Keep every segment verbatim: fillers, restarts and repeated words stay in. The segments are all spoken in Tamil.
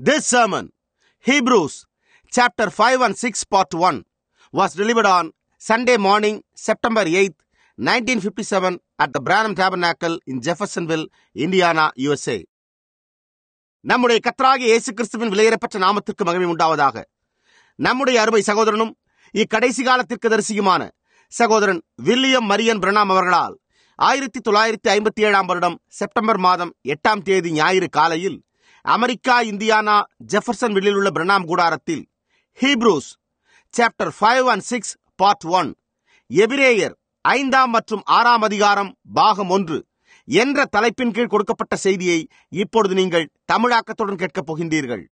This sermon, Hebrews chapter five and six part one, was delivered on Sunday morning, September eighth, nineteen fifty-seven at the Branham Tabernacle in Jeffersonville, Indiana, U S A. நம்முடைய கர்த்தராகிய இயேசு கிறிஸ்துவின் விலையேறப்பட்ட நாமத்திற்கு மகிமை உண்டாவதாக. நம்முடைய அருமை சகோதரனும் இக்கடைசி கால தீர்க்கதரிசியுமான சகோதரன் வில்லியம் மரியன் பிரணாம் அவர்களால் ஆயிரத்தி தொள்ளாயிரத்தி ஐம்பத்தி ஏழாம் வருடம் செப்டம்பர் மாதம் எட்டாம் தேதி ஞாயிறு காலையில் அமெரிக்கா, இந்தியானா, ஜெஃபர்சன்வில்லில் உள்ள பிரணாம் கூடாரத்தில் Hebrews chapter five and six part one, எபிரேயர் ஐந்தாம் மற்றும் ஆறாம் அதிகாரம் பாகம் ஒன்று என்ற தலைப்பின் கீழ் கொடுக்கப்பட்ட செய்தியை இப்பொழுது நீங்கள் தமிழாக்கத்துடன் கேட்கப் போகின்றீர்கள்.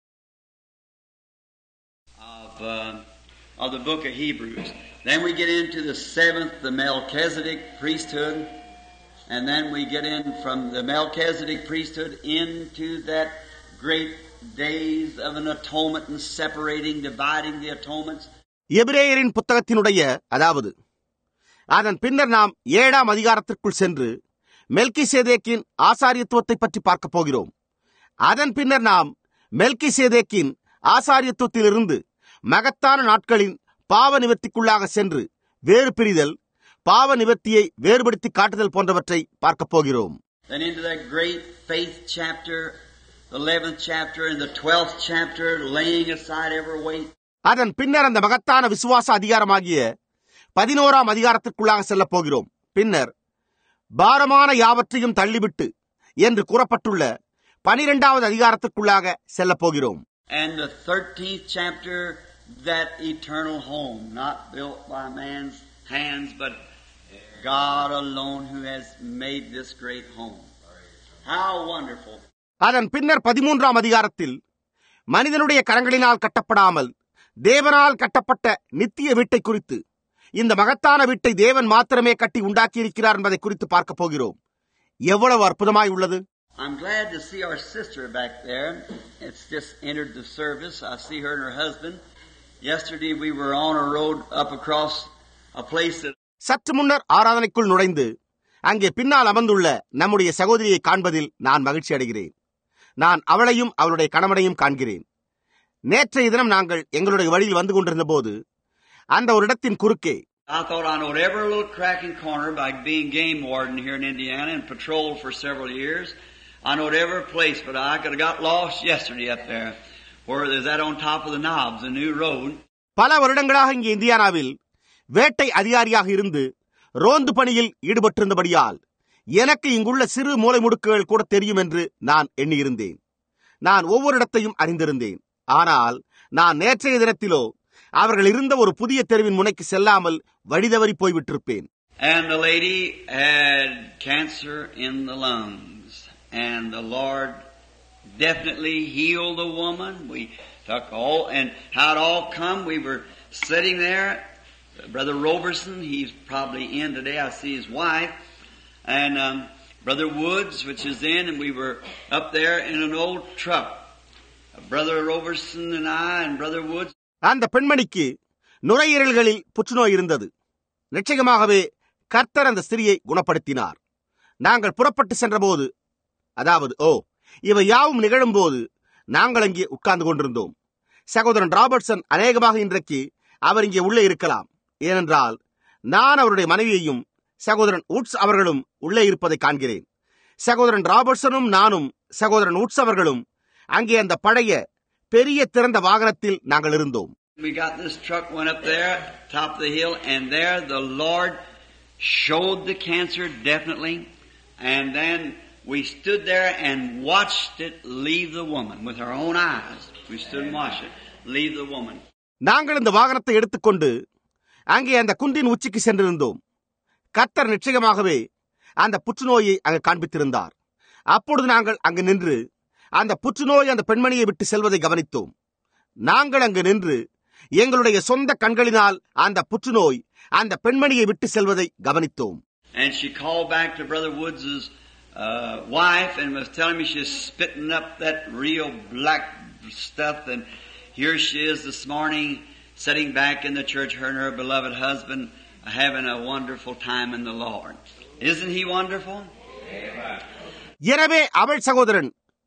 Of, uh, of the book of Hebrews. Then we get into the seventh, the Melchizedek priesthood, and then we get in from the Melchizedek priesthood into that great days of an atonement and separating, dividing the atonements. எபிரேயரின் புத்தகத்தினுடைய, அதாவது அதன் பின்னர் நாம் ஏழாம் அதிகாரத்திற்குள் சென்று மெல்கிசேதேக்கின் ஆசாரியத்துவத்தை பற்றி பார்க்க போகிறோம். அதன் பின்னர் நாம் மெல்கிசேதேக்கின் ஆசாரியத்துவத்திலிருந்து மகத்தான நாட்களின் பாவ நிவர்த்திக்குள்ளாக சென்று வேறு பிரிதல், பாவ நிவர்த்தியை வேறுபடுத்தி காட்டுதல் போன்றவற்றை பார்க்க போகிறோம். Then into that great faith chapter, the eleventh chapter and the twelfth chapter, laying aside every weight. அதன் பின்னர் அந்த மகத்தான விசுவாச அதிகாரமாகிய பதினோராம் அதிகாரத்திற்குள்ளாக செல்ல போகிறோம். பின்னர் பாரமான யாவற்றையும் தள்ளிவிட்டு என்று கூறப்பட்டுள்ள பனிரெண்டாவது அதிகாரத்திற்குள்ளாக செல்ல போகிறோம். And the thirteenth chapter, that eternal home, not built by man's hands, but God alone who has made this great home. How wonderful. அதன் பின்னர் பதிமூன்றாம் அதிகாரத்தில் மனிதனுடைய கரங்களினால் கட்டப்படாமல் தேவனால் கட்டப்பட்ட நித்திய வீட்டை குறித்து, இந்த மகத்தான வீட்டை தேவன் மாத்திரமே கட்டி உண்டாக்கியிருக்கிறார் என்பதை குறித்து பார்க்க போகிறோம். எவ்வளவு அற்புதமாய் உள்ளது! I'm glad to see our sister back there. It's just entered the service. I see her and her husband. Yesterday we were on a road up across a place that... சற்று முன்னர் ஆராதனைக்குள் நுழைந்து அங்கே பின்னால் அமர்ந்துள்ள நம்முடைய சகோதரியை காண்பதில் நான் மகிழ்ச்சி அடைகிறேன். நான் அவளையும் அவளுடைய கணவனையும் காண்கிறேன். நேற்றைய தினம் நாங்கள் எங்களுடைய வழியில் வந்து கொண்டிருந்த போது அந்த ஒரு இடத்தின் குறுக்கே, I thought I knowed every little crack and corner by being game warden here in Indiana and patrolled for several years. I knowed every place, but I could have got lost yesterday up there, where there's that on top of the knobs, a new road. பல வருடங்களாக இங்கே இந்தியானாவில் வேட்டை அதிகாரியாக இருந்து ரோந்து பணியில் ஈடுபட்டிருந்தபடியால் எனக்கு இங்குள்ள சிறு மூலை முடுக்குகள் கூட தெரியும் என்று நான் எண்ணியிருந்தேன். நான் ஒவ்வொரு இடத்தையும் அறிந்திருந்தேன். ஆனால் நான் நேற்றைய தினத்திலோ அவர்கள் இருந்த ஒரு புதிய தெருவின் முனைக்கு செல்லாமல் வழிதவறி போய்விட்டிருப்பேன். And the lady had cancer in the lungs, and the Lord definitely healed the woman. We took all, and how it all come, we were sitting there. Brother Roberson, he's probably in today. I see his wife, and um, Brother Woods, which is in, and we were up there in an old truck. Brother Roberson and I and Brother Woods. அந்த பெண்மணிக்கு நுரையீரல்களில் புற்றுநோய் இருந்தது. நிச்சயமாகவே கர்த்தர் அந்த ஸ்திரியை குணப்படுத்தினார். நாங்கள் புறப்பட்டு சென்றபோது, அதாவது ஓ இவை யாவும் நிகழும் போது நாங்கள் அங்கே உட்கார்ந்து கொண்டிருந்தோம். சகோதரன் ராபர்ட்சன் அநேகமாக இன்றைக்கு அவர் இங்கே உள்ளே இருக்கலாம். ஏனென்றால் நான் அவருடைய மனைவியையும் சகோதரன் உட்ஸ் அவர்களும் உள்ளே இருப்பதை காண்கிறேன். சகோதரன் ராபர்ட்சனும் நானும் சகோதரன் உட்ஸ் அவர்களும் அங்கே அந்த பழைய பெரிய திறந்த வாகனத்தில் நாங்கள் இருந்தோம். We got this truck, went up there, top of the hill, and there the Lord showed the cancer definitely, and then we stood there and watched it leave the woman with our own eyes. We stood and watched it leave the woman. நாங்கள் இந்த வாகனத்தை எடுத்துக்கொண்டு அங்கே அந்த குன்றின் உச்சிக்கு சென்றிருந்தோம். கர்த்தர் நிச்சயமாகவே அந்த புற்றுநோயை அங்கு காண்பித்திருந்தார். அப்பொழுது நாங்கள் அங்கு நின்று அந்த புற்றுநோய் அந்த பெண்மணியை விட்டு செல்வதை கவனித்தோம். நாங்கள் அங்கு நின்று எங்களுடைய சொந்த கண்களினால் அந்த புற்றுநோய் அந்த பெண்மணியை விட்டு செல்வதை கவனித்தோம். And she called back to Brother Woods' uh, wife and was telling me she's spitting up that real black stuff, and here she is this morning sitting back in the church, her and her beloved husband having a wonderful time in the Lord. Isn't he wonderful? எனவே அவள் சகோதரன்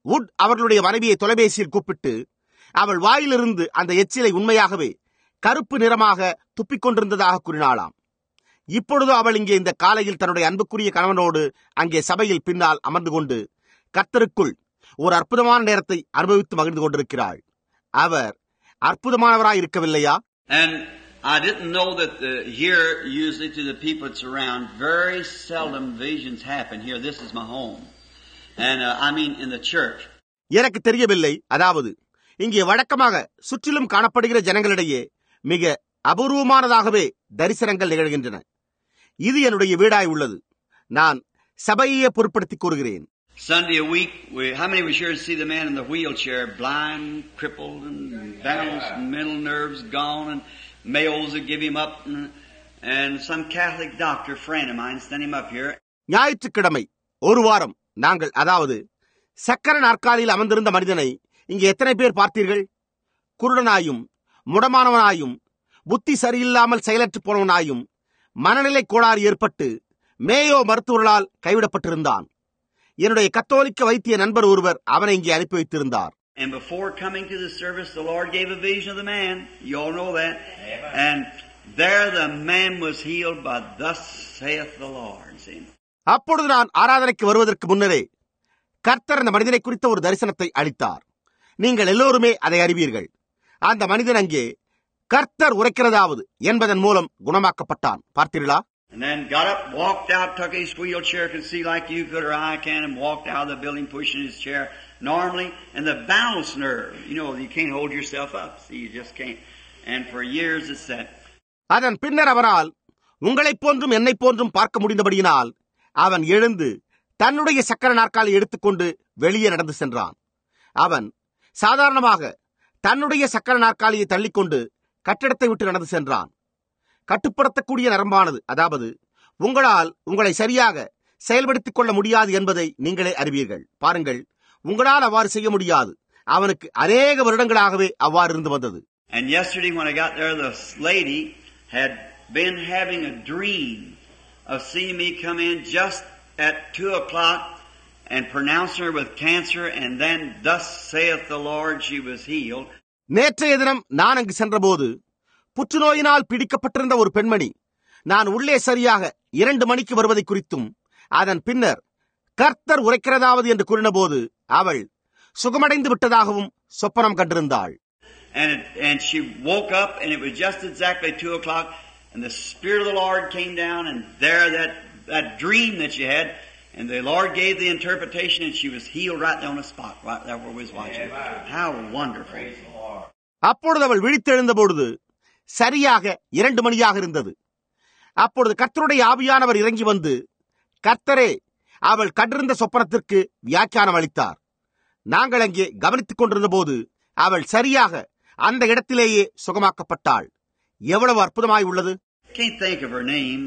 வுட் அவர்களுடைய மனைவியை தொலைபேசியில் கூப்பிட்டு அவள் வாயிலிருந்து அந்த எச்சிலை உண்மையாகவே கருப்பு நிறமாக துப்பிக் கொண்டிருந்ததாக கூறினாளாம். இப்பொழுதோ அவள் இங்கே இந்த காலையில் தன்னுடைய அன்புக்குரிய கணவனோடு அங்கே சபையில் பின்னால் அமர்ந்து கொண்டு கர்த்தருக்குள் ஒரு அற்புதமான நேரத்தை அனுபவித்து மகிழ்ந்து கொண்டிருக்கிறாள். அவர் அற்புதமானவராய் இருக்கவில்லையா? And I didn't know that the, here, usually to the people that's around, very seldom visions happen here. This is my home. And uh, I mean in the church. எனக்கு தெரியவில்லை. அதாவது இங்கே வழக்கமாக சுற்றிலும் காணப்படுகிற ஜனங்களிடையே மிக அபூர்வமானதாகவே தரிசனங்கள் நிகழ்கின்றன. இது என்னுடைய வீடாய் உள்ளது. நான் சபையை பொருட்படுத்திக் கூறுகிறேன். Sunday a week, we, how many were sure to see the man in the wheelchair, blind, crippled, and balanced, and mental nerves gone, and males that give him up, and, and some Catholic doctor friend of mine sent him up here. ஞாயிற்றுக்கிழமை ஒரு வாரம் நாங்கள், அதாவது சக்கர நாற்காலியில் அமர்ந்திருந்த மனிதனை இங்கே எத்தனை பேர் பார்த்தீர்கள்? குருடனாயும் முடமானவனாயும் புத்தி சரியில்லாமல் செயலற்று போனவனாயும் மனநிலை கோளாறு ஏற்பட்டு மேயோ மருத்துவர்களால் கைவிடப்பட்டிருந்தான். என்னுடைய கத்தோலிக்க வைத்திய நண்பர் ஒருவர் அவனை இங்கே அனுப்பி வைத்திருந்தார். And before coming to the service, the Lord gave a vision of the man. You all know that. And there the man was healed by thus saith the Lord. See? அப்பொழுது நான் ஆராதனைக்கு வருவதற்கு முன்னரே கர்த்தர் அந்த மனிதனை குறித்த ஒரு தரிசனத்தை அளித்தார். நீங்கள் எல்லோருமே அதை அறிவீர்கள். அந்த மனிதன் அங்கே கர்த்தர் உரைக்கிறதாவது என்பதன் மூலம் குணமாக்கப்பட்டான். பார்த்தீர்களா? And then got up, walked out, took his wheelchair, could see like you could or I can, and walked out of the building pushing his chair normally. And the balance nerve, you know, you can't hold yourself up. See, you just can't. And for years it's that. அதன் பின்னர் அவனால் உங்களைப் போன்றும் என்னை போன்றும் பார்க்க முடிந்தபடியினால் அவன் எழுந்து தன்னுடைய சக்கர நாற்காலி எடுத்துக்கொண்டு வெளியே நடந்து சென்றான். அவன் சாதாரணமாக தன்னுடைய சக்கர நாற்காலியை தள்ளிக்கொண்டு கட்டிடத்தை விட்டு நடந்து சென்றான். கட்டுப்படுத்தக்கூடிய நரம்பானது, அதாவது உங்களால் உங்களை சரியாக செயல்படுத்திக் கொள்ள முடியாது என்பதை நீங்களே அறிவீர்கள். பாருங்கள், உங்களால் அவ்வாறு செய்ய முடியாது. அவனுக்கு அநேக வருடங்களாகவே அவ்வாறு இருந்து வந்தது. And yesterday when I got there, this lady had been having a dream of seeing me come in just at two o'clock and pronounce her with cancer, and then thus saith the Lord, she was healed. நேற்றைய தினம் நான் அங்கு சென்றபோது புற்றுநோயினால் பிடிக்கப்பட்டிருந்த ஒரு பெண்மணி நான் உள்ளே சரியாக இரண்டு மணிக்கு வருவதை குறித்தும் அதன் பின்னர் கர்த்தர் உரைக்கிறதாவது என்று கூறினபோது அவள் சுகமடைந்து விட்டதாகவும் சொப்பனம் கண்டிருந்தாள். And, it, and she woke up and it was just exactly two o'clock and the Spirit of the Lord came down and there that, that dream that she had, and the Lord gave the interpretation and she was healed right there on the spot, right there where we was watching. How wonderful. அப்பொழுது அவள் விழித்தெழுந்த பொழுது சரியாக இரண்டு மணியாக இருந்தது. அப்பொழுது கர்த்தருடைய ஆவியானவர் இறங்கி வந்து கர்த்தரே அவள் கண்டிருந்த சொப்பனத்திற்கு வியாக்கியானம் அளித்தார். நாங்கள் அங்கே கவனித்துக் கொண்டிருந்த போது அவள் சரியாக அந்த இடத்திலேயே சுகமாக்கப்பட்டாள். எவ்வளவு அற்புதமாய் உள்ளது! Can't think of her name.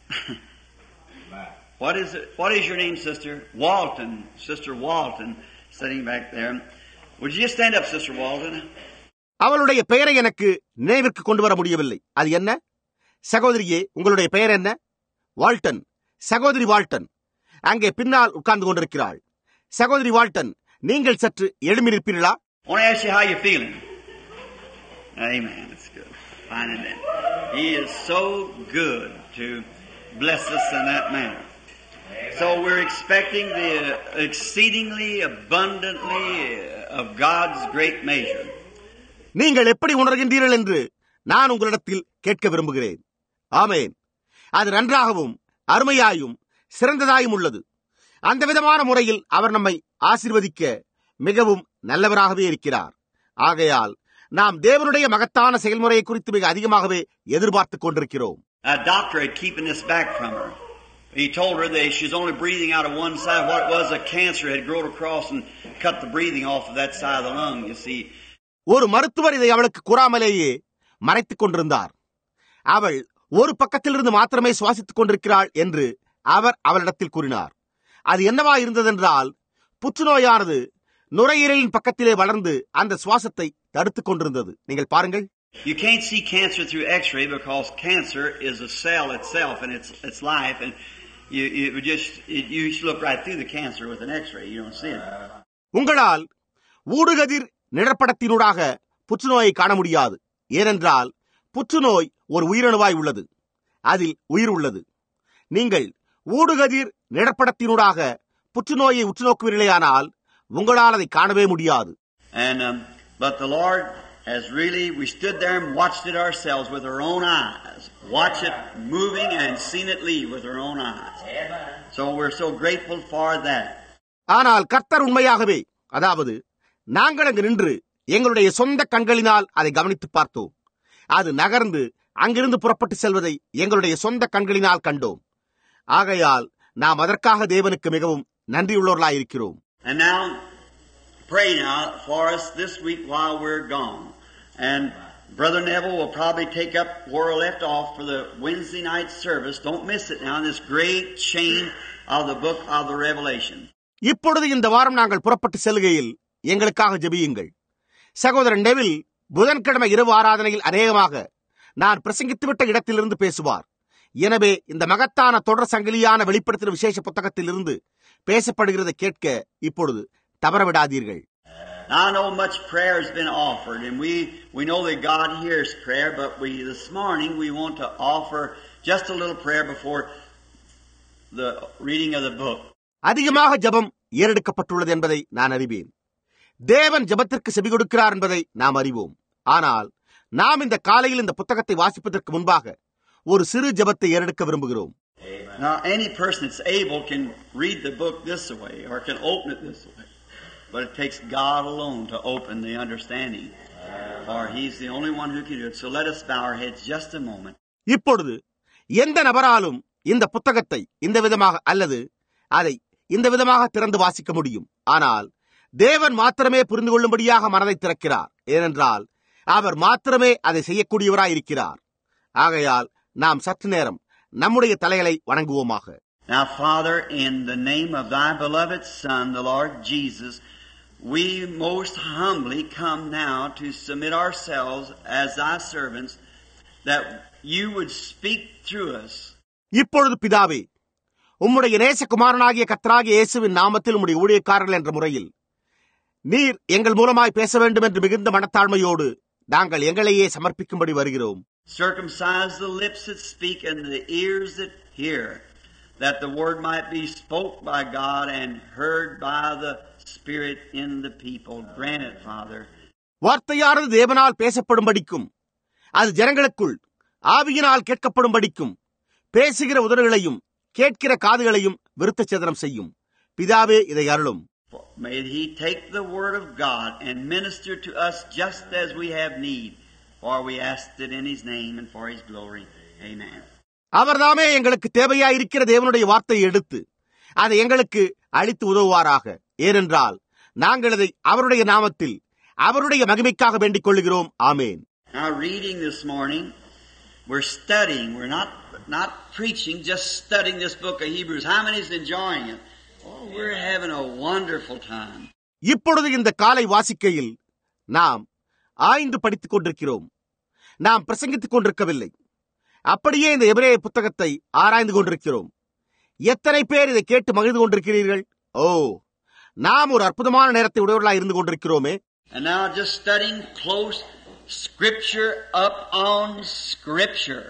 What is it? What is your name, sister? Walton, Sister Walton, sitting back there. Would you just stand up, Sister Walton? அவளுடைய பெயரை எனக்கு நினைவிற்கு கொண்டு வர முடியவில்லை. அது என்ன? சகோதரியே, உங்களுடைய பெயர் என்ன? வால்டன். சகோதரி வால்டன் அங்கே பின்னால் உட்கார்ந்து கொண்டிருக்கிறாள். சகோதரி வால்டன், நீங்கள் சற்று எழும்பியிருப்பீர்களா? I want to ask you how you're feeling. Amen. That's good. Fine and then. He is so good to bless us in that manner. So we're expecting the exceedingly abundantly of God's great measure. நீங்கள் எப்படி உணர்கின்றீர்கள் என்று நான் உங்களிடத்தில் கேட்க விரும்புகிறேன். ஆமென். அது நன்றாகவும் அருமையாயும் சிறந்ததாயும் உள்ளது. அந்த விதமான முறையில் அவர் நம்மை ஆசீர்வதிக்க மிகவும் நல்லவராகவே இருக்கிறார். ஆகையால் நாம் தேவனுடைய மகத்தான செயல்முறையை குறித்து மிக அதிகமாகவே எதிர்பார்த்துக் கொண்டிருக்கிறோம். A doctor had keeping this back from her. He told her that she's only breathing out of one side. What it was, a cancer had grown across and cut the breathing off of that side of the lung, you see. ஒரு மருத்துவர் இதை அவளுக்கு கூறாமலேயே மறைத்துக் கொண்டிருந்தார். அவள் ஒரு பக்கத்திலிருந்து மாத்திரமே சுவாசித்துக் கொண்டிருக்கிறாள் என்று அவர் அவளிடத்தில் கூறினார். அது என்னவா இருந்ததென்றால், புற்றுநோயானது நுரையீரலின் பக்கத்திலே வளர்ந்து அந்த சுவாசத்தை தடுத்துக் கொண்டிருந்தது. நீங்கள் பாருங்கள். You can't see cancer through X-ray because cancer is a cell itself and it's its life, and you you just it, you just look right through the cancer with an X-ray. You don't see it. உங்களால் ஊடுகதிர் நிழற்படத்தினூடாக புற்றுநோயை காண முடியாது. ஏனென்றால் புற்றுநோய் ஒரு உயிரணுவாய் உள்ளது, அதில் உயிர் உள்ளது. நீங்கள் ஊடுகதிர் நிழற்படத்தினூடாக புற்றுநோயை உற்று நோக்குவீர்களேயானால் உங்களால் அதை காணவே முடியாது. And um, but the Lord has really, we stood there and watched it ourselves with our own eyes, watch it moving and seen it leave with our own eyes. So we're so grateful for that. ஆனால் கர்த்தர் உண்மையாகவே, அதாவது நாங்கள் அங்கு நின்று எங்களுடைய சொந்த கண்களினால் அதை கவனித்து பார்த்தோம். அது நகர்ந்து அங்கிருந்து புறப்பட்டு செல்வதை எங்களுடைய சொந்த கண்களினால் கண்டோம். ஆகையால் நாம் அதற்காக தேவனுக்கு மிகவும் நன்றியுள்ளவர்களாயிருக்கிறோம். And now pray now for us this week while we're gone. And Brother Neville will probably take up where we left off for the Wednesday night service. Don't miss it now, this great chain of the book of the Revelation. இப்பொழுது இந்த வாரம் நாங்கள் புறப்பட்டு செல்கையில் எங்களுக்காக ஜெபியுங்கள். சகோதரன் நெவில் புதன்கிழமை இரவு ஆராதனையில் அநேகமாக நான் பிரசங்கித்துவிட்ட இடத்திலிருந்து பேசுவார். எனவே இந்த மகத்தான தொடர் சங்கிலியான வெளிப்படுத்தின விசேஷ புத்தகத்திலிருந்து பேசப்படுகிறதை கேட்க இப்பொழுது தவறவிடாதீர்கள். I know much prayer has been offered, and we we know that God hears prayer, but we this morning we want to offer just a little prayer before the reading of the book. அதிகமாக ஜெபம் ஏறெடுக்கப்பட்டுள்ளது என்பதை நான் அறிவேன். தேவன் ஜெபத்திற்கு செவி கொடுக்கிறார் என்பதை நாம் அறிவோம். ஆனால் நாம் இந்த காலையில் இந்த புத்தகத்தை வாசிப்பதற்கு முன்பாக ஒரு சிறு ஜெபத்தை ஏறெடுக்க விரும்புகிறோம். Now any person that's able can read the book this way or can open it this way. But it takes God alone to open the understanding. For He's the only one who can do it. So let us bow our heads just a moment. இப்பொழுது எந்த நபராலும் இந்த புத்தகத்தை இந்த விதமாக அல்லது அதை இந்த விதமாக திறந்து வாசிக்க முடியும். ஆனால் தேவன் மாத்திரமே புரிந்து கொள்ளும்படியாக மனதை திறக்கிறார். ஏனென்றால் அவர் மாத்திரமே அதை செய்யக்கூடியவராய் இருக்கிறார். ஆகையால் நாம் சற்று நேரம் நம்முடைய தலைகளை வணங்குவோமாக. Now, Father, in the name of Thy beloved Son, the Lord Jesus, we most humbly come now to submit ourselves as Thy servants, that You would speak through us. இப்பொழுது பிதாவே, உம்முடைய நேசகுமாரனாகிய கர்த்தராகிய இயேசுவின் நாமத்தில் உம்முடைய ஊழியக்காரர்கள் என்ற முறையில் நீர் எங்கள் மூலமாய் பேச வேண்டும் என்று மிகுந்த மனத்தாழ்மையோடு நாங்கள் எங்களையே சமர்ப்பிக்கும்படி வருகிறோம். Circumcise the lips that speak and the ears that hear, that the word might be spoke by God and heard by the Spirit in the people. Grant it, Father. வார்த்தையானது தேவனால் பேசப்படும்படிக்கும் அது ஜனங்களுக்குள் ஆவியினால் கேட்கப்படும்படிக்கும் பேசுகிற உதடுகளையும் கேட்கிற காதுகளையும் விருத்த சேதனம் செய்யும். பிதாவே, இதை அருளும். May He take the word of God and minister to us just as we have need, for we asked it in His name and for His glory. Amen. அவர்தாமே எங்களுக்கு தேவையாயிருக்கிற தேவனுடைய வார்த்தையை எடுத்து அதை எங்களுக்கு அளித்து உதவுவாராக. ஏனென்றால் நாங்கள் அதை அவருடைய நாமத்தில் அவருடைய மகிமைக்காக வேண்டிக் கொள்ளுகிறோம். ஆமேன். Now reading this morning, we're studying. We're not not preaching, just studying this book of Hebrews. How many is enjoying it? Oh, we're having a wonderful time. இப்பொழுது இந்த காலை வாசிக்கையில் நாம் ஆய்ந்து படித்துக் கொண்டிருக்கிறோம். நாம் பிரசங்கித்துக் கொண்டிருக்கவில்லை. அப்படியே இந்த எபிரேய புத்தகத்தை ஆராய்ந்து கொண்டிருக்கிறோம். எத்தனை பேர் இதை கேட்டு மகிழ்ந்து கொண்டிருக்கிறீர்கள்? ஓ, நாம் ஒரு அற்புதமான நேரத்தை உடையவர்களாக இருந்து கொண்டிருக்கிறோமே. And now just studying close Scripture up on Scripture.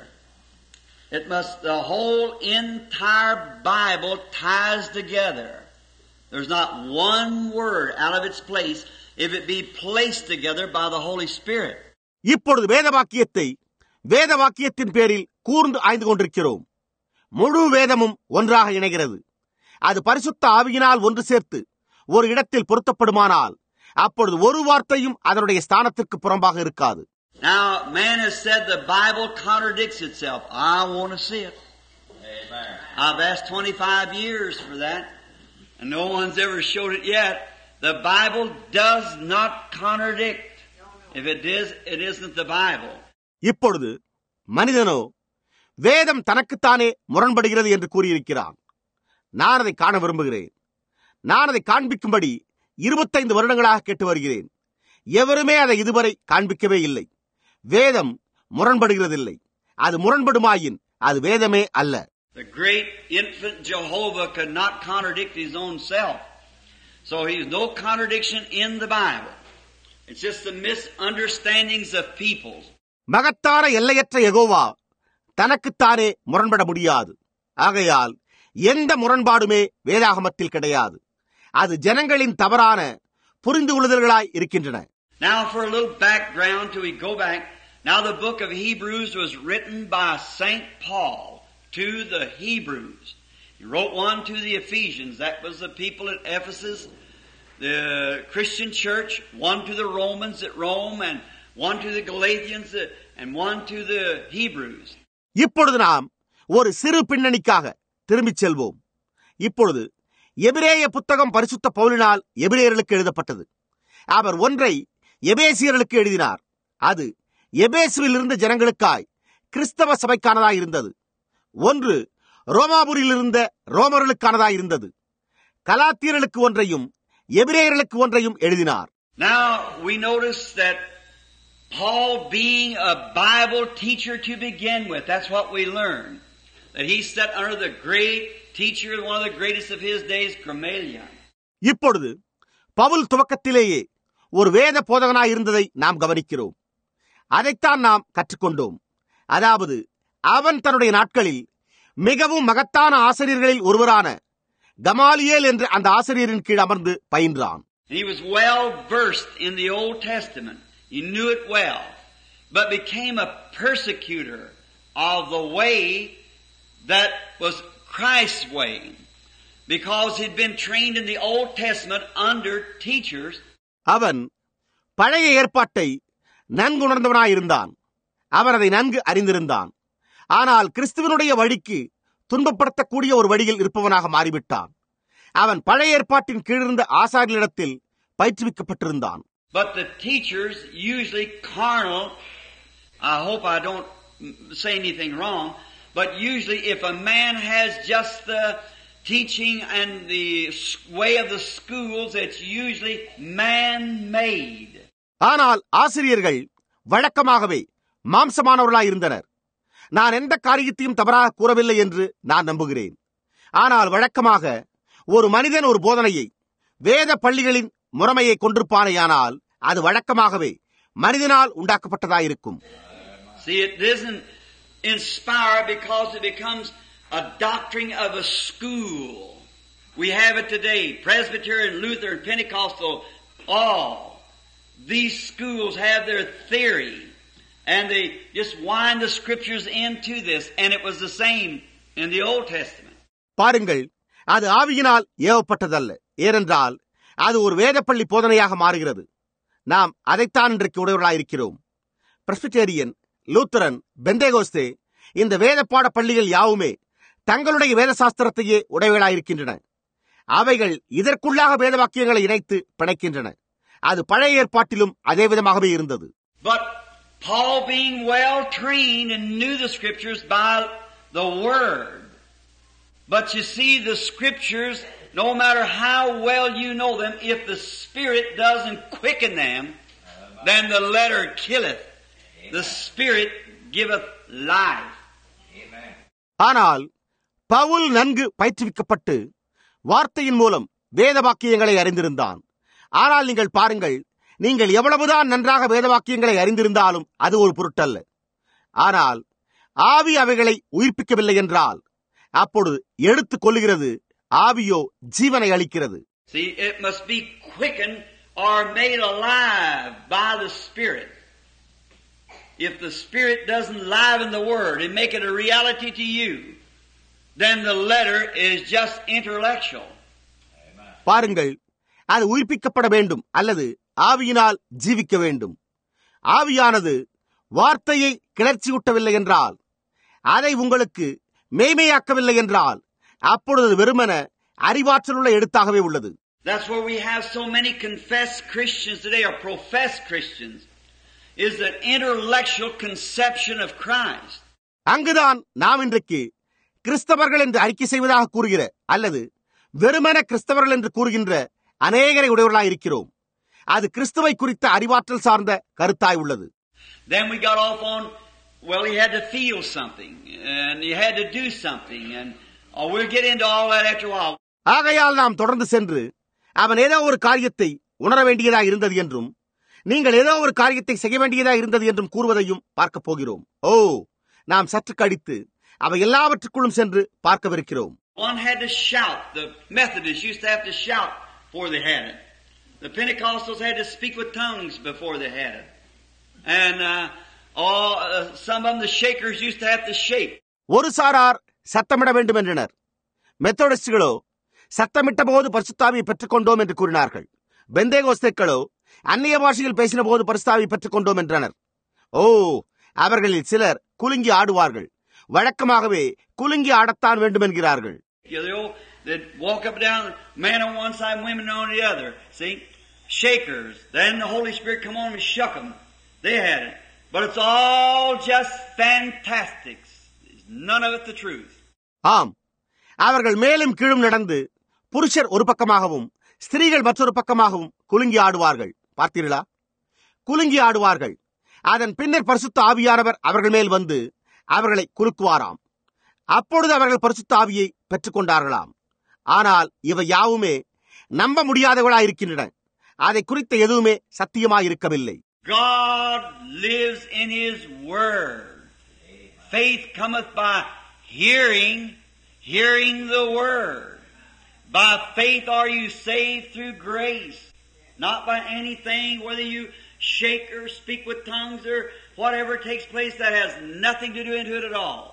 It must, the whole entire Bible ties together. There's not one word out of its place if it be placed together by the Holy Spirit. இப்பொழுது வேத வாக்கியத்தை வேத வாக்கியத்தின் பேரில் கூர்ந்து ஆய்ந்து கொண்டிருக்கிறோம். முழு வேதமும் ஒன்றாக இணைகிறது. அது பரிசுத்த ஆவியினால் ஒன்று சேர்த்து ஒரு இடத்தில் பொருத்தப்படுமானால் அப்பொழுது ஒரு வார்த்தையும் அதனுடைய ஸ்தானத்திற்கு புறம்பாக இருக்காது. Now, man has said the Bible contradicts itself. I want to see it. Amen. I've asked twenty-five years for that, and no one's ever showed it yet. The Bible does not contradict. If it is, it isn't the Bible. இப்பொழுது மனிதனோ வேதம் தனக்குத்தானே முரண்படுகிறது என்று கூறியிருக்கிறான். நான் அதை காண விரும்புகிறேன். நான் அதை காண்பிக்கும்படி இருபத்தைந்து வருடங்களாக கேட்டு வருகிறேன். எவருமே அதை இதுவரை காண்பிக்கவே இல்லை. வேதம் முரண்படுகிறதில்லை. அது முரண்படுமாயின் அது வேதமே அல்ல. The great infant Jehovah could not contradict His own self. So he's no contradiction in the Bible. It's just the misunderstandings of people. மகத்தான எல்லையற்ற யெகோவா தனக்குத்தானே முரண்பட முடியாது. ஆகையால் எந்த முரண்பாடுமே வேதாகமத்தில் கிடையாது. அது ஜனங்களின் தவறான புரிந்து கொள்ளுதல்களாய் இருக்கின்றன. Now for a little background till we go back. Now the book of Hebrews was written by Saint Paul to the Hebrews. He wrote one to the Ephesians. That was the people at Ephesus, the Christian church. One to the Romans at Rome, and one to the Galatians, and one to the Hebrews. இப்பொழுது நாம் ஒரு சிறு பின்னணிக்காக திரும்பிச் செல்வோம். இப்பொழுது எபிரேய புத்தகம் பரிசுத்த பவுலினால் எபிரேயர்களுக்கு எழுதப்பட்டது. அவர் ஒன்றை எபேசியர்களுக்கு எழுதினார். அது எபேசுவில் இருந்த ஜனங்களுக்காய் கிறிஸ்தவ சபைக்கானதாய் இருந்தது. ஒன்று ரோமாபுரியில் இருந்த ரோமர்களுக்கானதாய் இருந்தது. கலாத்தியர்களுக்கு ஒன்றையும் எபிரேயர்களுக்கு ஒன்றையும் எழுதினார். Now we notice that Paul being a Bible teacher to begin with, that's what we learn. That he sat under the great teacher, one of the greatest of his days, Gamaliel. இப்பொழுது பவுல் துவக்கத்திலேயே ஒரு வேத போதகனாய் இருந்ததை நாம் கவனிக்கிறோம். அதைத்தான் நாம் கற்றுக்கொண்டோம். அதாவது அவன் தன்னுடைய நாட்களில் மிகவும் மகத்தான ஆசிரியர்களில் ஒருவரான கமாலியேல் என்ற அந்த ஆசிரியரின் கீழ் அமர்ந்து பயின்றான். He was well versed in the Old Testament. He knew it well, but became a persecutor of the way that was Christ's way, because he'd been trained in the Old Testament under teachers. அவன் பழைய ஏற்பாட்டை நன்கு உணர்ந்தவனாயிருந்தான். அவன் அதை நன்கு அறிந்திருந்தான். ஆனால் கிறிஸ்துவனுடைய வழிக்கு துன்பப்படுத்தக்கூடிய ஒரு வழியில் இருப்பவனாக மாறிவிட்டான். அவன் பழைய ஏற்பாட்டின் கீழிருந்த ஆசாரியர்களிடத்தில் பயிற்றுவிக்கப்பட்டிருந்தான். But the teachers, usually carnal, I hope I don't say anything wrong, but usually if a man has just the teaching and the way of the schools, it's usually man-made. ஆனால் ஆசிரியர்கள் வழக்கமாகவே மாம்சமானவர்களாய் இருந்தனர். நான் எந்த காரியத்தையும் தவறாக கூறவில்லை என்று நான் நம்புகிறேன். ஆனால் வழக்கமாக ஒரு மனிதன் ஒரு போதனையை வேத பள்ளிகளின் முறைமையை கொண்டிருப்பானேயானால் அது வழக்கமாகவே மனிதனால் உண்டாக்கப்பட்டதாயிருக்கும். See, it isn't inspired because it becomes a doctrine of a school. We have it today. Presbyterian, Lutheran, Pentecostal, all these schools have their theory, and they just wind the scriptures into this, and it was the same in the Old Testament. பாருங்கள், அது ஆவியினால் ஏவப்பட்டதல்ல. ஏனென்றால் அது ஒரு வேதப்பள்ளி போதனையாக மாறுகிறது. நாம் அதைத்தான் இன்றைக்கு உடையவர்களாயிருக்கிறோம். பிரஸ்பிட்டேரியன், லூத்தரன், பெந்தேகோஸ்தே, இந்த வேத பாட பள்ளிகள் யாவுமே தங்களுடைய வேத சாஸ்திரத்தையே உடையவர்களாயிருக்கின்றன. அவைகள் இதற்குள்ளாக வேத வாக்கியங்களை இணைத்து பிணைக்கின்றன. அது பழைய ஏற்பாட்டிலும் அதே விதமாகவே இருந்தது. But Paul being well trained and knew the scriptures by the word. But you see, the scriptures, no matter how well you know them, if the Spirit doesn't quicken them, then the letter killeth. The Spirit giveth life. ஆனால் பவுல் நன்கு பயிற்றுவிக்கப்பட்டு வார்த்தையின் மூலம் வேத வாக்கியங்களை அறிந்திருந்தான். ஆனால் நீங்கள் பாருங்கள், நீங்கள் எவ்வளவுதான் நன்றாக வேத வாக்கியங்களை அறிந்திருந்தாலும் அது ஒரு பொருட்டல்ல. ஆனால் ஆவி அவைகளை உயிர்ப்பிக்கவில்லை என்றால் அப்பொழுது எடுத்துக் கொள்ளுகிறது, ஆவியோ ஜீவனை அளிக்கிறது. See, it must be quickened or made alive by the Spirit. If the Spirit doesn't liven the Word and make it a reality to you, then the letter is just intellectual. பாருங்கள், அது உயிர்ப்பிக்கப்பட வேண்டும் அல்லது ஆவியினால் ஜீவிக்க வேண்டும். ஆவியானது வார்த்தையை கிளர்ச்சியூட்டவில்லை என்றால், அதை உங்களுக்கு மேய்மையாக்கவில்லை என்றால், அப்பொழுது வெறுமன அறிவாற்றலுள்ள எழுத்தாகவே உள்ளது. That's where we have so many confessed Christians today, or professed Christians, is that intellectual conception of Christ. அங்குதான் நாம் இன்றைக்கு கிறிஸ்தவர்கள் என்று அறிக்கை செய்வதாக கூறுகிற அல்லது வெறுமன கிறிஸ்தவர்கள் என்று கூறுகின்ற அநேகரை உடையவர்களாய் இருக்கிறோம். அது கிறிஸ்துவை குறித்த அறிவாற்றல் சார்ந்த கருத்தாய் உள்ளது. Then we got off on, well, he had to feel something and he had to do something, and oh, we'll get into all that after a while. ஆகையால் நாம் தொடர்ந்து சென்று அவன் ஏதோ ஒரு காரியத்தை உணர வேண்டியதா இருந்தது என்றும் நீங்கள் ஏதோ ஒரு காரியத்தை செய்ய வேண்டியதா இருந்தது என்றும் கூறுவதையும் பார்க்க போகிறோம். ஓ, நாம் சற்று கழித்து அவை எல்லாவற்றுக்குள்ளும் சென்று பார்க்கவிருக்கிறோம். One had to shout. The Methodists used to have to shout before they had it. The Pentecostals had to speak with tongues before they had it. And uh, all, uh, some of them, the Shakers, used to have to shake. ஒரு சாரார் சத்தமிட வேண்டும் என்றனர். மெத்தோடிஸ்டுகளோ சத்தமிட்ட போது பரிசுத்தாவியை பெற்றுக் கொண்டோம் என்று கூறினார்கள். பெந்தேகோஸ்தேக்களோ அந்நிய பாஷையில் பேசின போது பரிசுத்தாவியை பெற்றுக் கொண்டோம் என்றனர். ஓ, அவர்களில் சிலர் குலுங்கி ஆடுவார்கள். வழக்கமாகவே குலுங்கி ஆடத்தான் வேண்டும் என்கிறார்கள். They'd walk up and down, men on one side, women on the other. See? Shakers. Then the Holy Spirit come on and shook them. They had it. But it's all just fantastics. None of it the truth. ஆம், அவர்கள் மேலும் கீழும் நடந்து புருஷர் ஒரு பக்கமாகவும் ஸ்திரீகள் மற்றொரு பக்கமாகவும் குலுங்கி ஆடுவார்கள். பார்த்தீர்களா? குலுங்கி ஆடுவார்கள். அதன் பின்னர் பரிசுத்த ஆவியானவர் அவர்கள் மேல் வந்து அவர்களை குலுக்குவாராம். அப்பொழுது அவர்கள் பரிசுத்த ஆவியை பெற்றுக் கொண்டார்களாம். ஆனால் இவை யாவுமே நம்ப முடியாதவர்களாயிருக்கின்றன. அதை குறித்த எதுவுமே சத்தியமாயிருக்கவில்லை. God lives in His Word. Faith cometh by hearing, hearing the Word. By faith are you saved through grace, not by anything, whether you shake or speak with tongues or whatever takes place, that has nothing to do into it at all.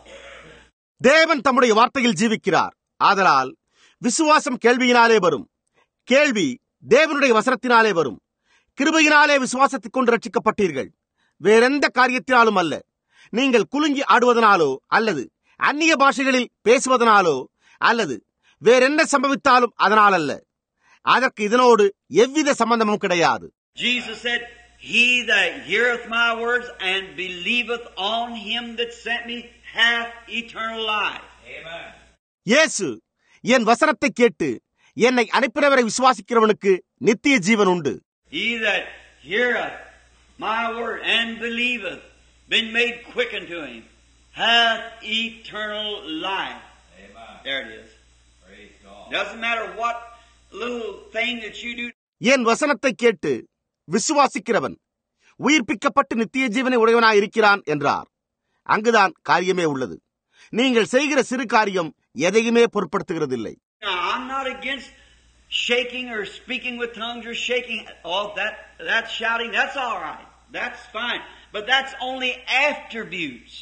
தேவன் தம்முடைய வார்த்தையில் ஜீவிக்கிறார். ஆதலால் விசுவாசம் கேள்வியினாலே வரும், கேள்வி தேவனுடைய வசனத்தினாலே வரும். கிருபையினாலே விசுவாசத்தைக் கொண்டு ரட்சிக்கப்பட்டீர்கள், வேறெந்த காரியத்தினாலும் அல்ல. நீங்கள் குலுங்கி ஆடுவதனாலோ அல்லது அந்நிய பாஷைகளில் பேசுவதனாலோ அல்லது வேறென்ன சம்பவித்தாலும் அதனால் அல்ல. அதற்கு இதனோடு எவ்வித சம்பந்தமும் கிடையாது. Jesus said, He that heareth my words and believeth on him that sent me hath eternal life. Amen. இயேசு, என் வசனத்தை கேட்டு என்னை அனுப்பினவரை விசுவாசிக்கிறவனுக்கு நித்திய ஜீவன் உண்டு. He that heareth my word and believeth, been made quick unto him, hath eternal life. Amen. There it is. Praise God. Doesn't matter what little thing that you do. என் வசனத்தை கேட்டு விசுவாசிக்கிறவன் உயிர்ப்பிக்கப்பட்டு நித்திய ஜீவனை உடையவனாய் இருக்கிறான் என்றார். அங்குதான் காரியமே உள்ளது. நீங்கள் செய்கிற சிறு காரியம் எதையுமே பொருட்படுத்துகிறதில்லை. I'm not against shaking or speaking with tongues or shaking. Oh, that that's shouting. That's all right. That's fine. But that's only attributes.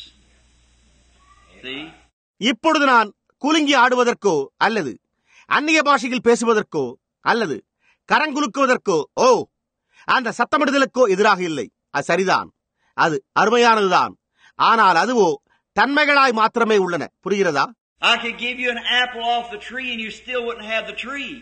See? இப்பொழுது நான் குலுங்கி ஆடுவதற்கோ அல்லது அந்நிய பாஷையில் பேசுவதற்கோ அல்லது கரங்குலுக்குவதற்கோ ஓ அந்த சத்தமிடுதலுக்கோ எதிராக இல்லை. அது சரிதான், அது அருமையானதுதான். ஆனால் அதுவோ தன்மைகளாய் மாத்திரமே உள்ளன. புரிகிறதா? I could give you an apple off the tree and you still wouldn't have the tree.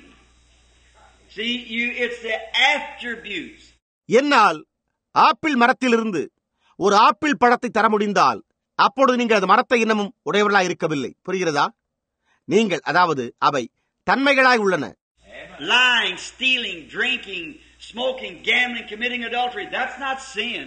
See, you it's the attributes. என்னால் ஆப்பிள் மரத்திலிருந்து ஒரு ஆப்பிள் பழத்தை தர முடிந்தால் அப்பொழுது நீங்கள் அந்த மரத்தை இன்னமும் உடையவர்களாய் இருக்கவில்லை. புரிகிறதா? நீங்கள் அதாவது அவை தன்மைகளாய் உள்ளன. Lying, stealing, drinking, smoking, gambling, committing adultery, that's not sin.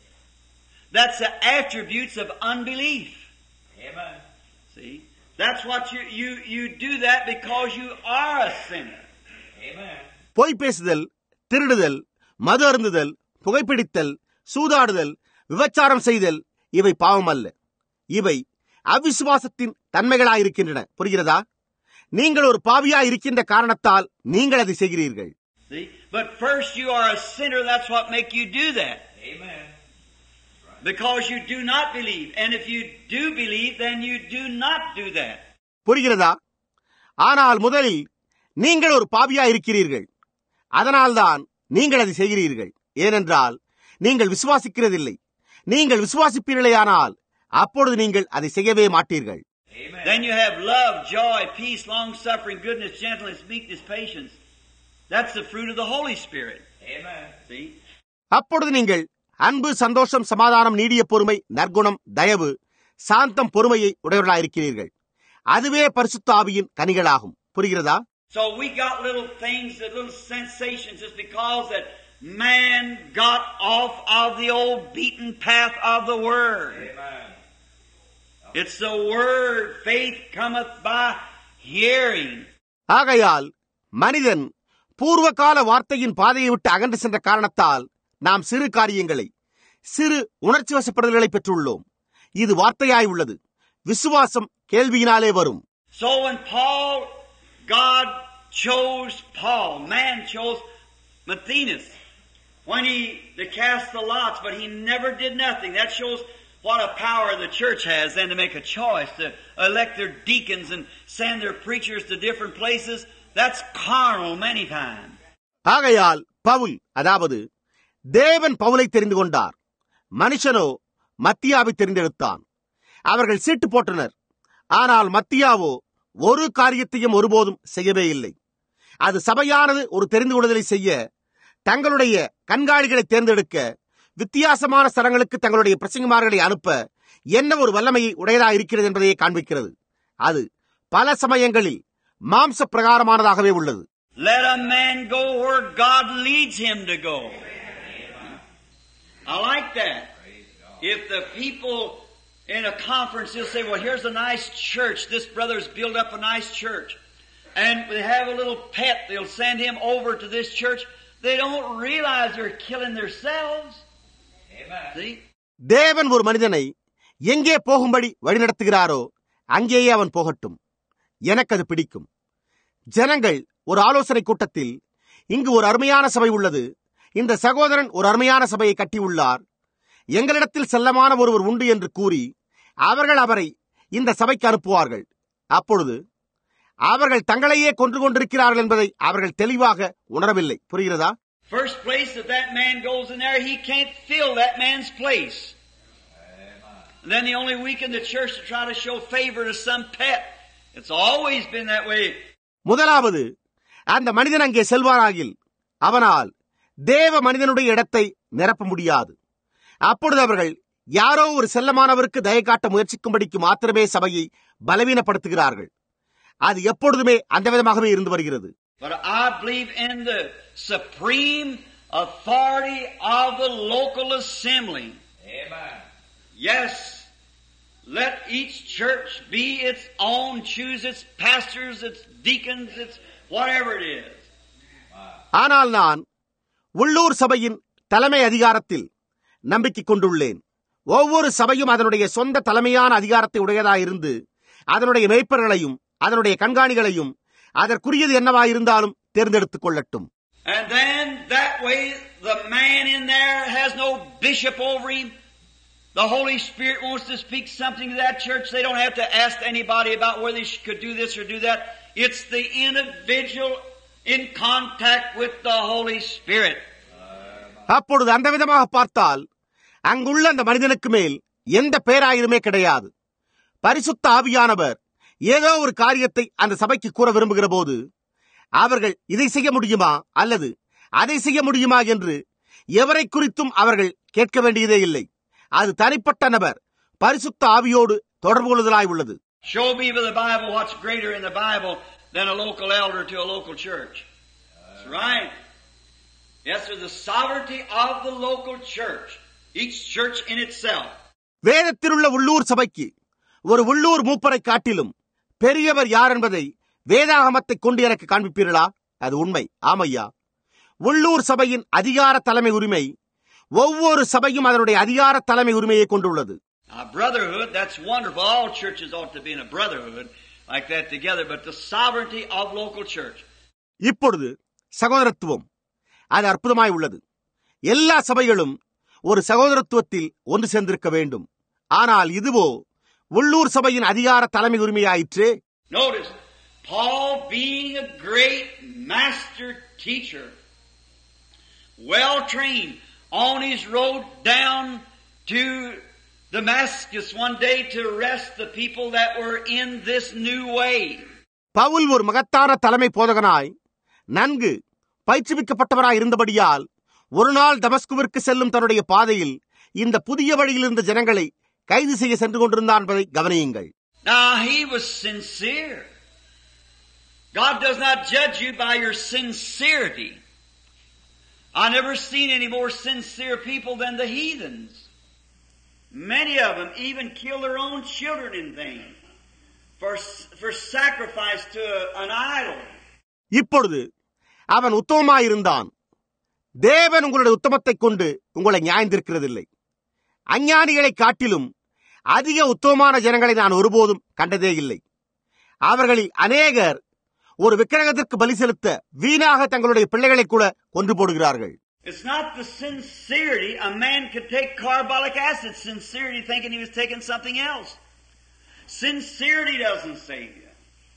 That's the attributes of unbelief. Amen. See? That's what you you you do that because you are a sinner. Amen. பொய் பேசுதல், திருடுதல், மது அருந்துதல், புகைப்பிடித்தல், சூதாடுதல், விபச்சாரம் செய்தல் இவை பாவம் அல்ல. இவை அவிசுவாசத்தின் தன்மைகளாயிருக்கின்றன. புரிகிறதா? நீங்கள் ஒரு பாவியாய் இருக்கின்ற காரணத்தால் நீங்கள் அதை செய்கிறீர்கள். See? But first you are a sinner, that's what make you do that. Amen. Because you do not believe. And if you do believe, then you do not do that. புரிகிறதா? ஆனால் முதலில் நீங்கள் ஒரு பாவியாய் இருக்கிறீர்கள். அதனால்தான் நீங்கள் அதை செய்கிறீர்கள். ஏனென்றால் நீங்கள் விசுவாசிக்கிறதில்லை. நீங்கள் விசுவாசிப்பீர்களேயானால் அப்பொழுது நீங்கள் அதை செய்யவே மாட்டீர்கள். Amen. Then you have love, joy, peace, long-suffering, goodness, gentleness, meekness, patience. That's the fruit of the Holy Spirit. Amen. See? அப்பொழுது நீங்கள் அன்பு, சந்தோஷம், சமாதானம், நீடிய பொறுமை, நற்குணம், தயவு, சாந்தம், பொறுமையை உடையவர்களாயிருக்கிறீர்கள். அதுவே பரிசுத்த ஆவியின் கனிகளாகும். புரிகிறதா? So we got little things, little sensations, just because that man got off of the old beaten path of the Word. Amen. It's the Word. Faith cometh by hearing. ஆகையால் மனிதன் பூர்வகால வார்த்தையின் பாதையை விட்டு அகன்று சென்ற காரணத்தால் நாம் சிறு காரியங்களை, சிறு உணர்ச்சி வசப்படுதல்களை பெற்றுள்ளோம். இது வார்த்தையாய் உள்ளது. விசுவாசம் கேள்வியினாலே வரும். So when Paul, God chose Paul, man chose Matthias when he to cast the lots, but he never did nothing. That shows what a power the church has then to make a choice, to elect their deacons and send their preachers to different places. That's carnal many times. ஆகையால் பவுல், அதாவது தேவன் பவுலை தெரிந்து கொண்டார், மனுஷனோ மத்தியாவை தெரிந்தெடுத்தான். அவர்கள் சீட்டு போட்டனர். ஆனால் மத்தியாவோ ஒரு காரியத்தையும் ஒருபோதும் செய்யவே இல்லை. அது சபையானது ஒரு தெரிந்து கொள்ளுதலை செய்ய, தங்களுடைய கண்காணிகளை தேர்ந்தெடுக்க, வித்தியாசமான ஸ்தலங்களுக்கு தங்களுடைய பிரசங்கிமார்களை அனுப்ப என்ன ஒரு வல்லமையை உடையதாக இருக்கிறது என்பதையே காண்பிக்கிறது. அது பல சமயங்களில் மாம்ச பிரகாரமானதாகவே உள்ளது. Let a man go where God leads him to go. I like that. If the people in a conference, they'll say, well, here's a nice church. This brother's built up a nice church. And they have a little pet. They'll send him over to this church. They don't realize they're killing themselves. See? தேவன் ஒரு மனிதனை எங்கே போகும்படி வழிநடத்துகிறாரோ அங்கேயே அவன் போகட்டும். எனக்கு அது பிடிக்கும். ஜனங்கள் ஒரு ஆலோசனை கூட்டத்தில், இங்கு ஒரு அருமையான சபை உள்ளது, இந்த சகோதரன் ஒரு அருமையான சபையை கட்டியுள்ளார், எங்களிடத்தில் செல்லமான ஒருவர் உண்டு என்று கூறி அவர்கள் அவரை இந்த சபைக்கு அனுப்புவார்கள். அப்பொழுது அவர்கள் தங்களையே கொன்று கொண்டிருக்கிறார்கள் என்பதை அவர்கள் தெளிவாக உணரவில்லை. புரிகிறதா? First place that that man goes in there, he can't fill that man's place. And then the only week in the church to try to show favor to some pet. It's always been that way. முதலாவது, அந்த மனிதன் அங்கே செல்வாராகில் அவனால் தேவ மனிதனுடைய இடத்தை நிரப்ப முடியாது. அப்பொழுது அவர்கள் யாரோ ஒரு செல்லமானவருக்கு தயை காட்ட முயற்சிக்கும்படிக்கு மாத்திரமே சபையை பலவீனப்படுத்துகிறார்கள். அது எப்பொழுதுமே அந்த விதமாகவே இருந்து வருகிறது. But I believe in the supreme authority of the local assembly. Amen. Yes. Let each church be its own, choose its pastors, its deacons, its whatever it is. ஆனால் நான் உள்ளூர் சபையின் தலைமை அதிகாரத்தில் நம்பிக்கை கொண்டுள்ளேன். ஒவ்வொரு சபையும் அதனுடைய சொந்த தலைமையான அதிகாரத்தை உடையதாயிருந்து அதனுடைய மேய்ப்பர்களையும் அதனுடைய கண்காணிகளையும் அதற்குரியது என்னவாயிருந்தாலும் தேர்ந்தெடுத்துக் கொள்ளட்டும். And then that way the man in there has no bishop over him. The Holy Spirit wants to speak something to that church. They don't have to ask anybody about whether they could do this or do that. It's the individual in contact with the Holy Spirit. அப்பொழுது அந்த விதமாக பார்த்தால் அங்குள்ள அந்த மனிதனுக்கு மேல் எந்த பேராயுமே கிடையாது. பரிசுத்த ஆவியானவர் ஏதோ ஒரு காரியத்தை அந்த சபைக்கு கூற விரும்புகிற போது அவர்கள் இதை செய்ய முடியுமா அல்லது அதை செய்ய முடியுமா என்று எவரை குறித்தும் அவர்கள் கேட்க வேண்டியதே இல்லை. அது தனிப்பட்ட நபர் பரிசுத்த ஆவியோடு தொடர்பு கொள்ளுதலாய் உள்ளது. Show me with the Bible what's greater in the Bible than a local elder to a local church. That's right. Yes, there's the sovereignty of the local church. Each church in itself. வேதத்தில் உள்ள உள்ளூர் சபைக்கு ஒரு உள்ளூர் மூப்பரை காட்டிலும் பெரியவர் யார் என்பதை வேதாகமத்தை கொண்டு எனக்கு காண்பிப்பீர்களா? அது உண்மை. ஆமையா, உள்ளூர் சபையின் அதிகார தலைமை உரிமை ஒவ்வொரு சபையும் அதனுடைய அதிகார தலைமை உரிமையை கொண்டுள்ளது. A brotherhood, that's wonderful. All churches ought to be in a brotherhood like that together, but the sovereignty of local church. இப்பொழுது சகோதரத்துவம், அது அற்புதமாய் உள்ளது. எல்லா சபைகளும் ஒரு சகோதரத்துவத்தில் ஒன்று சேர்ந்திருக்க வேண்டும். ஆனால் இதுவோ உள்ளூர் சபையின் அதிகார தலைமை உரிமையாயிற்று. Notice, Paul being a great master teacher, well trained, on his road down to Damascus one day to arrest the people that were in this new way. Pavul ஒரு மகத்தான தலைமை போதகனாய் நன்கு பயிற்றுவிக்கப்பட்டவராய் இருந்தபடியால் ஒரு நாள் தமஸ்குவிற்கு செல்லும் தன்னுடைய பாதையில் இந்த புதிய வழியில் இருந்த ஜனங்களை கைது செய்ய சென்று கொண்டிருந்தான் என்பதை கவனியுங்கள். Now he was sincere. God does not judge you by your sincerity. I never seen any more sincere people than the heathens. Many of them even kill their own children in vain for, for sacrifice to an idol. இப்பொழுது அவன் உத்தமமாயிருந்தான். தேவன் உங்களுடைய உத்தமத்தை கொண்டு உங்களை நியாயந்திருக்கிறதில்லை. அஞ்ஞானிகளை காட்டிலும் அதிக உத்தமமான ஜனங்களை நான் ஒருபோதும் கண்டதே இல்லை. அவர்களில் அநேகர் ஒரு விக்கிரகத்திற்கு பலி செலுத்த வீணாக தங்களுடைய பிள்ளைகளை கூட கொன்று போடுகிறார்கள். It's not the sincerity. A man could take carbolic acid sincerity thinking he was taking something else. Sincerity doesn't save you.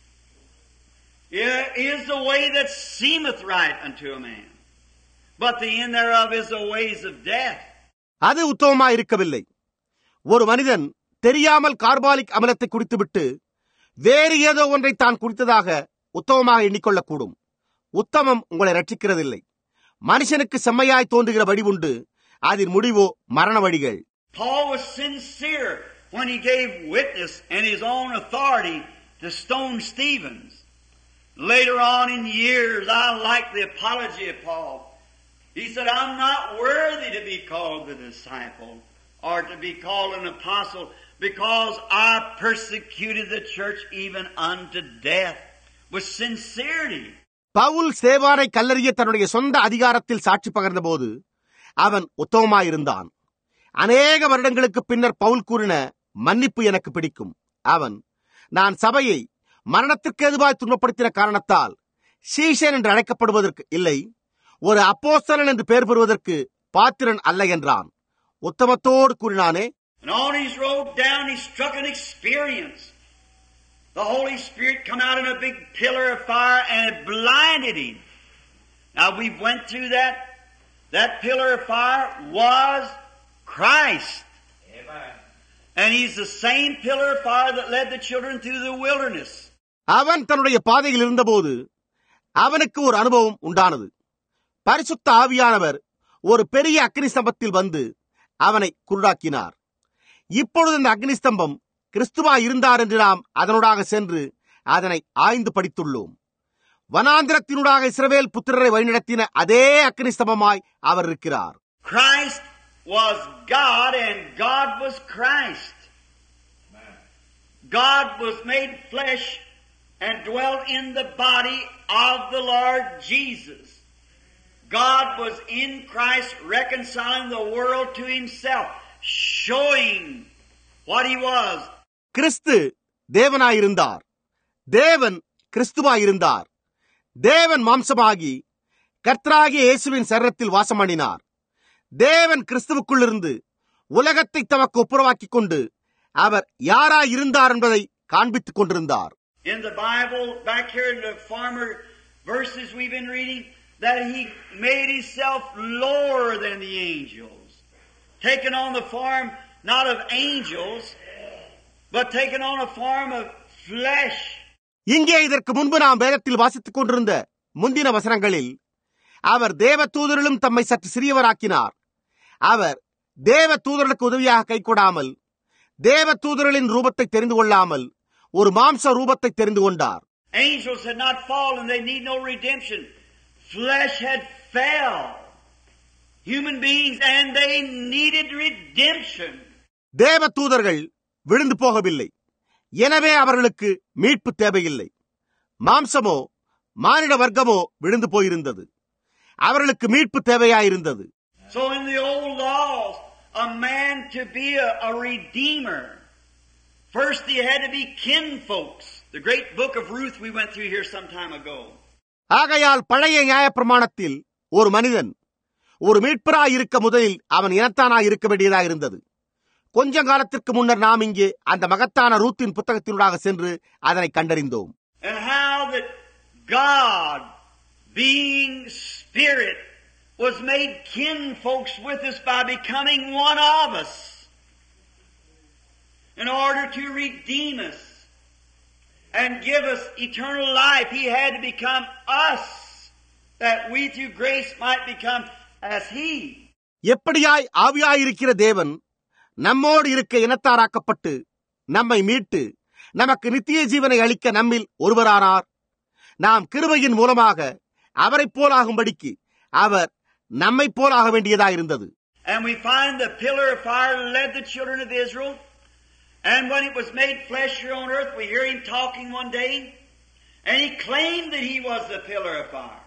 It is the way that seemeth right unto a man, but the end thereof is the ways of death. அது உத்தமமா இருக்கவில்லை. ஒரு மனிதன் தெரியாமல் கார்பாலிக் அமிலத்தை குடித்துவிட்டு வேறு ஏதோ ஒன்றை தான் குடித்ததாக உத்தமமாக எண்ணிக்கொள்ளக்கூடும். உத்தமம் உங்களை ரட்சிக்கிறதில்லை. மனுஷனுக்கு செம்மையாய் தோன்றுகிற வழி உண்டு, அதன் முடிவோ மரண வழிகள். Paul was sincere when he gave witness in his own authority to stone Stevens. Later on in years, I like the apology of Paul. He said, I'm not worthy to be called a disciple or to be called an apostle because I persecuted the church even unto death with sincerity. Pavul சேவானை கல்லறிய தன்னுடைய சொந்த அதிகாரத்தில் சாட்சி பகர்ந்த போது அவன் உத்தமமாயிருந்தான். அநேக வருடங்களுக்கு பின்னர் பவுல் கூறின மன்னிப்பு எனக்கு பிடிக்கும். அவன், நான் சபையை மரணத்திற்கு எதுவாய் துன்பப்படுத்தின காரணத்தால் சீஷன் என்று அழைக்கப்படுவதற்கு இல்லை, ஒரு அப்போஸ்தலன் என்று பெயர் பெறுவதற்கு பாத்திரன் அல்ல என்றான். உத்தமத்தோடு கூறினானே. And on his road down he struck an experience. The Holy Spirit come out in a big pillar of fire and it blinded him. Now we went through that. That pillar of fire was Christ. Amen. And he's the same pillar of fire that led the children through the wilderness. அவன் தன்னுடைய பாதையில் இருந்தபோது அவனுக்கு ஒரு அனுபவம் உண்டானது. பரிசுத்த ஆவியானவர் ஒரு பெரிய அக்னி ஸ்தம்பத்தில் வந்து அவனை குருடாக்கினார். இப்பொழுது இந்த அக்னி ஸ்தம்பம் கிறிஸ்துவா இருந்தார் என்று நாம் அதனூடாக சென்று அதனை ஆய்ந்து படித்துள்ளோம். வனாந்திரத்தினூடாக இஸ்ரவேல் புத்திரரை வழிநடத்தின அதே அக்னி ஸ்தம்பமாய் அவர் இருக்கிறார். Christ was God and God was Christ. God was made flesh and dwelt in the body of the Lord Jesus. God was in Christ reconciling the world to himself, showing what he was. கிறிஸ்து தேவனாயிருந்தார். தேவன் கிறிஸ்துவாயிருந்தார். தேவன் மாம்சமாகி கர்த்தராகிய இயேசுவின் சரீரத்தில் வாசமணினார். தேவன் கிறிஸ்துவுக்குள்ளிருந்து உலகத்தை தமக்கு ஒப்புரவாக்கிக் கொண்டு அவர் யாராயிருந்தார் என்பதை காண்பித்துக் கொண்டிருந்தார். In the Bible, back here in the former verses we've been reading, that he made himself lower than the angels, taken on the form not of angels, but taken on a form of flesh. இங்கே இதற்கு முன்பு நாம் வேதத்தில் வாசித்துக் கொண்டிருந்த முந்தின வசனங்களில் அவர் தேவ தூதரிலும் தம்மை சற்று சிறியவராக்கினார். அவர் தேவ தூதர்களுக்கு உதவியாக கை கொடாமல், தேவ தூதர்களின் ரூபத்தை தெரிந்து கொள்ளாமல் ஒரு மாம்ச ரூபத்தை தெரிந்து கொண்டார். Angels had not fallen, they need no redemption. Flesh had fell. Human beings, and they needed redemption. தேவ தூதர்கள் விழுந்து போகவில்லை, எனவே அவர்களுக்கு மீட்பு தேவையில்லை. மாம்சமோ மானிட வர்க்கமோ விழுந்து போயிருந்தது, அவர்களுக்கு மீட்பு தேவையாயிருந்தது. So in the old laws, a man to be a, a redeemer, first he had to be kinfolks. The great book of Ruth we went through here some time ago. ஆகையால் பழைய நியாயப்பிரமாணத்தில் ஒரு மனிதன் ஒரு மீட்பராய் இருக்க முதலில் அவன் இனத்தானாய் இருக்க வேண்டியதாயிருந்தது. கொஞ்ச காலத்திற்கு முன்னர் நாம் இங்கே அந்த மகத்தான ரூத்தின் புத்தகத்தினூடாக சென்று அதனை கண்டறிந்தோம். And how that God, being Spirit, was made kinfolks with us by becoming one of us in order to redeem us and give us eternal life. He had to become us that we through grace might become as He. எப்படியாய் ஆவியாயிருக்கிற தேவன் நம்மோடு இருக்க இனத்தாராக்கப்பட்டு நம்மை மீட்டு நமக்கு நித்திய ஜீவனை அளிக்க நம்மில் ஒருவரானார். நாம் கிருபையின் மூலமாக அவரை போலாகும்படிக்கு அவர் நம்மை போலாக வேண்டியதாயிருந்தது. And we find the pillar of fire led the children of Israel. And when it was made flesh here on earth, we hear him talking one day, and he claimed that he was the pillar of fire.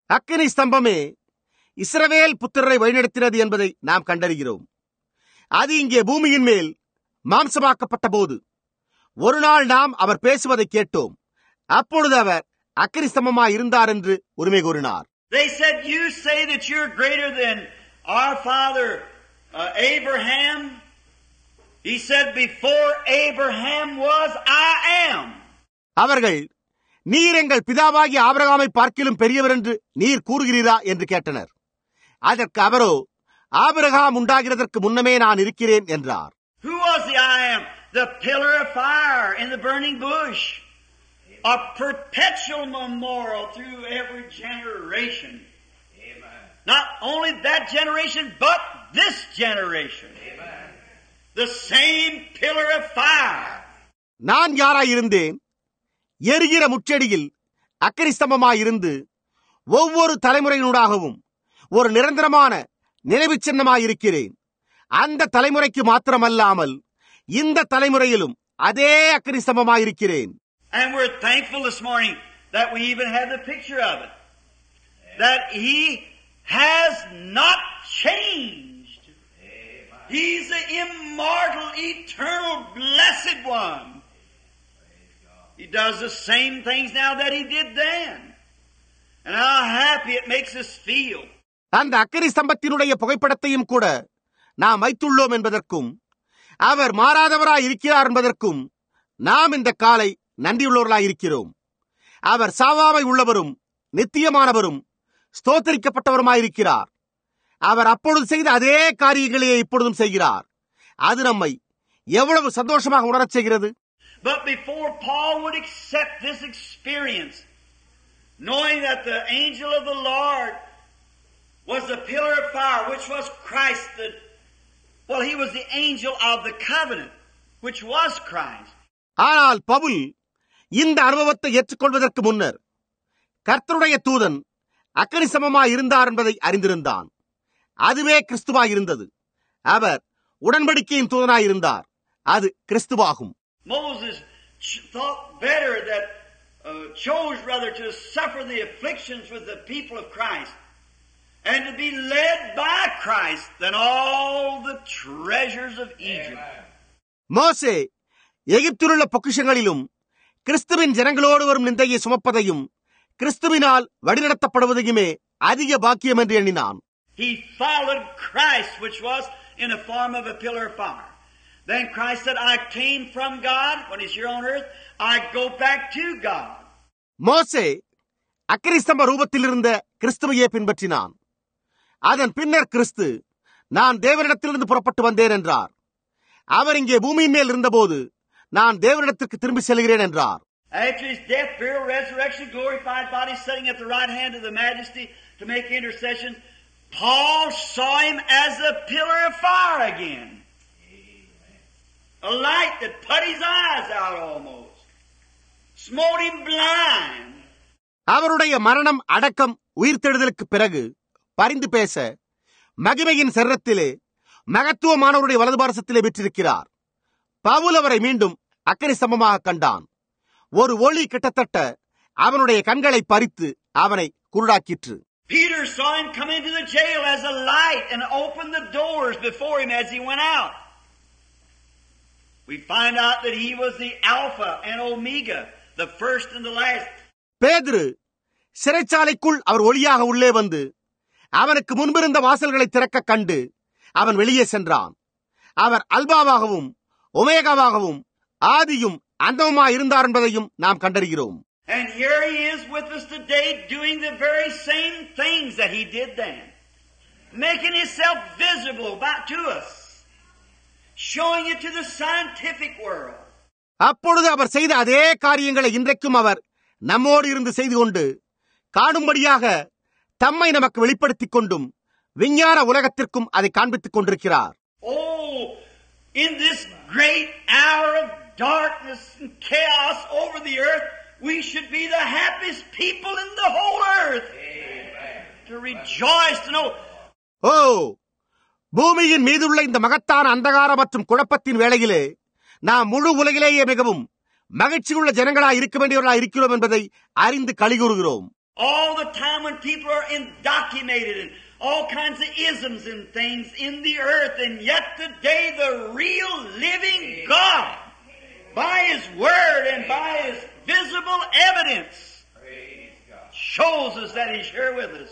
அக்கினி ஸ்தம்பமே இஸ்ரவேல் புத்திரரை வழிநடத்தினது என்பதை நாம் கண்டறிகிறோம். அது இங்கே பூமியின் மேல் மாம்சமாக்கப்பட்ட போது ஒரு நாள் நாம் அவர் பேசுவதை கேட்டோம். அப்பொழுது அவர் அக்கினி ஸ்தம்பமாய் இருந்தார் என்று உரிமை கூறினார். They said, you say that you're greater than our father uh, Abraham. He said, before Abraham was, I am. அவர்கள், நீர் எங்கள் பிதாவாகிய ஆபிரகாமை பார்க்கிலும் பெரியவர் என்று நீர் கூறுகிறீரா என்று கேட்டனர். அதற்கு அவரோ, ஆபிரகாம் உண்டாகிறதற்கு முன்னமே நான் இருக்கிறேன் என்றார். Who was the I am? The pillar of fire in the burning bush. A perpetual memorial through every generation. Amen. Not only that generation, but this generation. Amen. The same pillar of fire. நான் யாராயிருந்தேன்? எரிகிற முச்செடியில் அக்கினி ஸ்தம்பமாயிருந்து ஒவ்வொரு தலைமுறையினூடாகவும் ஒரு நிரந்தரமான நினைவு சின்னமாயிருக்கிறேன். அந்த தலைமுறைக்கு மாத்திரமல்லாமல் இந்த தலைமுறையிலும் அதே அக்கினி ஸ்தம்பமாயிருக்கிறேன். And we're thankful this morning that we even have the picture of it. That He has not changed. He's the immortal, eternal, blessed one. He does the same things now that He did then. And how happy it makes us feel. அந்த அக்கினி ஸ்தம்பத்தினுடைய புகைப்படத்தையும் கூட நாம் வைத்துள்ளோம் என்பதற்கும் அவர் மாறாதவராய் இருக்கிறார் என்பதற்கும் நாம் இந்த காலை நன்றியுள்ளவர்களாய் இருக்கிறோம். அவர் சாவாமை உள்ளவரும் நித்தியமானவரும் ஸ்தோத்தரிக்கப்பட்டவருமாயிருக்கிறார். அவர் அப்பொழுது செய்த அதே காரியங்களையே இப்பொழுதும் செய்கிறார். அது நம்மை எவ்வளவு சந்தோஷமாக உணரச் செய்கிறது. But before Paul would accept this experience, knowing that the angel of the Lord was the pillar of fire, which was Christ, the, well, he was the angel of the covenant, which was Christ. ஆனால் பவுல் இந்த அனுபவத்தை ஏற்றுக்கொள்வதற்கு முன்னர் கர்த்தருடைய தூதன் அக்கினி ஸ்தம்பமாய் இருந்தார் என்பதை அறிந்திருந்தான். அதுவே கிறிஸ்துவாய் இருந்தது. அவர் உடன்படிக்கையின் தூதனாய் இருந்தார். அது கிறிஸ்துவாகும். Moses thought better that uh, chose rather to suffer the afflictions with the people of Christ and to be led by Christ than all the treasures of Egypt. மோசே எகிப்திலுள்ள பொக்கிஷங்களிலும் கிறிஸ்துவின் ஜனங்களோடு வரும் நிந்தையை சுமப்பதையும் கிறிஸ்துவினால் வழிநடத்தப்படுவதையுமே அதிக பாக்கியம் என்று எண்ணினான். He followed Christ, which was in the form of a pillar of fire. Then Christ said, I came from God. When He's here on earth, I go back to God. மோசே அக்கினி ஸ்தம்ப ரூபத்தில் இருந்த கிறிஸ்துவையே பின்பற்றினான். அதன் பின்னர் கிறிஸ்து, நான் தேவனிடத்திலிருந்து புறப்பட்டு வந்தேன் என்றார். அவர் இங்கே பூமியின் மேல் இருந்தபோது நான் தேவனிடத்திற்கு திரும்பி செல்கிறேன் என்றார். After His death, burial, resurrection, glorified body, sitting at the right hand of the Majesty to make intercessions, Paul saw Him as a pillar of fire again. A light that put his eyes out almost. Smote him blind. அவருடைய மரணம், அடக்கம், உயிர்த்தெழுதலுக்கு பிறகு பரிந்து பேச மகிமையின் சரீரத்திலே மகத்துவமானவருடைய வலது பாரசத்திலே விற்றிருக்கிறார். பவுல் அவரை மீண்டும் அக்கினி ஸ்தம்பமாக கண்டான். ஒரு ஒளி கிட்டத்தட்ட அவனுடைய கண்களை பறித்து அவனை குருடாக்கிற்று. Peter saw him come into the jail as a light and opened the doors before him as he went out. We find out that he was the Alpha and Omega, the first and the last. பேதுரு சிறைச்சாலைக்குள் அவர் ஒளியாக உள்ளே வந்து அவனுக்கு முன்பிருந்த வாசல்களை திறக்க கண்டு அவன் வெளியே சென்றான். அவர் அல்பாவாகவும் ஒமேகாவாகவும் ஆதியும் அந்தமுமாய் இருந்தார் என்பதையும் நாம் கண்டறிகிறோம். And here he is with us today doing the very same things that he did then. Making himself visible back to us. Showing it to the scientific world. அப்பொழுது அவர் செய்த அதே காரியங்களை இன்றைக்கும் அவர் நம்மோடு இருந்து செய்து கொண்டு காணும்படியாக தம்மை நமக்கு வெளிப்படுத்திக் கொண்டும் விஞ்ஞான உலகத்திற்கும் அதை காண்பித்துக் கொண்டிருக்கிறார். Oh, in this great hour of darkness and chaos over the earth, we should be the happiest people in the whole earth. Amen. To rejoice to know. Oh, பூமியின் மீதுள்ள இந்த மகத்தான அந்தகார மற்றும் குழப்பத்தின் வேளையிலே நாம் முழு உலகிலேயே மிகவும் மகிழ்ச்சியுள்ள ஜனங்களாய் இருக்க வேண்டியவர்களாய் இருக்கிறோம் என்பதை அறிந்து களி கூறுகிறோம். All the time when people are indoctrinated and all kinds of isms and things in the earth, and yet today the real living God, by His Word and by His visible evidence, shows us that He's here with us.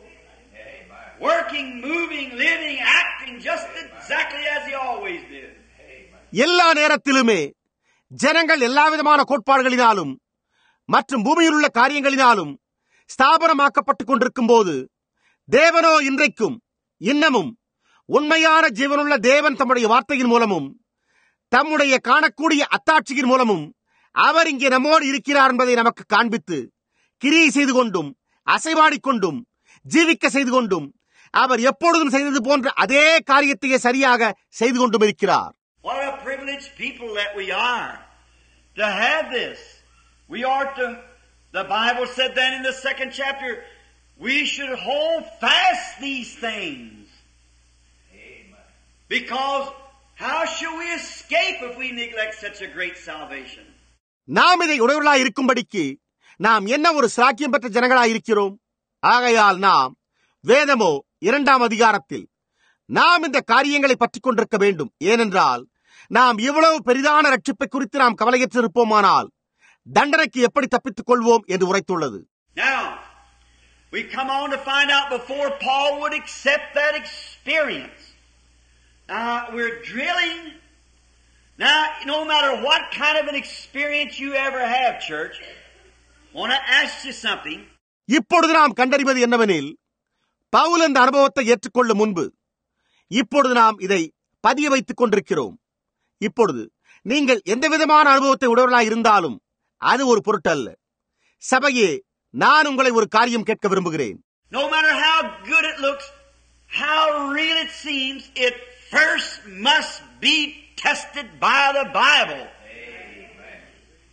Working, moving, living, acting just exactly as He always did. எல்லா நேரத்திலுமே ஜனங்கள் எல்லா விதமான கோட்பாடுகளினாலும் மற்றும் பூமியில் உள்ள காரியங்களினாலும் ஸ்தாபனமாக்கப்பட்டுக் கொண்டிருக்கும் போது தேவனோ இன்றைக்கும் இன்னமும் உண்மையான ஜீவனுள்ள தேவன் தம்முடைய வார்த்தையின் மூலமும் தம்முடைய காணக்கூடிய அத்தாட்சியின் மூலமும் அவர் இங்கே நம்மோடு இருக்கிறார் என்பதை நமக்கு காண்பித்து கிரியை செய்து கொண்டும் அசைவாடிக்கொண்டும் ஜீவிக்க செய்து கொண்டும் அவர் எப்பொழுதும் செய்தது போன்ற அதே காரியத்தையே சரியாக செய்து கொண்டும் இருக்கிறார். What a privileged people that we are to have this. We are to, the Bible said that in the second chapter, we should hold fast these things. Amen. Because how shall we escape if we neglect such a great salvation? நாம் இதை உடையவர்களாய் இருக்கும்படிக்கு நாம் என்ன ஒரு சாக்கியம் பெற்ற ஜனங்களாய் இருக்கிறோம். ஆகையால் நாம் வேதமோ இரண்டாம் அதிகாரத்தில் நாம் இந்த காரியங்களை பற்றிக் கொண்டிருக்க வேண்டும். ஏனென்றால் நாம் இவ்வளவு பெரிதான ரட்சிப்பை குறித்து நாம் கவலையற்றிருப்போமானால் தண்டனைக்கு எப்படி தப்பித்துக் கொள்வோம் என்று உரைத்துள்ளது. Now, we come on to find out before Paul would accept that experience. Now, we're drilling. Now, no matter what kind of an experience you ever have, church, I want to ask you something. இப்பொழுது நாம் கண்டறிவது என்னவெனில், பவுல் அந்த அனுபவத்தை ஏற்றுக்கொள்ளும் முன்பு இப்பொழுது நாம் இதை பதிய வைத்துக் கொண்டிருக்கிறோம். இப்பொழுது நீங்கள் எந்த விதமான அனுபவத்தை உடையவர்களாய் இருந்தாலும் அது ஒரு பொருட்டல்ல. சபையே, நான் உங்களை ஒரு காரியம் கேட்க விரும்புகிறேன். No matter how good it looks, how real it seems, it first must be tested by the Bible. Amen.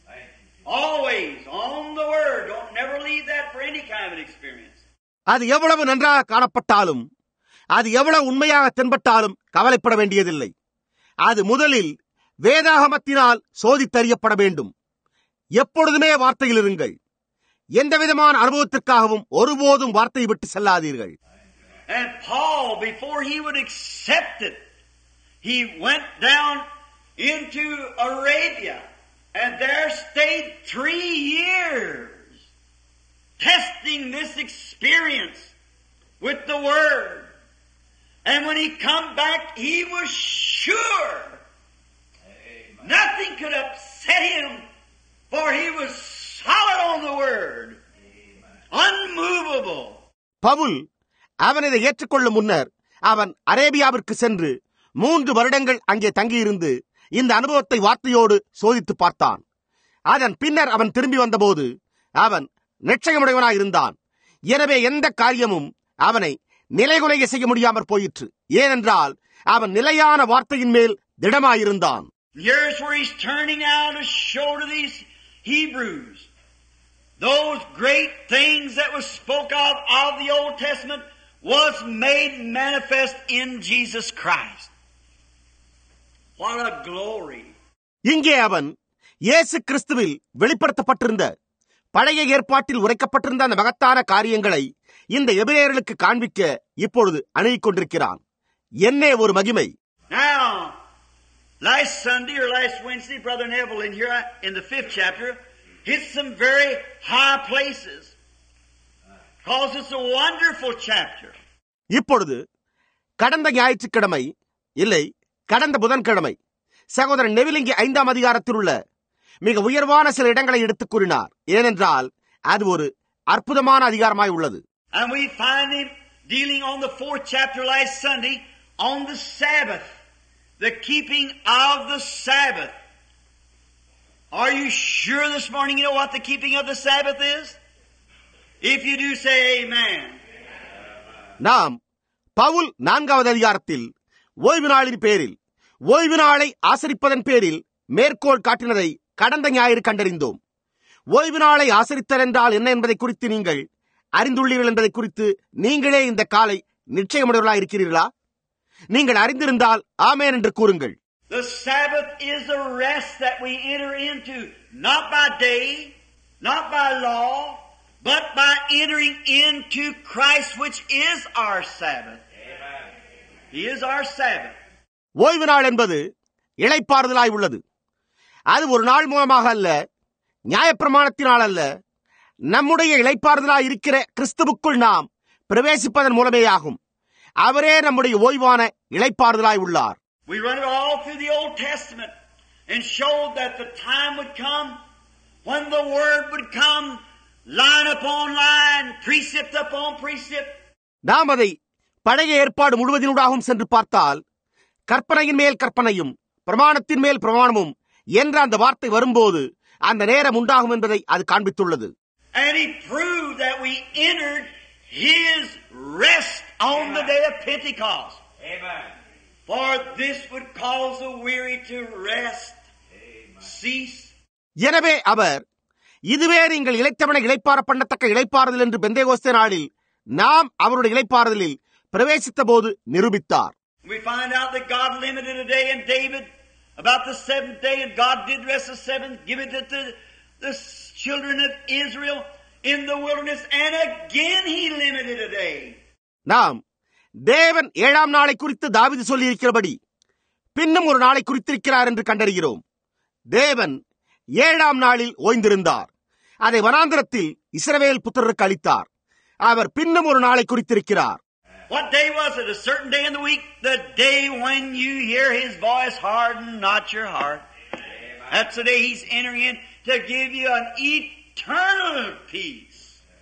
Always on the Word. Don't never leave that for any kind of experience. அது எவ்வளவு நன்றாக காணப்பட்டாலும் அது எவ்வளவு உண்மையாக தென்பட்டாலும் கவலைப்பட வேண்டியதில்லை. அது முதலில் வேதாகமத்தினால் சோதித்தறியப்பட வேண்டும். எப்பொழுதுமே வார்த்தையில் இருங்கள். எந்த விதமான அனுபவத்திற்காகவும் ஒருபோதும் வார்த்தையை விட்டு செல்லாதீர்கள். And Paul, before he would accept it, he went down into Arabia and there stayed three years testing this experience with the Word. And when he come back, he was sure Amen. Nothing could upset him, for he was solid on the Word. Amen. Unmovable. Pavul அவன் இதை ஏற்றுக்கொள்ளும் முன்னர் அவன் அரேபியாவிற்கு சென்று மூன்று வருடங்கள் அங்கே தங்கியிருந்து இந்த அனுபவத்தை வார்த்தையோடு சோதித்து பார்த்தான். அதன் பின்னர் அவன் திரும்பி வந்தபோது அவன் நிச்சயமுடையவனாய் இருந்தான். எனவே எந்த காரியமும் அவனை நிலைகுலைய செய்ய முடியாமற் போயிற்று. ஏனென்றால் அவன் நிலையான வார்த்தையின் மேல் திடமாயிருந்தான். Here's where he's turning now to show to these Hebrews those great things that was spoke of of the Old Testament was made manifest in Jesus Christ. What a glory. இங்கே அவன் இயேசு கிறிஸ்துவில் வெளிப்படுத்தப்பட்டிருந்த பழைய ஏற்பாட்டில் உரைக்கப்பட்டிருந்த அந்த மகத்தான காரியங்களை இந்த எபிரேயர்களுக்கு காண்பிக்க இப்பொழுது அணுகிக் கொண்டிருக்கிறான். என்னே ஒரு மகிமை. Now, last Sunday or last Wednesday, Brother Neville in here in the fifth chapter hit some very high places. Because it's a wonderful chapter. இப்பொழுது கடந்த ஞாயிற்றுக்கிழமை இல்லை கடந்த புதன்கிழமை சகோதரன் நெவில் இங்கே ஐந்தாம் அதிகாரத்தில் உள்ள மிக உயர்வான சில இடங்களை எடுத்துக் கூறினார். ஏனென்றால் அது ஒரு அற்புதமான அதிகாரமாய் உள்ளது. And we find him dealing on the fourth chapter last Sunday on the Sabbath, the keeping of the Sabbath. Are you sure this morning you know what the keeping of the Sabbath is? If you do, say amen. நாம் பவுல் நான்காவது அதிகாரத்தில் ஓய்வு நாளின் பேரில் ஓய்வு நாளை ஆசரிப்பதன் பேரில் மேற்கோள் காட்டினதை கடந்த ஞாயிறு கண்டறிந்தோம். ஓய்வு நாளை ஆசரித்தல் என்றால் என்ன என்பதை குறித்து நீங்கள் அறிந்துள்ளீர்கள் என்பதை குறித்து நீங்களே இந்த காலை நிச்சயமுடையவர்களாக இருக்கிறீர்களா? நீங்கள் அறிந்திருந்தால் ஆமென் என்று கூறுங்கள். The Sabbath is a rest that we enter into, not by day, not by law, but by entering into Christ, which is our Sabbath. He is our Sabbath. ஓய்வு நாள் என்பது இளைப்பாறுதலாய் உள்ளது. அது ஒரு நாள் மூலமாக அல்ல, நியாயப்பிரமாணத்தினால் அல்ல, நம்முடைய இளைப்பாறுதலாய் இருக்கிற கிறிஸ்துவுக்குள் நாம் பிரவேசிப்பதன் மூலமேயாகும். அவரே நம்முடைய ஓய்வான இளைப்பாறுதலாய் உள்ளார். We run it all through the Old Testament and showed that the time would come when the Word would come line upon line, precept upon precept. நாம் அதை பழைய ஏற்பாடு முழுவதினூடாகவும் சென்று பார்த்தால், கற்பனையின் மேல் கற்பனையும் பிரமாணத்தின் மேல் பிரமாணமும் என்ற அந்த வார்த்தை வரும்போது அந்த நேரம் உண்டாகும் என்பதை அது காண்பித்துள்ளது. And he proved that we entered his rest on Amen. The day of Pentecost. Amen. For this would cause the weary to rest, Amen. Cease. எனவே அவர் இதுவே நீங்கள் இளைத்தவனை இளைப்பாற பண்ணத்தக்க இளைப்பாறுதல் என்று பெந்தேகோஸ்தே நாளில் நாம் அவருடைய இளைப்பாறுதலில் பிரவேசித்த போது நிரூபித்தார். We find out that God limited a day in David about the seventh day, and God did rest the seventh, give it to the, the children of Israel in the wilderness, and again he limited a day. நாம் தேவன் ஏழாம் நாளை குறித்து தாவீது சொல்லி இருக்கிறபடி பின்னும் ஒரு நாளை குறித்திருக்கிறார் என்று கண்டறிகிறோம். தேவன் ஏழாம் நாளில் ஓய்ந்திருந்தார். அதை வனாந்திரத்தில் இஸ்ரவேல் புத்திரருக்கு அளித்தார். அவர் பின்னும் ஒரு நாளை குறித்திருக்கிறார். What day was it? A certain day in the week? The day when you hear his voice, harden not your heart. Amen. That's the day he's entering in to give you an eternal peace.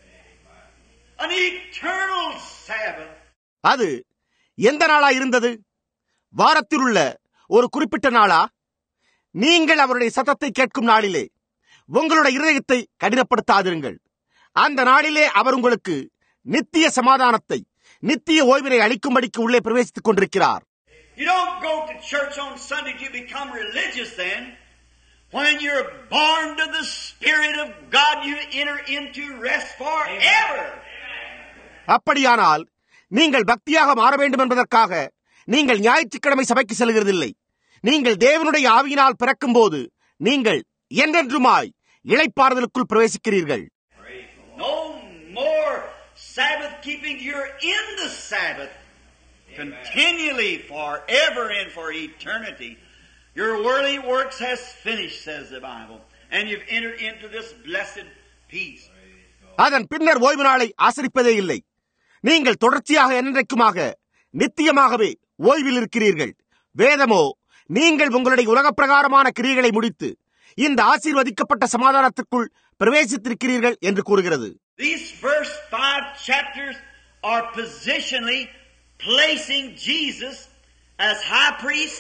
Amen. An eternal Sabbath. அது எந்த நாளா இருந்தது? வாரத்தில் உள்ள ஒரு குறிப்பிட்ட நாளா? நீங்கள் அவருடைய சத்தத்தை கேட்கும் நாளிலே உங்களுடைய இருதயத்தை கடினப்படுத்தாதிருங்கள். அந்த நாளிலே அவர் உங்களுக்கு நித்திய சமாதானத்தை, நித்திய ஓய்வினை அளிக்கும்படிக்கு உள்ளே பிரவேசித்துக் கொண்டிருக்கிறார். You don't go to church on Sunday to become religious then. When you're born to the Spirit of God, you enter into rest forever. அப்படியானால் நீங்கள் பக்தியாக மாற வேண்டும் என்பதற்காக நீங்கள் ஞாயிற்றுக்கிழமை சபைக்கு செல்கிறதில்லை. நீங்கள் தேவனுடைய ஆவியினால் பிறக்கும் போது நீங்கள் என்றென்றுமாய் இளைப்பாறுதலுக்குள் பிரவேசிக்கிறீர்கள். No more Sabbath keeping, you're in the Sabbath continually forever and for eternity. Your worldly works has finished, says the Bible, and you've entered into this blessed peace. அதன் பின்னர் ஓய்வு நாளை ஆசரிப்பதே இல்லை. நீங்கள் தொடர்ச்சியாக என்றைக்குமாக நித்தியமாகவே ஓய்வில் இருக்கிறீர்கள். வேதமோ நீங்கள் உங்களுடைய உலக பிரகாரமான கிரியைகளை முடித்து இந்த ஆசீர்வதிக்கப்பட்ட சமாதானத்திற்குள் பிரவேசித்திருக்கிறீர்கள் என்று கூறுகிறது. These first five chapters are positionally placing Jesus as high priest.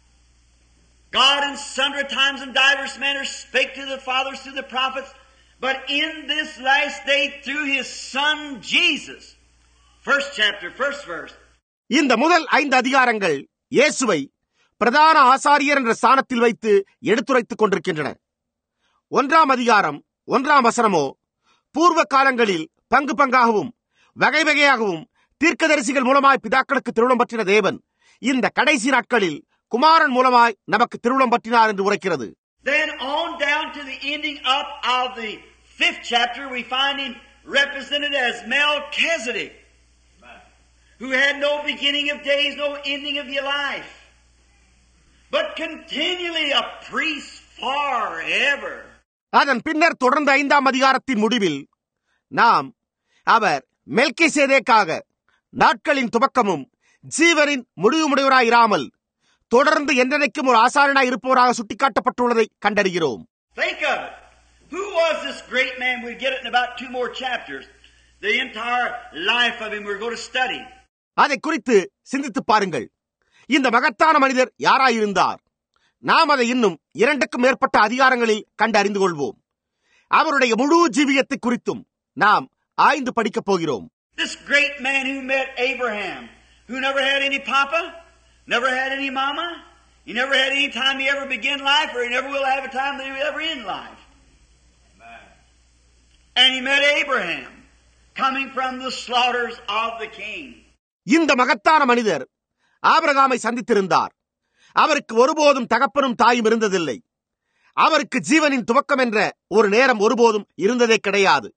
God in sundry times and divers manners spake to the fathers through the prophets, but in this last day through his son Jesus. First chapter, first verse. இந்த முதல் ஐந்து அதிகாரங்கள் இயேசுவை பிரதான ஆசாரியர் என்ற ஸ்தானத்தில் வைத்து எடுத்துரைத்துக் கொண்டிருக்கின்றன. ஒன்றாம் அதிகாரம் ஒன்றாம் வசனமோ பூர்வ காலங்களில் பங்கு பங்காகவும் வகை வகையாகவும் தீர்க்கதரிசிகள் மூலமாய் பிதாக்களுக்கு திருவுளம் பற்றின தேவன் இந்த கடைசி நாட்களில் குமாரன் மூலமாய் நமக்கு திருவுளம் பற்றினார் என்று உரைக்கிறது. Then on down to the ending up of the fifth chapter we find him represented as Melchizedek, who had no beginning of days, no ending of your life, but continually a priest forever. அதன் பின்னர் தொடர்ந்த ஐந்தாம் அதிகாரத்தின் முடிவில் நாம் அவர் மெல்கிசேதேக்காக நாட்களின் துவக்கமும் ஜீவனின் முடிவுமுடையவராயிராமல் தொடர்ந்து என்றைக்கும் ஒரு ஆசாரியனாய் இருப்பவராக சுட்டிக்காட்டப்பட்டுள்ளதை கண்டறிகிறோம். Think of it. Who was this great man? We'll get it in about two more chapters. The entire life of him we're going to study. அதை குறித்து சிந்தித்து பாருங்கள். இந்த மகத்தான மனிதர் யாராயிருந்தார்? நாம் அதை இன்னும் இரண்டுக்கும் மேற்பட்ட அதிகாரங்களில் கண்டு அறிந்து கொள்வோம். அவருடைய முழு ஜீவியத்தை குறித்தும் நாம் ஆய்ந்து படிக்கப் போகிறோம். This great man who met Abraham, who never had any papa, never had any mama, he never had any time he ever began life, or he never will have a time that he will ever end life. Amen. And he met Abraham, coming from the slaughters of the king. இந்த மகத்தான மனிதர் ஆபிரகாமை சந்தித்திருந்தார். அவருக்கு ஒருபோதும் தகப்பனும் தாயும் இருந்ததில்லை. அவருக்கு ஜீவனின் துவக்கம் என்ற ஒரு நேரம் ஒருபோதும் இருந்ததே கிடையாது.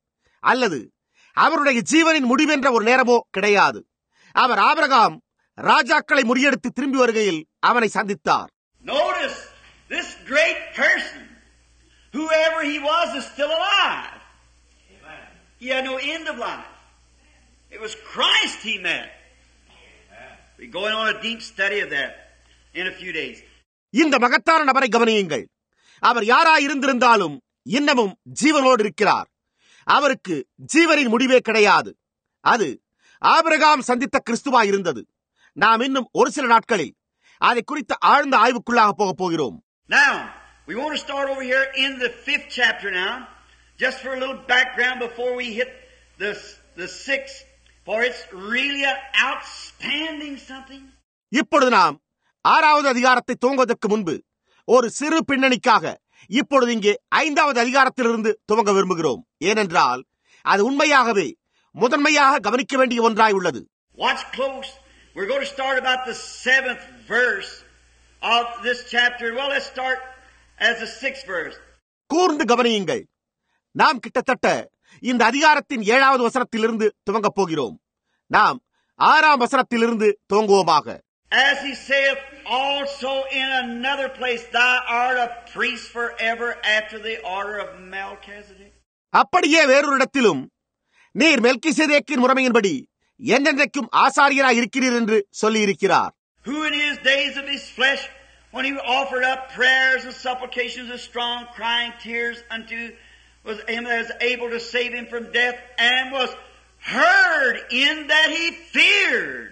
அல்லது அவருடைய ஜீவனின் முடிவென்ற ஒரு நேரமோ கிடையாது. அவர் ஆபிரகாம் ராஜாக்களை முறியடித்து திரும்பி வருகையில் அவனை சந்தித்தார். Notice this great person, whoever he was, is still alive. Amen. He had no end of life. It was Christ he met. We're going on a deep study of that in a few days. இந்த மகத்தான நபரை கவனியுங்கள். அவர் யாராய் இருந்திருந்தாலும் இன்னமும் ஜீவனோடு இருக்கிறார். அவருக்கு ஜீவனின் முடிவே கிடையாது. அது ஆபிரகாம் சந்தித்த கிறிஸ்துவாய் இருந்தது. நாம் இன்னும் ஒரு சில நாட்களில் அதை குறித்த ஆழ்ந்த ஆய்வுக்குள்ளாக போக போகிறோம். Now, we want to start over here in the fifth chapter now, just for a little background before we hit the, the sixth, for it's really an outstanding something. இப்பொழுது நாம் ஆறாவது அதிகாரத்தை துவங்குவதற்கு முன்பு ஒரு சிறு பின்னணிக்காக இப்பொழுது இங்கே ஐந்தாவது அதிகாரத்திலிருந்து துவங்க விரும்புகிறோம். ஏனென்றால் அது உண்மையாகவே முதன்மையாக கவனிக்க வேண்டிய ஒன்றாய் உள்ளது. Watch close. We're going to start about the seventh verse of this chapter. Well, let's start as the sixth verse. கூர்ந்து கவனியுங்கள். நாம் கிட்டத்தட்ட இந்த அதிகாரத்தின் ஏழாவது வசனத்திலிருந்து துவங்கப் போகிறோம். நாம் ஆறாம் வசனத்திலிருந்து துவங்குவோமாக. As he saith also in another place, thou art a priest forever after the order of Melchizedek. அப்படியே வேறொரு இடத்திலும் நீர் மெல்கிசேதேக்கின் முறைமையின்படி என்றென்றைக்கும் ஆசாரியராய் இருக்கிறீர் என்று சொல்லி இருக்கிறார். Who in his days of his flesh, when he offered up prayers and supplications with strong crying tears unto was him that is able to save him from death, and was heard in that he feared.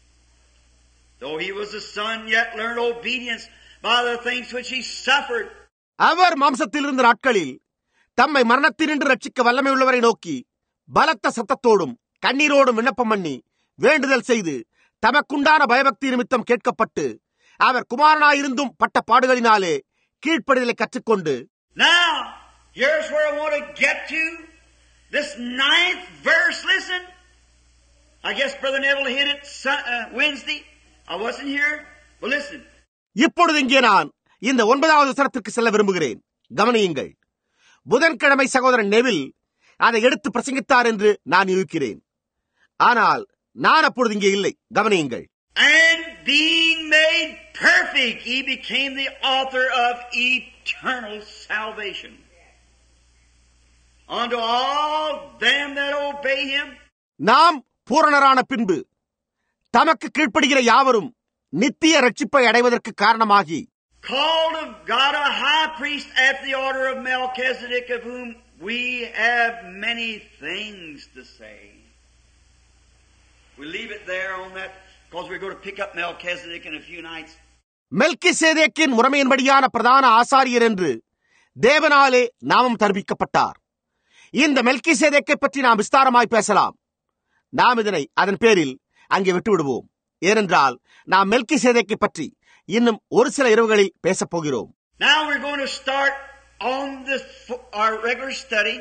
Though he was a son, yet learned obedience by the things which he suffered. அவர் மாம்சத்தில் இருந்த நாட்களில் தம்மை மரணத்தினின்று ரட்சிக்க வல்லமை உள்ளவரை நோக்கி பலத்த சத்தத்தோடும் கண்ணீரோடும் விண்ணப்பம் பண்ணி வேண்டுதல் செய்து தமக்குண்டான பயபக்தி நிமித்தம் கேட்கப்பட்டு அவர் குமாரனாயிருந்தும் பட்ட பாடுகளினாலே கீழ்ப்படிதலை கற்றுக்கொண்டு. Now, here's where I want to get to. This ninth verse, listen. I guess Brother Neville hit it uh, Wednesday. I wasn't here, but listen. இப்பொழுது இங்கே நான் இந்த ஒன்பதாவது வசனத்திற்கு செல்ல விரும்புகிறேன். கவனியுங்கள். புதன்கிழமை சகோதரன் நெவில் அதை எடுத்து பிரசங்கித்தார் என்று நான் யூகிக்கிறேன். ஆனால் நான் அப்பொழுது இங்கே இல்லை. கவனியுங்கள். And being made perfect, he became the author of eternal salvation unto all them that obey him. நாம் பூரணரான பின்பு தமக்கு கீழ்ப்படுகிற யாவரும் நித்திய ரட்சிப்பை அடைவதற்கு காரணமாகி, called of God a high priest after the order of Melchizedek, of whom we have many things to say. We'll leave it there on that because we're going to pick up Melchizedek in a few nights. மெல்கிசேதேக்கின் முறைமையின்படியான பிரதான ஆசாரியர் என்று தேவனாலே நாமம் தரிப்பிக்கப்பட்டார். இந்த மெல்கிசேதேக்கை பற்றி நாம் விஸ்தாரமாய் பேசலாம். நாம் இதனை அதன் பேரில் அங்கே விட்டுவிடுவோம். ஏனென்றால் நாம் மெல்கிசேதேக்கை பற்றி இன்னும் ஒரு சில இரவுகளில் பேசப் போகிறோம். Now we're going to start on this our regular study.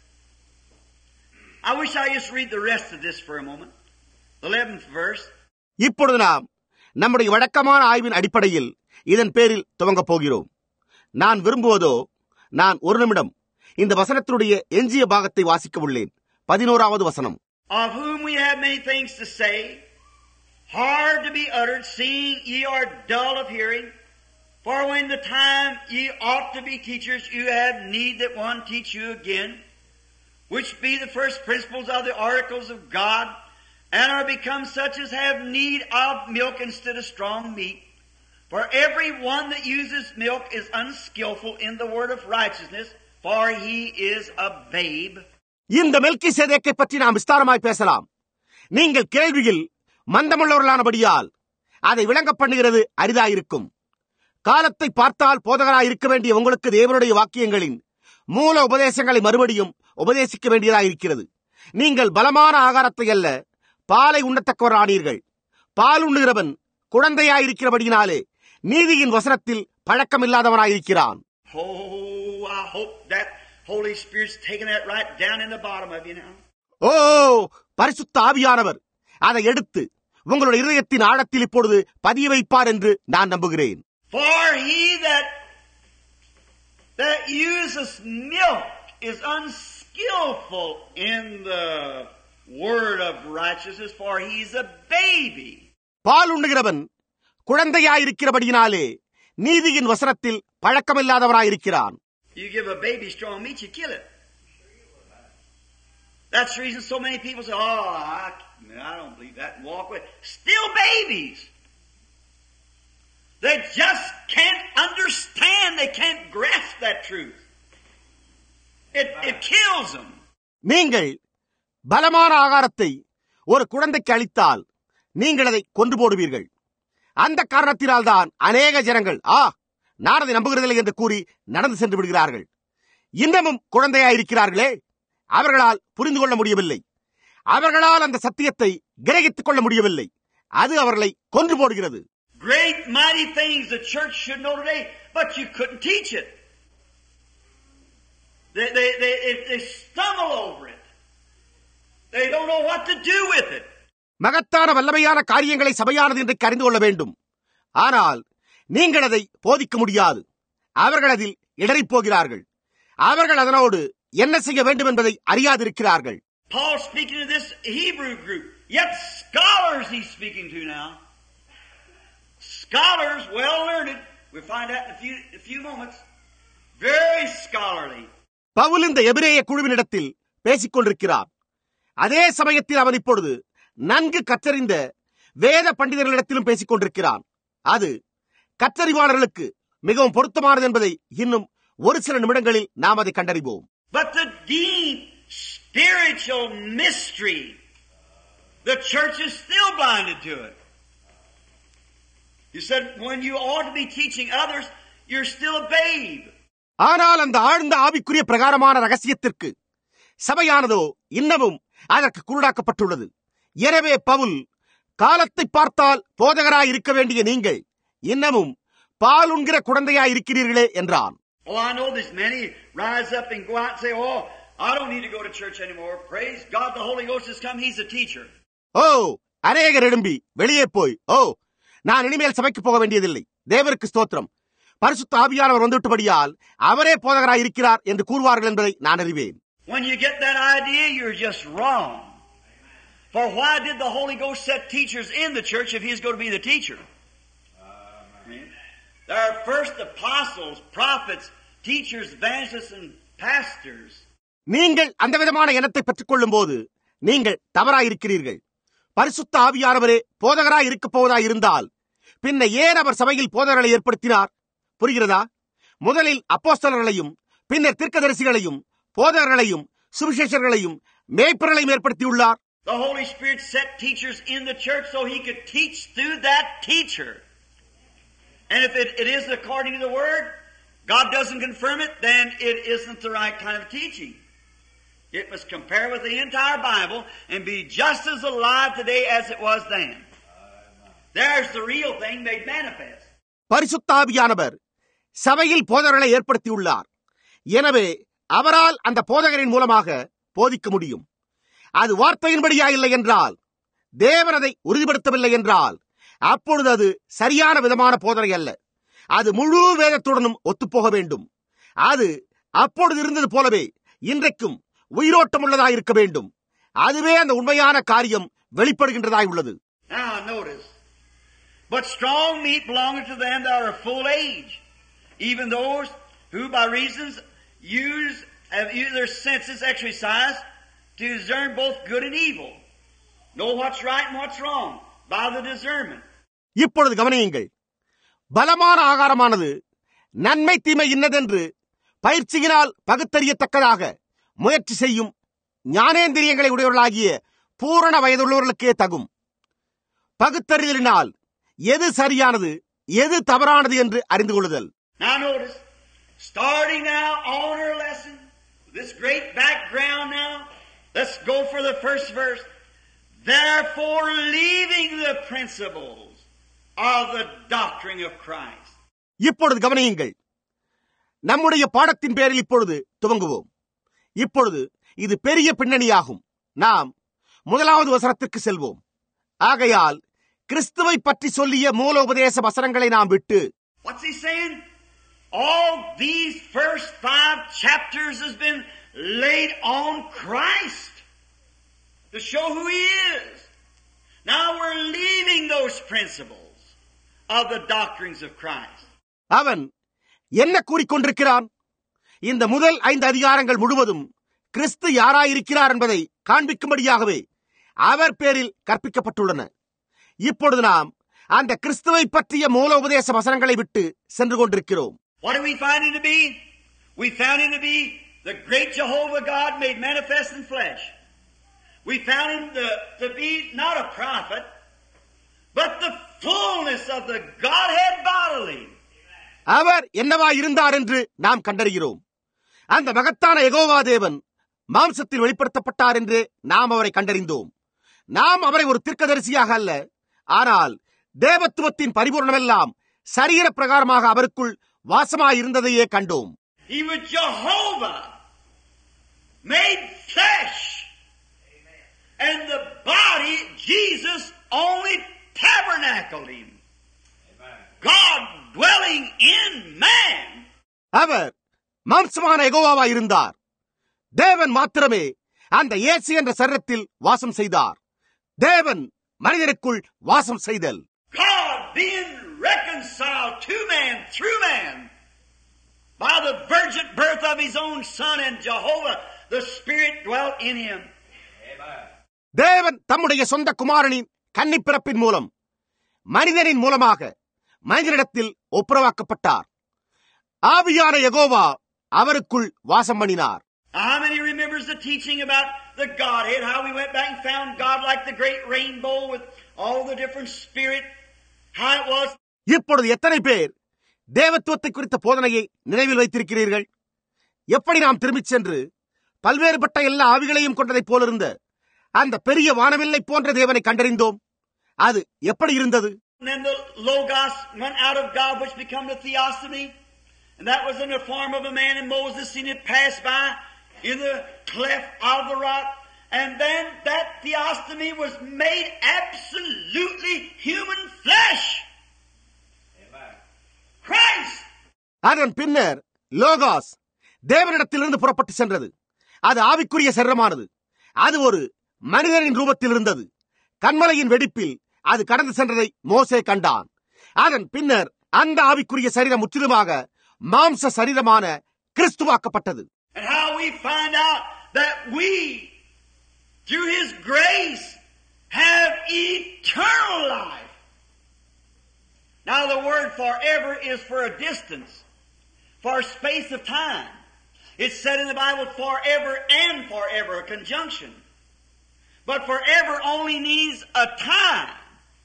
I wish I just read the rest of this for a moment. The eleventh verse. இப்பொழுது நாம் நம்முடைய வழக்கமான ஆய்வின் அடிப்படையில் இதன் பேரில் துவங்கப் போகிறோம். நான் விரும்புவதோ நான் ஒரு நிமிடம் இந்த வசனத்தினுடைய எஞ்சிய பாகத்தை வாசிக்க உள்ளேன். பதினோராவது வசனம். Of whom we have many things to say, hard to be uttered, seeing ye are dull of hearing. For when the time ye ought to be teachers, you have need that one teach you again, which be the first principles of the oracles of God, and are become such as have need of milk instead of strong meat. For every one that uses milk is unskillful in the word of righteousness, for he is a babe. இந்த மெல்கிசேதேக்கை பற்றி நாம் விஸ்தாரமாய் பேசலாம். நீங்கள் கேள்வியில் மந்தமுள்ளவர்களானபடியால் அதை விளங்க பண்ணுகிறது அரிதாயிருக்கும். காலத்தை பார்த்தால் போதகராய் இருக்க வேண்டிய உங்களுக்கு தேவனுடைய வாக்கியங்களின் மூல உபதேசங்களை மறுபடியும் உபதேசிக்க வேண்டியதாயிருக்கிறது. நீங்கள் பலமான ஆகாரத்தை அல்ல பாலை உண்ணத்தக்கவரானீர்கள். பால் உண்ணுகிறவன் குழந்தையாயிருக்கிறபடியினாலே நீதியின் வசனத்தில் பழக்கமில்லாதவனாயிருக்கிறான். Oh, I hope that Holy Spirit's taking that right down in the bottom of you now. ஓ, பரிசுத்த ஆவியானவர் அதை எடுத்து உங்களுடைய இதயத்தின் ஆழத்தில் இப்பொழுது பதிய வைப்பார் என்று நான் நம்புகிறேன். For he that that uses milk is unskillful skillful in the word of righteousness, for he's a baby. பால் உண்ணுகிறவன் குழந்தையாயிருக்கிறபடியினாலே நீதியின் வசனத்தில் பழக்கமில்லாதவராயிருக்கிறான். You give a baby strong meat, you kill it. That's the reason so many people say, oh, I, I don't believe that, and walk away. Still babies. They just can't understand, they can't grasp that truth. It, it kills them. நீங்கள் பலமான ஆகாரத்தை ஒரு குழந்தைக்கு அளித்தால் நீங்கள் அதை கொன்று போடுவீர்கள். அந்த காரணத்தினால் தான் அநேக ஜனங்கள் ஆ நான் அதை நம்புகிறதில்லை என்று கூறி நடந்து சென்று விடுகிறார்கள். இன்னமும் குழந்தையாயிருக்கிறார்களே, அவர்களால் புரிந்து கொள்ள முடியவில்லை. அவர்களால் அந்த சத்தியத்தை கிரகித்துக் கொள்ள முடியவில்லை. அது அவர்களை கொன்று போடுகிறது. Great mighty things the church should know today, but you couldn't teach it. They, they, they, they stumble over it. They don't know what to do with it. மகத்தான வல்லமையான காரியங்களை சபையானது இன்றைக்கு அறிந்து கொள்ள வேண்டும். ஆனால் நீங்கள் அதை போதிக்க முடியாது. அவர்கள் அதில் இடறிப் போகிறார்கள். அவர்கள் அதனோடு என்ன செய்ய வேண்டும் என்பதை அறியாதிருக்கிறார்கள். Paul speaking to this Hebrew group, yet scholars he's speaking to now. Scholars, well learned. We'll find out in a few, a few moments. Very scholarly. Pavul இந்த எபிரேய குழுவினிடத்தில் பேசிக் கொண்டிருக்கிறார். அதே சமயத்தில் அவன் இப்பொழுது நன்கு கற்றறிந்த வேத பண்டிதர்களிடத்திலும் பேசிக் கொண்டிருக்கிறான். அது கற்றறிவாளர்களுக்கு மிகவும் பொருத்தமானது என்பதை இன்னும் ஒரு சில நிமிடங்களில் நாம் அதை கண்டறிவோம். But the deep spiritual mystery, the church is still blinded to it. You said when you ought to be teaching others, you're still a babe. ஆனால் அந்த ஆழ்ந்த ஆவிக்குரிய பிரகாரமான ரகசியத்திற்கு சபையானதோ இன்னமும் அதற்கு குருடாக்கப்பட்டுள்ளது. எனவே பவுல் காலத்தை பார்த்தால் போதகராய் இருக்க வேண்டிய நீங்கள் இன்னமும் பால் உண்கிற குழந்தையாய் இருக்கிறீர்களே என்றான். Oh, I know there's many rise up and go out and say, oh, I don't need to go to church anymore. Praise God, the Holy Ghost has come. He's a teacher. ஓ, அநேகர் எழும்பி வெளியே போய், ஓ, நான் இனிமேல் சபைக்கு போக வேண்டியதில்லை. தேவருக்கு ஸ்தோத்திரம், பரிசுத்த ஆவியானவர் வந்துவிட்டபடியால் அவரே போதகராய் இருக்கிறார் என்று கூறுவார்கள் என்பதை நான் அறிவேன். When you get that idea, you're just wrong. For why did the Holy Ghost set teachers in the church if He's going to be the teacher? Amen. There are first apostles, prophets, teachers, evangelists, and pastors. நீங்கள் அந்த விதமான எண்ணத்தை பெற்றுக் கொள்ளும் போது நீங்கள் தவறாயிருக்கிறீர்கள். பரிசுத்த ஆவியானவரே போதகராய் இருக்கப் போவதாய் இருந்தால் பின்ன ஏன் அவர் சபையில் போதகர்களை ஏற்படுத்தினார்? புரிகிறதா? முதலில் அப்போஸ்தலர்களையும் பின்னர் தீர்க்கதரிசிகளையும் போதகர்களையும் சுவிசேஷர்களையும் மேய்ப்பர்களையும் ஏற்படுத்தியுள்ளார். The Holy Spirit set teachers in the church so He could teach through that teacher. And if it, it isn't according to the Word, God doesn't confirm it, then it isn't the right kind of teaching. It must compare with the entire Bible and be just as alive today as it was then. There's the real thing made manifest. பரிசுத்த ஆவியானவர் சபையில் போதகர்களை ஏற்படுத்தியுள்ளார். எனவே அவரால் அந்த போதகரின் மூலமாக போதிக்க முடியும். அது வார்த்தையின்படியா இல்லை என்றால், தேவன் அதை உறுதிப்படுத்தவில்லை என்றால், அப்பொழுது அது சரியான விதமான போதனை அல்ல. அது முழு வேதத்துடனும் ஒத்துப்போக வேண்டும். அது அப்பொழுது இருந்தது போலவே இன்றைக்கும் உயிரோட்டம் உள்ளதாய் இருக்க வேண்டும். அதுவே அந்த உண்மையான காரியம் வெளிப்படுகின்றதாய் உள்ளது. Now notice, but strong meat belongeth to them that are full age, even those who by reasons use have used their senses exercised to discern both good and evil. Know what's right and what's wrong by the discernment. இப்பொழுது கவனியுங்கள். பலமான ஆகாரமானது நன்மை தீமை இன்னதென்று பயிற்சியினால் பகுத்தறியத்தக்கதாக முயற்சி செய்யும் ஞானேந்திரியங்களை உடையவர்களாகிய பூரண வயதுள்ளவர்களுக்கே தகும். பகுத்தறிதலினால் எது சரியானது எது தவறானது என்று அறிந்து கொள்ளுதல். Now notice, starting now on our lesson, this great background now, let's go for the first verse. Therefore, leaving the principles of the doctrine of Christ. இப்பொழுது கவனியுங்கள். நம்முடைய பாடத்தின் பேரில் இப்பொழுது துவங்குவோம். இப்பொழுது இது பெரிய பின்னணியாகும். நாம் முதலாவது வசனத்திற்கு செல்வோம். ஆகையால் கிறிஸ்துவை பற்றி சொல்லிய மூலோபதேச வசனங்களை நாம் விட்டு. What's he saying? All these first five chapters has been laid on Christ to show who He is. Now we're leaving those principles of the doctrines of Christ. அவன் என்ன கூறிக்கொண்டிருக்கிறான்? இந்த முதல் ஐந்து அதிகாரங்கள் முழுவதும் கிறிஸ்து யாராயிருக்கிறார் என்பதை காண்பிக்கும்படியாகவே அவர் பேரில் கற்பிக்கப்பட்டுள்ளன. இப்பொழுது நாம் அந்த கிறிஸ்துவை பற்றிய மூல உபதேச வசனங்களை விட்டு சென்று கொண்டிருக்கிறோம். What do we find Him to be? We found Him to be the great Jehovah God made manifest in flesh. We found Him to, to be not a prophet, but the fullness of the Godhead bodily. அவர் என்னவா இருந்தார் என்று நாம் கண்டறிகிறோம். அந்த மகத்தான யெகோவா தேவன் மாம்சத்தில் வெளிப்படுத்தப்பட்டார் என்று நாம் அவரை கண்டறிந்தோம். நாம் அவரை ஒரு தீர்க்கதரிசியாக அல்ல, ஆனால் தேவத்துவத்தின் பரிபூர்ணமெல்லாம் சரீர பிரகாரமாக அவருக்குள் வாசமாயிருந்ததையே கண்டோம். He was Jehovah made flesh, and the body Jesus only tabernacled Him. God dwelling in man. அவர் மாம்சமான யெகோவாவா இருந்தார். தேவன் மாத்திரமே அந்த இயேசு என்ற சரீரத்தில் வாசம் செய்தார். தேவன் மனிதனுக்குள் வாசம் செய்தல். God being reconciled to man through man by the virgin birth of His own Son, and Jehovah the Spirit dwelt in Him. தேவன் தம்முடைய சொந்த குமாரனின் கன்னிப்பிறப்பின் மூலம் மனிதனின் மூலமாக மனிதனிடத்தில் ஒப்புரவாக்கப்பட்டார். ஆவியான யெகோவா அவருக்குள் வாசம் பண்ணினார். How many remembers the teaching about the Godhead, how we went back and found God like the great rainbow with all the different spirit, how it was. இப்பொழுது எத்தனை பேர் தேவத்துவத்தை குறித்த போதனையை நினைவில் வைத்திருக்கிறீர்கள்? எப்படி நாம் திரும்பிச் சென்று பல்வேறுபட்ட எல்லா ஆவிகளையும் கொண்டதைப் போலிருந்த அந்த பெரிய வானவில்லை போன்ற தேவனை கண்டறிந்தோம். அது எப்படி இருந்தது? And then the Logos went out of God, which became the Theophany, and that was in the form of a man, and Moses seen it pass by in the cleft of the rock, and then that Theophany was made absolutely human flesh. Amen. Christ. அதன் பின்னர் லோகாஸ் தேவனிடத்திலிருந்து புறப்பட்டு சென்றது. அது ஆவிக்குரிய சரீரமானது. அது ஒரு மனிதனின் ரூபத்தில் இருந்தது. கன்மலையின் வெடிப்பில் அது கடந்து சென்றதை மோசே கண்டான். அதன் பின்னர் அந்த ஆவிக்குரிய சரீரம் முற்றிலுமாக மாம்ச சரீரமான கிறிஸ்துவாக்கப்பட்டது. And how we find out that we, through His grace, have eternal life. Now the word forever is for a distance, for a space of time. It's said in the Bible forever and forever, a conjunction. But forever only means a time.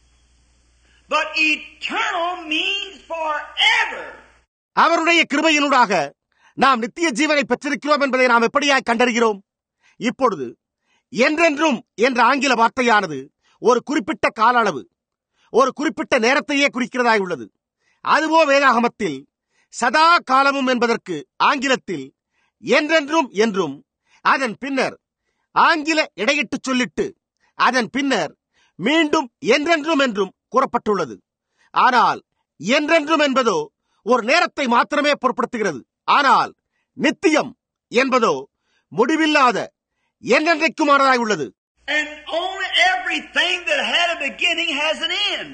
But eternal means forever. அவருடைய கிருபையினூடாக நாம் நித்திய ஜீவனை பெற்றிருக்கிறோம் என்பதை நாம் எப்படியாய் கண்டறிகிறோம்? இப்பொழுது என்றென்றும் என்ற ஆங்கில வார்த்தையானது ஒரு குறிப்பிட்ட கால அளவு, ஒரு குறிப்பிட்ட நேரத்தையே குறிக்கிறதாய் உள்ளது. அதுவோ வேதாகமத்தில் சதா காலமும் என்பதற்கு ஆங்கிலத்தில் என்றென்றும் என்றும், அதன் பின்னர் ஆங்கில இடையிட்டு சொல்லிட்டு அதன் பின்னர் மீண்டும் என்றென்றும் என்றும் கூறப்பட்டுள்ளது. ஆனால் என்றென்றும் என்பதோ ஒரு நேரத்தை மாத்திரமே பொருட்படுத்துகிறது. ஆனால் நித்தியம் என்பதோ முடிவில்லாத என்றென்றைக்குமானதாய் உள்ளது. And only everything that had a beginning has an end.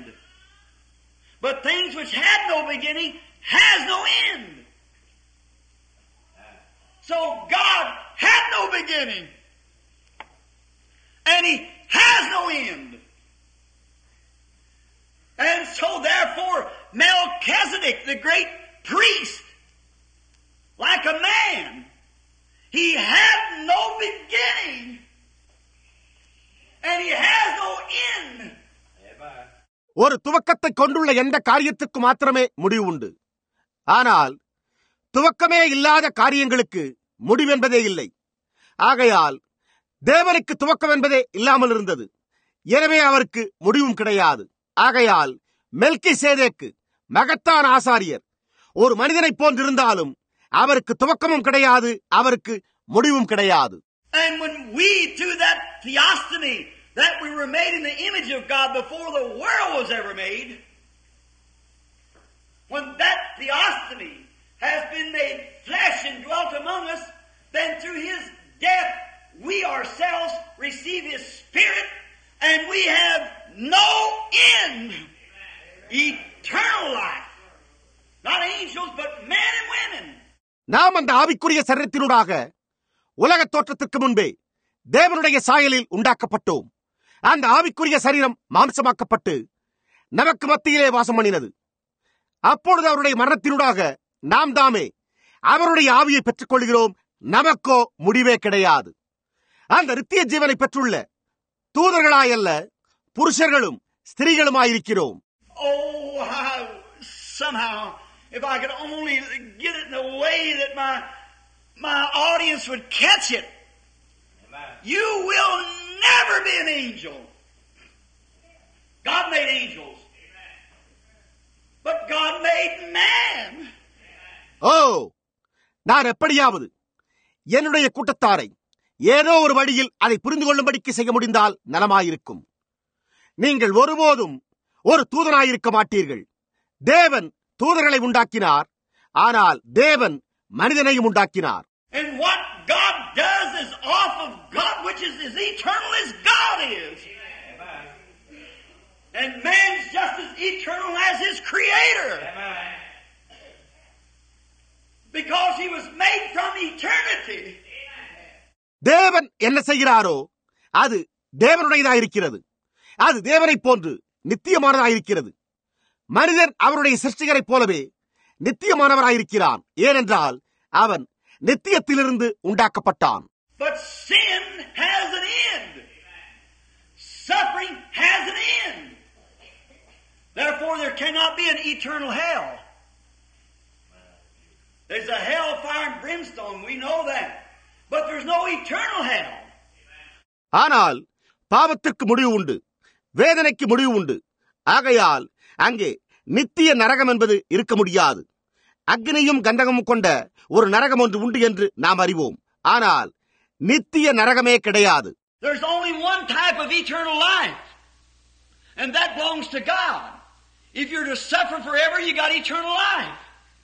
But things which had no beginning has no end. So God had no beginning. And He has no end. And so therefore Melchizedek, the great priest, like a man, he had no beginning. And he has no end. ஒரு துவக்கத்தை கொண்டுள்ள எந்த காரியத்துக்கு மாத்திரமே முடிவு உண்டு. ஆனால் துவக்கமே இல்லாத காரியங்களுக்கு முடிவென்பதே இல்லை. ஆகையால் தேவனுக்கு துவக்கம் என்பதே இல்லாமல் இருந்தது. எனவே அவருக்கு முடிவும் கிடையாது. ஆகையால் மெல்கிசேதேக்கு மகத்தான ஆசாரியர் ஒரு மனிதனைப் போன்றிருந்தாலும் அவருக்கு துவக்கமும் கிடையாது, அவருக்கு முடிவும் கிடையாது. And when we, through that theophany, that we were made in the image of God before the world was ever made, when that theophany has been made flesh and dwelt among us, then through His receive His Spirit, and we have no end. Eternal life. Not angels, but men and women. நாம் அந்த ஆவிக்குரிய சரீரத்தினூடாக உலக தோற்றத்திற்கு முன்பே தேவனுடைய சாயலில் உண்டாக்கப்பட்டோம். அந்த ஆவிக்குரிய சரீரம் மாம்சமாக்கப்பட்டு நமக்கு மத்தியிலே வாசம் பண்ணினது. அப்பொழுது அவருடைய மரணத்தினூடாக நாம் தாமே அவருடைய ஆவியை பெற்றுக் கொள்கிறோம். நமக்கோ முடிவே கிடையாது. அந்த நித்திய ஜீவனை பெற்றுள்ள தூதர்களாயல்ல, புருஷர்களும் ஸ்திரீகளுமாயிருக்கிறோம். Oh, how somehow, if I could only get it in a way that my my audience would catch it. Amen. You will never be an angel. God made angels. Amen. But God made man. ஓ, நான் எப்படியாவது என்னுடைய கூட்டத்தாரை ஏதோ ஒரு வழியில் அதை புரிந்து கொள்ளும்படிக்கு செய்ய முடிந்தால் நலமாயிருக்கும். நீங்கள் ஒருபோதும் ஒரு தூதனாயிருக்க மாட்டீர்கள். தேவன் தூதர்களை உண்டாக்கினார், ஆனால் தேவன் மனிதனையும் உண்டாக்கினார். And what God does is off of God, which is as eternal as God is. Amen. And man's just as eternal as his Creator. Amen. Because he was made from eternity. தேவன் என்ன செய்கிறாரோ அது தேவனுடையதாயிருக்கிறது. அது தேவனைப் போன்று நித்தியமானதாயிருக்கிறது. மனிதன் அவருடைய சிருஷ்டிகரைப் போலவே நித்தியமானவராயிருக்கிறான். ஏனென்றால் அவன் நித்தியத்திலிருந்து உண்டாக்கப்பட்டான். But sin has an end. Suffering has an end. Therefore there cannot be an eternal hell. There's a hell, fire and brimstone, we know that. But there's no eternal hell. ஆனால் பாவத்திற்கு முடிவு உண்டு, வேதனைக்கு முடிவு உண்டு. ஆகையால் அங்கே நித்திய நரகம் என்பது இருக்க முடியாது. அக்னியும் கந்தகமும் கொண்ட ஒரு நரகம் ஒன்று உண்டு என்று நாம் அறிவோம். ஆனால் நித்திய நரகமே கிடையாது. There's only one type of eternal life, and that belongs to God. If you're to suffer forever, you got eternal life.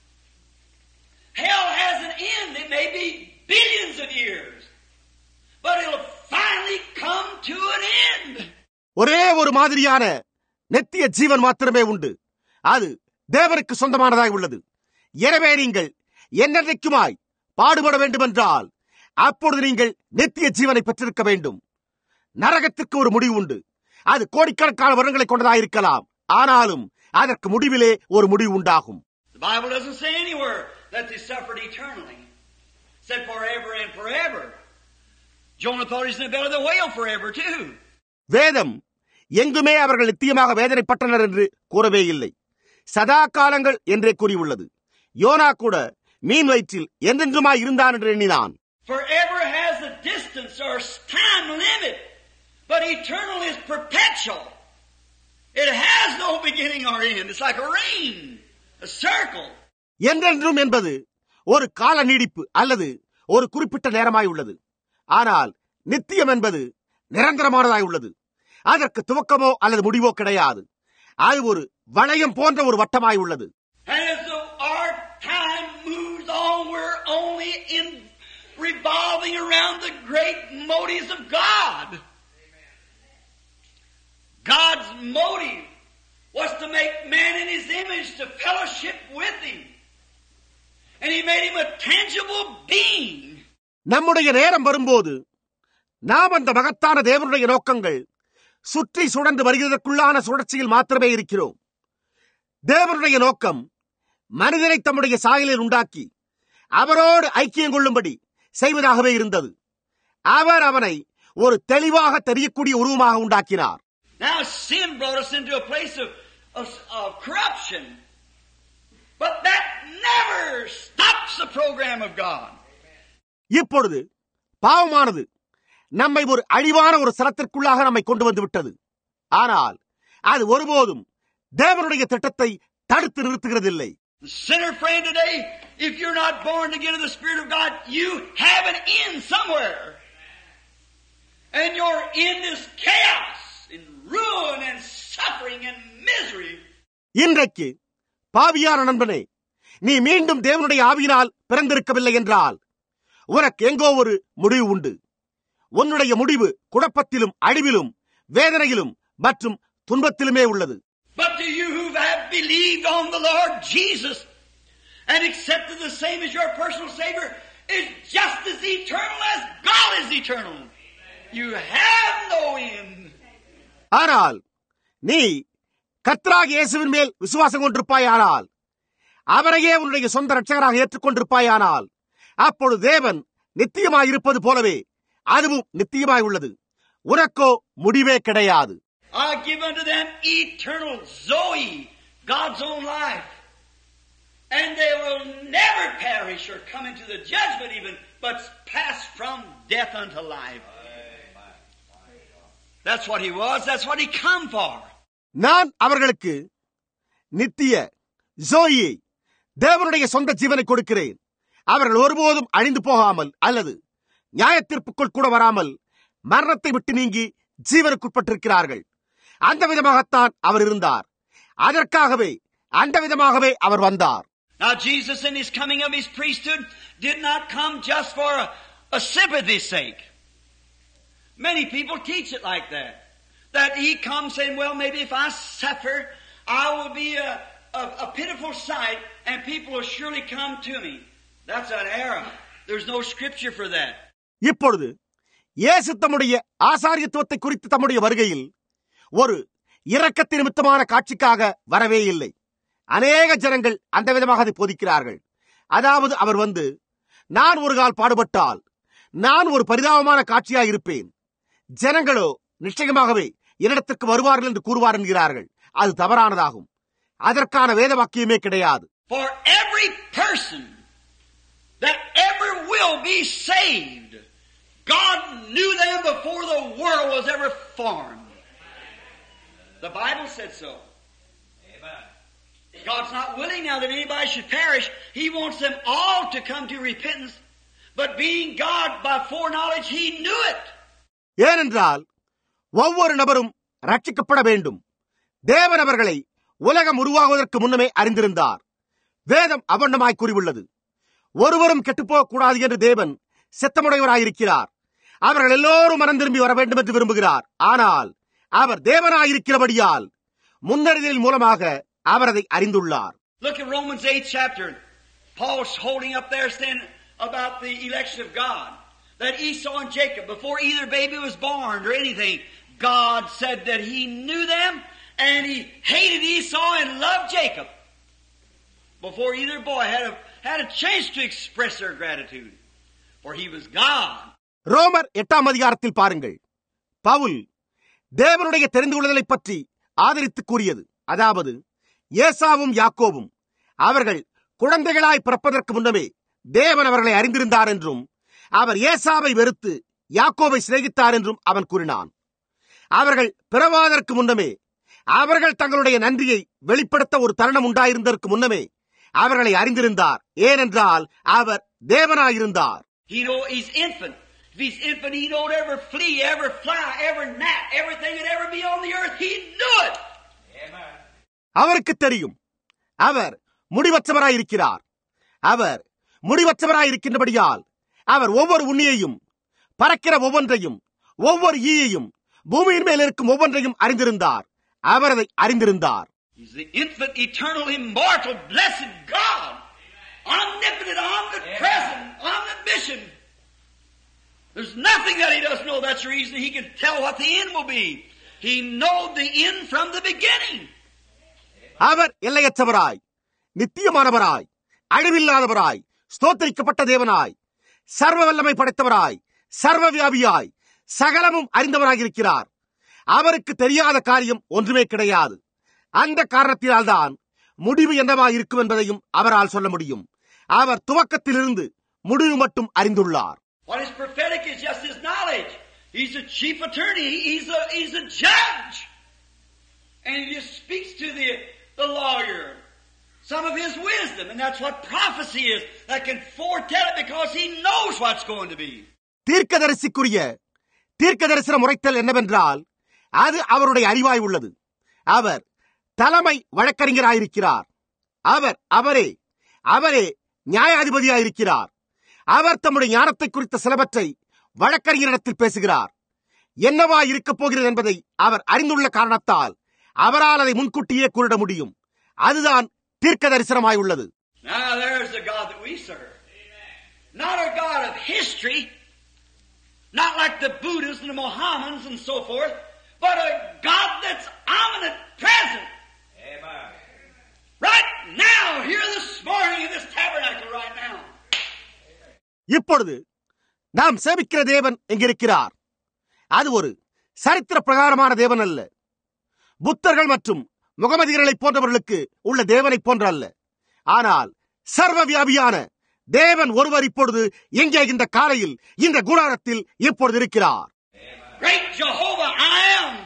Hell has an end. It may be billions of years, but it'll finally come to an end. ஒரே ஒரு மாதிரியான நித்திய ஜீவன் மாத்திரமே உண்டு. அது தேவனுக்கு சொந்தமானதாய் உள்ளது. எனவே நீங்கள் என்னென்றைக்குமாய் பாடுபட வேண்டுமென்றால் அப்பொழுது நீங்கள் நித்திய ஜீவனை பெற்றிருக்க வேண்டும். நரகத்திற்கு ஒரு முடிவு உண்டு. அது கோடிக்கணக்கான வருடங்களை கொண்டதாயிருக்கலாம். ஆனாலும் அதற்கு முடிவிலே ஒரு முடிவு உண்டாகும். The Bible doesn't say anywhere that they suffered eternally. It said forever and forever. Jonah thought he's in the belly of the whale forever too. வேதம் எங்குமே அவர்கள் நித்தியமாக வேதனைப்பட்டனர் என்று கூறவே இல்லை. சதா காலங்கள் என்றே கூறியுள்ளது. யோனா கூட மீன் வயிற்றில் என்றென்றுமாய் இருந்தான் என்று எண்ணினான். Forever has a distance or time limit, but eternal is perpetual. It has no beginning or end. It's like a ring, a circle. என்றென்றும் என்பது ஒரு கால நீடிப்பு அல்லது ஒரு குறிப்பிட்ட நேரமாய் உள்ளது. ஆனால் நித்தியம் என்பது நிரந்தரமானதாய் உள்ளது. அதற்கு துவக்கமோ அல்லது முடிவோ கிடையாது. அது ஒரு வளையம் போன்ற ஒரு வட்டமாய் உள்ளது. And as the, our time moves on, we're only in revolving around the great motives of God. God's motive was to make man in His image to fellowship with Him. And He made him a tangible being. நம்முடைய நேரம் வரும்போது நாம் அந்த மகத்தான தேவனுடைய நோக்கங்கள் சுற்றி சுழன்று வருகிறதற்குள்ளான சுழற்சியில் மாத்திரமே இருக்கிறோம். தேவனுடைய நோக்கம் மனிதனை தம்முடைய சாயலில் உண்டாக்கி அவரோடு ஐக்கியம் கொள்ளும்படி செய்வதாகவே இருந்தது. அவர் அவனை ஒரு தெளிவாக தெரியக்கூடிய உருவமாக உண்டாக்கினார். Now sin brought us into a place of, of, of corruption. But that never stops the program of God. இப்பொழுது பாவமானது நம்மை ஒரு அழிவான ஒரு ஸ்தலத்திற்குள்ளாக நம்மை கொண்டு வந்து விட்டது. ஆனால் அது ஒருபோதும் தேவனுடைய திட்டத்தை தடுத்து நிறுத்துகிறதில்லை. Sinner friend today, if you're not born again of the Spirit of God, you have an end somewhere. And your end is chaos and ruin and suffering and misery. இன்றைக்கு பாவியான நண்பனே, நீ மீண்டும் தேவனுடைய ஆவியினால் பிறந்திருக்கவில்லை என்றால் உனக்கு எங்கோ ஒரு முடிவு உண்டு. உன்னுடைய முடிவு குழப்பத்திலும் அழிவிலும் வேதனையிலும் மற்றும் துன்பத்திலுமே உள்ளது. But to you who have believed on the Lord Jesus and accepted the same as your personal Savior is just as eternal as God is eternal. You have no end. ஆனால் நீ கர்த்தராகிய இயேசுவின் மேல் விசுவாசம் கொண்டிருப்பாயானால், அவரையே உன்னுடைய சொந்த இரட்சகராக ஏற்றுக்கொண்டிருப்பாயானால், அப்பொழுது தேவன் நித்தியமாய் இருப்பது போலவே அதுவும் நித்தியமாய் உள்ளது. உனக்கோ முடிவே கிடையாது. I give unto them eternal Zoe, God's own life, and they will never perish or come into the judgment even, but pass from death unto life. That's what he was. That's what he come for. நான் அவர்களுக்கு நித்திய ஜோயியை, தேவனுடைய சொந்த ஜீவனை கொடுக்கிறேன். அவர்கள் ஒருபோதும் அழிந்து போகாமல் அல்லது நியாயத்தீர்ப்புக்குள் கூட வராமல் மரணத்தை விட்டு நீங்கி ஜீவனுக்குட்பட்டிருக்கிறார்கள். அந்த விதமாகத்தான் அவர் இருந்தார். அதற்காகவே அந்த விதமாகவே அவர் வந்தார். Now Jesus in his coming of his priesthood did not come just for a, a sympathy's sake. Many people teach it like that. That he comes saying, well, maybe if I suffer, I will be a, a, a pitiful sight and people will surely come to me. That's an error. There's no scripture for that. இப்பொழுது இயேசு தம்முடைய ஆசாரியத்துவத்தை குறித்து தம்முடைய வருகையில் ஒரு இரக்கத்தின் நிமித்தமான காட்சிக்காக வரவே இல்லை. அநேக ஜனங்கள் அந்த விதமாக அதை போதிக்கிறார்கள். அதாவது அவர் வந்து, நான் ஒரு கால் பாடுபட்டால் நான் ஒரு பரிதாபமான காட்சியாக இருப்பேன், ஜனங்களோ நிச்சயமாகவே என்னிடத்திற்கு வருவார்கள் என்று கூறுவார் என்கிறார்கள். அது தவறானதாகும். அதற்கான வேத வாக்கியமே கிடையாது. For every person that ever will be saved, God knew them before the world was ever formed. The Bible said so. Amen. God's not willing now that anybody should perish. He wants them all to come to repentance. But being God by foreknowledge, He knew it. ஏனென்றால் ஒவ்வொரு நபரும் ரட்சிக்கப்பட வேண்டும். தேவன் அவர்களை உலகம் உருவாகுவதற்கு முன்னமே அறிந்திருந்தார். வேதம் அவண்ணமாய் கூறியுள்ளது. ஒருவரும் கெட்டுப்போக கூடாது என்று தேவன் சித்தமுடையவராயிருக்கிறார். அவர்கள் எல்லோரும் மனம் திரும்பி வர வேண்டும் என்று விரும்புகிறார். ஆனால் அவர் தேவனாயிருக்கிறபடியால் முன்னறிதலின் மூலமாக அவர் அதை அறிந்துள்ளார். Look at Romans eighth chapter. Paul's holding up there saying about the election of God. That Esau and Jacob, before either baby was born or anything, God said that He knew them and He hated Esau and loved Jacob. Before either boy had a, had a chance to express their gratitude. For he was God. ரோமர் எட்டாம் அதிகாரத்தில் பாருங்கள். பவுல் தேவனுடைய தெரிந்து கொள்ளுதலை பற்றி ஆதரித்து கூறியது. அதாவது ஏசாவும் யாக்கோவும் அவர்கள் குழந்தைகளாய் பிறப்பதற்கு முன்னமே தேவன் அவர்களை அறிந்திருந்தார் என்றும், அவர் ஏசாவை வெறுத்து யாக்கோவை சிநேகித்தார் என்றும் அவன் கூறினான். அவர்கள் பிறவாதற்கு முன்னமே, அவர்கள் தங்களுடைய நன்றியை வெளிப்படுத்த ஒரு தருணம் உண்டாயிருந்ததற்கு முன்னமே அவர்களை அறிந்திருந்தார். ஏனென்றால் அவர் தேவனாயிருந்தார். He know he's infant. If he's infant, he know every flea, every fly, every gnat, everything that ever be on the earth. He knew it. அவருக்கு தெரியும். அவர் முடிவற்றவராயிருக்கிறார். அவர் முடிவற்றவராயிருக்கின்றபடியால் அவர் ஒவ்வொரு உண்ணியையும், பறக்கிற ஒவ்வொன்றையும், ஒவ்வொரு ஈயையும், பூமியின் மேல் இருக்கும் ஒவ்வொன்றையும் அறிந்திருந்தார். அவர் அதை அறிந்திருந்தார். He's the infant, eternal, immortal, blessed God. Omnipotent, omnipresent, omniscient. There's nothing that He doesn't know. That's the reason He can tell what the end will be. He knows the end from the beginning. அவர் எல்லையற்றவராய், நித்தியமானவராய், அழிவில்லாதவராய், ஸ்தோத்திரிக்கப்பட்ட தேவனாய், சர்வ வல்லமை படைத்தவராய், சர்வ வியாபியாய், சகலமும் அறிந்தவராக இருக்கிறார். அவருக்கு தெரியாத காரியம் ஒன்றுமே கிடையாது. அந்த காரணத்தினால்தான் முடிவு என்னவாக இருக்கும் என்பதையும் அவரால் சொல்ல முடியும். அவர் துவக்கத்திலிருந்து முடிவு மட்டும் அறிந்துள்ளார். What is prophetic is just His knowledge. He's a chief attorney. He's a, he's a judge. And He just speaks to the, the lawyer some of His wisdom. And that's what prophecy is. That can foretell it because He knows what's going to be. தீர்க்கதரிசிக்குரிய தீர்க்க தரிசன முறைத்தல் என்னவென்றால், அது அவருடைய அறிவாய் உள்ளது. அவர் தலைமை வழக்கறிஞராயிருக்கிறார். அவர் அவரே அவரே நியாயாதிபதியாயிருக்கிறார். அவர் தம்முடைய ஞானத்தை குறித்த சிலவற்றை வழக்கறிஞரிடத்தில் பேசுகிறார். என்னவா இருக்கப் போகிறது என்பதை அவர் அறிந்துள்ள காரணத்தால் அவரால் அதை முன்கூட்டியே கூறிட முடியும். அதுதான் தீர்க்க தரிசனமாய் உள்ளது. Now there's the God that we serve. Not a God of history, not like the Buddhists and the Mohammedans and so forth, but a God that's omnipresent, present. Amen. Right now, here this morning in this tabernacle right now. இப்பொழுது நாம் சேவிக்கிற தேவன் எங்கிருக்கிறார்? அது ஒரு சரித்திர பிரகாரமான தேவன் அல்ல. புத்தர்கள் மற்றும் முகமதியர்களை போன்றவர்களுக்கு உள்ள தேவனை போன்ற அல்ல. ஆனால் சர்வ வியாபியான தேவன் ஒருவர் இப்பொழுது எங்கே இந்த காலையில் இந்த கூடாரத்தில் இப்பொழுது இருக்கிறார். Great Jehovah I am,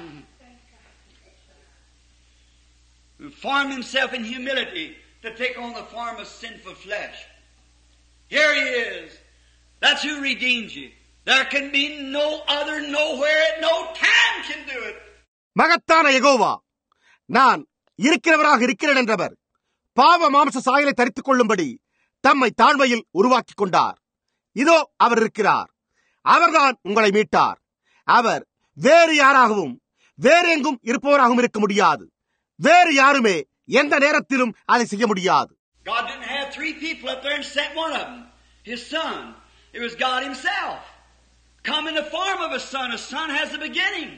who formed himself in humility to take on the form of sinful flesh. Here he is. That's who redeemed you. There can be no other, nowhere, at no time can do it. மகத்தான யெகோவா, நான் இருக்கிறவராக இருக்கிறேன் என்றவர் பாவ மாம்ச சாயலை தரித்துக் கொள்ளும்படி தம்மை தாழ்மையில் உருவாக்கிக் கொண்டார். இதோ அவர் இருக்கிறார். அவர்தான் உங்களை மீட்டார். அவர் வேறு யாராகவும் வேறு எங்கும் இருப்பவராகவும் இருக்க முடியாது. வேறு யாருமே எந்த நேரத்திலும் அதை செய்ய முடியாது. God didn't have three people up there and sent one of them, his son. It was God himself. Come in the form of a son. A son has a beginning.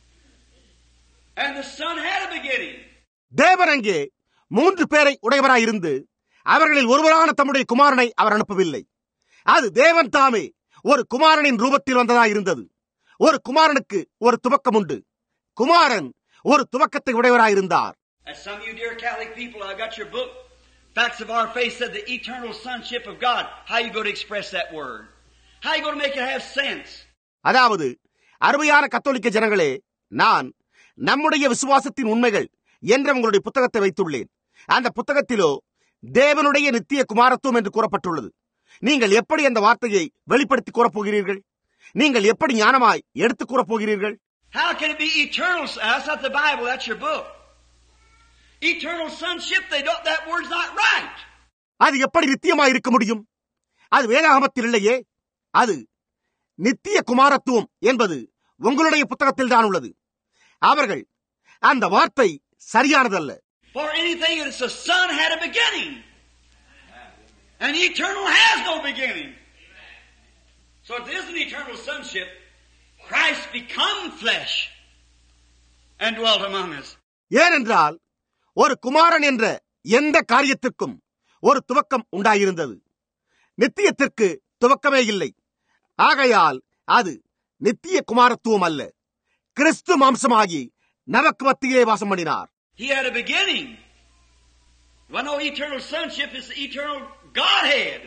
And the son had a beginning. தேவன் அங்கே மூன்று பேரை உடையவராயிருந்து அவர்களில் ஒருவரான தம்முடைய குமாரனை அவர் அனுப்பவில்லை. அது தேவன் தாமே ஒரு குமாரனின் ரூபத்தில் வந்ததாயிருந்தது. ஒரு குமாரனுக்கு ஒரு துவக்கம் உண்டு. குமாரன் ஒரு துவக்கத்தை உடையவராயிருந்தார். As some of you dear Catholic people, I got your book, Facts of Our Faith, said the eternal sonship of God. How are you going to express that word? How are you going to make it have sense? அதாவது அருமையான கத்தோலிக்க ஜனங்களே, நான் நம்முடைய விசுவாசத்தின் உண்மைகள் என்ற உங்களுடைய புத்தகத்தை வைத்துள்ளேன். அந்த புத்தகத்திலோ தேவனுடைய நித்திய குமாரத்துவம் என்று கூறப்பட்டுள்ளது. நீங்கள் எப்படி அந்த வார்த்தையை வெளிப்படுத்தி கூறப்போகிறீர்கள்? நீங்கள் எப்படி ஞானமாய் எடுத்து கூறப்போகிறீர்கள்? How can it be eternal? That's not the Bible, that's your book. Eternal sonship, they don't, that word's not right. அது எப்படி நித்தியமாய் இருக்க முடியும்? அது வேதாகமத்தில் இல்லையே. அது நித்திய குமாரத்துவம் என்பது உங்களுடைய புத்தகத்தில் தான் உள்ளது. அவர்கள் அந்த வார்த்தை சரியானதல்ல. For anything that the Son had a beginning, and eternal has no beginning. So it is an eternal sonship. Christ become flesh and dwelt among us. ஏனென்றால் ஒரு குமாரன் என்ற எந்த காரியத்திற்கும் ஒரு துவக்கம் உண்டாயிருந்தது. நித்தியத்திற்கு துவக்கமே இல்லை. ஆகையால் அது நித்திய குமாரத்துவம் அல்ல. கிறிஸ்து மாம்சமாகி நமக்கு மத்தியிலே வாசம் பண்ணினார். He had a beginning. Well, no, eternal sonship is the eternal Godhead,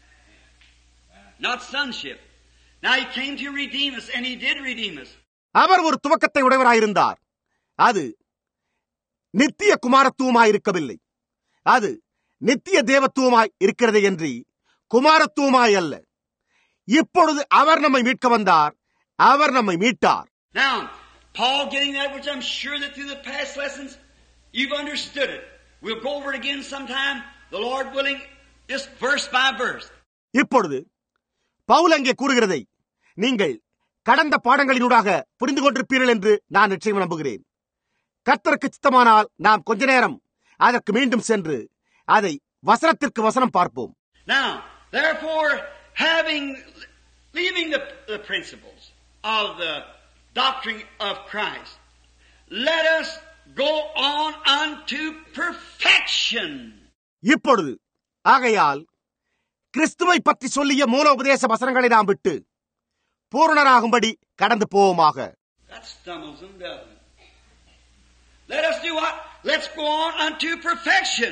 not sonship. Now he came to redeem us, and he did redeem us. அவர் ஒரு துவக்கத்தை உடையவராயிருந்தார். அது நித்திய குமாரத்துவமாய் இருக்கவில்லை. அது நித்திய தேவத்துவமாய் இருக்கிறது என்று குமாரத்துவமாய் அல்ல. இப்பொழுது அவர் நம்மை மீட்க வந்தார். அவர் நம்மை மீட்டார். Now, Paul getting that, which I'm sure that through the past lessons you've understood it. We'll go over it again sometime, the Lord willing, just verse by verse. இப்பொழுது பவுல் அங்கே கூறுகிறதை நீங்கள் கடந்த பாடங்களினூடாக புரிந்து கொண்டிருப்பீர்கள் என்று நான் நிச்சயம் நம்புகிறேன். கர்த்தருக்கு சித்தமானால் நாம் கொஞ்ச நேரம் அதற்கு மீண்டும் சென்று அதை வசனத்திற்கு வசனம் பார்ப்போம். Now, therefore, having leaving the, the principles of the doctrine of Christ, let us go on unto perfection. இப்பொழுது ஆகையால் கிறிஸ்துவை பற்றி சொல்லிய மூல உபதேச வசனங்களை நாம் விட்டு பூரணராகும்படி கடந்து போவோமாக. That stumbles them, doesn't it? Let us do what? Let's go on unto perfection.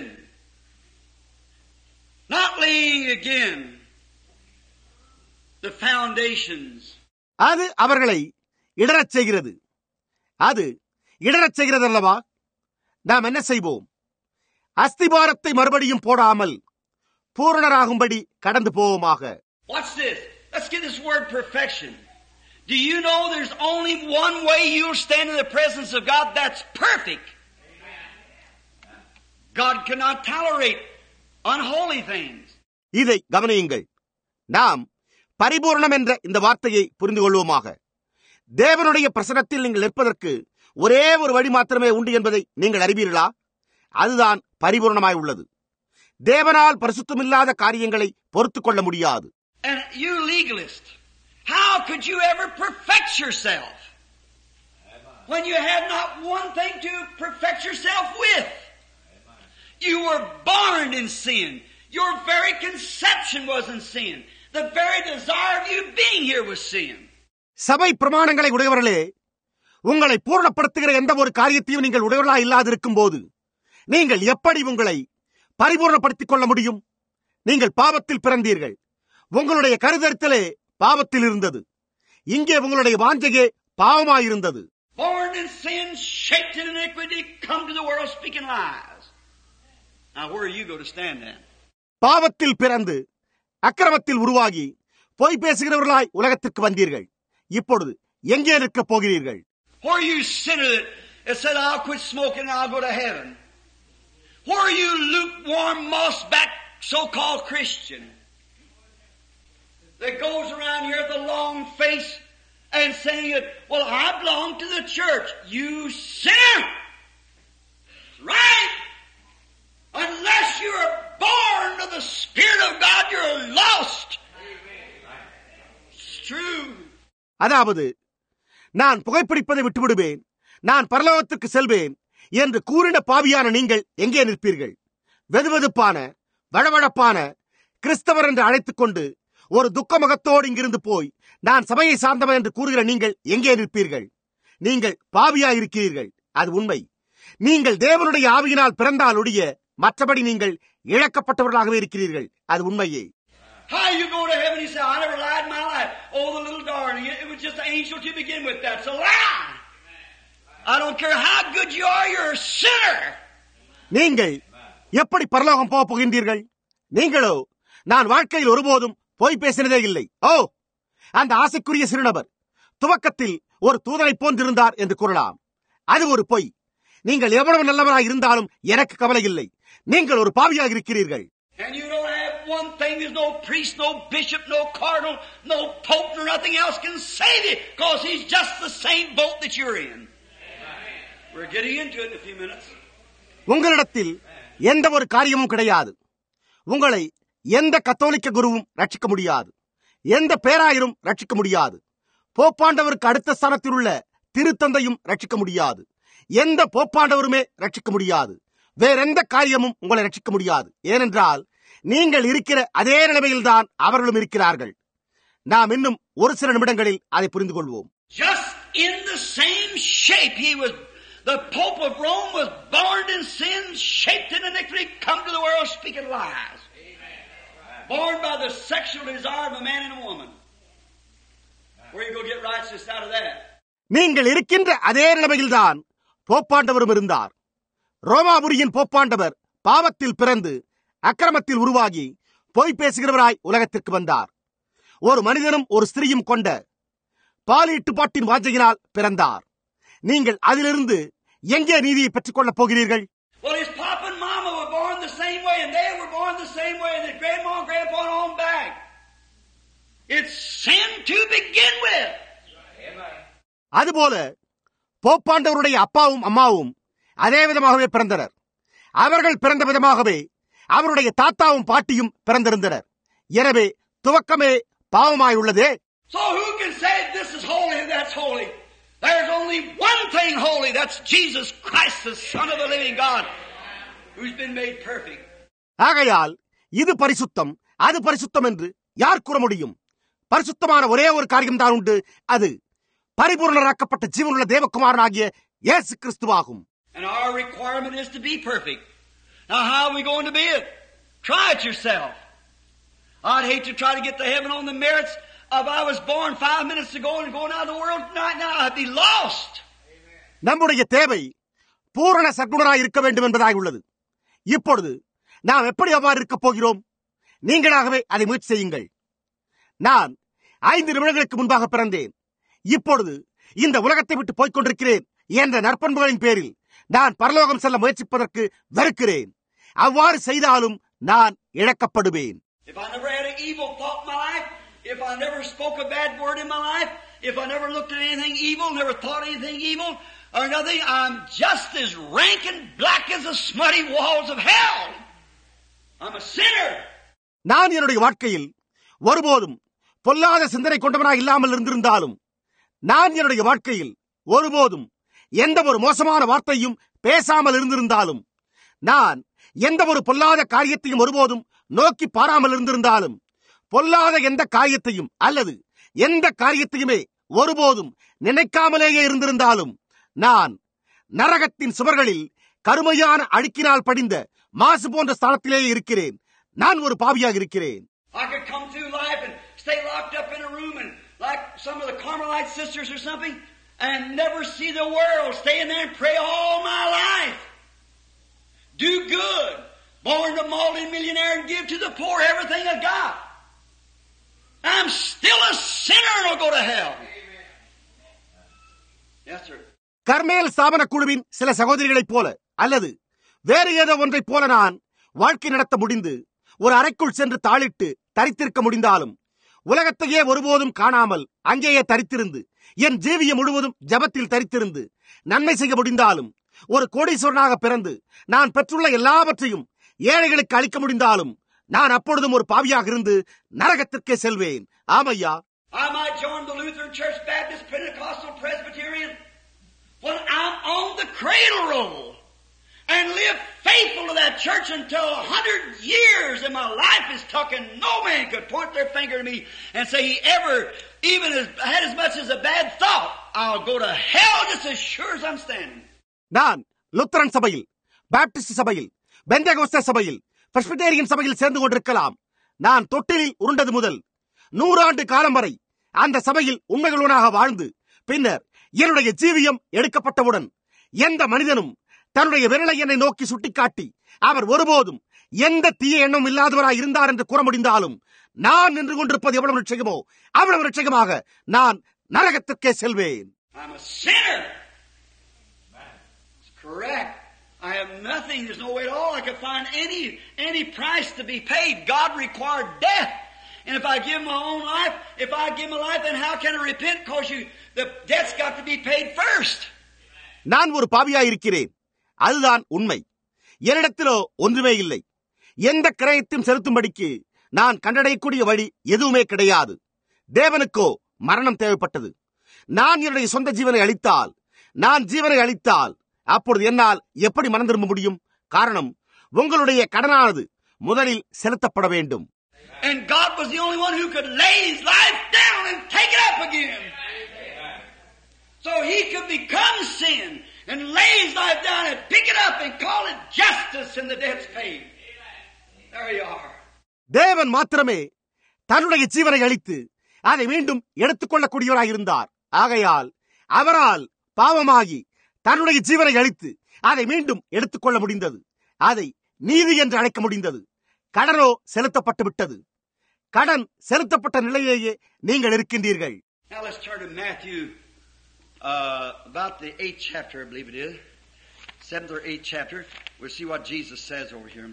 Not laying again the foundations. அது அவர்களை இடறச் செய்கிறது. அது இடறச் செய்கிறது அல்லவா? நாம் என்ன செய்வோம்? அஸ்திபாரத்தை மறுபடியும் போடாமல் பூரணராகும்படி கடந்து போவோமாக. Watch this. Let's get this word perfection. Do you know there's only one way you'll stand in the presence of God that's perfect? God cannot tolerate unholy things. இதை கவனியுங்கள். நாம் பரிபூரணம் என்ற இந்த வார்த்தையை புரிந்து கொள்வோமாக. தேவனுடைய பிரசன்னத்தில் நீங்கள் நிற்பதற்கு ஒரே ஒரு வழி மாத்திரமே உண்டு என்பதை நீங்கள் அறிவீர்களா? அதுதான் பரிபூரணமாய் உள்ளது. தேவனால் பரிசுத்தமில்லாத காரியங்களை பொறுத்துக் கொள்ள முடியாது. And you legalist, how could you ever perfect yourself when you had not one thing to perfect yourself with? You were born in sin. Your very conception was in sin. The very desire of you being here was sin. சபை பிரமாணங்களை உடையவர்களே, உங்களை பூர்ணப்படுத்துகிற எந்த ஒரு காரியத்தையும் நீங்கள் உடையவர்களா இல்லாதிருக்கும் போது நீங்கள் எப்படி உங்களை பரிபூர்ணப்படுத்திக் கொள்ள முடியும்? நீங்கள் பாவத்தில் பிறந்தீர்கள். உங்களுடைய கருதரித்தலே பாவத்தில் இருந்தது. இங்கே உங்களுடைய வாஞ்சையே பாவமாயிருந்தது. Born in sin, shaped in iniquity, come to the world speaking lies. Now where are you going to stand then? பாவத்தில் பிறந்து அக்கிரமத்தில் உருவாகி பொய் பேசுகிறவர்களாய் உலகத்திற்கு வந்தீர்கள். இப்பொழுது எங்கே நிற்கப் போகிறீர்கள்? Where are you sinner that said, I'll quit smoking and I'll go to heaven? Where are you lukewarm, moss-back, so-called Christian that goes around here with a long face and saying, well, I belong to the church. You sinner! Right? Unless you are born of the Spirit of God, you're lost. It's true. அதாவது, நான் புகைப்பிடிப்பதை விட்டுவிடுவேன், நான் பரலோகத்திற்கு செல்வேன் என்று கூறின பாவியான நீங்கள் எங்கே நிற்பீர்கள்? வெதுவெதுப்பான வழவழப்பான கிறிஸ்தவர் என்று அழைத்துக் கொண்டு ஒரு துக்க முகத்தோடு இங்கிருந்து போய் நான் சபையை சார்ந்தவன் என்று கூறுகிற நீங்கள் எங்கே நிற்பீர்கள்? நீங்கள் பாவியாயிருக்கிறீர்கள். அது உண்மை. நீங்கள் தேவனுடைய ஆவியினால் பிறந்தால் ஒழிய மற்றபடி நீங்கள் இழக்கப்பட்டவர்களாகவே இருக்கிறீர்கள். அது உண்மையே. How you go to heaven? He said, I never lied in my life. Oh, the little darling. It was just an angel to begin with. That's a lie. I don't care how good you are, you're a sinner. நீங்கள் எப்படி பரலோகம் போக போகின்றீர்கள்? நீங்களோ, நான் வாழ்க்கையில் ஒருபோதும் போய் பேசினதே இல்லை. ஓ, அந்த ஆசைக்குரிய சிறுநபர் துவக்கத்தில் ஒரு தூதனை போன்றிருந்தார் என்று கூறலாம். அது ஒரு பொய். நீங்கள் எவ்வளவு நல்லவராய் இருந்தாலும் எனக்கு கவலை இல்லை. நீங்கள் ஒரு பாவியாக இருக்கிறீர்கள். And you don't have one thing. There's no priest, no bishop, no cardinal, no pope, nor nothing else can save you, because he's just the same boat that you're in. We're getting into it in a few minutes. உங்களிடத்தில் எந்த ஒரு காரியமும் கிடையாது. உங்களை எந்த கத்தோலிக்க குருவும் ரட்சிக்க முடியாது. எந்த பேராயரும் ரட்சிக்க முடியாது. போப்பாண்டவருக்கு அடுத்த ஸ்தானத்தில் உள்ள திருத்தந்தையும் ரட்சிக்க முடியாது. எந்த போப்பாண்டவருமே ரட்சிக்க முடியாது. வேறெந்த காரியமும் உங்களை ரட்சிக்க முடியாது. ஏனென்றால் நீங்கள் இருக்கிற அதே நிலைமையில்தான் அவர்களும் இருக்கிறார்கள். நாம் இன்னும் ஒரு சில நிமிடங்களில் அதை புரிந்து கொள்வோம். Just in the same shape he was, the Pope of Rome was born in sin, shaped in iniquity, come to the world speaking lies. Born by the sexual desire of a man and a woman. Where you go get righteousness out of that? நீங்கள் இருக்கின்ற அதே நிலைமையில்தான் போப்பாண்டவரும் இருந்தார். ரோமாபுரியின் போப்பாண்டவர் பாவத்தில் பிறந்து அக்கிரமத்தில் உருவாகி பொய் பேசுகிறவராய் உலகத்திற்கு வந்தார். ஒரு மனிதனும் ஒரு ஸ்திரீயும் கொண்ட பாலியீட்டுப்பாட்டின் வாஞ்சையினால் பிறந்தார். நீங்கள் அதிலிருந்து எங்கே நீதியை பெற்றுக் கொள்ளப் போகிறீர்கள்? Well, his papa and mama were born the same way, and they were born the same way, and his grandma and grandpa on back. It's sin to begin with. அதுபோல போப்பாண்டவருடைய அப்பாவும் அம்மாவும் அதே விதமாகவே பிறந்தனர். அவர்கள் பிறந்த விதமாகவே அவருடைய தாத்தாவும் பாட்டியும் பிறந்திருந்தனர். எனவே துவக்கமே பாவமாய் உள்ளதே. So who can say this is holy and that's holy? There's only one thing holy. That's Jesus Christ, the Son of the living God, who's been made perfect. ஆகையால் இது பரிசுத்தம், அது பரிசுத்தம் என்று யார் கூற முடியும்? பரிசுத்தமான ஒரே ஒரு காரியம் தான் உண்டு. அது பரிபூர்ணராக்கப்பட்ட ஜீவனுள்ள தேவகுமாரனாகிய இயேசு கிறிஸ்துவாகும். And our requirement is to be perfect. Now how are we going to be it? Try it yourself. I'd hate to try to get to heaven on the merits of I was born five minutes ago and going out of the world tonight. Now I'd be lost. நம்முடைய தேவை பூரண சற்குணராய் இருக்க வேண்டும் என்பதாய் உள்ளது. இப்பொழுது நாம் எப்படி அவ்வாறு இருக்கப் போகிறோம்? நீங்களாகவே அதை முயற்சி செய்யுங்கள். நான் ஐந்து நிமிடங்களுக்கு முன்பாக பிறந்தேன். இப்பொழுது இந்த உலகத்தை விட்டு போய்க் கொண்டிருக்கிறேன் என்ற நற்பண்புகளின் பேரில் நான் பரலோகம் செல்ல முயற்சிப்பதற்கு வெறுக்கிறேன். அவ்வாறு செய்தாலும் நான் இழக்கப்படுவேன். If I never had an evil thought in my life, if I never spoke a bad word in my life, if I never looked at anything evil, never thought anything evil, or nothing, I'm just as rank and black as the smutty walls of hell. I'm a sinner. நான் என்னுடைய வாழ்க்கையில் ஒருபோதும் பொல்லாத சிந்தனை கொண்டவனாய் இல்லாமல் இருந்திருந்தாலும், நான் என்னுடைய வாழ்க்கையில் ஒருபோதும் எந்த ஒரு மோசமான வார்த்தையும் பேசாமல் இருந்திருந்தாலும், நான் எந்த ஒரு பொல்லாத காரியத்தையும் ஒருபோதும் நோக்கி பாராமல் இருந்திருந்தாலும், பொல்லாத எந்த காரியத்தையும் அல்லது எந்த காரியத்தையுமே ஒருபோதும் நினைக்காமலேயே இருந்திருந்தாலும், நான் நரகத்தின் சுவர்களில் கருமையான அழுக்கினால் படிந்த மாசு போன்ற ஸ்தானத்திலேயே இருக்கிறேன். நான் ஒரு பாவியாக இருக்கிறேன். I could come through life and stay locked up in a room and like some of the Carmelite sisters or something and never see the world, stay in there and pray all my life. Do good. Born a multi-millionaire and give to the poor everything I got. I'm still a sinner and I'll go to hell. Yes, sir. கர்மேல் ஸ்தாபன குழுவின் சில சகோதரிகளைப் போல அல்லது வேறு ஏதோ ஒன்றைப் போல நான் வாழ்க்கை நடத்த முடிந்து ஒரு அறைக்குள் சென்று தாளிட்டு தரித்திருக்க முடிந்தாலும், உலகத்தையே ஒருபோதும் காணாமல் அங்கேயே தரித்திருந்து என் ஜீவியம் முழுவதும் ஜபத்தில் தரித்திருந்து நன்மை செய்ய முடிந்தாலும், ஒரு கோடீஸ்வரனாக பிறந்து நான் பெற்றுள்ள எல்லாவற்றையும் ஏழைகளுக்கு அளிக்க முடிந்தாலும், நான் அப்பொழுதும் ஒரு பாவியாக இருந்து நரகத்திற்கே செல்வேன். ஆமையா, I might join the Lutheran Church, Baptist, Pentecostal, Presbyterian when I'm on the cradle roll and live faithful to that church until a hundred years and my life is tuck and no man could point their finger at me and say he ever even has, had as much as a bad thought. I'll go to hell just as sure as I'm standing. நான் லுத்தரன் சபையில், பாப்டிஸ்ட் சபையில், பெந்தேகோஸ்தே சபையில், பிரெஸ்பிட்டேரியன் சபையில் சேர்ந்து கொண்டிருக்கலாம். நான் தொட்டிலில் உருண்டது முதல் நூறாண்டு காலம் வரை அந்த சபையில் உண்மையுள்ளவனாக வாழ்ந்து பின்னர் என்னுடைய ஜீவியம் எடுக்கப்பட்டவுடன் எந்த மனிதனும் தன்னுடைய விரலை என்னை நோக்கி சுட்டிக்காட்டி அவர் ஒருபோதும் எந்த தீய எண்ணம் இல்லாதவராய் இருந்தார் என்று கூற முடிந்தாலும், நான் நின்று கொண்டிருப்பது எவ்வளவு நிச்சயமோ அவ்வளவு நிச்சயமாக நான் நரகத்திற்கே செல்வேன். I'm a sinner. It's correct. I have nothing. There's no way at all I could find any any price to be paid. God required death. And if I give my own life, if I give my life, then how can I repent? Because you, the debt's got to be paid first. நான் ஒரு பாவியாய் இருக்கிறேன். அதுதான் உண்மை. என்னிடத்திலோ ஒன்றுமே இல்லை. எந்த கிரயத்தையும் செலுத்தும்படிக்கு நான் கண்டடையக்கூடிய வழி எதுவுமே கிடையாது. தேவனுக்கோ மரணம் தேவைப்பட்டது. நான் என்னுடைய சொந்த ஜீவனை அளித்தால், நான் ஜீவனை அளித்தால் அப்பொழுது என்னால் எப்படி மனம் திரும்ப முடியும்? காரணம், உங்களுடைய கடனானது முதலில் செலுத்தப்பட வேண்டும். And God was the only one who could lay his life down and take it up again. So he could become sin and lay his life down and pick it up and call it justice and the debt's paid. There you are. தேவன் மாத்திரமே தன்னுடைய ஜீவனை அளித்து அதை மீண்டும் எடுத்துக்கொள்ளக்கூடியவராய் இருந்தார். ஆகையால் அவரால் பாவமாகி தன்னுடைய ஜீவனை அளித்து அதை மீண்டும் எடுத்துக்கொள்ள முடிந்தது. அதை நீதி என்று அழைக்க முடிந்தது. கடனோ செலுத்தப்பட்டு விட்டது. கடன் செலுத்தப்பட்ட நிலையிலேயே நீங்கள் இருக்கின்றீர்கள். Now let's turn to Matthew, uh, about the eighth chapter, I believe it is. Seventh or eighth chapter. We'll see what Jesus says over here.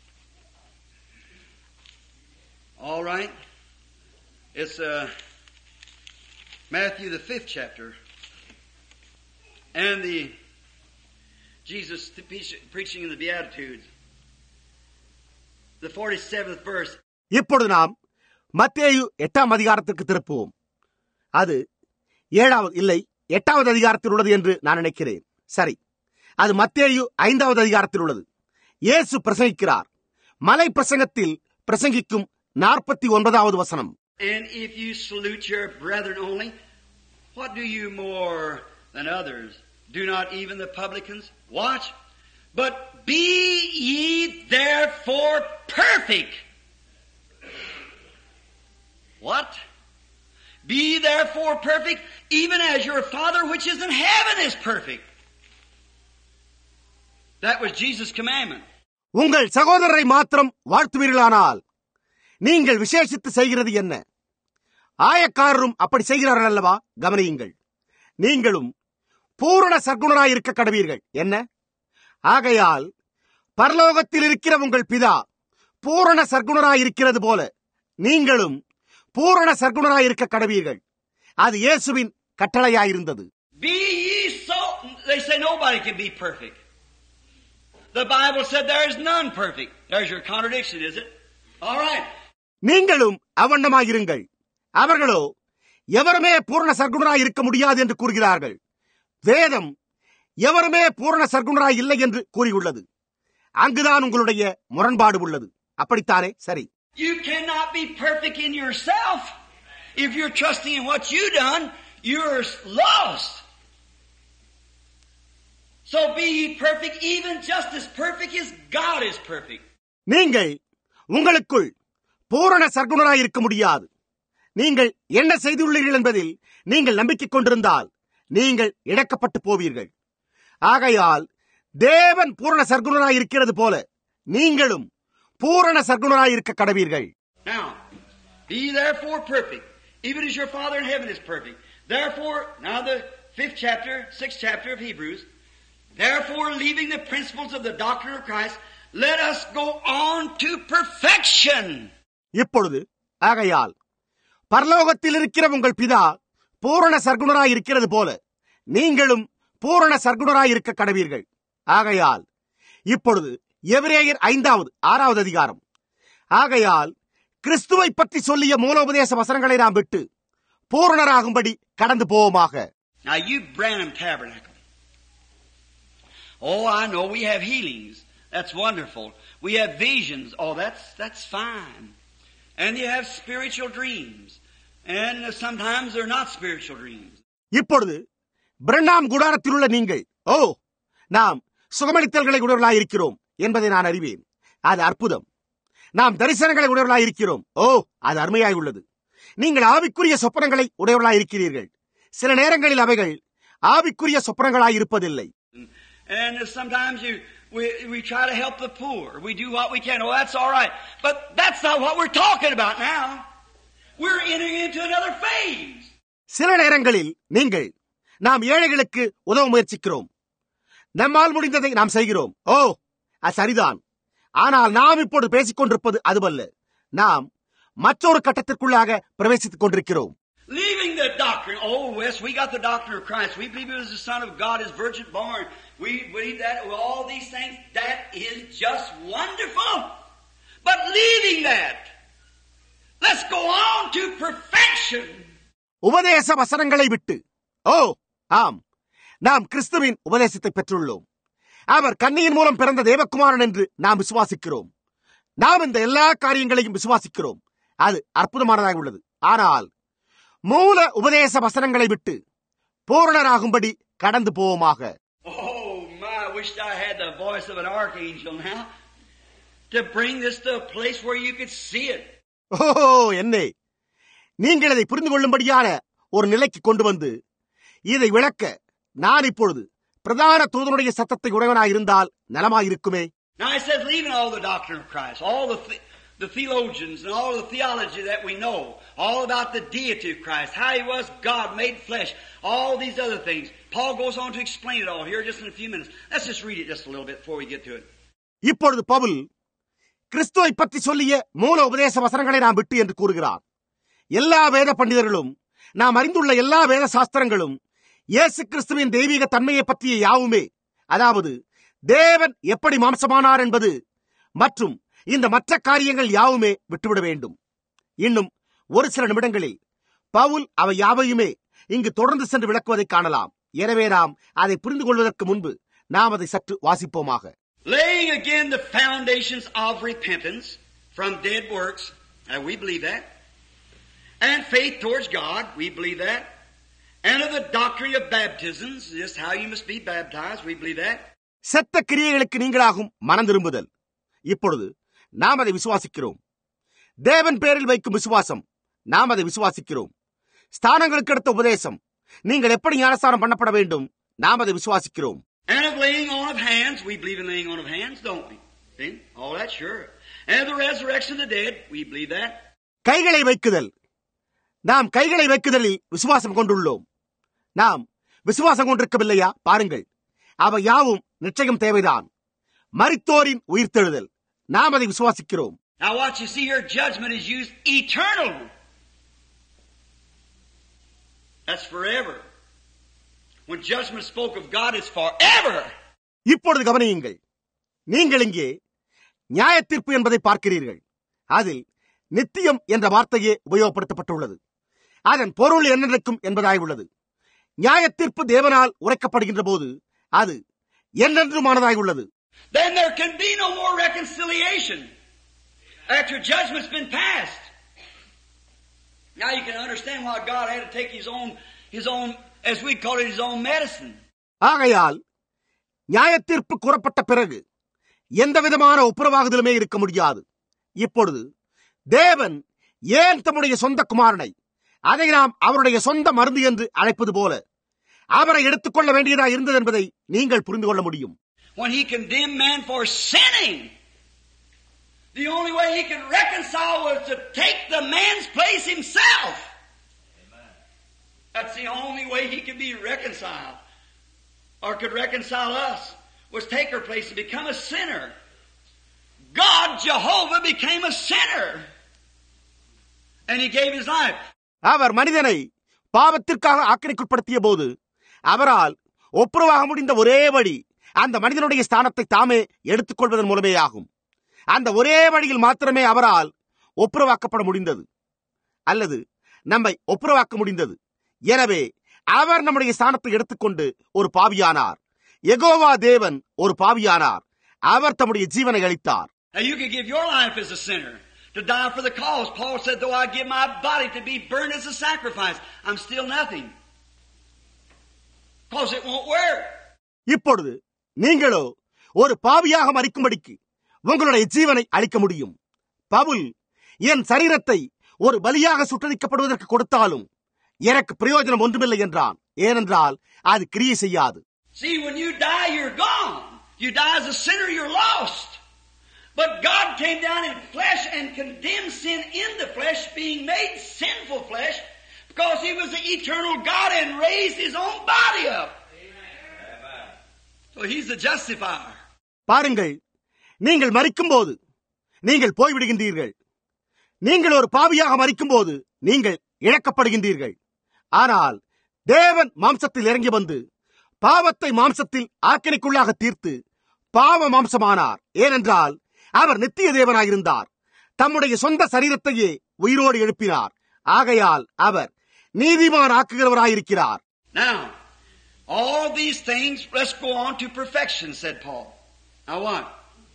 All right. It's uh, Matthew, the fifth chapter. And the Jesus preaching in the Beatitudes. The forty-seventh verse. இப்பொழுது நாம் மத்தேயு எட்டாம் அதிகாரத்திற்கு திருப்புவோம். அது ஏழாவது இல்லை எட்டாவது அதிகாரத்தில் உள்ளது என்று நான் நினைக்கிறேன். சரி, அது மத்தேயு ஐந்தாவது அதிகாரத்தில் உள்ளது. இயேசு பிரசங்கிக்கிறார். மலை பிரசங்கத்தில் பிரசங்கிக்கும் நாற்பத்தி ஒன்பதாவது வசனம். And if you salute your brethren only, what do you more than others? Do not even the publicans? Watch. But be ye therefore perfect. What? Be therefore perfect, even as your Father which is in heaven is perfect. That was Jesus' commandment. உங்கள் சகோதரரை மாத்திரம் வாழ்த்துவீர்களானால் நீங்கள் விசேஷித்து செய்கிறது என்ன? ஆயக்காரரும் அப்படி செய்கிறார்கள் அல்லவா? கவனியுங்கள். நீங்களும் பூரண சற்குணராய் இருக்க கடவீர்கள். என்ன? ஆகையால் பரலோகத்தில் இருக்கிற உங்கள் பிதா பூரண சற்குணராய் இருக்கிறது போல நீங்களும் பூரண சர்க்குணராயிருக்க கடவீர்கள். அது இயேசுவின் கட்டளையாயிருந்தது. Be ye so. They say nobody can be perfect. The Bible said there is none perfect. There's your contradiction, is it? All right. நீங்களும் அவண்ணமாயிருங்கள். அவர்களோ எவருமே பூரண சர்க்குணராய் இருக்க முடியாது என்று கூறுகிறார்கள். வேதம் எவருமே பூரண சர்க்குணராய் இல்லை என்று கூறியுள்ளது. அங்குதான் உங்களுடைய முரண்பாடு உள்ளது. அப்படித்தானே? சரி. You cannot be perfect in yourself. If you're trusting in what you done, you're lost. So be ye perfect, even just as perfect as God is perfect. நீங்கள் உங்களுக்குள் பூரண சர்க்குணராய் இருக்க முடியாது. நீங்கள் என்ன செய்துள்ளீர்கள் என்பதில் நீங்கள் நம்பிக்கை கொண்டிருந்தால் நீங்கள் இழக்கப்பட்டு போவீர்கள். ஆகையால் தேவன் பூரண சர்க்குணராய் இருக்கிறது போல நீங்களும் பூரண சர்க்குணராய் இருக்க கடவீர்கள். Now, be therefore perfect, even as your Father in heaven is perfect. Therefore, now the fifth chapter, sixth chapter of Hebrews, therefore, leaving the principles of the doctrine of Christ, let us go on to perfection. இப்பொழுது ஆகையால் பரலோகத்தில் இருக்கிற உங்கள் பிதா பூரண சர்க்குணராய் இருக்கிறது போல நீங்களும் பூரண சர்க்குணராய் இருக்க கடவீர்கள். ஆகையால் இப்பொழுது எபிரேயர் ஐந்தாவது ஆறாவது அதிகாரம். ஆகையால் கிறிஸ்துவை பற்றி சொல்லிய மூலோபதேச வசனங்களை நாம் விட்டு பூரணராகும்படி கடந்து போவோமாக. Now you Branham Tabernacle. Oh, I know we have healings. That's wonderful. We have visions. Oh, that's that's fine. And you have spiritual dreams. And sometimes they're not spiritual dreams. இப்பொழுது பிரண்ணாம் கூடாரத்தில் உள்ள நீங்கள், ஓ, நாம் சுகமளித்தல்களை உடையவர்களாய் இருக்கிறோம் என்பதை நான் அறிவேன். அது அற்புதம். நாம் தரிசனங்களை உடையவர்களாய் இருக்கிறோம். ஓ, அது அருமையாய் உள்ளது. நீங்கள் ஆவிக்குரிய சொப்பனங்களை உடையவர்களாய் இருக்கிறீர்கள். சில நேரங்களில் அவைகள் ஆவிக்குரிய சொப்பனங்களாய் இருப்பதில்லை. And sometimes you, we, we try to help the poor. We do what we can. Oh, that's all right. But that's not what we're talking about now. We're entering into another phase. சில நேரங்களில் நீங்கள் நாம் ஏழைகளுக்கு உதவ முயற்சிக்கிறோம். நம்மால் முடிந்ததை நாம் செய்கிறோம். ஓ, அது சரிதான். ஆனால் நாம் இப்போது பேசிக் கொண்டிருப்பது அதுவல்ல. நாம் மற்றொரு கட்டத்திற்குள்ளாக பிரவேசித்துக் கொண்டிருக்கிறோம். Leaving the doctrine. Oh, yes, we got the doctrine of Christ. We believe he was the Son of God, his virgin born. We believe that. All these things, that is just wonderful. But leaving that, let's go on to perfection. உபதேச வசனங்களை விட்டு, ஓ, ஆம், நாம் கிறிஸ்துவின் உபதேசத்தை பெற்றுள்ளோம். அவர் கன்னியின் மூலம் பிறந்த தேவகுமாரன் என்று நாம் விசுவாசிக்கிறோம். நாம் இந்த எல்லா காரியங்களையும் விசுவாசிக்கிறோம். அது அற்புதமானதாக உள்ளது. ஆனால் மூல உபதேச வசனங்களை விட்டு பூரணராகும்படி கடந்து போவோமாக. Oh my, I wished I had the voice of an archangel now to bring this to a place where you could see it. ஓ, என்னே, நீங்கள் இதை புரிந்து கொள்ளும்படியான ஒரு நிலைக்கு கொண்டு வந்து இதை விளக்க நான் இப்பொழுது பிரதான தூதனுடைய சத்தத்தை உடையவனாய் இருந்தால் நலமாயிருக்குமே. Now it says, leaving all the doctrine of Christ, all the th- the theologians and all the theology that we know, all about the deity of Christ, how he was God made flesh, all these other things. Paul goes on to explain it all here just in a few minutes. Let's just read it just a little bit before we get to it. இப்பொழுது பவுல் கிறிஸ்துவை பற்றி சொல்லிய மூல உபதேச வசனங்களை நாம் விட்டு என்று கூறுகிறார். எல்லா வேத பண்டிதர்களும் நாம் அறிந்துள்ள எல்லா வேத சாஸ்திரங்களும் இயேசு கிறிஸ்துவின் தெய்வீக தன்மையை பற்றிய யாவுமே, அதாவது தேவன் எப்படி மாம்சமானார் என்பது மற்றும் இந்த மற்ற காரியங்கள் யாவுமே விட்டுவிட வேண்டும். இன்னும் ஒரு சில நிமிடங்களில் பவுல் அவை யாவையுமே இங்கு தொடர்ந்து சென்று விளக்குவதை காணலாம். எனவே நாம் அதை புரிந்து கொள்வதற்கு முன்பு நாம் அதை சற்று வாசிப்போமாக. Laying again the foundations of repentance from dead works, and we believe that, and faith towards God, we believe that, and of the doctrine of baptisms, just how you must be baptized, we believe that. செத்த கிரியைகளுக்கு நீங்களாகும் மனம் திரும்புதல், இப்பொழுது நாம் அதை விசுவாசிக்கிறோம். தேவன் பேரில் வைக்கும் விசுவாசம், நாம் அதை விசுவாசிக்கிறோம். ஸ்தானங்களுக்கு அடுத்த உபதேசம், நீங்கள் எப்படி ஞானஸ்தானம் பண்ணப்பட வேண்டும், நாம் அதை விசுவாசிக்கிறோம். And of laying on of hands, we believe in laying on of hands, don't we? See? All that, sure. And of the resurrection of the dead, we believe that. கைகளை வைக்குதல், நாம் கைகளை வைக்குதலில் விசுவாசம் கொண்டுள்ளோம். நாம் விசுவாசம் கொண்டிருக்கவில்லையா? பாருங்கள், அவை யாவும் நிச்சயம் தேவைதான். மரித்தோரின் உயிர்த்தெழுதல், நாம் அதை விசுவாசிக்கிறோம். Now what you see here, judgment is used eternal. That's forever. When judgment spoke of God, it's forever. இப்பொழுது கவனியுங்கள். நீங்கள் இங்கே நியாயத்தீர்ப்பு என்பதை பார்க்கிறீர்கள். அதில் நித்தியம் என்ற வார்த்தையே உபயோகப்படுத்தப்பட்டுள்ளது. அதன் பொருள் என்னென்றும் என்பதாய் உள்ளது. நியாயத்தீர்ப்பு தேவனால் உரைக்கப்படுகின்ற போது அது என்றென்றுமானதாய் உள்ளது. Then there can be no more reconciliation after judgment's been passed. Now you can understand why God had to take his own, his own, as we call it, his own medicine. ஆகையால் நியாயத்தீர்ப்பு கூறப்பட்ட பிறகு எந்த விதமான ஒப்புரவாகுதலுமே இருக்க முடியாது. இப்பொழுது தேவன் ஏன் தம்முடைய சொந்த குமாரனை, அதை நாம் அவருடைய சொந்த மருந்து என்று அழைப்பது போல, அவரை எடுத்துக்கொள்ள வேண்டியதாக இருந்தது என்பதை நீங்கள் புரிந்து கொள்ள முடியும். When he condemned man for sinning, the only way he could reconcile was to take the man's place himself. Amen. That's the only way he could be reconciled, or could reconcile us, was take her place and become a sinner. God, Jehovah, became a sinner. And he gave his life. அவர் மனிதனை பாவத்திற்காக ஆக்கினைக்குட்படுத்திய போது அவரால் ஒப்புரவாக முடிந்த ஒரே வழி அந்த மனிதனுடைய ஸ்தானத்தை தாமே எடுத்துக்கொள்வதன் மூலமே ஆகும். அந்த ஒரே வழியில் மாத்திரமே அவரால் ஒப்புரவாக்கப்பட முடிந்தது, அல்லது நம்மை ஒப்புரவாக்க முடிந்தது. எனவே அவர் நம்முடைய ஸ்தானத்தை எடுத்துக்கொண்டு ஒரு பாவியானார். யெகோவா தேவன் ஒரு பாவியானார். அவர் தம்முடைய ஜீவனை அளித்தார். Now you could give your life as a sinner, to die for the cause. Paul said, though I give my body to be burned as a sacrifice, I'm still nothing. Because it won't work. இப்பொழுது நீங்களோ ஒரு பாவியாக மரிக்கும்படிக்கு உங்களுடைய ஜீவனை அளிக்க முடியும். பவுல், என் சரீரத்தை ஒரு பலியாக சுட்டரிக்கப்படுவதற்கு கொடுத்தாலும் எனக்கு பிரயோஜனம் ஒன்றுமில்லை என்றான். ஏனென்றால் அது கிரியை செய்யாது. See, when you die, you're gone. You die as a sinner, you're lost. But God came down in flesh and condemned sin in the flesh, being made sinful flesh, because he was the eternal God and raised his own body up. Amen. So he's the justifier. பாருங்கள், நீங்கள் மரிக்கும்போது நீங்கள் போய்விடுகின்றீர்கள். நீங்கள் ஒரு பாவியாக மரிக்கும்போது நீங்கள் இழக்கப்படுகின்றீர்கள். ஆனால் தேவன் மாம்சத்தில் இறங்கி வந்து பாவத்தை மாம்சத்தில் ஆக்கினைக்குள்ளாக தீர்த்து பாவ மாம்சமானார். ஏனென்றால் அவர் நித்திய தேவனாயிருந்தார். தம்முடைய சொந்த சரீரத்தையே உயிரோடு எழுப்பினார். ஆகையால் அவர் நீதிமான் ஆக்குகிறவராயிருக்கிறார். Now, all these things, let's go on to perfection, said Paul. Now what?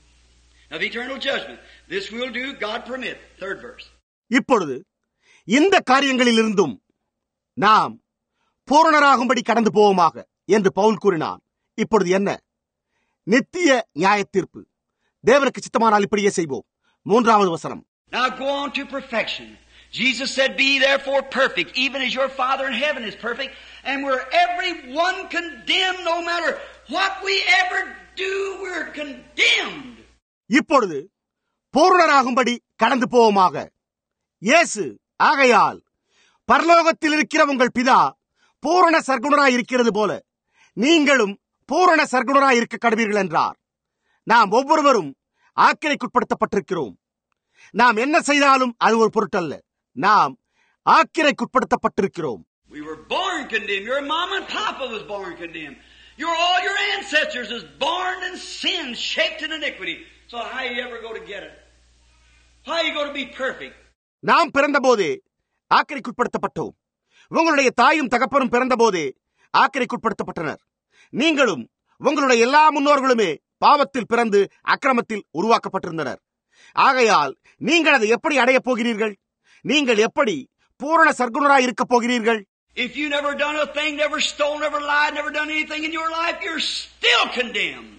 Of eternal judgment. This will do, God permit. Third verse. இப்பொழுது இந்த காரியங்களிலிருந்தும் நாம் பூரணராகும்படி கடந்து போவோமாக என்று பவுல் கூறினான். இப்பொழுது என்ன? நித்திய நியாயத்தீர்ப்பு. தேவனுக்கு சித்தமானால் இப்படியே செய்வோம். மூன்றாவது வசனம். Now go on to perfection. Jesus said, be therefore perfect, even as your Father in heaven is perfect. And we're every one condemned, no matter what we ever do, we're condemned. இப்பொழுது பூரணராகும்படி கடந்து போவோமாக. இயேசு, ஆகையால் பரலோகத்தில் இருக்கிற உங்கள் பிதா பூரண சர்க்குணராய் இருக்கிறது போல நீங்களும் பூரண சர்க்குணராய் இருக்க கடவீர்கள் என்றார். நாம் ஒவ்வொருவரும் ஆக்கினைக்குட்படுத்தப்பட்டிருக்கிறோம். நாம் என்ன செய்தாலும் அது ஒரு பொருட்டல்ல. நாம் ஆக்கினைக்குட்படுத்தப்பட்டிருக்கிறோம். We were born condemned. Your mom and papa was born condemned. Your all your ancestors was born in sin, shaped in iniquity. So how you ever go to get it? How you go to be perfect? நாம் பிறந்தபோதே ஆக்கினைக்குட்படுத்தப்பட்டோம். உங்களுடைய தாயும் தகப்பனும் பிறந்தபோதே ஆக்கினைக்குட்படுத்தப்பட்டனர். நீங்களும் உங்களுடைய எல்லா முன்னோர்களுமே பாவத்தில் பிறந்து அக்கிரமத்தில் உருவாக்கப்பட்டிருந்தனர். ஆகையால் நீங்கள் அதை எப்படி அடையப் போகிறீர்கள்? நீங்கள் எப்படி பூரண சர்க்குணராய் இருக்கப் போகிறீர்கள்? If you never done a thing, never stole, never lied, never done anything in your life, you're still condemned.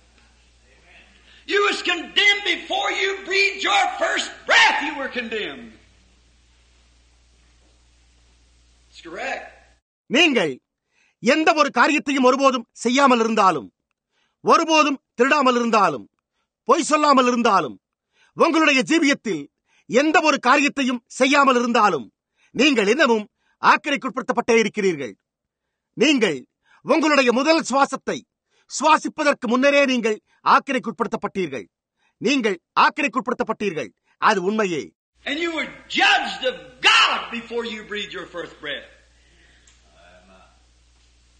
You was condemned before you breathed your first breath. You were condemned. It's correct. நீங்கள் எந்த ஒரு காரியத்தையும் ஒருபோதும் செய்யாமல் இருந்தாலும், ஒருபோதும் திருடாமல் இருந்தாலும், பொய் சொல்லாமல் இருந்தாலும், உங்களுடைய ஜீவியத்தில் எந்த ஒரு காரியத்தையும் செய்யாமல் இருந்தாலும் நீங்கள் இன்னமும் ஆக்கினைக்குட்படுத்தப்பட்டே இருக்கிறீர்கள். நீங்கள் உங்களுடைய முதல் சுவாசத்தை சுவாசிப்பதற்கு முன்னரே நீங்கள் ஆக்கினைக்குட்படுத்தப்பட்டீர்கள். நீங்கள் ஆக்கினைக்குட்படுத்தப்பட்டீர்கள். அது உண்மையே. And you were judged of God before you breathed your first breath.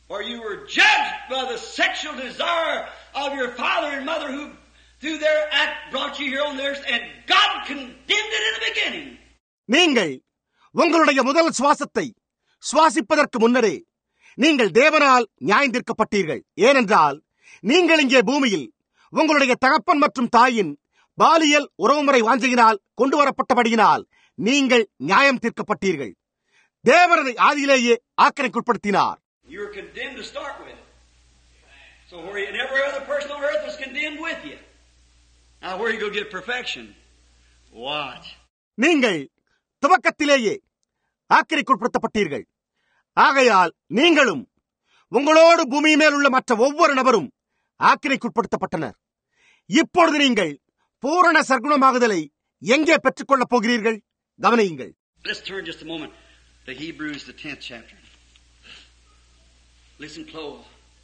For you were judged by the sexual desire of your father and mother who through their act brought you here on the earth, and God condemned it in the beginning. நீங்கள் உங்களுடைய முதல் சுவாசத்தை சுவாசிப்பதற்கு முன்னரே நீங்கள் தேவனால் நியாயந்தீர்க்கப்பட்டீர்கள். ஏனென்றால் நீங்கள் இங்கே பூமியில் உங்களுடைய தகப்பன் மற்றும் தாயின் பாலியல் உறவுமுறை வாஞ்சையினால் கொண்டு வரப்பட்டபடியினால் நீங்கள் நியாயம் தீர்க்கப்பட்டீர்கள். தேவனதை ஆதியிலேயே ஆக்கினைக்குட்படுத்தினார். You were condemned to start with. So where you, and every other person on earth was condemned with you. Now where you go get perfection? What? நீங்கள் துவக்கத்திலேயே ஆக்கினைக்குட்படுத்தப்பட்டீர்கள். ஆகையால் நீங்களும் உங்களோடு பூமி மேல் உள்ள மற்ற ஒவ்வொரு நபரும் ஆக்கினைக்குட்படுத்தப்பட்டனர். இப்பொழுது நீங்கள் பூரண சர்க்குணமாகுதலை எங்கே பெற்றுக் கொள்ளப் போகிறீர்கள்? கவனியுங்கள். Let's turn just a moment to Hebrews, the tenth chapter. Listen close.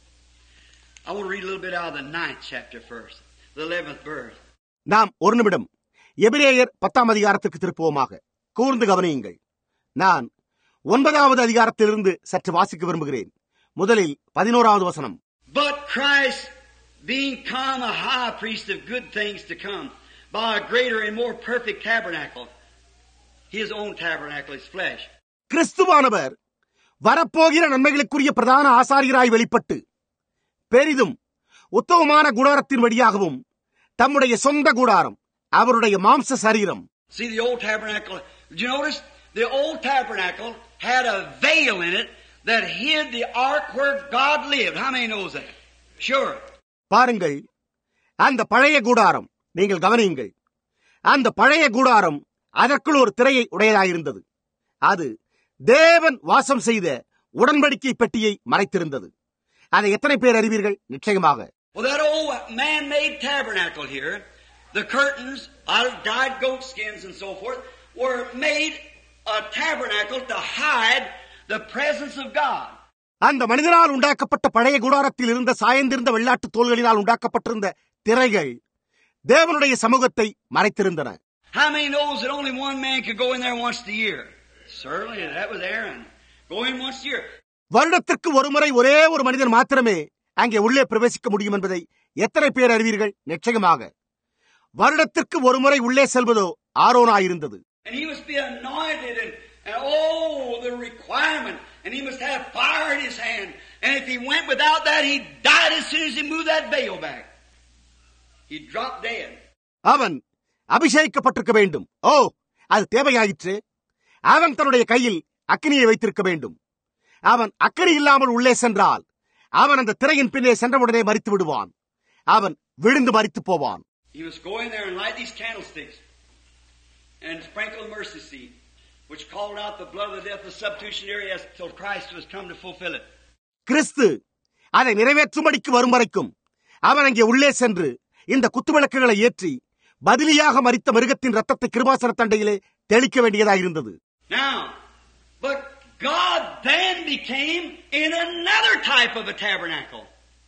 I want to read a little bit out of the ninth chapter first, the eleventh verse. நாம் ஒரு நிமிடம் எபிரேயர் பத்தாம் அதிகாரத்திற்கு திருப்புவோமாக. கூர்ந்து கவனியுங்கள். நான் ஒன்பதாவது அதிகாரத்திலிருந்து சற்று வாசிக்க விரும்புகிறேன். முதலில் பதினோராவது வசனம். But Christ, being come a high priest of good things to come, by a greater and more perfect tabernacle, his own tabernacle is flesh. கிறிஸ்துவானவர் வரப்போகிற நன்மைகளுக்குரிய பிரதான ஆசாரியராய் வெளிப்பட்டு பெரிதும் உத்தமமான கூடாரத்தின் வழியாகவும் தம்முடைய சொந்த கூடாரம் அவருடைய மாம்ச சரீரம். See the old tabernacle. Did you notice the old tabernacle had a veil in it that hid the ark where God lived? How many knows that? Sure. பாருங்கள், அந்த பழைய கூடாரம், நீங்கள் கவனியுங்கள், அந்த பழைய கூடாரம் அதற்குள் ஒரு திரையை உடையதாயிருந்தது. அது தேவன் வாசம் செய்த உடன்படிக்கை பெட்டியை மறைத்திருந்தது. அதை எத்தனை பேர் அறிவீர்கள்? நிச்சயமாக. Well, that old man-made tabernacle here, the curtains out of dyed goat skins and so forth, were made a tabernacle to hide the presence of God. அந்த மனிதனால் உண்டாக்கப்பட்ட பழைய கூடாரத்தில் இருந்த சாயந்திருந்த வெள்ளாட்டு தோள்களினால் உண்டாக்கப்பட்டிருந்த திரைகள் தேவனுடைய சமூகத்தை மறைத்திருந்தன. How many knows that only one man could go in there once a year? Certainly, that was Aaron. Go in once a year. வருடத்திற்கு ஒரு முறை ஒரே ஒரு மனிதன் மாத்திரமே அங்கே உள்ளே பிரவேசிக்க முடியும் என்பதை எத்தனை பேர் அறிவீர்கள்? நிச்சயமாக வருடத்திற்கு ஒரு முறை உள்ளே செல்வதோ ஆரோனாயிருந்தது. And he must be anointed and, and oh, the requirement. And he must have fire in his hand. And if he went without that, he died as soon as he moved that veil back. He dropped dead. அவன் அபிஷேகிக்கப்பட்டிருக்க வேண்டும். ஓ, அது தேவையாயிற்று. அவன் தன்னுடைய கையில் அக்கினியை வைத்திருக்க வேண்டும். அவன் அக்கினி இல்லாமல் உள்ளே சென்றால் அவன் அந்த திரையின் பின்னே சென்றவுடனே மரித்து விடுவான். அவன் விழுந்து மரித்து போவான். He must go in there and light these candlesticks and sprinkle the mercy seat, which called out the blood of the death of the substitutionary as till Christ was come to fulfill it. கிறிஸ்து அதை நிறைவேற்றும்படிக்கு வரும் வரைக்கும் அவன் அங்கே உள்ளே சென்று இந்த குத்துவிளக்குகளை ஏற்றி பதிலியாக மரித்த மிருகத்தின் ரத்தத்தை கிருபாசன தண்டையிலே தெளிக்க வேண்டியதாயிருந்தது. Now, but God then became in another type of a tabernacle.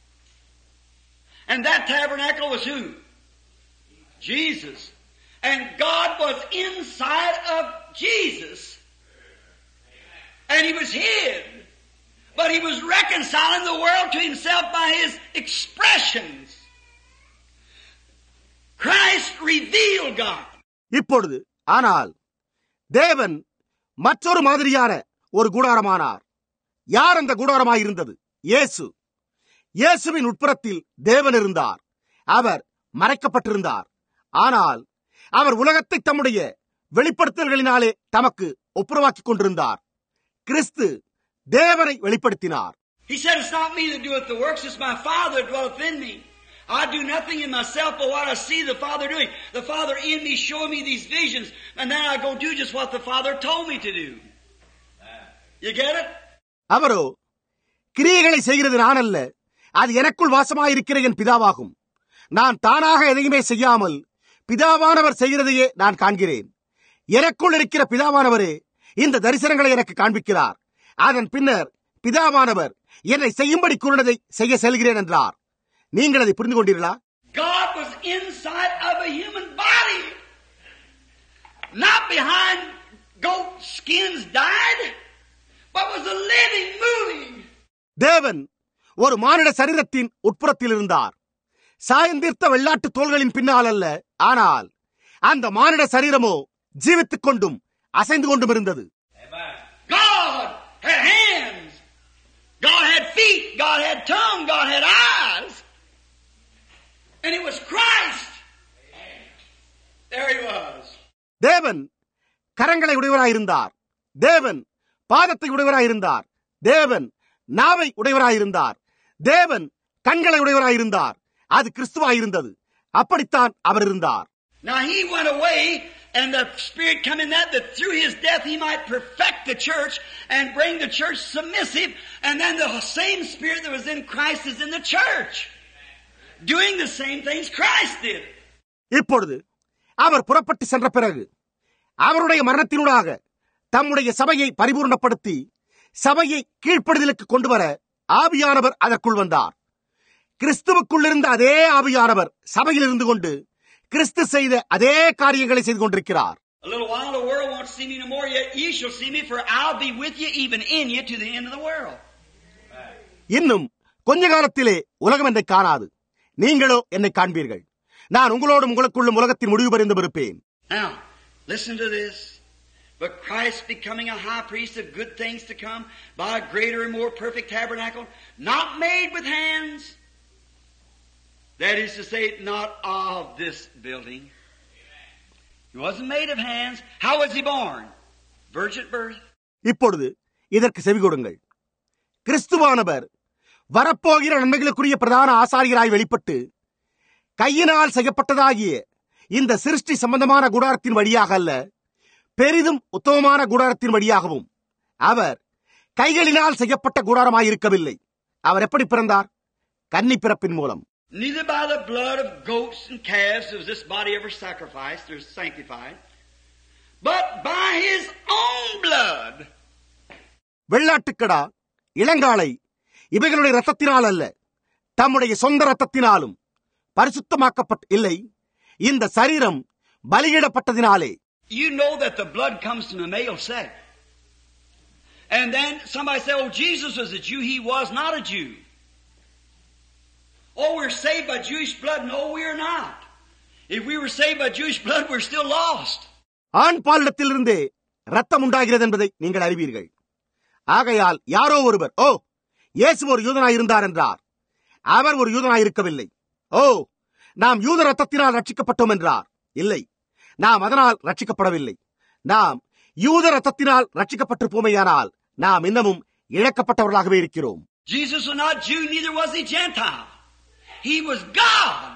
And that tabernacle was who? Jesus. And God was inside of Jesus. And He was hid. But He was reconciling the world to Himself by His expressions. Christ revealed God. இப்பொழுது ஆனால் தேவன் மற்றொரு மாதிரியான ஒரு கூடாரமானார். யார் அந்த கூடாரமாயிருந்தது? இயேசு. இயேசுவின் உட்புறத்தில் தேவன் இருந்தார். அவர் மறைக்கப்பட்டிருந்தார். ஆனால் அவர் உலகத்தை தம்முடைய வெளிப்படுத்தல்களினாலே தமக்கு ஒப்புரவாக்கிக் கொண்டிருந்தார். கிறிஸ்து தேவனை வெளிப்படுத்தினார். He said, it's not me that doeth the works, it's my Father that dwelleth in me. I do nothing in myself but what I see the Father doing. The Father in me showing me these visions, and then I go do just what the Father told me to do. You get it? அவரோ, கிரியைகளை செய்கிறது நான் அல்ல, அது எனக்குள் வாசமாயிருக்கிற என் பிதாவாகும். நான் தானாக எதையுமே செய்யாமல் பிதாவானவர் செய்கிறதையே நான் காண்கிறேன். எனக்குள் இருக்கிற பிதாவானவரே இந்த தரிசனங்களை எனக்கு காண்பிக்கிறார். அதன் பின்னர் பிதாவானவர் என்னை செய்யும்படி கூறினதை செய்ய செல்கிறேன் என்றார். நீங்கள் அதை புரிந்து கொண்டீர்களா? God was inside of a human body, not behind goat skins dyed, but was a living, moving. தேவன் ஒரு மானிட சரீரத்தின் உட்புறத்தில் இருந்தார். சாயந்தீர்த்த வெள்ளாட்டு தோள்களின் பின்னால் அல்ல, ஆனால் அந்த மானிட சரீரமோ ஜீவித்துக் கொண்டும் அசைந்து கொண்டும் இருந்தது. God had hands, God had feet, God had tongue, God had eyes, and it was Christ. There he was. தேவன் கரங்களை உடையவராயிருந்தார், தேவன் பாதத்தை உடையவராயிருந்தார், தேவன் நாவை உடையவராயிருந்தார், தேவன் கண்களை உடையவராயிருந்தார். அது கிறிஸ்துவாயிருந்தது. அப்படித்தான் அவர் இருந்தார். Now he went away, and the Spirit come in that, that through his death he might perfect the church and bring the church submissive, and then the same Spirit that was in Christ is in the church, doing the same things Christ did. இப்பொழுது அவர் புறப்பட்டு சென்ற பிறகு அவருடைய மரணத்தினூடாக தம்முடைய சபையை பரிபூர்ணப்படுத்தி சபையை கீழ்ப்படுதலுக்கு கொண்டு வர ஆவியானவர் அதற்குள் வந்தார். கிறிஸ்துவுக்குள் இருந்த அதே ஆவியானவர் சபையில் இருந்து கொண்டு கிறிஸ்து செய்த அதே காரியங்களை செய்து கொண்டிருக்கிறார். A little while the world won't see me no more, yet ye shall see me, for I'll be with you even in you to the end of the world. இன்னும் கொஞ்ச காலத்திலே உலகம் என்னை காணாது, நீங்களோ என்னை காண்பீர்கள். நான் உங்களோடும் உங்களுக்குள்ளும் உலகத்தின் முடிவு பரிந்தும் இருப்பேன். Now, listen to this. But Christ becoming a high priest of good things to come by a greater and more perfect tabernacle, not made with hands. That is to say, not of this building. He wasn't made of hands. How was he born? Virgin birth. இப்பொழுது இதற்கு செவி கொடுங்கள். கிறிஸ்துவானவர் வரப்போகிற நன்மைகளுக்குரிய பிரதான ஆசாரியராய் வெளிப்பட்டு கையினால் செய்யப்பட்டதாகிய இந்த சிருஷ்டி சம்பந்தமான கூடாரத்தின் வழியாக அல்ல, பெரிதும் உத்தமமான கூடாரத்தின் வழியாகவும் அவர் கைகளினால் செய்யப்பட்ட கூடாரமாயிருக்கவில்லை. அவர் எப்படி பிறந்தார்? கன்னி பிறப்பின் மூலம். Neither by the blood of goats and calves was this body ever sacrificed or sanctified, but by his own blood. வெள்ளாட்டுக்கடா, இளங்காளை இவைகளுடைய இரத்தத்தினால் அல்ல, தம்முடைய சொந்த இரத்தத்தினாலும் பரிசுத்தமாக்கப்பட்ட இல்லை, இந்த சரீரம் பலியிடப்பட்டதினாலே. You know that the blood comes from the male sex. And then somebody say, oh, Jesus was a Jew. He was not a Jew. Oh, we're saved by Jewish blood. No, we're not. If we were saved by Jewish blood, we're still lost. ஆண் பாலிடத்திலிருந்தே ரத்தம் உண்டாகிறது என்பதை நீங்கள் அறிவீர்கள். ஆகையால் யாரோ ஒருவர், ஓ, இயேசு ஒரு யூதனாய் இருந்தார் என்றார். அவர் ஒரு யூதனாய் இருக்கவில்லை. ஓ, நாம் யூத ரத்தத்தினால் ரட்சிக்கப்பட்டோம் என்றார். இல்லை, நாம் அதனால் ரட்சிக்கப்படவில்லை. நாம் யூத ரத்தத்தினால் ரட்சிக்கப்பட்டிருப்போமேயானால் நாம் இன்னமும் இழக்கப்பட்டவர்களாகவே இருக்கிறோம். Jesus was not Jew, neither was he Gentile. He was God.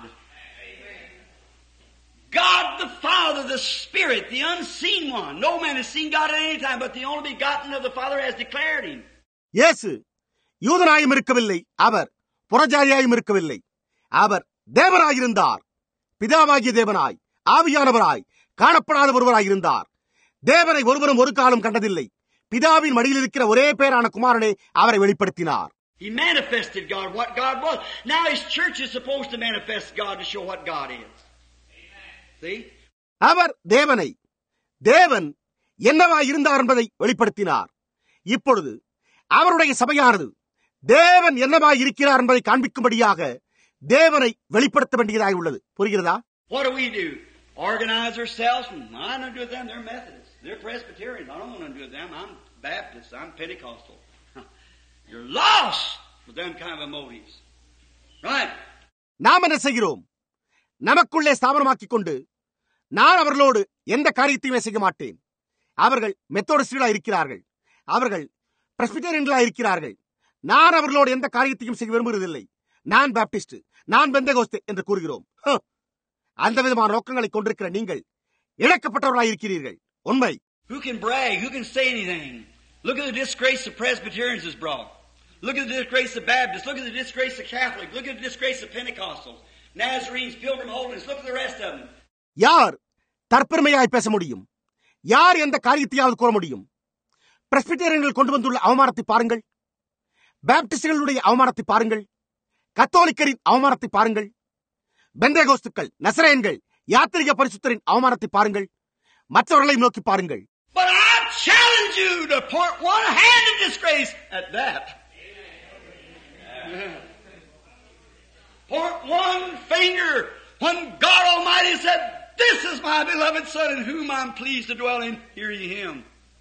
God the Father, the Spirit, the unseen one. No man has seen God at any time, but the only begotten of the Father has declared him. இயேசு யூதனாயும் இருக்கவில்லை, அவர் புறஜாதியாயும் இருக்கவில்லை. அவர் தேவனாயிருந்தார், பிதாவாகிய தேவனாய், ஆவியானவராய், காணப்படாத ஒருவராயிருந்தார். தேவனை ஒருவரும் ஒரு காலம் கண்டதில்லை. பிதாவின் மடியில் இருக்கிற ஒரே பேரான குமாரனே அவரை வெளிப்படுத்தினார். He manifested God, what God was. Now his church is supposed to manifest God to show what God is. See? அவர் தேவனை, தேவன் என்னவாய் இருந்தார் என்பதை வெளிப்படுத்தினார். இப்பொழுது அவருடைய சபையானது தேவன் என்னவாய் இருக்கிறார் என்பதை காண்பிக்கும்படியாக தேவனை வெளிப்படுத்த வேண்டியதாக உள்ளது. புரிகிறதா? What do we do? Organize ourselves? I don't do with them. They're Methodists. They're Presbyterians. I don't want to do with them. I'm Baptist. I'm Pentecostal. You're lost with them kind of motives. Right? நாம் என்ன செய்கிறோம்? நமக்குள்ளே ஸ்தாபனமாக்கிக் கொண்டு நான் அவர்களோடு எந்த காரியத்தையுமே செய்ய மாட்டேன். அவர்கள் மெத்தோடிஸ்டுகளா இருக்கிறார்கள், அவர்கள் பிரஸ்பிட்டேரியன்களா இருக்கிறார்கள். நான் அவர்களோடு எந்த காரியத்தையும் செய்ய விரும்புவதில்லை. நான் பாப்டிஸ்ட், நான் பெந்தகோஸ்தே என்று கூறுகிறோம். அந்த விதமான நோக்கங்களை கொண்டிருக்கிற நீங்கள் இழக்கப்பட்டவர்களாக இருக்கிறீர்கள். உண்மை. Who can brag? Who can say anything? Look at the disgrace the Presbyterians has brought. Look at the disgrace of Baptists. Look at the disgrace of Catholics. Look at the disgrace of Pentecostals, Nazarenes, Pilgrim Holiness. Look at the rest of them. யார் தற்பெருமையாய் பேச முடியும்? யார் எந்த காரியத்தையாவது கூற முடியும்? பிரஸ்பிட்டேரியன்கள் கொண்டு வந்துள்ள அவமானத்தை பாருங்கள், பாப்டிஸ்டுகளுடைய அவமானத்தை பாருங்கள், கத்தோலிக்கரின் அவமானத்தை பாருங்கள், பெந்தேகோஸ்துக்கள், நசரேயன்கள், யாத்திரிக பரிசுத்தரின் அவமானத்தை பாருங்கள், மற்றவர்களை நோக்கி பாருங்கள். But I challenge you to point one hand of disgrace at that. Point one finger when God Almighty said, "This is my beloved Son in whom I'm pleased to dwell in. Hear ye him."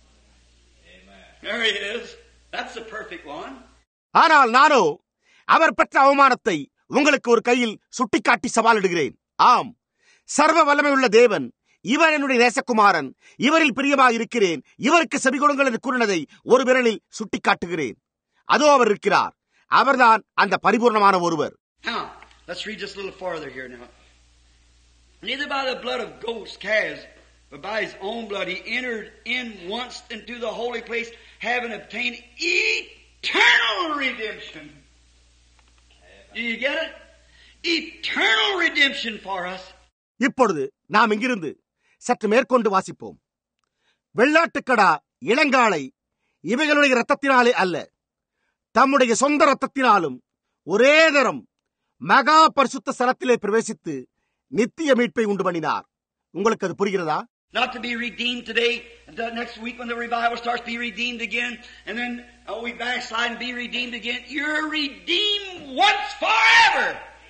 Amen. There he is. That's the perfect one. ஆனால் நானோ அவர் பெற்ற அவமானத்தை உங்களுக்கு ஒரு கையில் சுட்டிக்காட்டி சவாலிடுகிறேன். ஆம், சர்வ வல்லமை உள்ள தேவன், இவர் என்னுடைய நேசகுமாரன், இவரில் பிரியமாக இருக்கிறேன், இவருக்கு செவிகொடுங்கள் என்று கூறினதை ஒரு விரலில் சுட்டிக்காட்டுகிறேன். அதோ அவர் இருக்கிறார். அவர்தான் அந்த பரிபூர்ணமான ஒருவர். Now, let's read just a little farther here now. Neither by the blood of goats, calves, but by his own blood he entered in once into the holy place, having obtained eternal redemption. Do you get it? Eternal redemption for us. இப்பொழுது நாம் இங்கிருந்து சற்று மேற்கொண்டு வாசிப்போம். வெள்ளாட்டுக்கடா, இளங்காளை இவைகளுடைய இரத்தத்தினாலே அல்ல, தம்முடைய சொந்த இரத்தத்தினாலும் ஒரே தரம் மகா பரிசுத்த ஸ்தலத்திலே பிரவேசித்து நித்திய மீட்பை உண்டு பண்ணினார். உங்களுக்கு அது புரிகிறதா? Not to be redeemed today, the next week when the revival starts, be redeemed again, and then oh, we backslide and be redeemed again. You're redeemed once forever.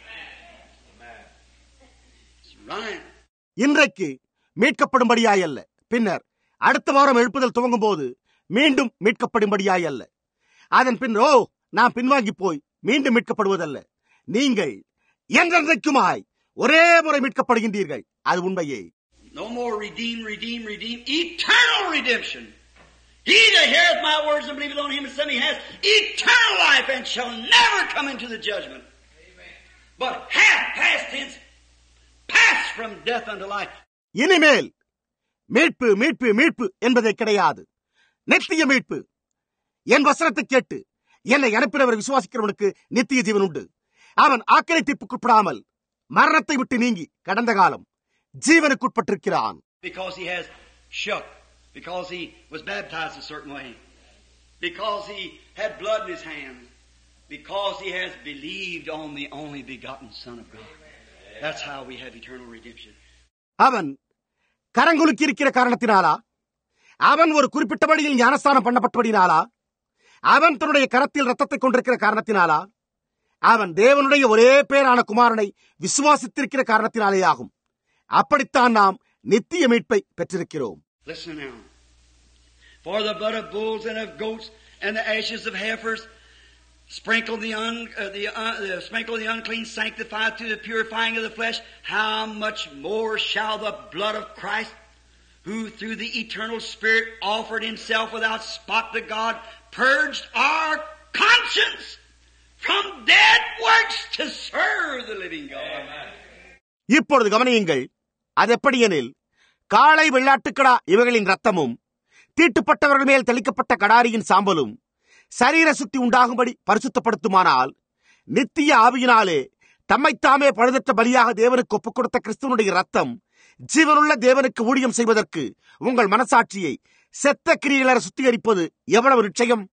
Amen. It's right. இன்றைக்கு மீட்கப்படும்படியாய் அல்ல, பின்னர் அடுத்த வாரம் எழுப்புதல் துவங்கும் போது மீண்டும் மீட்கப்படும்படியாய் அல்ல. அதன் பின் ஓ நாம் பின்வாங்கி போய் மீண்டும் மீட்கப்படுவதல்ல. நீங்கள் என்றென்றைக்குமாய் ஒரே முறை மீட்கப்படுகின்றீர்கள். அது உண்மையே. No more redeem, redeem, redeem. Eternal redemption. He that heareth my words and believeth on him that sent me has eternal life and shall never come into the judgment. Amen. But hath past tense passed from death unto life. இனிமேல் மீட்பு மீட்பு மீட்பு என்பதே கிடையாது. நித்திய மீட்பு. என் வசனத்தை கேட்டு என்னை அனுப்பினவர் விசுவாசிக்கிறவனுக்கு நித்திய ஜீவன் உண்டு. அவன் ஆக்கினை தீர்ப்புக்குட்படாமல் மரணத்தை விட்டு நீங்கி கடந்த காலம் ஜீவனுக்குட்பட்டிருக்கிறான். Because he has shook, because he was baptized a certain way, because he had blood in his hands, because he has believed on the only begotten Son of God. That's how we have eternal redemption. அவன் கரங்குலுக்கி இருக்கிற காரணத்தினாலா, அவன் ஒரு குறிப்பிட்ட வழியில் ஞானஸ்தானம் பண்ணப்பட்டபடினாலா, அவன் தன்னுடைய கரத்தில் ரத்தத்தை கொண்டிருக்கிற காரணத்தினாலா, அவன் தேவனுடைய ஒரே பேரான குமாரனை விசுவாசித்திருக்கிற காரணத்தினாலே ஆகும். அப்படித்தான் நாம் நித்திய மீட்பை பெற்றிருக்கிறோம். Listen now. For the blood of bulls and of goats and the ashes of heifers sprinkle the un, uh, the, uh, the sprinkle the unclean, sanctify to the purifying of the flesh. How much more shall the blood of Christ, who through the eternal Spirit offered himself without spot to God, purged our conscience from dead works to serve the living God. இப்பொழுது கவனியுங்கள். அது எப்படி எனில், காளை, வெள்ளாட்டுக்கடா இவைகளின் ரத்தமும் தீட்டுப்பட்டவர்கள் மேல் தெளிக்கப்பட்ட கடாரியின் சாம்பலும் சரீர சுத்தி உண்டாகும்படி பரிசுத்தப்படுத்துமானால், நித்திய ஆவியினாலே தம்மைத்தாமே பழுதற்ற பலியாக தேவனுக்கு ஒப்புக் கொடுத்த கிறிஸ்துவனுடைய ரத்தம் ஜீவனுள்ள தேவனுக்கு ஊழியம் செய்வதற்கு உங்கள் மனசாட்சியை செத்த கிரியைகளை சுத்திகரிப்பது எவ்வளவு நிச்சயம்.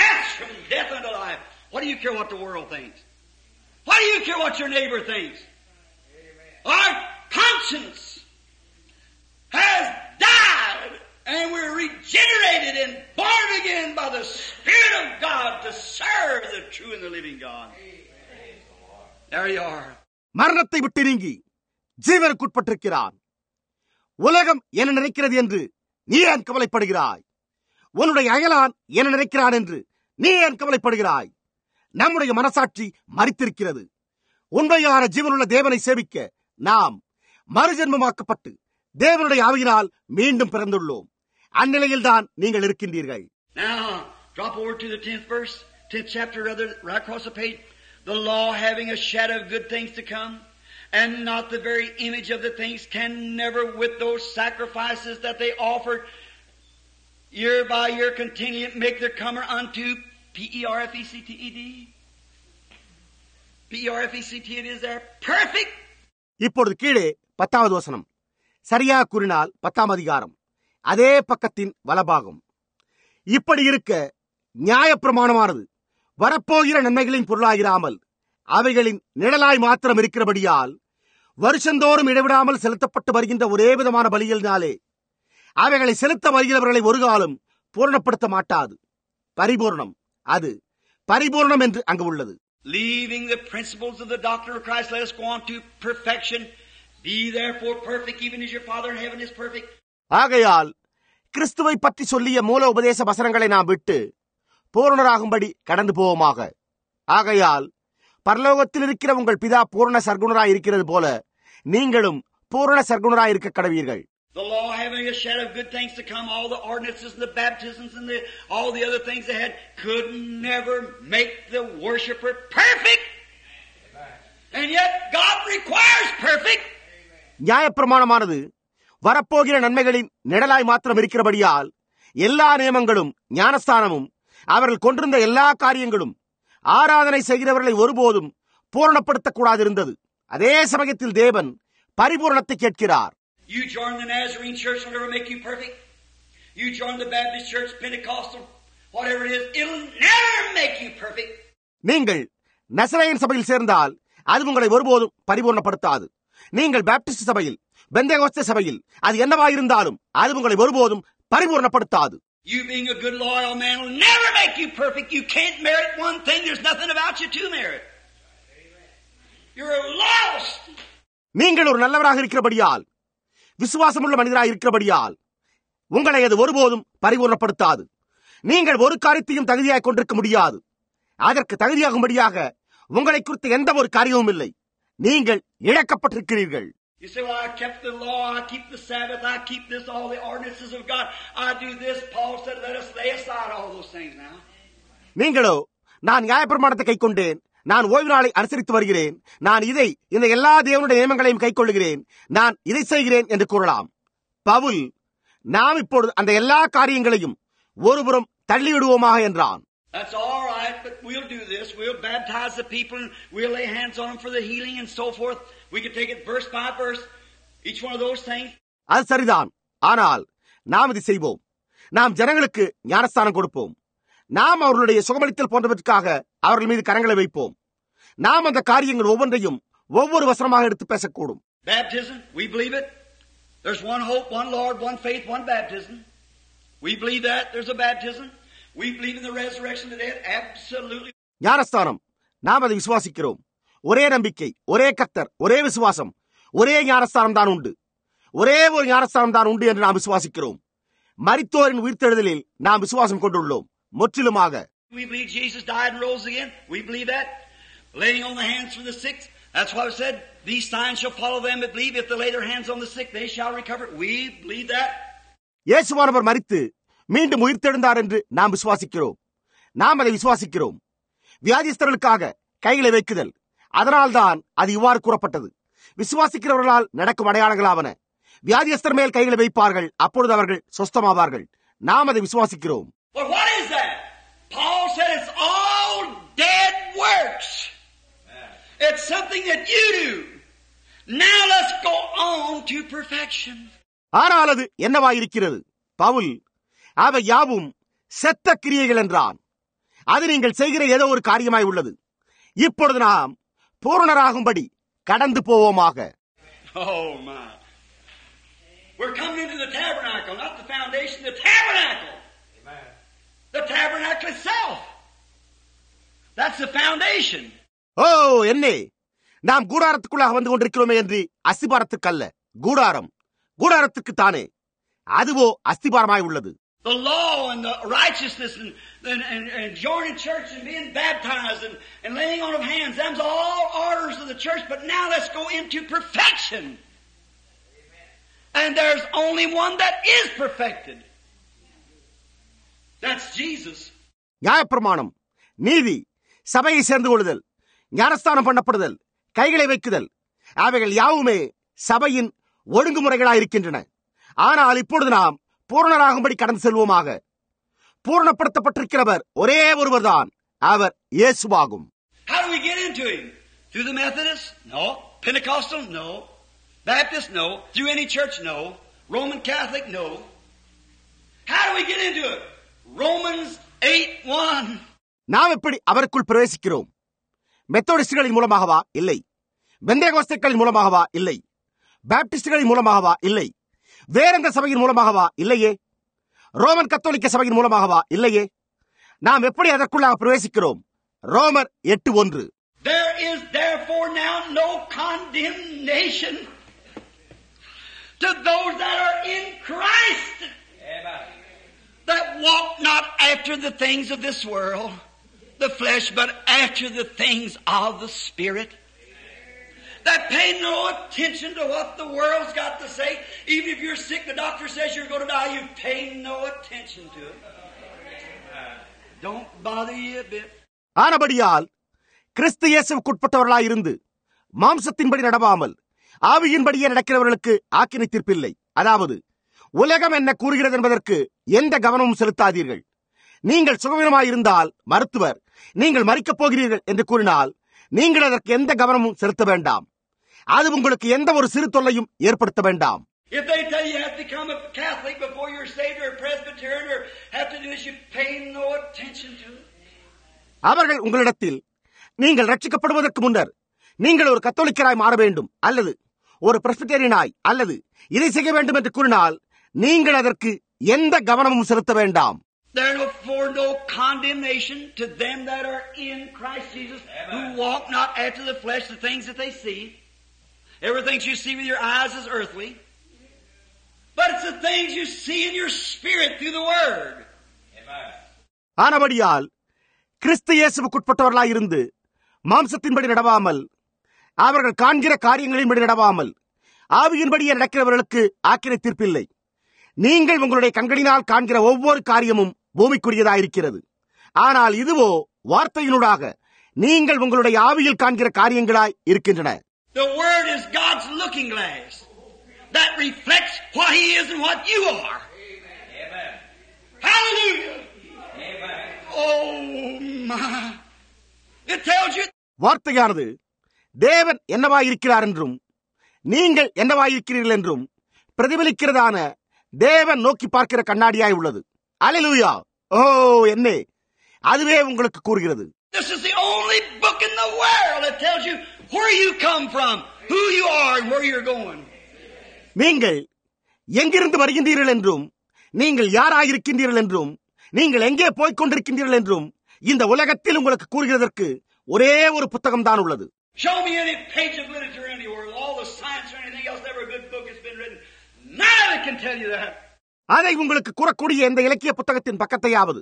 What do you care what the world thinks? What do you care what your neighbor thinks? Our conscience has died and we're regenerated and born again by the Spirit of God to serve the true and the living God. There you are. மரணத்தை விட்டு நீங்கி ஜீவனுக்குட்பட்டிருக்கிறான். உலகம் என்ன நினைக்கிறது என்று நீ ஏன் கவலைப்படுகிறாய்? உன்னுடைய அயலான் என்ன நினைக்கிறான் என்று நீ ஏன் கவலைப்படுகிறாய்? நம்முடைய மனசாட்சி மரித்திருக்கிறது. உண்மையான ஜீவனுள்ள தேவனை சேவிக்க நாம் மறுஜென்மமாக்கப்பட்டு தேவனுடைய ஆவியினால் மீண்டும் பிறந்துள்ளோம். அந்நிலையில் தான் நீங்கள் இருக்கின்றீர்கள். Now, drop over to the tenth verse, tenth chapter, rather, right across the page. The law having a shadow of good things to come, and not the very image of the things, can never with those sacrifices that they offered year by year continually make their comer unto P E R F E C T E D. P E R F E C T it is there. Perfect. இப்பொழுது கீழே பத்தாவது வசனம். சரியா கூறினால் பத்தாம் அதிகாரம் அதே பக்கத்தின் வலபாகம். இப்படி இருக்க நியாயப்பிரமாணமானது வரப்போகிற நன்மைகளின் பொருளாயிராமல் அவைகளின் நிழலாய் மாத்திரம் இருக்கிறபடியால் வருஷந்தோறும் இடைவிடாமல் செலுத்தப்பட்டு வருகின்ற ஒரே விதமான பலிகளினாலே அவைகளை செலுத்த வருகிறவர்களை ஒரு காலம் பூரணப்படுத்த மாட்டாது. பரிபூர்ணம், அது பரிபூர்ணம் என்று அங்கு உள்ளது. leaving the principles of the doctrine of Christ, let us go on to perfection. Be therefore perfect, even as your Father in heaven is perfect. ஆகையால் கிறிஸ்துவை பற்றி சொல்லிய மூல உபதேச வசனங்களை நாம் விட்டு பூரணராகும்படி கடந்து போவோமாக. ஆகையால் பரலோகத்தில் இருக்கிற உங்கள் பிதா பூரண சர்க்குணராய் இருக்கிறது போல நீங்களும் பூரண சர்க்குணராய் இருக்க கடவீர்கள். The law having a shadow of good things to come, all the ordinances and the baptisms and the, all the other things they had could never make the worshiper perfect. And yet God requires perfect. நியாயப்பிரமாணமானது வரப்போகிற நன்மைகளின் நிழலாய் மாத்திரம் இருக்கிறபடியால் எல்லா நியமங்களும் ஞானஸ்தானமும் அவர்கள் கொண்டிருந்த எல்லா காரியங்களும் ஆராதனை செய்கிறவர்களை ஒருபோதும் பூரணப்படுத்தக்கூடாது இருந்தது. அதே சமயத்தில் தேவன் பரிபூரணத்தை கேட்கிறார். You join the Nazarene church will never make you perfect. You join the Baptist church, Pentecostal, whatever it is, it'll never make you perfect. நீங்கள் நசரேயன் சபையில் சேர்ந்தால் அது உங்களை ஒருபோதும் பரிபூரணப்படுத்தாது. நீங்கள் பாப்டிஸ்ட் சபையில், பெந்தேகோஸ்தே சபையில் அது என்னவாயிருந்தாலும் அது உங்களை ஒருபோதும் பரிபூரணப்படுத்தாது. You being a good loyal man will never make you perfect. You can't merit one thing. There's nothing about you to merit. You're lost. நீங்கள் ஒரு நல்லவராக இருக்கிறபடியால், விசுவாசமுள்ள மனிதராக இருக்கிறபடியால் உங்களை அது ஒருபோதும் பரிபூர்ணப்படுத்தாது. நீங்கள் ஒரு காரியத்தையும் தகுதியாக கொண்டிருக்க முடியாது. அதற்கு தகுதியாகும்படியாக உங்களை குறித்து எந்த ஒரு காரியமும் இல்லை. நீங்கள் இழக்கப்பட்டிருக்கிறீர்கள். You say, well, I kept the law, I keep the Sabbath, I keep this, all the ordinances of God, I do this. Paul said, let us lay aside all those things now. நீங்களோ, நான் நியாயப்பிரமாணத்தை கைக்கொண்டேன், நான் ஓய்வு நாளை அனுசரித்து வருகிறேன், நான் இதை இந்த எல்லா தேவனுடைய நியமங்களையும் கைக்கொள்ளுகிறேன், நான் இதை செய்கிறேன் என்று கூறலாம். பவுல், நாம் இப்பொழுது அந்த எல்லா காரியங்களையும் ஒருபுறம் தள்ளிவிடுவோமாக என்றான். That's all right, but we'll do this. We'll baptize the people and we'll lay hands on them for the healing and so forth. We can take it verse by verse, each one of those things. அது சரிதான். ஆனால் நாம் இது செய்வோம். நாம் ஜனங்களுக்கு ஞானஸ்தானம் கொடுப்போம். நாம் அவர்களுடைய சுகமளித்தல் போன்றவற்றுக்காக அவர்கள் மீது கரங்களை வைப்போம். நாம் அந்த காரியங்கள் ஒவ்வொன்றையும் ஒவ்வொரு வசனமாக எடுத்து பேசக்கூடும். Baptism, we believe it. There's one hope, one Lord, one faith, one baptism. We believe that. There's a baptism. We believe in the resurrection of the dead. Absolutely. ஞானஸ்தானம், நாம் அதை விசுவாசிக்கிறோம். ஒரே நம்பிக்கை, ஒரே கர்த்தர், ஒரே விசுவாசம், ஒரே ஞானஸ்தானம் தான் உண்டு. ஒரே ஒரு ஞானஸ்தானம் தான் உண்டு என்று நாம் விசுவாசிக்கிறோம். மரித்தோரின் உயிர்த்தெழுதலில் நாம் விசுவாசம் கொண்டுள்ளோம். முற்றிலுமாக. We believe Jesus died and rose again. We believe that. Laying on the hands for the sick. That's why it said, these signs shall follow them that believe. If they lay their hands on the sick, they shall recover. We believe that. இயேசுவானவர் மரித்து மீண்டும் உயிர்த்தெழுந்தார் என்று நாம் விசுவாசிக்கிறோம். நாம் அதை விசுவாசிக்கிறோம். வியாதிஸ்தர்களுக்காக கைகளை வைக்குதல், அதனால்தான் அது இவ்வாறு கூறப்பட்டது. விசுவாசிக்கிறவர்களால் நடக்கும் அடையாளங்களாவன. வியாதிஸ்தர் மேல் கைகளை வைப்பார்கள், அப்பொழுது அவர்கள் சொஸ்தமாவார்கள். நாம் அதை விசுவாசிக்கிறோம். Well, what is that? Paul said it's all dead works. It's something that you do. Now let's go on to perfection. ஆனால் அது என்னவாயிருக்கிறது? பவுல், அவை யாவும் செத்த கிரியைகள் என்றான். அது நீங்கள் செய்கிற ஏதோ ஒரு காரியமாய் உள்ளது. இப்பொழுது நாம் பூரணராகும்படி கடந்து போவோமாக. Oh my. We're coming into the tabernacle, not the foundation, the tabernacle. Amen. The tabernacle itself. That's the foundation. ஓ என்னே, நாம் கூடாரத்துக்குள்ளாக வந்து கொண்டிருக்கிறோமே என்று அஸ்திபாரத்துக்கு அல்ல. கூடாரம் கூடாரத்துக்கு தானே, அதுவோ அஸ்திபாரமாய் உள்ளது. The law and the righteousness and, and, and, and joining church and being baptized and, and laying on of hands, them's all orders of the church. But now let's go into perfection. Amen. And there's only one that is perfected. That's Jesus. நியாயப்பிரமாணம், நீதி, சபையை சேர்ந்து கொள்ளுதல், ஞானஸ்தானம் பண்ணப்படுதல், கைகளை வைக்குதல், அவைகள் யாவுமே சபையின் ஒழுங்குமுறைகளாயிருக்கின்றன. ஆனால் இப்பொழுது நாம் பூரணராகும்படி கடந்து செல்வோமாக. பூரணப்படுத்தப்பட்டிருக்கிறவர் ஒரே ஒருவர் தான், அவர் இயேசுவாகும். How do we get into him? Through the Methodists? No. Pentecostal? No. Baptist? No. Through any church? No. Roman Catholic? No. How do we get into it? Romans eight one. நாம் எப்படி அவருக்குள் பிரவேசிக்கிறோம்? மெத்தோடிஸ்டுகளின் மூலமாகவா? இல்லை. பெந்தேகோஸ்தேக்களின் மூலமாகவா? இல்லை. பாப்டிஸ்டுகளின் மூலமாகவா? இல்லை. வேறெந்த சபையின் மூலமாகவா? இல்லையே. ரோமன் கத்தோலிக்க சபையின் மூலமாகவா? இல்லையே. நாம் எப்படி அதற்குள்ளாக பிரவேசிக்கிறோம்? ரோமர் எட்டு ஒன்று. is therefore now no condemnation to those that are in Christ, that walk not after the things of this world, the flesh, but after the things of the Spirit. That pay no attention to what the world's got to say. Even if you're sick, the doctor says you're going to die, you pay no attention to it. Don't bother you a bit. ஆனபடியால் கிறிஸ்து இயேசுவுக்குட்பட்டவர்களாய் இருந்து மாம்சத்தின்படி நடவாமல் ஆவியின்படியே நடக்கிறவர்களுக்கு ஆக்கினை தீர்ப்பில்லை. அதாவது உலகம் என்ன கூறுகிறது என்பதற்கு எந்த கவனமும் செலுத்தாதீர்கள். நீங்கள் சுகவீனமாயிருந்தால் மருத்துவர் நீங்கள் மரிக்கப் போகிறீர்கள் என்று கூறினால் நீங்கள் அதற்கு எந்த கவனமும் செலுத்த வேண்டாம். அது உங்களுக்கு எந்த ஒரு சிறு தொல்லையும் ஏற்படுத்த வேண்டாம். If they tell you you have to become a Catholic before you're saved or a Presbyterian or have to do this, you pay no attention to it. அவர்கள் உங்களிடத்தில் நீங்கள் ரட்சிக்கப்படுவதற்கு முன்னர் நீங்கள் ஒரு கத்தோலிக்கராய் மாற வேண்டும் அல்லது ஒரு பிரெஸ்பிட்டேரியனாய் அல்லது இதை செய்ய வேண்டும் என்று கூறினால் நீங்கள் அதற்கு எந்த கவனமும் செலுத்த வேண்டாம். There is for no condemnation to them that are in Christ Jesus, who walk not after the flesh, the things that they see. Everything you see with your eyes is earthly, but it's the things you see in your spirit through the Word. ஆனபடியால் கிறிஸ்து இயேசுவுக்குட்பட்டவர்களாய் இருந்து மாம்சத்தின்படி நடவாமல் அவர்கள் காண்கிற காரியங்களின்படி நடவாமல் ஆவியின்படியே நடக்கிறவர்களுக்கு ஆக்கினை தீர்ப்பில்லை. நீங்கள் உங்களுடைய கண்களினால் காண்கிற ஒவ்வொரு காரியமும் பூமிக்குரியதாயிருக்கிறது. ஆனால் இதுவோ வார்த்தையினூடாக நீங்கள் உங்களுடைய ஆவியில் காண்கிற காரியங்களாய் இருக்கின்றன. The Word is God's looking glass that reflects what He is and what you are. Amen. Hallelujah. Amen. Oh my. It tells you. வார்த்தையானது தேவன் என்னவாயிருக்கிறார் என்றும் நீங்கள் என்னவாயிருக்கிறீர்கள் என்றும் பிரதிபலிக்கிறதான தேவன் நோக்கி பார்க்கிற கண்ணாடியாய் உள்ளது. அல்லேலூயா. ஓ என்னே, அதுவே உங்களுக்கு கூறுகிறது. This is the only book in the world that tells you where you come from, who you are and where you're going. நீங்கள் எங்கிருந்து வருகின்றீர்கள் என்றும் நீங்கள் யாராயிருக்கின்றீர்கள் என்றும் நீங்கள் எங்கே போய்க் கொண்டிருக்கின்றீர்கள் என்றும் இந்த உலகத்தில் உங்களுக்கு கூறுகிறதற்கு ஒரே ஒரு புத்தகம் தான் உள்ளது. Show me any page of literature anywhere, all the science or anything else, every good book has been written. None of it can tell you that. அதை உங்களுக்கு கூறக்கூடிய எந்த இலக்கிய புத்தகத்தின் பக்கத்தையாவது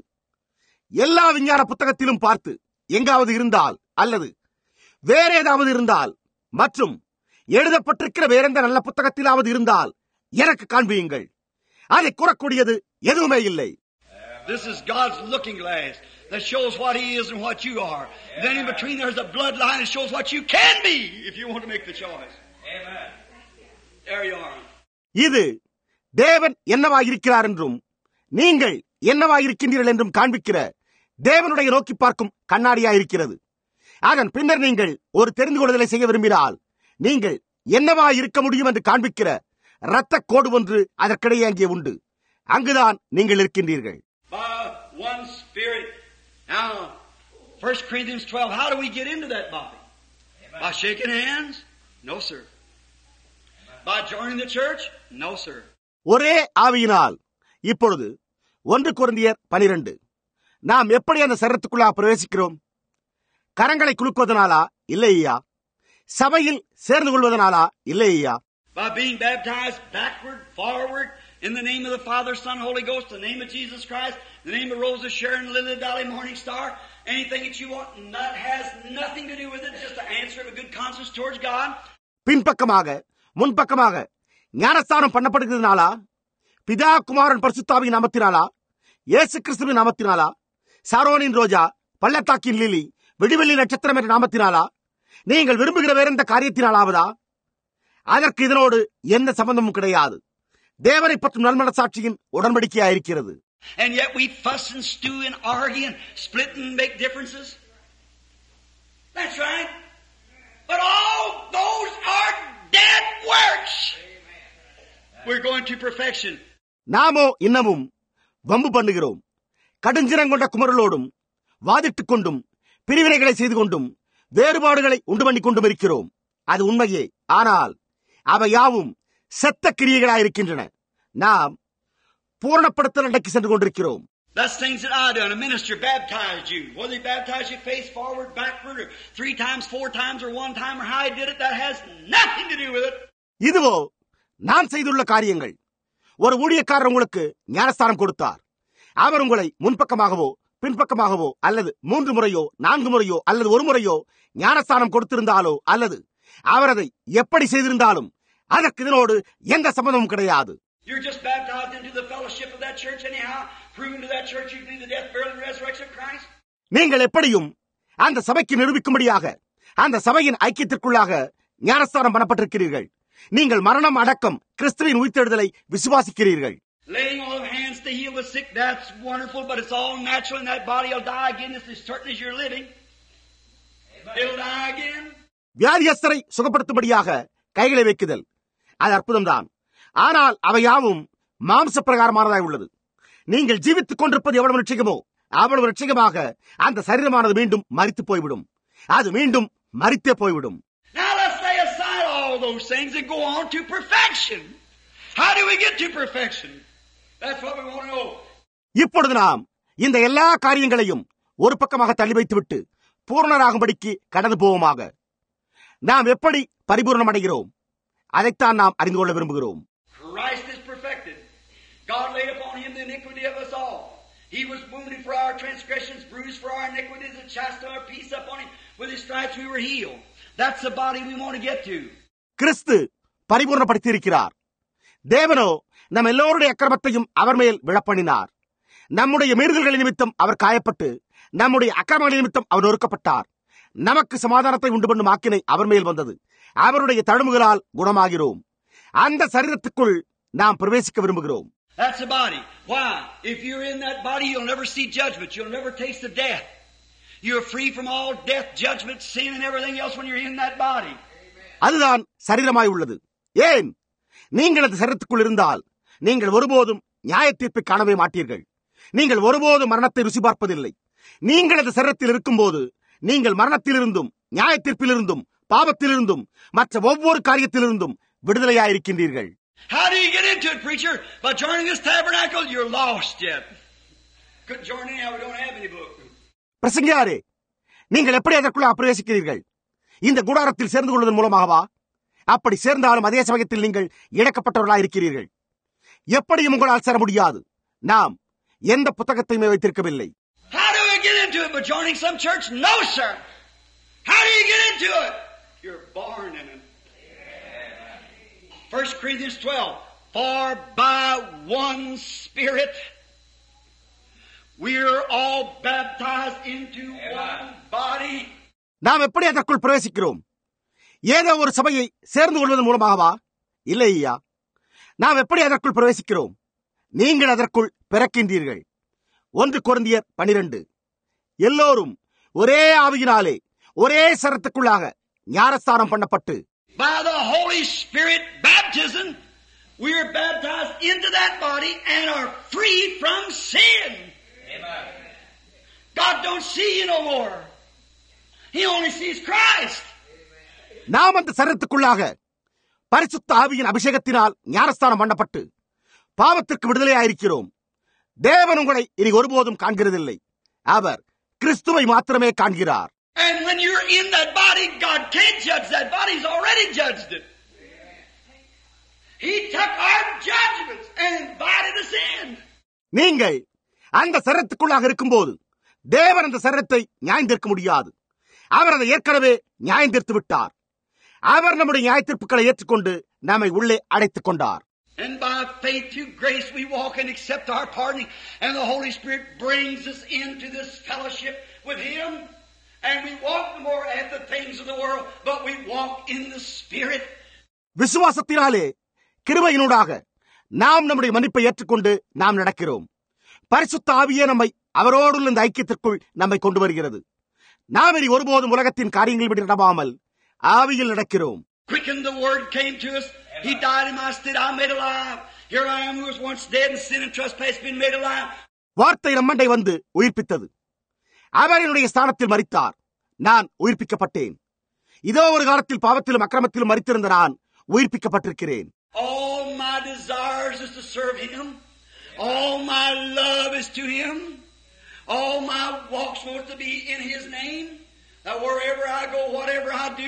எல்லா விஞ்ஞான புத்தகத்திலும் பார்த்து எங்காவது இருந்தால் அல்லது வேற ஏதாவது இருந்தால் மற்றும் எழுதப்பட்டிருக்கிற வேற எந்த நல்ல புத்தகத்திலாவது இருந்தால் எனக்கு காண்பியுங்கள். அதை கூறக்கூடியது எதுவுமே இல்லை. This is God's looking glass that shows what He is and what you are. Then in between there's a bloodline that shows what you can be if you want to make the choice. Amen. There you are. இது தேவன் என்னவாயிருக்கிறார் என்றும் நீங்கள் என்னவாயிருக்கின்றீர்கள் என்றும் காண்பிக்கிற தேவனுடைய நோக்கி பார்க்கும் கண்ணாடியாயிருக்கிறது. அதன் பின்னர் நீங்கள் ஒரு தெரிந்து கொள்ளுதலை செய்ய விரும்பினால் நீங்கள் என்னவாயிருக்க முடியும் என்று காண்பிக்கிற இரத்த கோடு ஒன்று அதற்கிடையே அங்கே உண்டு. அங்குதான் நீங்கள் இருக்கின்றீர்கள். By one Spirit. Now, First Corinthians twelve, how do we get into that body? Amen. By shaking hands? No, sir. Amen. By joining the church? No, sir. ஒரே ஆவியினால். இப்பொழுது ஒன்று கொரிந்தியர் பனிரெண்டு. நாம் எப்படி அந்த சரீரத்துக்குள்ளா பிரவேசிக்கிறோம்? கரங்களை குலுக்குவதனாலா? இல்லையா. சபையில் சேர்ந்து கொள்வதனாலா? இல்லையா. By being baptized backward, forward, in the name of the Father, Son, Holy Ghost, the name of Jesus Christ, the name of Rose of Sharon, Lily Valley, Morning Star, anything that you want, and that has nothing to do with it, just the answer of a good conscience towards God. பின்பக்கமாக முன்பக்கமாக ஞானஸ்தானம் பண்ணப்படுகிறதுனாலா? பிதா குமாரன் பரிசுத்தாவின் நாமத்தினாலா? இயேசு கிறிஸ்துவின் நாமத்தினாலா? சாரோனின் ரோஜா, பள்ளத்தாக்கின் லிலி, விடிவெள்ளி நட்சத்திரம் என்ற நாமத்தினாலா? நீங்கள் விரும்புகிற வேற எந்த காரியத்தினாலாவதா? அதற்கு இதனோடு எந்த சம்பந்தமும் கிடையாது. தேவனை பற்றும் நல்மனசாட்சியின் உடன்படிக்கையாயிருக்கிறது. And yet we fuss and stew and argue and split and make differences. That's right. But all those are dead works. We're going to perfection. நாமோ இன்னமும் வம்பு பண்ணுகிறோம். கடுஞ்சிரங்கொண்ட குமரலோடும் வாதிட்டுக் கொண்டும் பிரிவினைகளை செய்து கொண்டும் வேறுபாடுகளை உண்டு பண்ணி கொண்டும் இருக்கிறோம். அது உண்மையே. ஆனால் அவை யாவும் செத்த கிரியைகளாயிருக்கின்றன. நாம் பூரணப்படுத்தல் அண்டைக்கு சென்று கொண்டிருக்கிறோம். That's things that I done. A minister baptized you. Whether he baptized you face forward, backward, or three times, four times, or one time, or how he did it, that has nothing to do with it. இதுவோ நான் செய்துள்ள காரியங்கள். ஒரு ஊழியக்காரர் உங்களுக்கு ஞானஸ்தானம் கொடுத்தார். அவர் உங்களை முன்பக்கமாகவோ பின்பக்கமாகவோ அல்லது மூன்று முறையோ நான்கு முறையோ அல்லது ஒரு முறையோ ஞானஸ்தானம் கொடுத்திருந்தாலோ அல்லது அவர் அதை எப்படி செய்திருந்தாலும் அதற்கு இதனோடு எந்த சம்பந்தமும் கிடையாது. You're just baptized into the fellowship of that church anyhow, proving to that church you believe the death, burial, and resurrection of Christ. நீங்கள் எப்படியும் அந்த சபைக்கு நிரூபிக்கும்படியாக அந்த சபையின் ஐக்கியத்திற்குள்ளாக ஞானஸ்தானம் பண்ணப்பட்டிருக்கிறீர்கள். நீங்கள் மரணம் அடக்கம் கிறிஸ்துவின் உயிர்த்தெழுதலை விசுவாசிக்கிறீர்கள். Laying on of hands to heal the sick, that's wonderful, but it's all natural and that body will die again as certain as you're living. It'll die again. வியாதியஸ்தரை சுகப்படுத்தும்படியாக கைகளை வைக்குதல் அது அற்புதம்தான். ஆனால் அவையாவும் மாம்ச பிரகாரமானதாய் உள்ளது. நீங்கள் ஜீவித்துக் கொண்டிருப்பது எவ்வளவு நிச்சயமோ அவ்வளவு நிச்சயமாக அந்த சரீரமானது மீண்டும் மரித்து போய்விடும். அது மீண்டும் மரித்தே போய்விடும். Now let's lay aside all those things and go on to perfection. How do we get to perfection? That's what we want to know. இப்பொழுது நாம் இந்த எல்லா காரியங்களையும் ஒரு பக்கமாக தள்ளி வைத்துவிட்டு பூர்ணராகும்படிக்கு கடந்து போவோமாக. நாம் எப்படி பரிபூர்ணம் அடைகிறோம் அதைத்தான் நாம் அறிந்து கொள்ள விரும்புகிறோம். Christ is perfected. God laid upon him the iniquity of us all. He was wounded for our transgressions, bruised for our iniquities, and chastisement of our peace upon him. With his stripes we were healed. That's the body we want to get to. கிறிஸ்து பரிபூர்ணப்படுத்தி இருக்கிறார். தேவனோ நம் எல்லோருடைய அக்கிரமத்தையும் அவர் மேல் விழப்பண்ணினார். நம்முடைய மீறுதல்கள் நிமித்தம் அவர் காயப்பட்டு நம்முடைய அக்கிரமங்கள் நிமித்தம் அவர் நொறுக்கப்பட்டார். நமக்கு சமாதானத்தை உண்டு பண்ணும் ஆக்கினை அவர் மேல் வந்தது. அவருடைய தழும்புகளால் குணமாகிறோம். அந்த சரீரத்துக்குள் நாம் பிரவேசிக்க விரும்புகிறோம். That's the body. Why? If you're in that body, you'll never see judgment. You'll never taste the death. You're free from all death, judgment, sin, and everything else when you're in that body. அதுதான் சரீரமாய் உள்ளது. ஏன்? நீங்கள் அந்த சரீரத்துக்குள் இருந்தால் நீங்கள் ஒருபோதும் நியாய தீர்ப்பை காணவே மாட்டீர்கள். நீங்கள் ஒருபோதும் மரணத்தை ருசி பார்ப்பதில்லை. நீங்கள் அந்த சரீரத்தில் இருக்கும்போது நீங்கள் மரணத்திலிருந்தும் நியாய தீர்ப்பிலிருந்தும் பாவத்திலிருந்தும் மற்ற ஒவ்வொரு காரியத்திலிருந்தும் விடுதலையாயிருக்கின்றீர்கள். How do you get into it, preacher? By joining this tabernacle, you're lost yet. Couldn't join in now, we don't have any book. பிரசங்கியாரே, நீங்கள் எப்படி அதற்குள்ள பிரவேசிக்கிறீர்கள்? இந்த கூடாரத்தில் சேர்ந்து கொள்வதன் மூலமாகவா? அப்படி சேர்ந்தாலும் அதே சமயத்தில் நீங்கள் இழக்கப்பட்டவர்களாக இருக்கிறீர்கள். எப்படியும் உங்களால் சேர முடியாது. நாம் எந்த புத்தகத்தையுமே வைத்திருக்கவில்லை. How do we get into it? By joining some church? No, sir. How do you get into it? You're born in it. First Corinthians twelve. For by one Spirit we're all baptized into one body. நாம் எப்படி அதற்குள் பிரவேசிக்கிறோம்? ஏதோ ஒரு சபையை சேர்ந்து கொள்வதன் மூலமாகவா? இல்லை ஐயா. நாம் எப்படி அதற்குள் பிரவேசிக்கிறோம்? நீங்கள் அதற்குள் பிறக்கின்றீர்கள். ஒன்று கொரிந்தியர் பனிரெண்டு. எல்லோரும் ஒரே ஆவியினாலே ஒரே சரத்துக்குள்ளாக ஞானஸ்தானம் பண்ணப்பட்டு by the Holy Spirit baptism we are baptized into that body and are free from sin. Amen. God don't see you no more. He only sees Christ. நாம் அந்த சரீரத்துக்குள்ளாக பரிசுத்த ஆவியின் அபிஷேகத்தினால் ஞானஸ்தானம் பண்ணப்பட்டு பாவத்திற்கு விடுதலையாயிருக்கிறோம். தேவன் உங்களை இனி ஒருபோதும் காண்கிறதில்லை. அவர் கிறிஸ்துவை மாத்திரமே காண்கிறார். And when you're in that body, God can't judge that body. He's already judged it. He took our judgments and invited us in. நீங்கள் அந்த சரீரத்துக்குள்ளாக இருக்கும்போது தேவன் அந்த சரீரத்தை நியாயந்தீர்க்க முடியாது. அவர் அதை ஏற்கனவே நியாயந்தீர்த்து விட்டார். அவர் நம்முடைய நியாயத்தீர்ப்புகளை ஏற்றுக்கொண்டு நம்மை உள்ளே அடைத்துக் கொண்டார். And by faith through grace we walk and accept our pardoning, and the Holy Spirit brings us into this fellowship with Him, and we walk no more at the things of the world, but we walk in the Spirit. விசுவாசத்தினாலே கிருபையினூடாக நாம் நம்முடைய மன்னிப்பை ஏற்றுக்கொண்டு நாம் நடக்கிறோம். பரிசுத்த ஆவியே நம்மை அவரோடு இந்த ஐக்கியத்திற்குள் நம்மை கொண்டு வருகிறது. நாம் இனி ஒருபோதும் உலகத்தின் காரியங்கள் விட்டு நடவாமல் ஆவியில் நடக்கிறோம். Quicken the word came to us. He died in my stead. I made alive. Here I am who was once dead in sin and trespass, been made alive. வார்த்தை நம்மண்டை வந்து உயிர்ப்பித்தது. அவர் என்னுடைய ஸ்தானத்தில் மரித்தார். நான் உயிர்ப்பிக்கப்பட்டேன். இதோ ஒரு காலத்தில் பாவத்திலும் அக்கிரமத்திலும் மரித்திருந்த நான் உயிர்ப்பிக்கப்பட்டிருக்கிறேன். All my desires is to serve Him. All my love is to Him. All my walks want to be in His name. That wherever I go, whatever I do,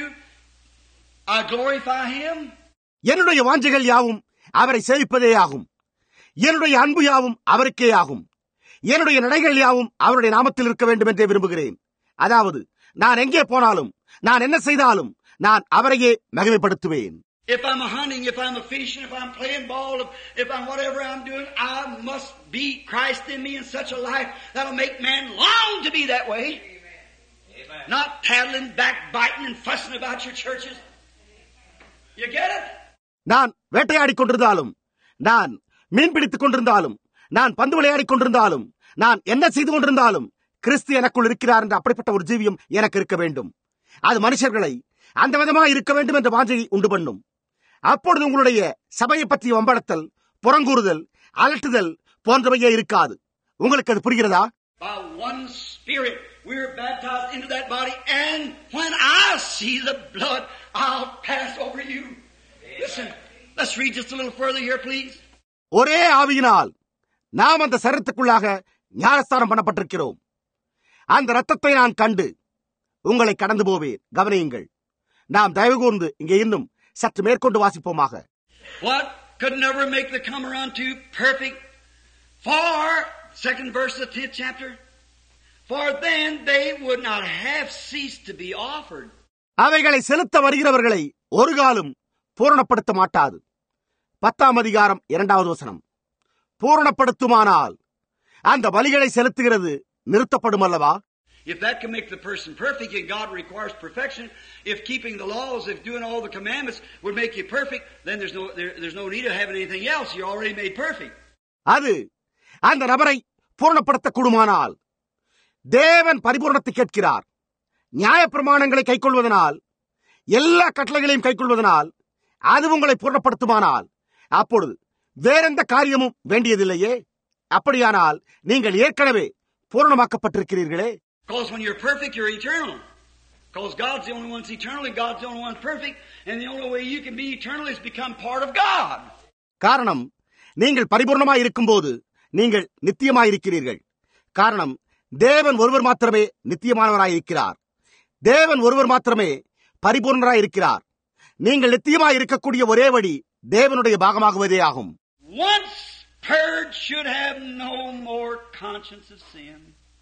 I glorify Him. என்னுடைய வாஞ்சைகள் யாவும் அவரை சேவிப்பதே ஆகும். என்னுடைய அன்பு யாவும் அவருக்கே ஆகும். என்னுடைய நடைகள் யாவும் அவருடைய நாமத்தில் இருக்க வேண்டும் என்றே விரும்புகிறேன். அதாவது நான் எங்கே போனாலும், நான் என்ன செய்தாலும், நான் அவரையே மகிமைப்படுத்துவேன். If I'm hunting, if I'm fishing, if I'm playing ball, if I'm whatever I'm doing, I must be Christ in me in such a life that'll make man long to be that way. Amen. Not paddling, backbiting, and fussing about your churches. You get it? நான் வேட்டையாடிக் கொண்டிருந்தாலும், நான் மீன் பிடித்துக் கொண்டிருந்தாலும், நான் பந்து விளையாடிக் கொண்டிருந்தாலும், நான் என்ன செய்து கொண்டிருந்தாலும், கிறிஸ்து எனக்குள் இருக்கிறார் என்ற அப்படிப்பட்ட ஒரு ஜீவியம் எனக்கு இருக்க வேண்டும். அது மனுஷர்களை அந்த விதமாக இருக்க வேண்டும் என்ற வாஞ்சையை உண்டு பண்ணும். அப்பொழுது உங்களுடைய சபையை பற்றிய வம்பளத்தல், புறங்கூறுதல், அலட்டுதல் போன்றவையே இருக்காது. உங்களுக்கு அது புரிகிறதா? By one Spirit we are baptized into that body, and when I see the blood, I'll pass over you. Listen, let's read just a little further here, please. ஒரே ஆவியினால் நாம் அந்த சரீரத்துக்குள்ளாக ஞானஸ்தானம் பண்ணப்பட்டிருக்கிறோம். அந்த இரத்தத்தை நான் கண்டு உங்களை கடந்து போவேன். கவனியுங்கள். நாம் தயவு கூர்ந்து இங்கே இன்னும் சற்று மேற்கொண்டு வாசிப்போமாக. What could never make the comer unto perfect? For, second verse of the tenth chapter, for then they would not have ceased to be offered. அவைகளை செலுத்த வருகிறவர்களை ஒரு காலம் பூரணப்படுத்த மாட்டாது. பத்தாம் அதிகாரம் இரண்டாவது வசனம். பூரணப்படுத்துமானால் அந்த பலிகளை செலுத்துகிறது நிறுத்தப்படும் அல்லவா? If that can make the person perfect, and God requires perfection, if keeping the laws, if doing all the commandments would make you perfect, then there's no there, there's no need of having anything else. You're already made perfect. அது அந்த நபரை பூரணப்படுத்த கூடுமானால், தேவன் பரிபூரணத்தை கேட்கிறார். நியாயப்பிரமாணங்களை கைக்கொள்வதனால், எல்லா கட்டளைகளையும் கைக்கொள்வதனால் அது உங்களை பூரணப்படுத்துமானால், அப்பொழுது வேறெந்த காரியமும் வேண்டியதில்லையே. அப்படியானால் நீங்கள் ஏற்கனவே பூரணமாக்கப்பட்டிருக்கிறீர்களே. Because when you're perfect, you're eternal. Because God's the only one that's eternal, and God's the only one that's perfect, and the only way you can be eternal is become part of God. காரணம், நீங்கள் பரிபூர்ணமாய் இருக்கும்போது நீங்கள் நித்தியமாய் இருக்கிறீர்கள். காரணம், தேவன் ஒருவர் மாத்திரமே நித்தியமானவராய் இருக்கிறார். தேவன் ஒருவர் மாத்திரமே பரிபூர்ணராய் இருக்கிறார். நீங்கள் நித்தியமாய் இருக்கக்கூடிய ஒரே வழி தேவனுடைய பாகமாகுவதே ஆகும். Once purged should have no more conscience of sin.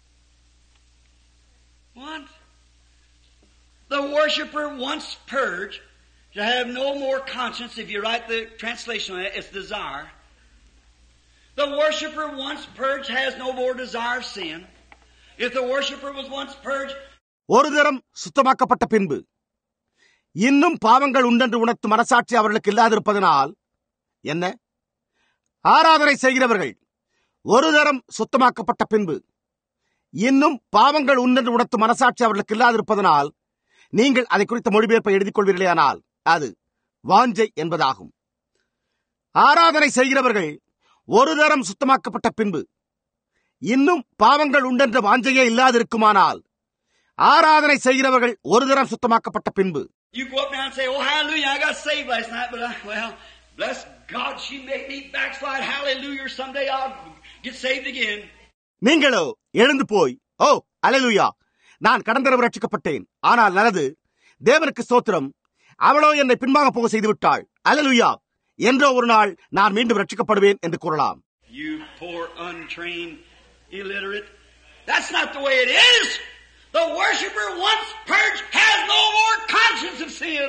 What? The worshipper once purged should have no more conscience. If you write the translation on it, it's desire. The worshipper once purged has no more desire of sin. If the worshipper was once purged, ஒரு தரம் சுத்தமாக்கப்பட்ட பின்பு இன்னும் பாவங்கள் உண்டென்று உணர்த்தும் மனசாட்சி அவர்களுக்கு இல்லாதிருப்பதனால் என்ன? ஆராதனை செய்கிறவர்கள் ஒரு தரம் சுத்தமாக்கப்பட்ட பின்பு இன்னும் பாவங்கள் உண்டென்று உணர்த்தும் மனசாட்சி அவர்களுக்கு இல்லாதிருப்பதனால் நீங்கள் அதை குறித்த மொழிபெயர்ப்பை எழுதிக் கொள்வீர்களேயானால் அது வாஞ்சை என்பதாகும். ஆராதனை செய்கிறவர்கள் ஒரு தரம் சுத்தமாக்கப்பட்ட பின்பு இன்னும் பாவங்கள் உண்டென்ற வாஞ்சையே இல்லாதிருக்குமானால், ஆராதனை செய்கிறவர்கள் ஒரு தரம் சுத்தமாக்கப்பட்ட பின்பு you go up now and say, oh, hallelujah, I got saved last night, but I, well, bless God, she made me backslide, hallelujah, someday I'll get saved again. நீங்களோ எழுந்து போய், ஓ அல்லேலூயா, நான் கடந்த தடவை ரட்சிக்கப்பட்டேன், ஆனால் நல்லது, தேவனுக்கு ஸ்தோத்திரம், அவளோ என்னை பின்பாக போக செய்து விட்டாள், அல்லேலூயா, என்றோ ஒரு நாள் நான் மீண்டும் ரட்சிக்கப்படுவேன் என்று கூறலாம். You poor untrained illiterate, that's not the way it is. The worshipper once purged has no more conscience of sin.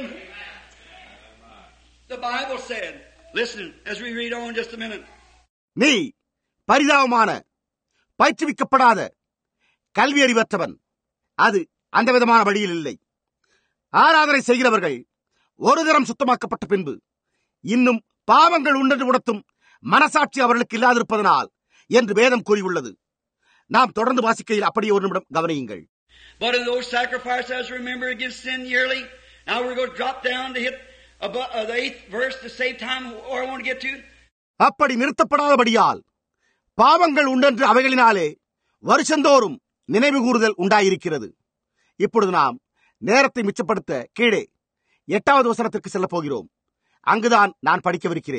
The Bible said, listen as we read on just a minute. நீ பரிதாபமான பயிற்றுவிக்கப்படாத கல்வி அறிவற்றவன், அது அந்த விதமான வழியில் இல்லை. ஆராதனை செய்கிறவர்கள் ஒரு தரம் சுத்தமாக்கப்பட்ட பின்பு இன்னும் பாவங்கள் உண்டென்று உணர்த்தும் மனசாட்சி அவர்களுக்கு இல்லாதிருப்பதனால் என்று வேதம் கூறியுள்ளது. நாம் தொடர்ந்து வாசிக்கையில் அப்படியே ஒரு நிமிடம் கவனியுங்கள். But in those sacrifices, remember, against sin yearly. Now we're going to drop down to hit above, uh, the eighth verse to save time, or I want to get to. அப்படி நிறுத்தப்படாதபடியால் பாவங்கள் உண்டென்று அவைகளினாலே வருஷந்தோறும் நினைவு கூறுதல் உண்டாயிருக்கிறது. இப்பொழுது நாம் நேரத்தை மிச்சப்படுத்த கீழே எட்டாவது வசனத்திற்கு செல்ல போகிறோம். அங்குதான் நான் படிக்கவிருக்கிறேன்.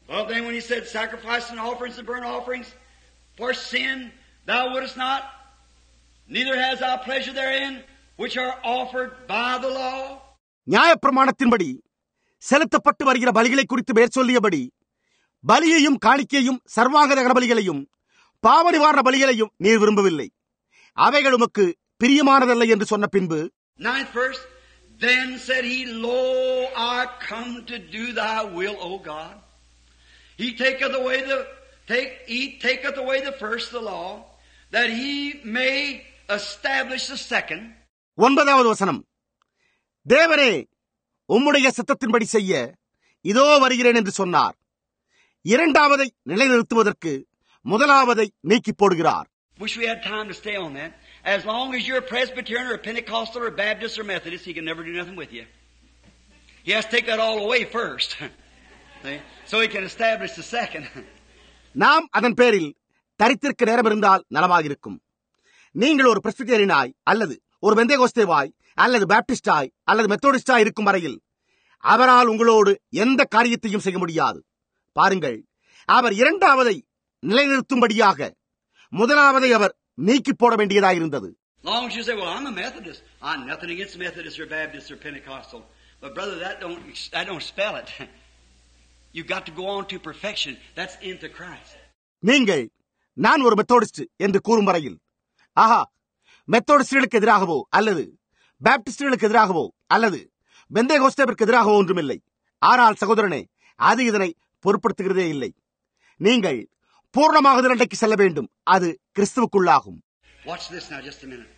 Well, then when he said, sacrifice and offerings and burnt offerings for sin, thou wouldest not, neither has thou pleasure therein, which are offered by the law. நியாயப்பிரமாணத்தின்படி செலுத்தப்பட்டு வருகிற பலிகளை குறித்து மேற் சொல்லியபடி பலியையும் காணிக்கையும் சர்வாங்க தகன பலிகளையும் பாவ நிவாரண பலிகளையும் நீர் விரும்பவில்லை, அவைகள் உமக்கு பிரியமானதல்ல என்று சொன்ன பின்பு, Ninth verse, then said he, Lo, I come to do thy will, O God. He taketh away the take he taketh away the first the law, that he may establish the second. ஒன்பதாவது வசனம், தேவனே உம்முடைய சித்தத்தின்படி செய்ய இதோ வருகிறேன் என்று சொன்னார். இரண்டாவதை நிலைநிறுத்துவதற்கு முதலாவதை நீக்கி போடுகிறார். Wish we had time to stay on that. As long as you're a Presbyterian or a Pentecostal or a Baptist or Methodist, he can never do nothing with you. He has to take that all away first. So he can establish the second. நாம் அதன் பேரில் தரித்திருக்க நேரம் இருந்தால் நலமாக இருக்கும். நீங்கள் ஒரு பிரெஸ்பிட்டேரியனாய் அல்லது ஒரு பெந்தேகோஸ்தேவாய் அல்லது பாப்டிஸ்டாய் அல்லது மெத்தோடிஸ்டாய் இருக்கும் வரையில் அவரால் உங்களோடு எந்த காரியத்தையும் செய்ய முடியாது. பாருங்கள், அவர் இரண்டாவதை நிலைநிறுத்தும்படியாக முதலாவதை அவர் நீக்கி போட வேண்டியதாக இருந்தது. Long as you say, well, I'm a Methodist. I'm nothing against Methodist or Baptist or Pentecostal. But brother, that don't, that don't spell it. You've got to go on to perfection. That's into Christ. நீங்கள் நான் ஒரு மெத்தோடிஸ்ட் என்று கூறும் வரையில், ஆஹா, மெத்தோடிஸ்டுகளுக்கு எதிராகவோ அல்லது பாப்டிஸ்டுகளுக்கு எதிராகவோ அல்லது பெந்தேகோஸ்தேவிற்கு எதிராகவோ ஒன்றுமில்லை. ஆனால் சகோதரனே, அது இதனை பொருட்படுத்துகிறதே இல்லை. நீங்கள் பூர்ணமாக இரண்டைக்கு செல்ல வேண்டும். அது கிறிஸ்துவுக்குள்ளாகும். Watch this now just a minute.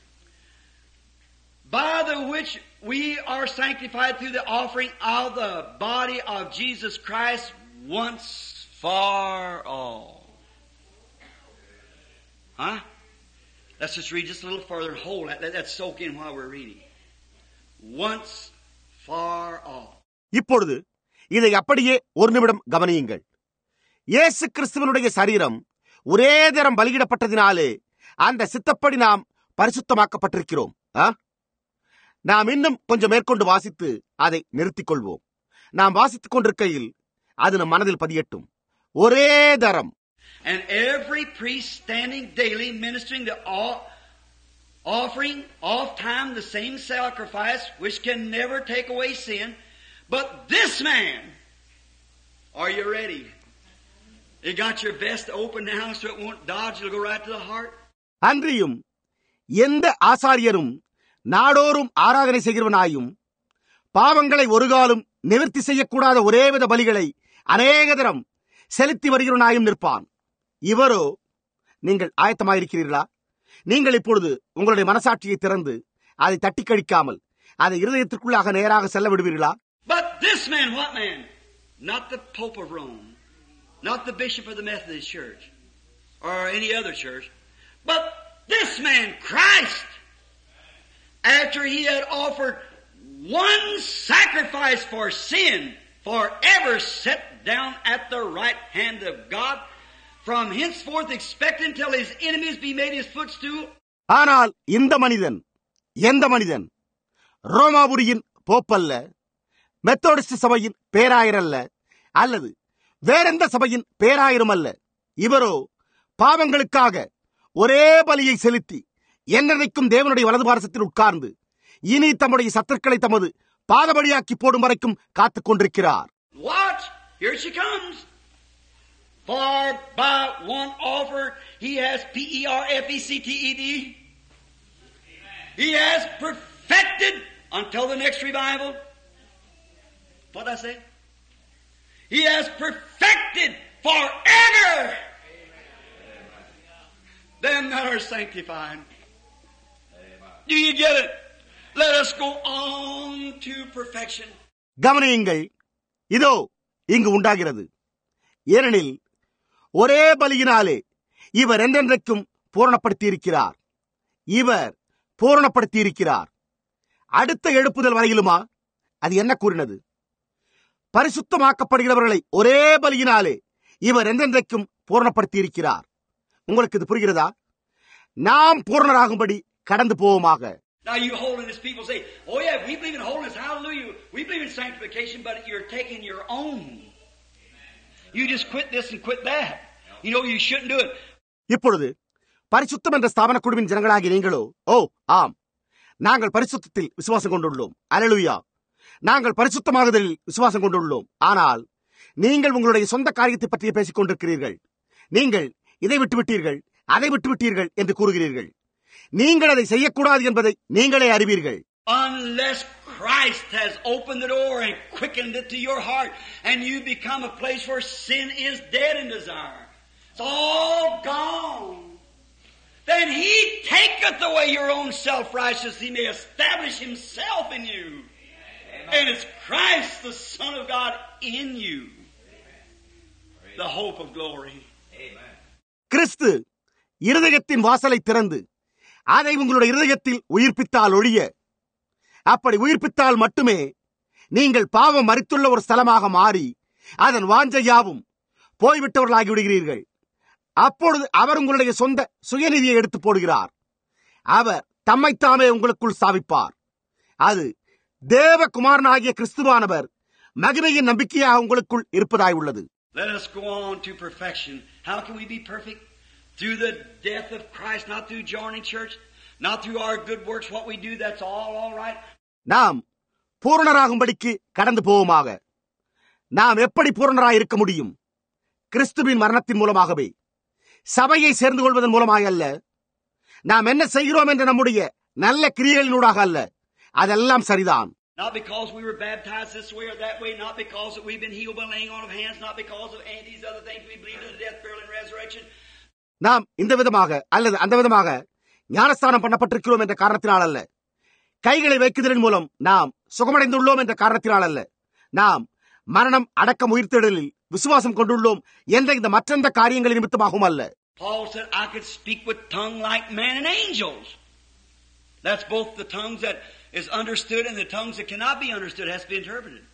By the which we are sanctified through the offering of the body of Jesus Christ once for all. Huh? Let's just read just a little further and hold that. Let that soak in while we're reading. Once for all. இப்பொழுது இதை அப்படியே ஒரு நிமிடம் கவனியுங்கள். இயேசு கிறிஸ்துவனுடைய சரீரம் ஒரே தரம் பலியிடப்பட்டதினாலே அந்த சித்தப்படி நாம் பரிசுத்தமாக்கப்பட்டிருக்கிறோம். நாம் இன்னும் கொஞ்சம் மேற்கொண்டு வாசித்து அதை நிறுத்திக் கொள்வோம். நாம் வாசித்துக் கொண்டிருக்கையில் அது நம் மனதில் பதியட்டும். ஒரே தரம். And every priest standing daily ministering the offering oft time the same sacrifice which can never take away sin, but this man, are you ready? You got your vest open now so it won't dodge, it'll go right to the heart. அன்றியும் எந்த ஆசாரியரும் நாடோறும் ஆராதனை செய்கிறவனாயும் பாவங்களை ஒருகாலும் நிவர்த்தி செய்யக்கூடாத ஒரேவித பலிகளை அநேக தரம் செலுத்தி வருகிறவனாயும் நிற்பான். இவரோ, நீங்கள் ஆயத்தமாயிருக்கிறீர்களா? நீங்கள் இப்பொழுது உங்களுடைய மனசாட்சியை திறந்து அதை தட்டி கழிக்காமல் அதை இருதயத்திற்குள்ளாக நேராக செல்ல விடுவீர்களா? But this man, what man? Not the Pope of Rome, not the Bishop of the Methodist Church or any other church, but this man, Christ, after he had offered one sacrifice for sin, forever set down at the right hand of God, from henceforth expecting till his enemies be made his footstool. ஆனால் இந்த மனிதன் எந்த மனிதன்? ரோமாபுரியின் போப்பல்ல, மெத்தோடிஸ்ட் சபையின் பேராயர் அல்ல, அல்லது வேறெந்த சபையின் பேராயரும் அல்ல. இவரோ பாவங்களுக்காக ஒரே பலியை செலுத்தி என்னைக்கும் தேவனுடைய வலது பாரசத்தில் உட்கார்ந்து இனி தம்முடைய சத்துருக்களை தமது பாதபடியாக்கி போடும் வரைக்கும் காத்துக் கொண்டிருக்கிறார். Watch, here she comes. For by one offer he has P E R F E C T E D. He has perfected until the next revival. What did I say? He has perfected forever them that are sanctified. Do you get it? Let us go on to perfection. கவனியுங்கள், இதோ இங்கு உண்டாகிறது. ஏனெனில் ஒரே பலியினாலே இவர் என்றென்றைக்கும் பூரணப்படுத்தியிருக்கிறார். இவர் பூரணப்படுத்தியிருக்கிறார். அடுத்த எழுப்புதல் வரையிலுமா? அது என்ன கூறினது? பரிசுத்தமாக்கப்படுகிறவர்களை ஒரே பலியினாலே இவர் என்றென்றைக்கும் பூரணப்படுத்தியிருக்கிறார். உங்களுக்கு இது புரிகிறதா? நாம் பூரணராகும்படி கடந்து போவோமாக. Now you holiness people say, oh yeah, we believe in holiness, hallelujah, we believe in sanctification, but you're taking your own. You just quit this and quit that. You know you shouldn't do it. இப்பொழுது பரிசுத்தம் என்ற ஸ்தாபன குழுவின் ஜனங்களாகி நீங்களோ, ஓ ஆம், நாங்கள் பரிசுத்தத்தில் விசுவாசம் கொண்டுள்ளோம், அல்லேலூயா, நாங்கள் பரிசுத்தமாகுதலில் விசுவாசம் கொண்டுள்ளோம். ஆனால் நீங்கள் உங்களுடைய சொந்த காரியத்தை பற்றிய பேசிக் கொண்டிருக்கிறீர்கள். நீங்கள் இதை விட்டுவிட்டீர்கள், அதை விட்டுவிட்டீர்கள் என்று கூறுகிறீர்கள். நீங்கள் அதை செய்யக்கூடாது என்பதை நீங்களே அறிவீர்கள். Unless Christ has opened the door and quickened it to your heart and you become a place where sin is dead in desire. It's all gone. Then He taketh away your own self-righteousness. He may establish Himself in you. Amen. And it's Christ, the Son of God, in you. Amen. The hope of glory. Amen. கிறிஸ்து இருதயத்தின் வாசலை திறந்து அதை உங்களுடைய இருதயத்தில் உயிர்ப்பித்தால் ஒழிய, அப்படி உயிர்ப்பித்தால் மட்டுமே நீங்கள் பாவம் மரித்துள்ள ஒரு ஸ்தலமாக மாறி அதன் வாஞ்சையாவும் போய்விட்டவர்களாகி விடுகிறீர்கள். அப்பொழுது அவர் உங்களுடைய சொந்த சுயநிதியை எடுத்து போடுகிறார். அவர் தம்மைத்தாமே உங்களுக்குள் ஸ்தாபிப்பார். அது தேவகுமாரனாகிய கிறிஸ்துவானவர் மகிமையின் நம்பிக்கையாக உங்களுக்குள் இருப்பதாய் உள்ளது. Let us go on to perfection. How can we be perfect? Through the death of Christ, not through joining church, not through our good works, what we do, that's all all right. நாம் பூரணராகும்படிக்கு கடந்து போவோமாக. நாம் எப்படி பூரணராய் இருக்க முடியும்? கிறிஸ்துவின் மரணத்தின் மூலமாகவே, சபையை சேர்ந்து கொள்வதன் மூலமாக அல்ல. நாம் என்ன செய்கிறோம் என்ற நம்முடைய நல்ல கிரியைகளினூடாக அல்ல. அதெல்லாம் சரிதான். Not because we were baptized this way or that way, not because that we've been healed by laying on of hands, not because of any of these other things we believe in the death, burial and resurrection. நாம் இந்த விதமாக அல்லது அந்த விதமாக ஞானஸ்தானம் பண்ணப்பட்டிருக்கிறோம் என்ற காரணத்தினால் அல்ல. கைகளை வைக்குதலின் மூலம் நாம் சுகமடைந்துள்ளோம் என்ற காரணத்தினால் அல்ல. நாம் மரணம், அடக்கம், உயிர்த்தெழுதலில் விசுவாசம் கொண்டுள்ளோம் என்ற இந்த மற்றெந்த காரியங்களின் நிமித்தமாகவும் அல்ல. Paul said, I could speak with tongue like men and angels. That's both the tongues that is understood and the tongues that cannot be understood has to be interpreted.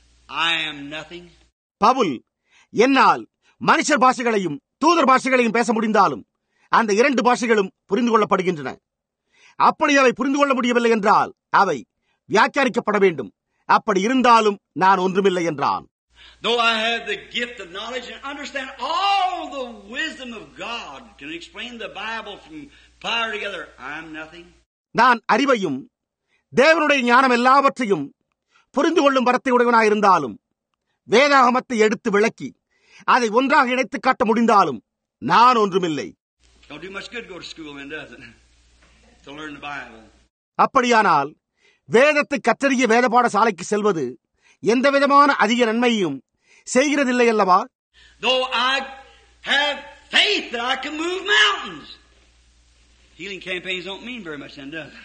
I am nothing. Pavul, என்னால் மனுஷர் பாஷைகளையும் தூதர் பாஷைகளையும் பேச முடிந்தாலும் அந்த இரண்டு பாஷைகளும் புரிந்து கொள்ளப்படுகின்றன. அப்படி அவை புரிந்து கொள்ள முடியவில்லை என்றால் அவை வியாக்கியானிக்கப்பட வேண்டும். அப்படி இருந்தாலும் நான் ஒன்றுமில்லை என்றான். Though I have the gift of knowledge and understand all the wisdom of God, can explain the Bible from fire together, I am nothing. நான் அறிவையும் தேவனுடைய ஞானம் எல்லாவற்றையும் புரிந்து கொள்ளும் வரத்தை உடையவனாய் இருந்தாலும், வேதாகமத்தை எடுத்து விளக்கி அதை ஒன்றாக இணைத்து காட்ட முடிந்தாலும் நான் ஒன்றுமில்லை. Don't do much good to go to school then, does it? To learn the Bible. அப்படியானால் வேதத்தை கற்றறிய வேத பாடசாலைக்கு செல்வது எந்த விதமான அதிக நன்மையும் செய்கிறதில்லை அல்லவா? Though I have faith that I can move mountains. Healing campaigns don't mean very much then, does it?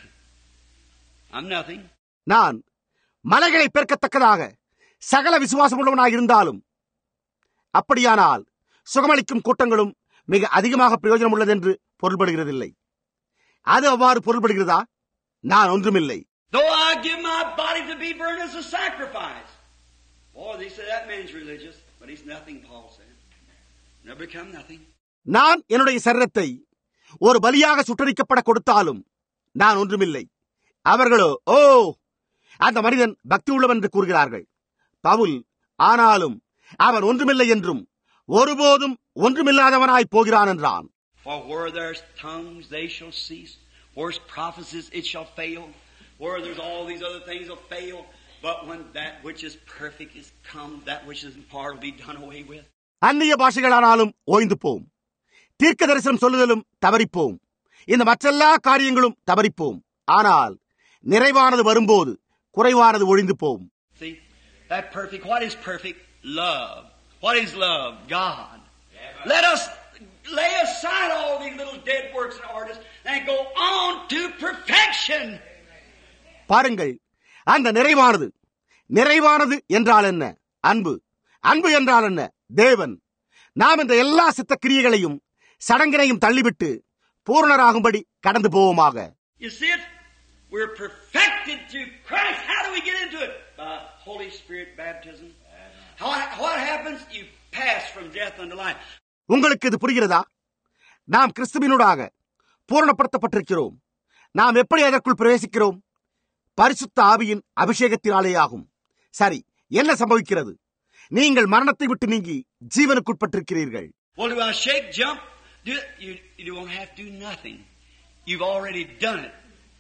I'm nothing. நான் மலைகளை பெருக்கத்தக்கதாக சகல விசுவாசம் உள்ளவனாக இருந்தாலும், அப்படியானால் சுகமளிக்கும் கூட்டங்களும் மிக அதிகமாக பிரயோஜனம் உள்ளது என்று பொருள்படுகிறதில்லை. அது அவ்வாறு பொருள்படுகிறதா? நான் ஒன்றுமில்லை. Though I give my body to be burned as a sacrifice. Boy, they say that man's religious, but he's nothing, Paul said. Never become nothing. நான் என்னுடைய சரீரத்தை ஒரு பலியாக சுட்டரிக்கப்பட கொடுத்தாலும் நான் ஒன்றுமில்லை. அவர்களோ, ஓ, அந்த மனிதன் பக்தி உள்ளவன் என்று கூறுகிறார்கள். பவுல், ஆனாலும் அவன் ஒன்றுமில்லை என்றும் ஒருபோதும் ஒன்றுமில்லாதவனாய் போகிறான் என்றான். For where there's tongues, they shall cease. Where's prophecies, it shall fail. Where there's all these other things will fail. But when that which is perfect is come, that which is in part will be done away with. அந்நிய பாஷைகளானாலும் ஓய்ந்து போம், தீர்க்க தரிசனம் சொல்லுதலும் தவறிப்போம், இந்த மற்றெல்லா காரியங்களும் தவறிப்போம். ஆனால் நிறைவானது வரும்போது குறைவானது ஒழிந்து போம். See, that perfect, what is perfect? Love. What is love? God. Let us lay aside all these little dead works and artists and go on to perfection. பாருங்கள், அந்த நிறைவானது, நிறைவானது என்றால் என்ன? அன்பு. அன்பு என்றால் என்ன? தேவன். நாம் இந்த எல்லா சித்த கிரியைகளையும் சடங்கினையும் தள்ளிவிட்டு பூரணராகும்படி கடந்து போவோமாக. You see it? We're perfected through Christ. How do we get into it? By Holy Spirit baptism. What, what happens? You pass from death unto life. உங்களுக்கு இது புரிகிறதா? நாம் கிறிஸ்துவினூடாக பூரணப்படுத்தப்பட்டிருக்கிறோம். நாம் எப்படி அதற்குள் பிரவேசிக்கிறோம்? பரிசுத்த ஆவியின் அபிஷேகத்தினாலேயாகும். சரி, என்ன சம்பவிக்கிறது? நீங்கள் மரணத்தை விட்டு நீங்கி ஜீவனுக்குட்பட்டிருக்கிறீர்கள். Well, do I shake, jump? Do, you, you won't have to do nothing. You've already done it.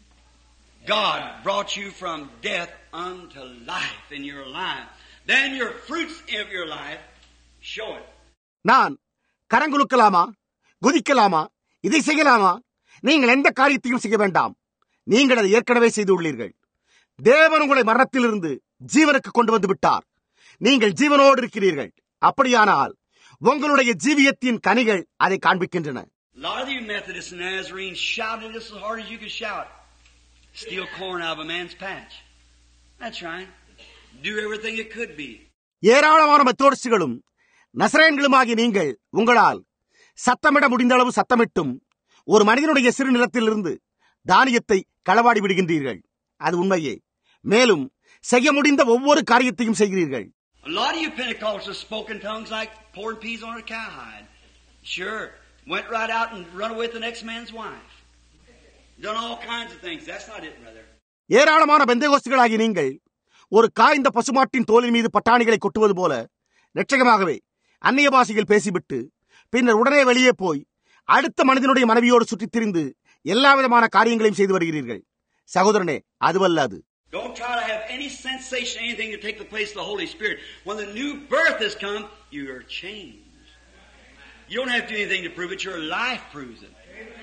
God brought you from death unto life in your life. Then your fruits of your life show it. நான் கரங்குலுக்கலாமா, குதிக்கலாமா, இதை செய்யலாமா? நீங்கள் எந்த காரியத்தையும் செய்ய வேண்டாம். நீங்கள் அதை ஏற்கனவே செய்துள்ளீர்கள். தேவன் உங்களை மரணத்திலிருந்து ஜீவனுக்கு கொண்டு வந்து விட்டார். நீங்கள் ஜீவனோடு இருக்கிறீர்கள். அப்படியானால் உங்களுடைய ஜீவியத்தின் கனிகள் அதை காண்பிக்கின்றன. A lot of you Methodists and Nazarenes shouted this as hard as you could shout. Steal corn out of a man's patch. That's right. Do everything it could be. ஏராளமான மெத்தோடிஸ்டுகளும் நசரேன்களுமாகிய நீங்கள் உங்களால் சத்தமிட முடிந்த அளவு சத்தமிட்டும் ஒரு மனிதனுடைய சிறு நிலத்திலிருந்து தானியத்தை களவாடி விடுகின்றீர்கள். அது உண்மையே. மேலும் செய்ய முடிந்த ஒவ்வொரு காரியத்தையும் செய்கிறீர்கள். A lot of you Pentecostals spoke in tongues like pouring peas on a cowhide. Sure. Went right out and run away with the next man's wife. Done all kinds of things. That's not it, brother. ஏராளமான பெந்தேகோஸ்துகளாகிய நீங்கள் ஒரு காய்ந்த பசுமாட்டின் தோலின் மீது பட்டாணிகளை கொட்டுவது போல நிச்சயமாகவே அந்நிய பாஷையில் பேசிவிட்டு பின்னர் உடனே வெளியே போய் அடுத்த மனிதனுடைய மனைவியோடு சுற்றித் திரிந்து எல்லா விதமான காரியங்களையும் செய்து வருகிறீர்கள். சகோதரனே, அதுவல்ல அது. Don't try to have any sensation, anything to take the place of the Holy Spirit. When the new birth has come, you are changed. You don't have to do anything to prove it. Your life proves it.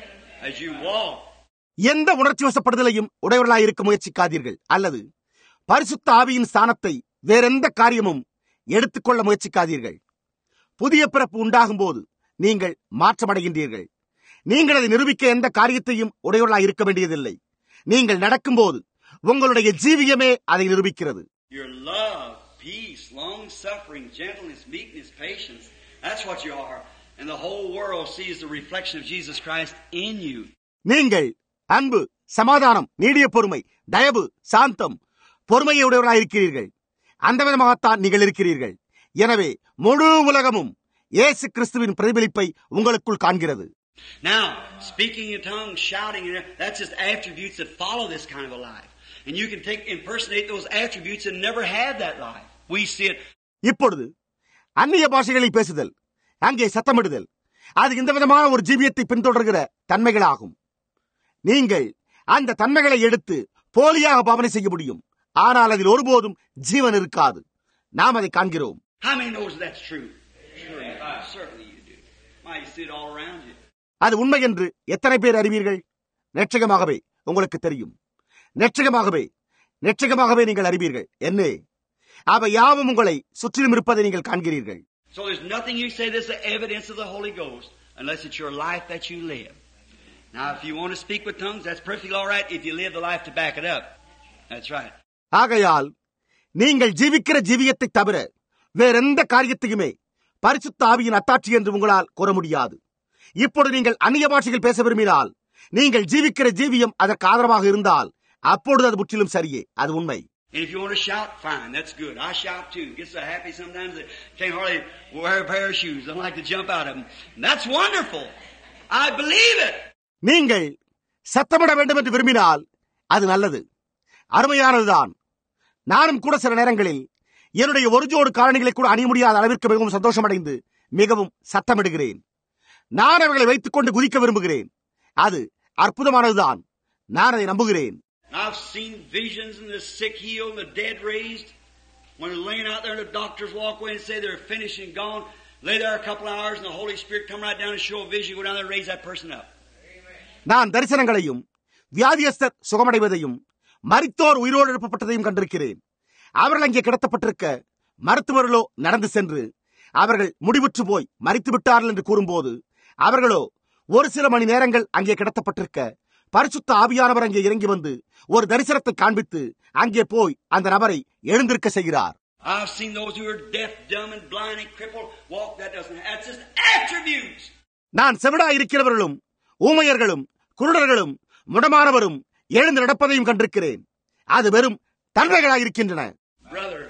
As you walk. எந்த உணர்ச்சி வசப்படுதலையும் உடையவர்களாய் இருக்க முயற்சிக்காதீர்கள், அல்லது பரிசுத்த ஆவியின் ஸ்தானத்தை வேறெந்த காரியமும் எடுத்துக்கொள்ள முயற்சிக்காதீர்கள். புதிய பிறப்பு உண்டாகும் போது நீங்கள் மாற்றமடைகின்றீர்கள். நீங்கள் அதை நிரூபிக்க எந்த காரியத்தையும் உடையவர்களாய் இருக்க வேண்டியதில்லை. நீங்கள் நடக்கும்போது உங்களுடைய ஜீவியமே அதை நிரூபிக்கிறது. Your love, peace, long suffering, gentleness, meekness, patience. That's what you are. And the whole world sees the reflection of Jesus Christ in you. நீங்கள் அன்பு, சமாதானம், நீடிய பொறுமை, தயவு, சாந்தம், பொறுமையை உடையவர்களாய் இருக்கிறீர்கள். அந்த விதமாகத்தான் நீங்கள் இருக்கிறீர்கள். எனவே முழு உலகமும் இயேசு கிறிஸ்துவின் பிரதிபலிப்பை உங்களுக்குள் காண்கிறது. Now, speaking in tongues, shouting, that's just attributes that follow this kind of a life. And you can take impersonate those attributes and never have that life. We see it. இப்பொழுது அந்நிய பாஷைகளில் பேசுதல், அங்கே சத்தமிடுதல், அது இந்த விதமான ஒரு ஜீவியத்தை பின்தொடர்கிற தன்மைகளாகும். நீங்கள் அந்த தன்மைகளை எடுத்து போலியாக பாவனை செய்ய முடியும். ஆனால் அதில் ஒருபோதும் ஜீவன் இருக்காது. நாம் அதை காண்கிறோம். How many knows that's true? Sure, certainly you do. Why, you see it all around you. அது உண்மை என்று எத்தனை பேர் அறிவீர்கள்? நிச்சயமாகவே உங்களுக்கு தெரியும். நிச்சயமாகவே நிச்சயமாகவே நீங்கள் அறிவீர்கள். என்ன, அவை யாவும் உங்களை சுற்றிலும் இருப்பதை நீங்கள் காண்கிறீர்கள். So there's nothing you say that's the evidence of the Holy Ghost unless it's your life that you live. Now, if you want to speak with tongues, that's perfectly all right if you live the life to back it up. That's right. ஆகையால் நீங்கள் ஜீவிக்கிற ஜீவியத்தை தவிர வேறெந்த காரியத்தையுமே பரிசுத்த ஆவியின் அத்தாட்சி என்று உங்களால் கூற முடியாது. இப்பொழுது நீங்கள் அந்நிய பாஷையில் பேச விரும்பினால், நீங்கள் ஜீவிக்கிற ஜீவியம் அதற்கு ஆதரவாக இருந்தால், அப்பொழுது அது முற்றிலும் சரியே. அது உண்மை. And if you want to shout, fine, that's good. I shout too. Get so happy sometimes that can't hardly wear a pair of shoes. I like to jump out of them. And that's wonderful. I believe it. நீங்கள் சத்தமிட வேண்டும் என்று விரும்பினால் அது நல்லது, அருமையானதுதான். நானும் கூட சில நேரங்களில் என்னுடைய ஒரு ஜோடு காலணிகளை கூட அணிய முடியாத அளவிற்கு மிகவும் சந்தோஷமடைந்து மிகவும் சத்தமிடுகிறேன். நான் அவர்களை வைத்துக் கொண்டு குதிக்க விரும்புகிறேன். அது அற்புதமானதுதான். நான் அதை நம்புகிறேன். I've seen visions and the sick healed and the dead raised. When they're laying out there and the doctors walk away and say they're finished and gone, lay there a couple of hours and the Holy Spirit come right down and show a vision, go down there and raise that person up. நான் தரிசனங்களையும் வியாதியஸ்தர் சுகமடைவதையும் மரித்தோர் உயிரோடு எழுப்பப்பட்டதையும் கண்டிருக்கிறேன். அவர்கள் அங்கே கிடத்தப்பட்டிருக்க மருத்துவர்களோ நடந்து சென்று அவர்கள் முடிவுற்று போய் மரித்து விட்டார்கள் என்று கூறும்போது, அவர்களோ ஒரு சில மணி நேரங்கள் அங்கே கிடத்தப்பட்டிருக்க பரிசுத்த ஆவியானவர் அங்கே இறங்கி வந்து ஒரு தரிசனத்தை காண்பித்து அங்கே போய் அந்த நபரை எழுந்திருக்க செய்கிறார். I've seen those who are deaf, dumb and blind and crippled walk. That doesn't, that's just attributes. நான் செவிடாய் இருக்கிறவர்களும் ஊமையர்களும் குருடர்களும் முடமானவரும் எழுந்து நடப்பதையும் கண்டிருக்கிறேன். அது வெறும் தன்மைகளாயிருக்கின்றன. Brother,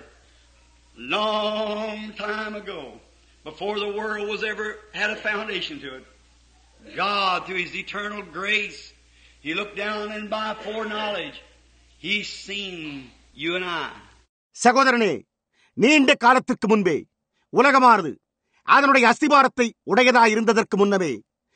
long time ago, before the world was ever had a foundation to it, God, through His eternal grace, He looked down and by foreknowledge, He's seen you and I. சகோதரனே, நீண்ட காலத்திற்கு முன்பே உலகமானது அதனுடைய அஸ்திபாரத்தை உடையதாய் இருந்ததற்கு முன்னமே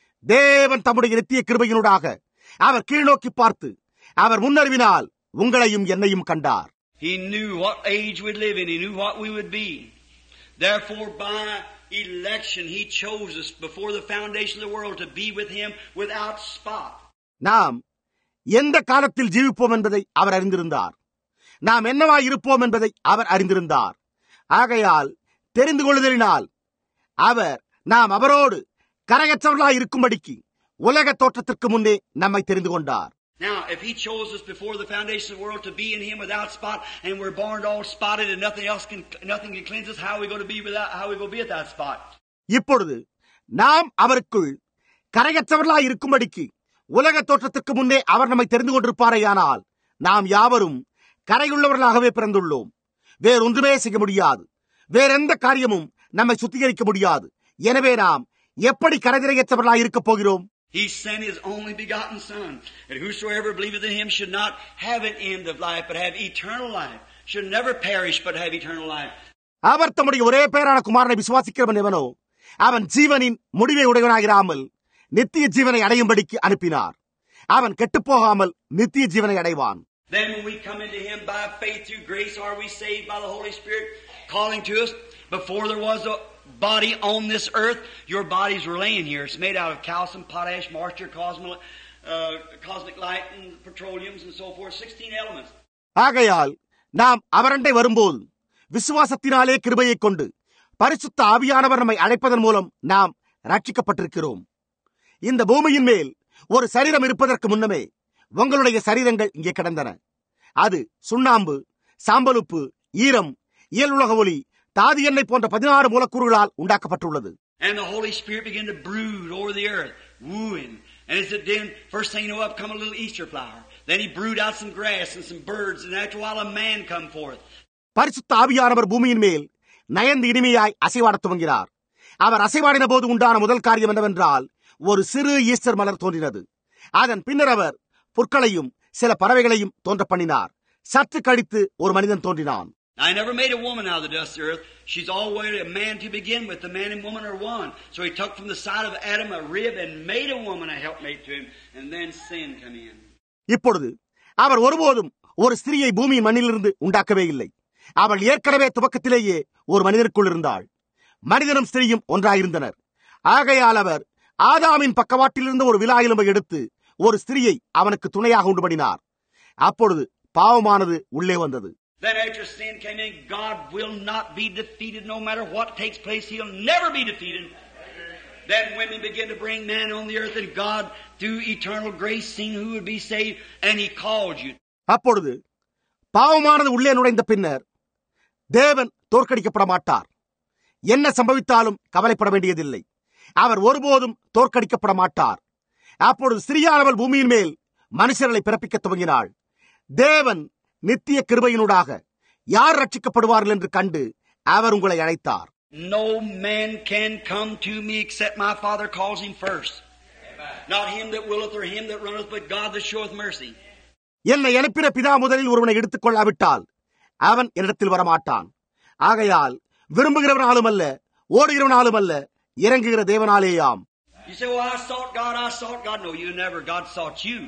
தேவன் தம்முடைய நித்திய கிருபையினூடாக அவர் கீழ்நோக்கி பார்த்து அவர் முன்னறிவினால் உங்களையும் என்னையும் கண்டார். He knew what age we'd live in. He knew what we would be. Therefore, by election, He chose us before the foundation of the world to be with Him without spot. நாம் எந்த காலத்தில் ஜீவிப்போம் என்பதை அவர் அறிந்திருந்தார். நாம் என்னவாய் இருப்போம் என்பதை அவர் அறிந்திருந்தார். ஆகையால் தெரிந்து கொள்ளுதலினால் அவர் நாம் அவரோடு கரையற்றவர்களாய் இருக்கும்படிக்கு உலக தோற்றத்திற்கு முன்னே நம்மை தெரிந்து கொண்டார். Now, if He chose us before the foundation of the world to be in Him without spot, and we're born all spotted, and nothing else can, nothing can cleanse us, how are we going to be without, how are we going to be without spot? இப்பொழுது நாம் அவருக்குள் கரையற்றவர்களாய் இருக்கும்படிக்கு உலக தோற்றத்திற்கு முன்னே அவர் நம்மை தெரிந்து கொண்டிருப்பாரேயானால் நாம் யாவரும் கரையுள்ளவர்களாகவே பிறந்துள்ளோம். வேறொன்றுமே செய்ய முடியாது. வேறெந்த காரியமும் நம்மை சுத்திகரிக்க முடியாது. எனவே நாம் எப்படி கரைதிரையற்றவர்களாய் இருக்கப் போகிறோம்? He sent His only begotten Son, that whosoever believeth in Him should not have an end of life, but have eternal life. Should never perish, but have eternal life. அவர் தம்முடைய ஒரே பேரான குமாரனை விசுவாசிக்கிறவன் எவனோ அவன் ஜீவனின் முடிவை உடையவனாயிராமல் நித்திய ஜீவனை அடையும்படிக்கு அனுப்பினார். அவன் கெட்டுப்போகாமல் நித்திய ஜீவனை அடைவான். Then when we come into Him by faith through grace, are we saved by the Holy Spirit calling to us? Before there was a body on this earth, your bodies were laying here. It's made out of calcium, potash, moisture, cosmic, uh, cosmic light, and petroleums, and so forth. Sixteen elements. ஆகையால் நாம் அவரண்டை வரும்போது விசுவாசத்தினாலே கிருபையை கொண்டு பரிசுத்த ஆவியானவர் நம்மை அழைப்பதன் மூலம் நாம் ரட்சிக்கப்பட்டிருக்கிறோம். இந்த பூமியின் மேல் ஒரு சரீரம் இருப்பதற்கு முன்னமே உங்களுடைய சரீரங்கள் இங்கே கிடந்தன. அது சுண்ணாம்பு, சாம்பலுப்பு, ஈரம், இயலுலக ஒளி, தாது எண்ணெய் போன்ற பதினாறு மூலக்கூறுகளால் உண்டாக்கப்பட்டுள்ளது. And the Holy Spirit began to brood over the earth, wooing. And as it did, first thing you know, up come a little Easter flower. Then He brewed out some grass and some birds, and after a while a man come forth. பரிசுத்த ஆவியானவர் பூமியின் மேல் நயந்து இனிமையாய் அசைவாடத் துவங்கினார். அவர் அசைவாடின போது உண்டான முதல் காரியம் என்னவென்றால் ஒரு சிறு ஈஸ்டர் மலர் தோன்றினது. அதன் பின்னர் அவர் புற்களையும் சில பறவைகளையும் தோன்ற பண்ணினார். சற்று கழித்து ஒரு மனிதன் தோன்றினான். I never made a woman out of the dust of the earth. She's always a man to begin with. The man and woman are one. So He took from the side of Adam a rib and made a woman a helpmate to him. And then sin come in. இப்பொழுது அவர் ஒருபோதும் ஒரு ஸ்திரியை பூமியின் மண்ணிலிருந்து உண்டாக்கவே இல்லை. அவள் ஏற்கனவே துவக்கத்திலேயே ஒரு மனிதனுக்குள் இருந்தாள். மனிதனும் ஸ்திரியும் ஒன்றாயிருந்தனர். ஆகையால் அவர் ஆதாமின் பக்கவாட்டிலிருந்து ஒரு விலா எலும்பை எடுத்து ஒரு ஸ்திரியை அவனுக்கு துணையாக உண்டு பண்ணினார். அப்பொழுது பாவமானது உள்ளே வந்தது. Then after sin came in, God will not be defeated no matter what takes place. He'll never be defeated. Then women began to bring man on the earth, and God, through eternal grace, seen who would be saved, and He called you. அப்பொழுது பாவமானது உள்ளே நுழைந்த பின்னர் தேவன் தோற்கடிக்கப்பட மாட்டார். என்ன சம்பவித்தாலும் கவலைப்பட வேண்டியதில்லை. அவர் ஒருபோதும் தோற்கடிக்கப்பட மாட்டார். அப்பொழுது ஸ்திரீயானவள் பூமியின் மேல் மனுஷர்களை பிறப்பிக்க துவங்கினாள். தேவன் நித்திய கிருபையினூடாக யார் ரட்சிக்கப்படுவார்கள் என்று கண்டு அவர் உங்களை அழைத்தார். No man can come to me except my Father calls him first. Not him that willeth or him that runneth, but God that showeth mercy. என்னை அனுப்பின பிதா முதலில் ஒருவனை எடுத்துக் கொள்ளாவிட்டால் அவன் என்னிடத்தில் வரமாட்டான். ஆகையால் விரும்புகிறவனாலும் அல்ல, ஓடுகிறவனாலும் அல்ல, இறங்குகிற தேவனாலேயாம். You say, well, I sought God, I sought God. No, you never. God sought you.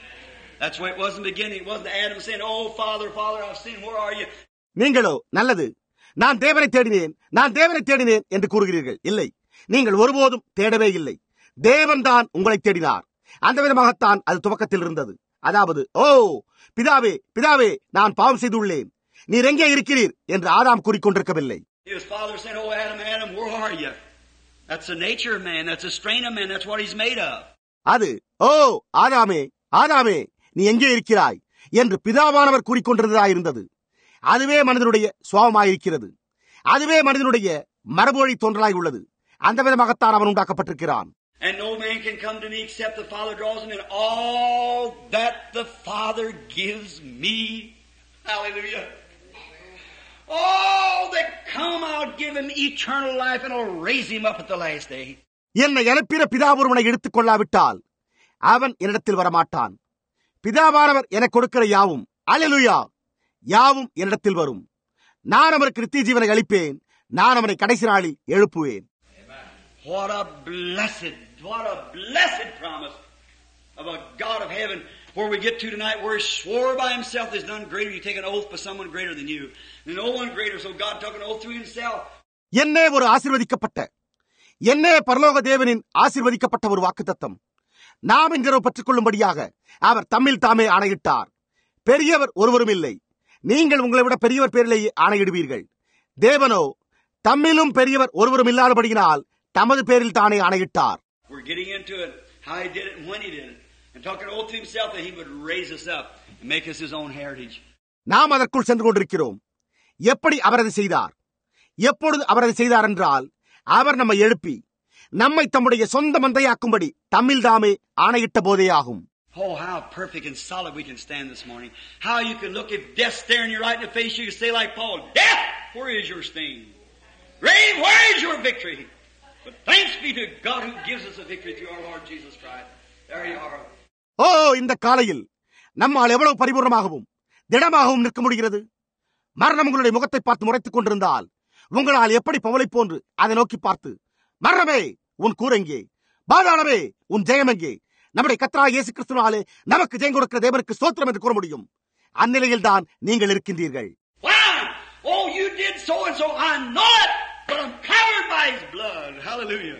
That's why it wasn't beginning. It wasn't Adam saying, oh, Father, Father, I've sinned. Where are you? நீங்களோ நல்லது, நான் தேவனை தேடினேன், நான் தேவனை தேடினேன் என்று கூறுகிறீர்கள். இல்லை, நீங்கள் ஒருபோதும் தேடவே இல்லை. தேவன் தான் உங்களை தேடினார். அந்த விதமாகத்தான் அது துவக்கத்தில் இருந்தது. அதாவது, ஓ பிதாவே, பிதாவே, நான் பாவம் செய்துள்ளேன், நீர் எங்கே இருக்கிறீர் என்று ஆதாம் கூறிக்கொண்டிருக்கவில்லை. His father said, oh, Adam, Adam, where are you? That's the nature of man. That's the strain of man. That's what he's made of. அது, ஓ ஆதாமே, ஆதாமே, நீ எங்கே இருக்கிறாய் என்று பிதாவானவர் கூறிக்கொண்டிருந்ததாயிருந்தது. அதுவே மனிதனுடைய சுவாபமாயிருக்கிறது. அதுவே மனிதனுடைய மரபுவழி தோன்றலாய் உள்ளது. அந்த விதமாகத்தான் அவன் உண்டாக்கப்பட்டிருக்கிறான். And no man can come to me except the Father draws him in. All that the Father gives me. Hallelujah. All that come, I'll give him eternal life and I'll raise him up at the last day. என்னை அனுப்பின பிதா ஒருவனை எடுத்துக் கொள்ளாவிட்டால் அவன் என்னிடத்தில் வரமாட்டான். பிதாவானவர் எனக்கு கொடுக்கிற யாவும், அல்லேலூயா, யாவும் என்னிடத்தில் வரும். நான் அவருக்கு நித்திய ஜீவனை அளிப்பேன், நான் அவனை கடைசி நாளில் எழுப்புவேன். What a blessed, what a blessed promise of a God of heaven, where we get to tonight, where He swore by Himself, there's none greater. You take an oath by someone greater than you. There's no one greater, so God took an oath through Himself. என்னே ஒரு ஆசீர்வதிக்கப்பட்ட, என்னே பரலோக தேவனின் ஆசீர்வதிக்கப்பட்ட ஒரு வாக்குத்தத்தம். நாம் இன்றிரவு பெற்றுக் கொள்ளும்படியாக அவர் தம்மில் தாமே ஆணையிட்டார். பெரியவர் ஒருவரும் இல்லை. நீங்கள் உங்களை விட பெரியவர் பேரிலேயே ஆணையிடுவீர்கள். தேவனோ தம்மிலும் பெரியவர் ஒருவரும் இல்லாதபடியினால் தமது பேரில் தானே ஆணையிட்டார். We're getting into it, how He did it and when He did it. And took an oath to Himself that He would raise us up and make us His own heritage. நாம் அதற்குள் சென்று கொண்டிருக்கிறோம். எப்படி அவர் அதை செய்தார், எப்பொழுது அவர் அதை செய்தார் என்றால், அவர் நம்மை எழுப்பி நம்மை தம்முடைய சொந்த மந்தையாக்கும்படி தம்மில் தாமே ஆணையிட்ட போதே ஆகும். Oh, how perfect and solid we can stand this morning. How you can look, if death staring you right in the face, you can say like Paul, Death, where is your sting? Grave, where is your victory? But thanks be to God who gives us a victory through our Lord Jesus Christ. There you are. ஓ, இந்த காலையில் நம்மால் எவ்வளவு பரிபூர்ணமாகவும் திடமாகவும் நிற்க முடிகிறது. மரணம் உங்களுடைய முகத்தை பார்த்து முறைத்துக் கொண்டிருந்தால் உங்களால் எப்படி பவுலை போன்று அதை நோக்கி பார்த்து, மரணமே உன் கூரெங்கே, பாதாளமே உன் ஜெயம் எங்கே, நம்முடைய கர்த்தராகிய இயேசு கிறிஸ்துவினாலே நமக்கு ஜெயம் கொடுக்கிற தேவனுக்கு ஸ்தோத்திரம் என்று கூற முடியும். அந்நிலையில் தான் நீங்கள் இருக்கின்றீர்கள். Oh, you did so and so. I know it, but I'm covered by His blood. Hallelujah.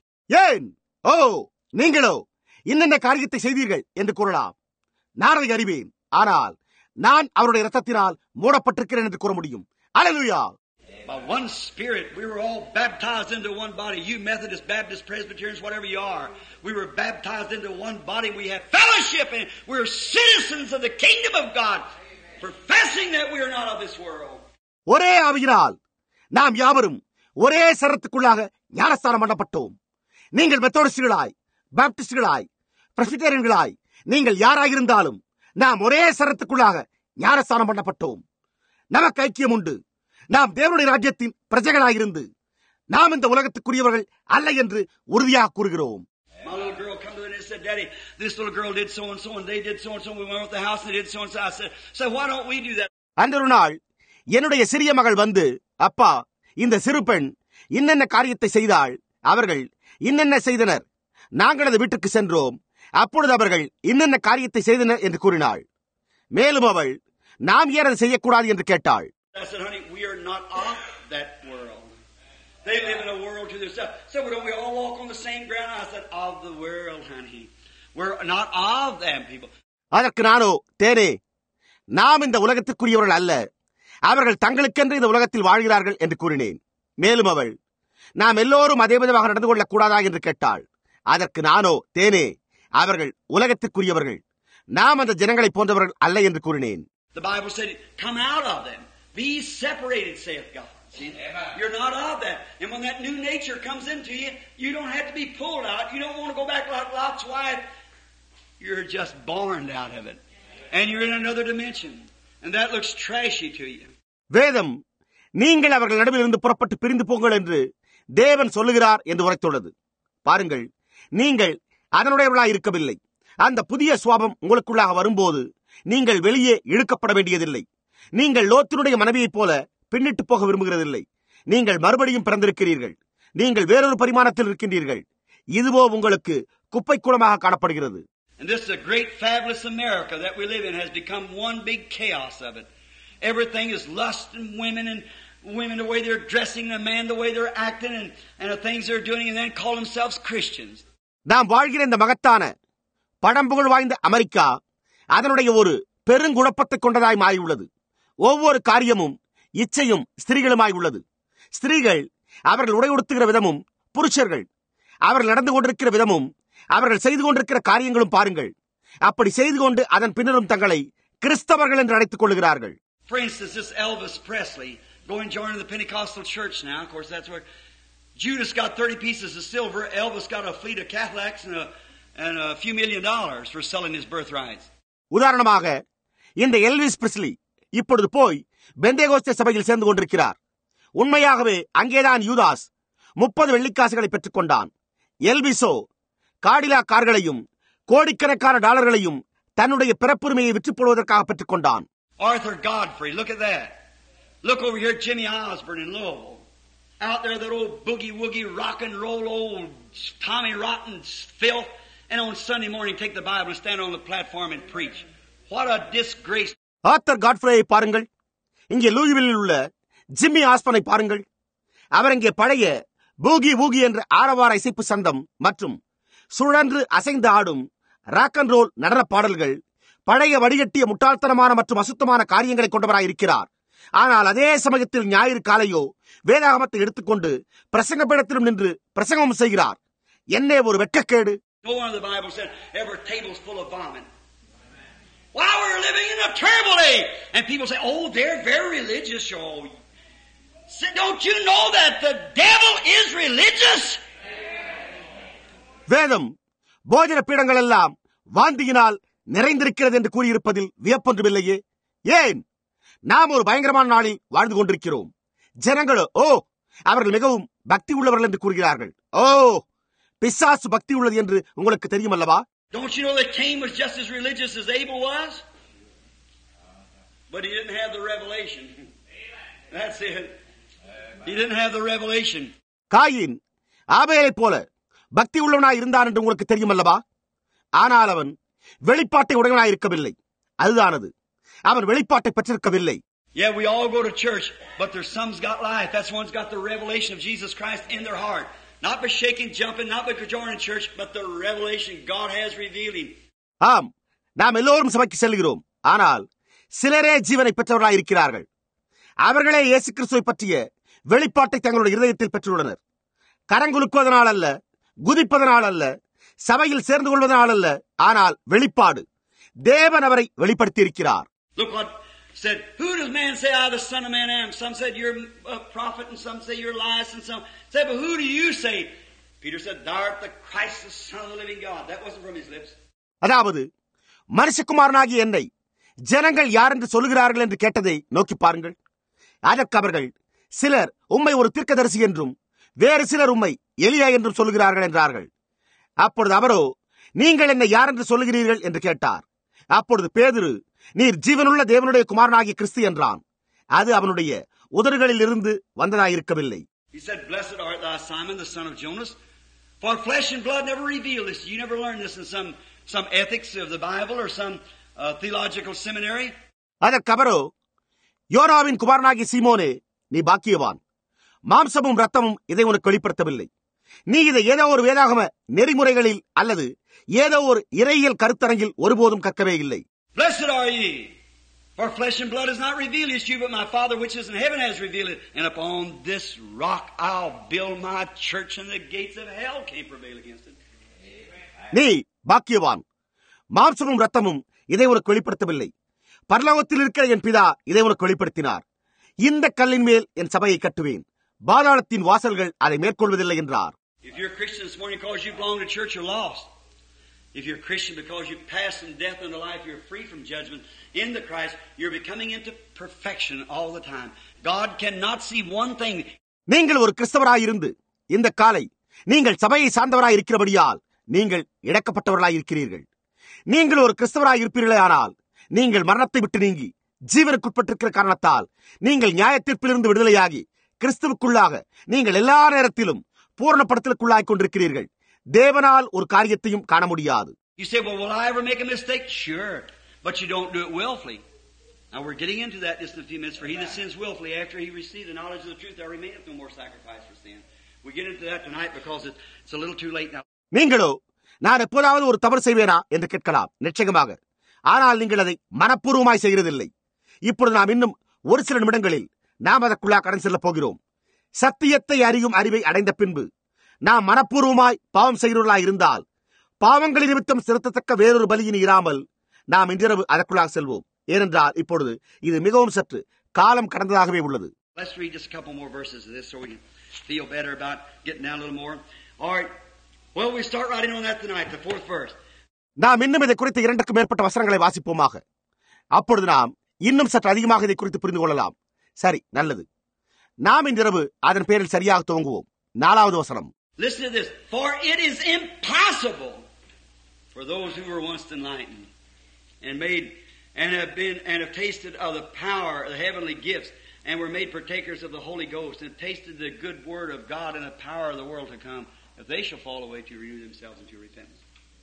ஏன் ஓ நீங்களோ இன்னென்ன காரியத்தை செய்தீர்கள் என்று கூறலாம். நான் அதை அறிவேன், ஆனால் நான் அவருடைய இரத்தத்தினால் மூடப்பட்டிருக்கிறேன் என்று கூற முடியும். அல்லேலூயா. By one Spirit, we were all baptized into one body. You Methodists, Baptists, Presbyterians, whatever you are, we were baptized into one body. We have fellowship, and we're citizens of the kingdom of God, professing that we are not of this world. ஒரே ஆவியினால் நாம் யாவரும் ஒரே சரத்துக்குள்ளாக ஞானஸ்தானம் பண்ணப்பட்டோம். நீங்கள் மெத்தோடிஸ்டுகளாய், பாப்டிஸ்டுகளாய், பிரஸ்பிட்டேரியன்களாய், நீங்கள் யாராயிருந்தாலும் நாம் ஒரே சரத்துக்குள்ளாக ஞானஸ்தானம் பண்ணப்பட்டோம். நமக்கு ஐக்கியம் உண்டு. நாம் தேவனுடைய ராஜ்யத்தின் பிரஜைகளாயிருந்து நாம் இந்த உலகத்துக்குரியவர்கள் அல்ல என்று உறுதியாக கூறுகிறோம். My little girl come to me and said, Daddy, this little girl did so and so, and they did so and so. We went to the house and they did so and so. I said, so why don't we do that? அந்த ஒரு நாள் என்னுடைய சிறிய மகள் வந்து, அப்பா, இந்த சிறு பெண் இன்னென்ன காரியத்தை செய்தாள், அவர்கள் இன்னென்ன செய்தனர், நாங்கள் அந்த வீட்டுக்கு சென்றோம், அப்பொழுது அவர்கள் இன்னென்ன காரியத்தை செய்தனர் என்று கூறினாள். மேலும் அவள், நாம் ஏன் அதை செய்யக்கூடாது என்று கேட்டாள். I said, honey, we are not of that world. They live in a world to themselves. So don't we all walk on the same ground? I said, of the world, honey. We're not of them people. அதற்கு நானோ, தேனே, நாம் இந்த உலகத்திற்குரியவர்கள் அல்ல, அவர்கள் தங்களுக்கென்று இந்த உலகத்தில் வாழ்கிறார்கள் என்று கூறினேன். மேலும் அவள், நாம் எல்லோரும் அதே விதமாக நடந்து கொள்ளக் கூடாதா என்று கேட்டாள். அதற்கு நானோ, தேனே, அவர்கள் உலகத்திற்குரியவர்கள், நாம் அந்த ஜனங்களை போன்றவர்கள் அல்ல என்று கூறினேன். The Bible said, come out of them. Be separated, saith God. See? You're not of that. And when that new nature comes into you, you don't have to be pulled out. You don't want to go back like Lot's wife. You're just born out of it. And you're in another dimension. And that looks trashy to you. வேதம், நீங்கள் அவர்கள் நடுவில் இருந்து புறப்பட்டு பிரிந்து போங்கள் என்று தேவன் சொல்லுகிறார் என்று உரைத்துள்ளது. பாருங்கள், நீங்கள் அதனுடையவர்களாய் இருக்கவில்லை. அந்த புதிய சுவாபம் உங்களுக்குள்ளாக வரும்போது நீங்கள் வெளியே இழுக்கப்பட வேண்டியதில்லை. நீங்கள் லோத்தினுடைய மனைவியைப் போல பின்னிட்டு போக விரும்புகிறதில்லை. நீங்கள் மறுபடியும் பிறந்திருக்கிறீர்கள். நீங்கள் வேறொரு பரிமாணத்தில் இருக்கின்றீர்கள். இதுவோ உங்களுக்கு குப்பை கூடமாக காணப்படுகிறது. And this is a great fabulous America that we live in has become one big chaos of it. Everything is lust and women and women the way they're dressing, the man the way they're acting, and, and the things they're doing, and then call themselves Christians. நாம் வாழ்கிற இந்த மகத்தான பழம்புகழ் வாய்ந்த அமெரிக்கா அதனுடைய ஒரு பெருங்குழப்பத்தை கொண்டதாய் மாறியுள்ளது. ஒவ்வொரு காரியமும் இச்சையும் ஸ்திரீகளுமாய் உள்ளது. ஸ்திரீகள் அவர்கள் உடை உடுத்துகிற விதமும், புருஷர்கள் அவர்கள் நடந்து கொண்டிருக்கிற விதமும், அவர்கள் செய்து கொண்டிருக்கிற காரியங்களும் பாருங்கள். அப்படி செய்து கொண்டு அதன் பின்னரும் தங்களை கிறிஸ்தவர்கள் என்று அழைத்துக் கொள்கிறார்கள். For instance, this Elvis Presley going joining the Pentecostal church now. Of course, that's where Judas got thirty pieces of silver. Elvis got a fleet of Cadillacs and a, and a few million dollars for selling his birthrights. உதாரணமாக, இந்த எல்விஸ் பிரிஸ்லி இப்பொழுது போய் பெந்தேகோஸ்தே சபையில் சேர்ந்து கொண்டிருக்கிறார். உண்மையாகவே அங்கேதான் யூதாஸ் முப்பது வெள்ளிக்காசுகளை பெற்றுக் கொண்டான். எல்விஸோ காடிலா கார்களையும் கோடிக்கணக்கான டாலர்களையும் தன்னுடைய பிறப்புரிமையை விற்றுப் போடுவதற்காக பெற்றுக் கொண்டான். Arthur Godfrey, look at that. Look over here at Jimmy Osborne in Louisville. Out there, that old boogie-woogie, rock and roll, old Tommy Rotten filth. And on Sunday morning, take the Bible and stand on the platform and preach. What a disgrace. Arthur காட்ஃப்ரேயை பாருங்கள். இங்கே லூயிவில்லில் உள்ள ஜிம்மி ஆஸ்பனை பாருங்கள். அவர் இங்கே பழைய பூகி பூகி என்ற ஆரவார இசைப்பு சந்தம் மற்றும் சுழன்று அசைந்து ஆடும் ராக் அண்ட் ரோல் நடன பாடல்கள், பழைய வடிகட்டிய முட்டாள்தனமான மற்றும் அசுத்தமான காரியங்களை கொண்டவராய் இருக்கிறார். ஆனால் அதே சமயத்தில் ஞாயிறு காலையோ வேதாகமத்தை எடுத்துக்கொண்டு பிரசங்க பீடத்திலும் நின்று பிரசங்கம் செய்கிறார். என்ன ஒரு வெட்கக்கேடு! No one of the Bible said every table's full of vomit. Why, we're living in a terrible day. And people say, oh, they're very religious. Oh, don't you know that the devil is religious? வேதம் போஜன பீடங்கள் எல்லாம் வாந்தியினால் நிறைந்திருக்கிறது என்று கூறியிருப்பதில் வியப்பொன்றுமில்லையே. ஏன்? நாம் ஒரு பயங்கரமான நாளில் வாழ்ந்து கொண்டிருக்கிறோம். ஜனங்களோ, ஓ, அவர்கள் மிகவும் பக்தி உள்ளவர்கள் என்று கூறுகிறார்கள். ஓ, பிசாசு பக்தி உள்ளது என்று உங்களுக்கு தெரியும் அல்லவா? Don't you know that Cain was just as religious as Abel was? But he didn't have the revelation. That's it. He didn't have the revelation. காயின் ஆபேலைப் போல பக்தி உள்ளவனாய் இருந்தான் என்று உங்களுக்கு தெரியும் அல்லவா? ஆனால் அவன் வெளிப்பாட்டை உடையவனாய் இருக்கவில்லை. அதுதானது. அவன் வெளிப்பாட்டை பெற்றிருக்கவில்லை. Yeah, we all go to church, but there's some's got life. That's one's got the revelation of Jesus Christ in their heart. Not by shaking, jumping, not by joining church, but the revelation God has revealed him. ஆம், நாம் எல்லோரும் சபைக்கு செல்கிறோம். ஆனால் சிலரே ஜீவனை பெற்றவர்களாய் இருக்கிறார்கள். அவர்களே இயேசு கிறிஸ்துவை பற்றிய வெளிப்பாட்டை தங்களுடைய இருதயத்தில் பெற்றுள்ளனர். கரங்குலுக்குவதனால் அல்ல, குதிப்பதனால் அல்ல, சபையில் சேர்ந்து கொள்வதனால் அல்ல, ஆனால் வெளிப்பாடு. தேவன் அவரை வெளிப்படுத்தி இருக்கிறார். Look what said, who does man say I the son of man am? Some said you're a prophet, and some say you're Elias, and some said, but who do you say? Peter said, thou art the Christ, the Son of the living God. That wasn't from his lips. அதாவது மனுஷகுமாரனாகிய என்னை ஜனங்கள் யார் என்று சொல்லுகிறார்கள் என்று கேட்டதை நோக்கி பாருங்கள். அதற்கு அவர்கள், சிலர் உம்மை ஒரு தீர்க்கதரிசி என்றும் வேறு சிலர் உம்மை எலியா என்றும் சொல்லுகிறார்கள் என்றார்கள். அப்பொழுது அவரோ, நீங்கள் என்னை யார் என்று சொல்லுகிறீர்கள் என்று கேட்டார். அப்பொழுது பேதுரு, நீர் ஜீவனுள்ள தேவனுடைய குமாரனாகிய கிறிஸ்து என்றான். அது அவனுடைய உதடுகளில் இருந்து வந்ததாயிருக்கவில்லை. He said, blessed art thou, Simon, the son of Jonas, for flesh and blood never revealed this. You never learned this in some some ethics of the Bible or some uh, theological seminary. அதற்கு அவரோ, யோனாவின் குமாரனாகிய சீமோனே, நீ பாக்கியவான். மாம்சமும் ரத்தமும் இதை உனக்கு வெளிப்படுத்தவில்லை. நீ இதை ஏதோ ஒரு வேதாகம நெறிமுறைகளில் அல்லது ஏதோ ஒரு இறையியல் கருத்தரங்கில் ஒருபோதும் கற்கவே இல்லை. Blessed are ye, for flesh and blood has not revealed this to you, but my Father which is in heaven has revealed it. And upon this rock I'll build my church, and the gates of hell can't prevail against it. நீ பாக்கியவான். மாம்சமும் ரத்தமும் இதை உனக்கு வெளிப்படுத்தவில்லை. பரலோகத்தில் இருக்கிற என் பிதா இதை உனக்கு வெளிப்படுத்தினார். இந்த கல்லின் மேல் என் சபையை கட்டுவேன், பாதாளத்தின் வாசல்கள் அதை மேற்கொள்வதில்லை என்றார். If you're a Christian this morning because you belong to church, you're lost. If you're a Christian because you pass from death into life, you're free from judgment in the Christ, you're becoming into perfection all the time. God cannot see one thing. நீங்கள் ஒரு கிறிஸ்தவராய் இருந்து இந்த காலை நீங்கள் சபையை சார்ந்தவராய் இருக்கிறபடியால் நீங்கள் இழக்கப்பட்டவர்களாய் இருக்கிறீர்கள். நீங்கள் ஒரு கிறிஸ்தவராய் இருப்பீர்களே, ஆனால் நீங்கள் மரணத்தை விட்டு நீங்கி ஜீவனுக்குட்பட்டிருக்கிற காரணத்தால் நீங்கள் நியாயத்தீர்ப்பிலிருந்து விடுதலையாகி கிறிஸ்துவுக்குள்ளாக நீங்கள் எல்லா நேரத்திலும் பூரணப்படுத்தலுக்குள்ளாய் கொண்டிருக்கிறீர்கள். தேவனால் ஒரு காரியத்தையும் காண முடியாது. You say, well, will I ever make a mistake? Sure, but you don't do it willfully. Now we're getting into that just in a few minutes. For he that sins willfully, after he received the knowledge of the truth, there remaineth no more sacrifice for sin. We get into that tonight because it's a little too late now. நீங்களோ, நான் எப்போதாவது ஒரு தவறு செய்வேனா என்று கேட்கலாம். நிச்சயமாக. ஆனால் நீங்கள் அதை மனப்பூர்வமாய் செய்கிறதில்லை. இப்பொழுது நாம் இன்னும் ஒரு சில நிமிடங்களில் நாம் அதற்குள்ளா கடன் செல்ல போகிறோம். சத்தியத்தை அறியும் அறிவை அடைந்த பின்பு நாம் மனப்பூர்வமாய் பாவம் செய்கிறவர்களாய் இருந்தால் பாவங்களின் நிமித்தம் செலுத்தத்தக்க வேறொரு பலியின் இராமல் நாம் இன்றிரவு அதற்குள்ளாக செல்வோம். ஏனென்றால் இப்பொழுது இது மிகவும் சற்று காலம் கடந்ததாகவே உள்ளது. Let's read just a couple more verses of this so we can feel better about getting down a little more. All right. Well, we start writing on that tonight, the fourth verse. நாம் இன்னும் இதை குறித்து இரண்டுக்கும் மேற்பட்ட வசனங்களை வாசிப்போமாக. அப்பொழுது நாம் இன்னும் சற்று அதிகமாக இதை குறித்து புரிந்து கொள்ளலாம். சரி, நல்லது. நாம் இன்றிரவு அதன் பேரில் சரியாக துவங்குவோம். நாலாவது வசனம். Listen to this. For it is impossible for those who were once enlightened and made and have been and have tasted of the power of the heavenly gifts and were made partakers of the Holy Ghost, and tasted the good word of God and the power of the world to come, if they shall fall away to renew themselves into repentance.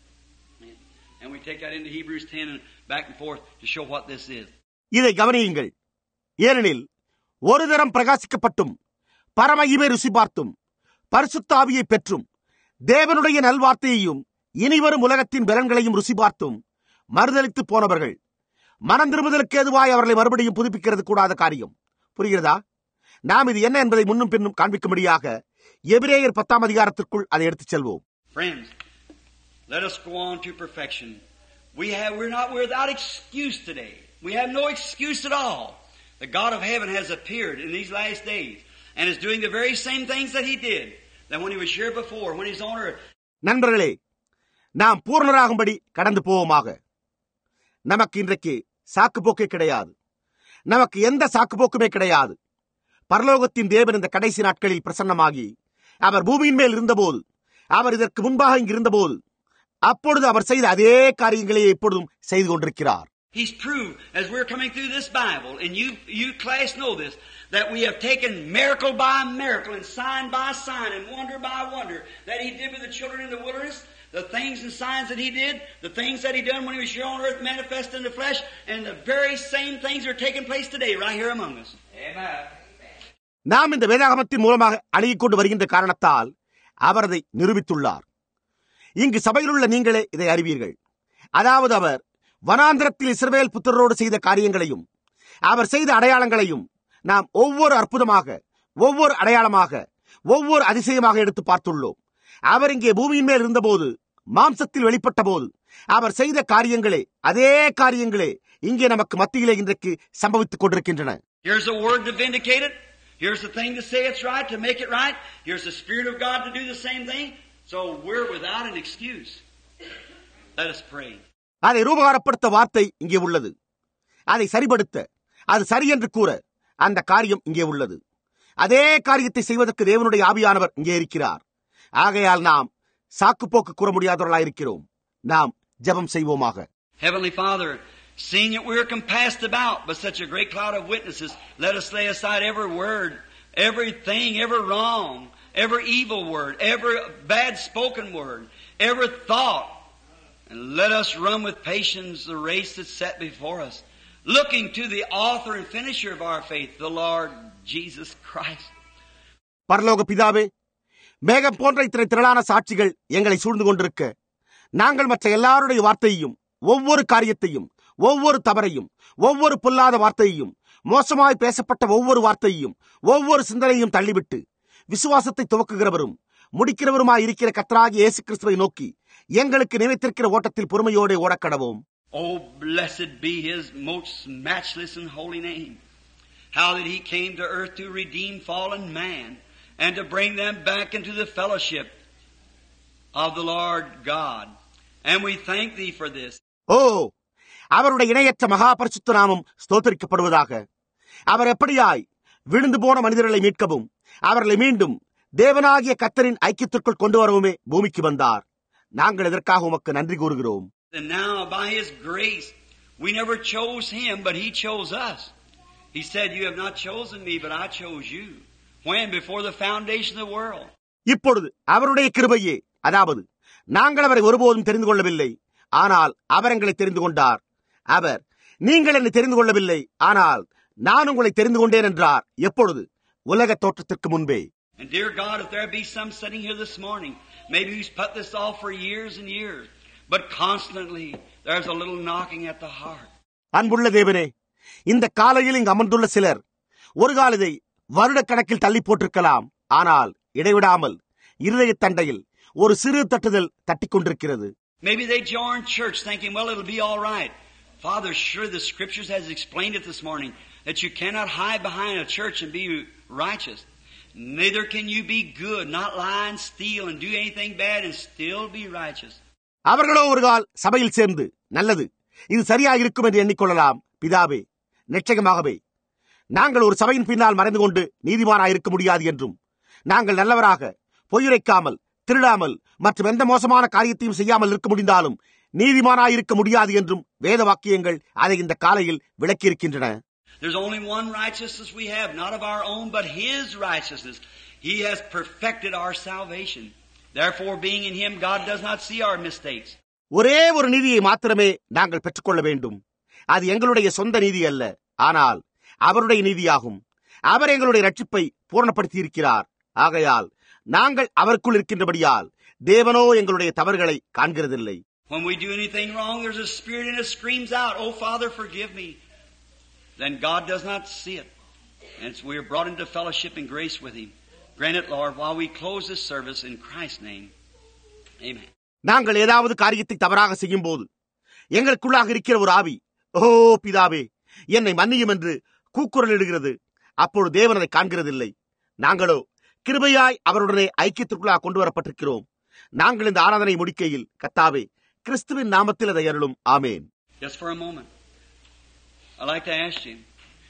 And we take that into Hebrews ten and back and forth to show what this is. இதை கவனியுங்கள். ஏனெனில் ஒரு தரம் பிரகாசிக்கப்பட்டும் பரம ஈவை ருசி பார்த்தும் பரிசுத்த ஆவியை பெற்றும் தேவனுடைய நல்வார்த்தையையும் இனிவரும் உலகத்தின் பலன்களையும் ருசி பார்த்தும் மறுதலித்து போனவர்கள் மனம் திரும்புதலுக்கு ஏதுவாய் அவர்களை மறுபடியும் புதுப்பிக்கிறது கூடாத காரியம். புரிகிறதா? நாம் இது என்ன என்பதை முன்னும் பின்னும் காண்பிக்கும்படியாக எபிரேயர் பத்தாம் அதிகாரத்திற்குள் அதை எடுத்துச் செல்வோம். Friends, let us go on to perfection. We have, we're not without excuse today. We have no excuse at all. The God of heaven has appeared in these last days and is doing the very same things that He did that when He was here before, when He's on earth. நண்பர்களே, நாம் பூர்ணராகும்படி கடந்து போவோமாக. நமக்கு இன்றைக்கு சாக்கு போக்கே கிடையாது. நமக்கு எந்த சாக்கு போக்குமே கிடையாது. பரலோகத்தின் தேவன் இந்த கடைசி நாட்களில் பிரசன்னமாகி அவர் பூமியின் மேல் இருந்தபோது, அவர் இதற்கு முன்பாக இங்கு இருந்தபோது, அப்பொழுது அவர் செய்த அதே காரியங்களை இப்பொழுதும் செய்து கொண்டிருக்கிறார். He's proved, as we're coming through this Bible, and you, you class know this, that we have taken miracle by miracle and sign by sign and wonder by wonder that He did with the children in the wilderness, the things and signs that He did, the things that He done when He was here on earth manifest in the flesh, and the very same things are taking place today right here among us. Amen. நாம் இந்த வேதாகமத்தின் மூலமாக அணுகிக் கொண்டு வருகின்ற காரணத்தால் அவர் அதை நிரூபித்துள்ளார். இங்கு சபையில் உள்ள நீங்களே இதை அறிவீர்கள். அதாவது அவர் வனாந்திரத்தில் இஸ்ரவேல் புத்திரரோடு செய்த காரியங்களையும் அவர் செய்த அடையாளங்களையும் நாம் ஒவ்வொரு அற்புதமாக, ஒவ்வொரு அடையாளமாக, ஒவ்வொரு அதிசயமாக எடுத்து பார்த்துள்ளோம். அவர் இங்கே பூமியின் மேல் இருந்தபோது, மாம்சத்தில் வெளிப்பட்ட போது அவர் செய்த காரியங்களே, அதே காரியங்களே இங்கே நமக்கு மத்தியிலே இன்றைக்கு சம்பவித்துக் கொண்டிருக்கின்றன. Here's a word to vindicate it. Here's the thing to say it's right, to make it right. Here's the Spirit of God to do the same thing. So we're without an excuse. Let us pray. அதை ரூபகாரப்படுத்த வார்த்தை இங்கே உள்ளது. அதை சரிபடுத்த, அது சரி என்று கூற அந்த காரியம் இங்கே உள்ளது. அதே காரியத்தை செய்வதற்கு தேவனுடைய ஆவியானவர் இங்கே இருக்கிறார். ஆகையால் நாம் சாக்கு போக்கு கூற முடியாதவர்களாயிருக்கிறோம். நாம் ஜெபம் செய்வோமாக. Heavenly Father, seeing that we are compassed about by such a great cloud of witnesses, let us lay aside every word, everything, every wrong, every evil word, every bad spoken word, every thought, and let us run with patience the race that's set before us, looking to the author and finisher of our faith, the Lord Jesus Christ. பரலோக பிதாவே, மேகம் போன்ற இத்தனை திரளான சாட்சிகள் எங்களை சூழ்ந்து கொண்டிருக்க, நாங்கள் மற்ற எல்லாருடைய வார்த்தையையும், ஒவ்வொரு காரியத்தையும், ஒவ்வொரு தவறையும், ஒவ்வொரு பொல்லாத வார்த்தையையும், மோசமாய் பேசப்பட்ட ஒவ்வொரு வார்த்தையையும், ஒவ்வொரு சிந்தனையும் தள்ளிவிட்டு விசுவாசத்தை துவக்குகிறவரும் முடிக்கிறவருமாய் இருக்கிற கர்த்தராகிய இயேசு கிறிஸ்துவை நோக்கி எங்களுக்கு நினைத்திருக்கிற ஓட்டத்தில் பொறுமையோடு ஓடக்கடவோம். Oh, blessed be His most matchless and holy name. How that He came to earth to redeem fallen man and to bring them back into the fellowship of the Lord God. And we thank Thee for this. ஓ, அவருடைய இணையற்ற மகா பரிசுத்த நாமம் ஸ்தோத்திரிக்கப்படுவதாக. அவர் எப்படியாய் விழுந்து போன மனிதர்களை மீட்கவும் அவர்களை மீண்டும் தேவனாகிய கர்த்தரின் ஐக்கியத்திற்குள் கொண்டு வரவுமே பூமிக்கு வந்தார். நாங்கள் இதற்காக உமக்கு நன்றி கூறுகிறோம். And now by His grace, we never chose Him, but He chose us. He said, "You have not chosen me, but I chose you." When? Before the foundation of the world. இப்பொழுது அவருடைய கிருபையே, அதாவது நாங்கள் அவரை ஒருபோதும் தெரிந்து கொள்ளவில்லை, ஆனால் அவர் எங்களை தெரிந்து கொண்டார். அவர், நீங்கள் என்னை தெரிந்து கொள்ளவில்லை, ஆனால் நான் உங்களை தெரிந்து கொண்டேன் என்றார். எப்பொழுது? உலக தோற்றத்திற்கு முன்பே. And dear God, if there be some sitting here this morning, maybe who's put this off for years and years, but constantly there's a little knocking at the heart. அன்புள்ள தேவனே, இந்த காலையில் இங்கு அமர்ந்துள்ள சிலர் ஒரு கால இதை வருட கணக்கில் தள்ளி போட்டிருக்கலாம், ஆனால் இடைவிடாமல் இருதய தண்டையில் ஒரு சிறு தட்டுதல் தட்டிக் கொண்டிருக்கிறது. Maybe they joined church thinking, well, it'll be all right. Father, sure the Scriptures has explained it this morning, that you cannot hide behind a church and be righteous. Neither can you be good, not lie and steal and do anything bad and still be righteous. அவர்களோ ஒரு கால் சபையில் சேர்ந்து, நல்லது, இது சரியாக இருக்கும் என்று எண்ணிக்கொள்ளலாம். பிதாவே, நிச்சயமாகவே நாங்கள் ஒரு சபையின் பின்னால் மறைந்து கொண்டு நீதிமானாயிருக்க முடியாது என்றும், நாங்கள் நல்லவராக பொய்யுரைக்காமல், திருடாமல் மற்றும் எந்த மோசமான காரியத்தையும் செய்யாமல் இருக்க முடிந்தாலும் நீதிமானாயிருக்க முடியாது என்றும் வேத வாக்கியங்கள் அதை இந்த காலையில் விளக்கியிருக்கின்றன. There's only one righteousness we have, not of our own, but His righteousness. He has perfected our salvation. Therefore, being in Him, God does not see our mistakes. ஒரே ஒரு நீதியை மாத்திரமே நாங்கள் பெற்றுக்கொள்ள வேண்டும். அது எங்களுடைய சொந்த நீதி அல்ல, ஆனால் அவருடைய நீதியாகும். அவர் எங்களுடைய ரட்சிப்பை பூரணப்படுத்தி இருக்கிறார். ஆகையால் நாங்கள் அவருக்குள் இருக்கின்றபடியால் தேவனோ எங்களுடைய தவறுகளை காண்கிறதில்லை. When we do anything wrong, there's a spirit in us screams out, "Oh, Father, forgive me." Then God does not see it. And so we are brought into fellowship and grace with Him. Grant it, Lord, while we close this service in Christ's name. Amen. நாங்கள் ஏதாவது காரியத்தை தவறாக செய்யும் போது எங்களுக்குள்ளாக இருக்கிற ஒரு ஆவி, "ஓ பிதாவே, என்னை மன்னியும்" என்று கூக்குரலிடுகிறது. அப்பொழுது தேவன் அதை காண்கிறதில்லை. நாங்களோ கிருபையாய் அவருடனே ஐக்கியத்திற்குள்ளாக கொண்டு வரப்பட்டிருக்கிறோம். நாங்கள் இந்த ஆராதனை முடிக்கையில், "கர்த்தாவே, கிறிஸ்துவின் நாமத்தில் அதை அருளும். ஆமேன்." Just for a moment, I'd like to ask you,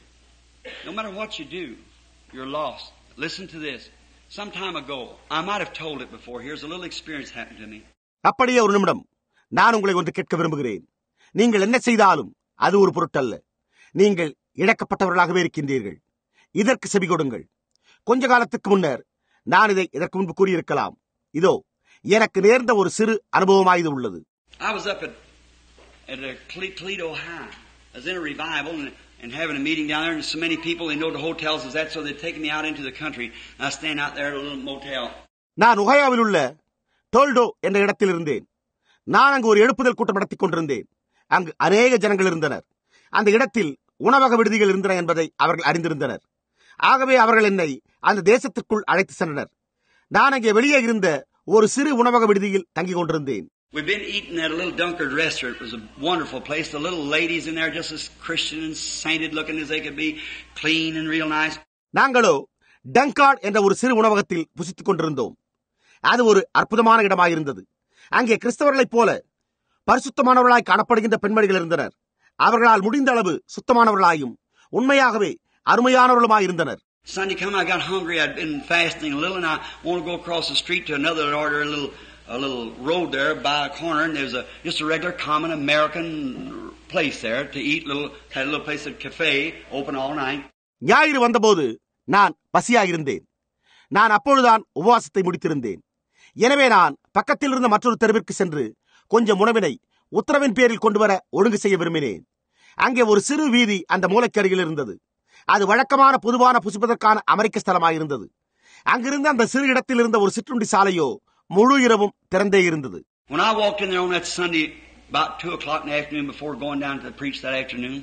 no matter what you do, you're lost. Listen to this. Some time ago, I might have told it before. Here's a little experience happened to me. அப்படியே ஒரு நிமிடம் நான் உங்களை ஒன்று கேட்க விரும்புகிறேன். நீங்கள் என்ன செய்தாலும் அது ஒரு பொருட்டல்ல. நீங்கள் இழக்கப்பட்டவர்களாகவே இருக்கின்றீர்கள். இதற்கு செவி கொடுங்கள். கொஞ்ச காலத்துக்கு முன்னர் நான் இதை இதற்கு முன்பு கூறியிருக்கலாம். இதோ எனக்கு நேர்ந்த ஒரு சிறு அனுபவமாய் இது உள்ளது. I was up at, at a Toledo High. I was in a revival and, and having a meeting down there, and so many people, they know the hotels is that, so they'd taken me out into the country. And I was staying out there at a little motel. நான் உகாயாவில் உள்ள டோல்டோ என்ற இடத்தில் இருந்தேன். நான் அங்கு ஒரு எழுப்புதல் கூட்டம் நடத்திக் கொண்டிருந்தேன். அங்கு அநேக ஜனங்கள் இருந்தனர். அந்த இடத்தில் உணவக விடுதிகள் இருந்தன என்பதை அவர்கள் அறிந்திருந்தனர். ஆகவே அவர்கள் என்னை அந்த தேசத்திற்குள் அழைத்து சென்றனர். நான் அங்கே வெளியே இருந்த ஒரு சிறு உணவக விடுதியில் தங்கிக் கொண்டிருந்தேன். We've been eating at a little Dunkard restaurant. It was a wonderful place. The little ladies in there just as Christian and sainted looking as they could be, clean and real nice. நாங்களோ டங்கார்ட் என்ற ஒரு சிறு உணவகத்தில் புசித்துக் கொண்டிருந்தோம். அது ஒரு அற்புதமான இடமாயிருந்தது. அங்கே கிறிஸ்தவர்களைப் போல பரிசுத்தமானவர்களாய் காணப்படுகின்ற பெண்மணிகள் இருந்தனர். அவர்களால் முடிந்த அளவு சுத்தமானவர்களாயும் உண்மையாகவே அருமையானவர்களுமாயிருந்தனர். Sunday come, I got hungry. I'd been fasting a little, and I want to go across the street to another order, a little, a little road there by a corner, and there's a just a regular common American place there to eat. Little had a little place at cafe open all night. ஞாயிறு வந்தபோது நான் பசியாயிருந்தேன். நான் அப்பொழுதுதான் உபவாசத்தை முடித்திருந்தேன். எனவே நான் பக்கத்தில் இருந்த மற்றொரு தெருவிற்கு சென்று கொஞ்சம் உணவினை உத்தரவின் பேரில் கொண்டு வர ஒழுங்கு செய்ய விரும்பினேன். அங்கே ஒரு சிறு வீதி அந்த மூலைக்கு அருகில் இருந்தது. அது வழக்கமான பொதுவான புசிப்பதற்கான அமெரிக்க ஸ்தலமாயிருந்தது. அங்கிருந்து அந்த சிறு இடத்தில் இருந்த ஒரு சிற்றுண்டி சாலையோ முழு இரவும் திறந்தே இருந்தது. When I walked in there on that Sunday about two o'clock in the afternoon before going down to preach that afternoon,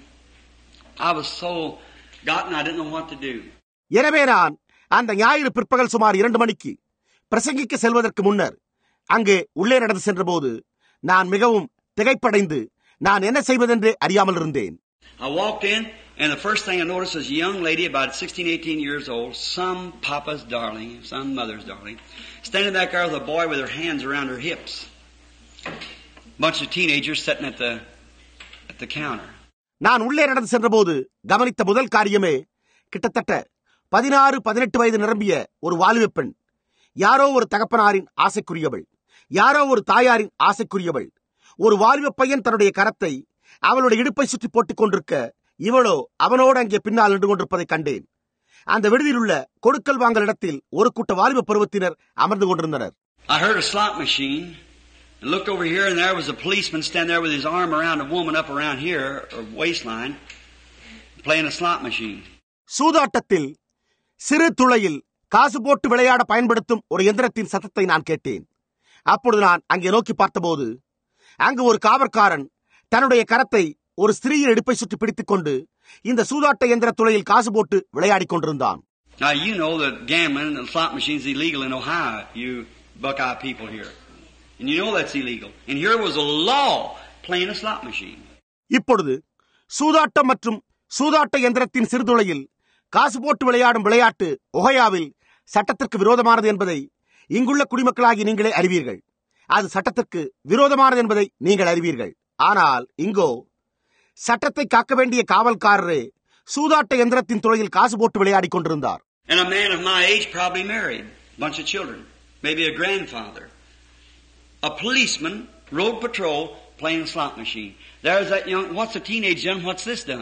I was so gotten I didn't know what to do. எனவே நான் அந்த ஞாயிறு பிற்பகல் சுமார் இரண்டு மணிக்கு பிரசங்கிக்க செல்வதற்கு முன்னர் அங்கே உள்ளே நடந்து சென்றபோது நான் மிகவும் திகைப்படைந்து நான் என்ன செய்வதென்றே அறியாமல் இருந்தேன். I walked in, and the first thing I noticed was a young lady about sixteen, eighteen years old, some papa's darling, some mother's darling, standing back there with a boy with her hands around her hips. Bunch of teenagers sitting at the at the counter. நான் உள்ளே நடந்து சென்றபோது கவனித்த முதல் காரியமே கிட்டத்தட்ட பதினாறு பதினெட்டு வயது நிரம்பிய ஒரு வாலிப பெண், யாரோ ஒரு தகப்பனாரின் ஆசைக்குரியவள், யாரோ ஒரு தாயாரின் ஆசைக்குரியவள். ஒரு வாலிப பையன் தன்னுடைய கரத்தை அவளுடைய இடுப்பை சுற்றி போட்டுக் கொண்டிருக்க, இவளோ அவனோடு அங்கே பின்னால் நின்று கொண்டிருப்பதை கண்டேன். அந்த விடுதியில் உள்ள கொடுக்கல் வாங்கல் இடத்தில் ஒரு கூட்ட வாலிப பருவத்தினர் அமர்ந்து கொண்டிருந்தனர். I heard a slot machine and looked over here, and there was a policeman standing there with his arm around a woman up around here, or waistline, playing a slot machine. சூதாட்டத்தில் சிறு துளையில் காசு போட்டு விளையாட பயன்படுத்தும் ஒரு எந்திரத்தின் சத்தத்தை நான் கேட்டேன். அப்பொழுது நான் அங்கே நோக்கி பார்த்தபோது அங்கு ஒரு காவற்காரன் தன்னுடைய கரத்தை ஒரு ஸ்திரீயின் இடுப்பை சுற்றி பிடித்துக் கொண்டு இந்த சூதாட்ட எந்திர துளையில் காசு போட்டு விளையாடிக் கொண்டிருந்தான். Now you know that gambling and slot machines is illegal in Ohio, you Buckeye people here. And you know that's illegal. And here was a law playing a slot machine. இப்பொழுது சூதாட்டம் மற்றும் சூதாட்ட எந்திரத்தின் சிறுதுளையில் காசு போட்டு விளையாடும் விளையாட்டு ஒஹையாவில் சட்டத்திற்கு விரோதமானது என்பதை இங்குள்ள குடிமக்களாகி நீங்களே அறிவீர்கள். அது சட்டத்திற்கு விரோதமானது என்பதை நீங்கள் அறிவீர்கள். ஆனால் இங்கோ சட்டத்தை காக்க வேண்டிய காவல்காரரே சூதாட்ட எந்திரத்தின் துளையில் காசு போட்டு விளையாடிக் கொண்டிருந்தார். And a man of my age probably married, bunch of children, maybe a grandfather. A policeman, road patrol, playing a slot machine. There's that young, what's a teenage young, what's this done?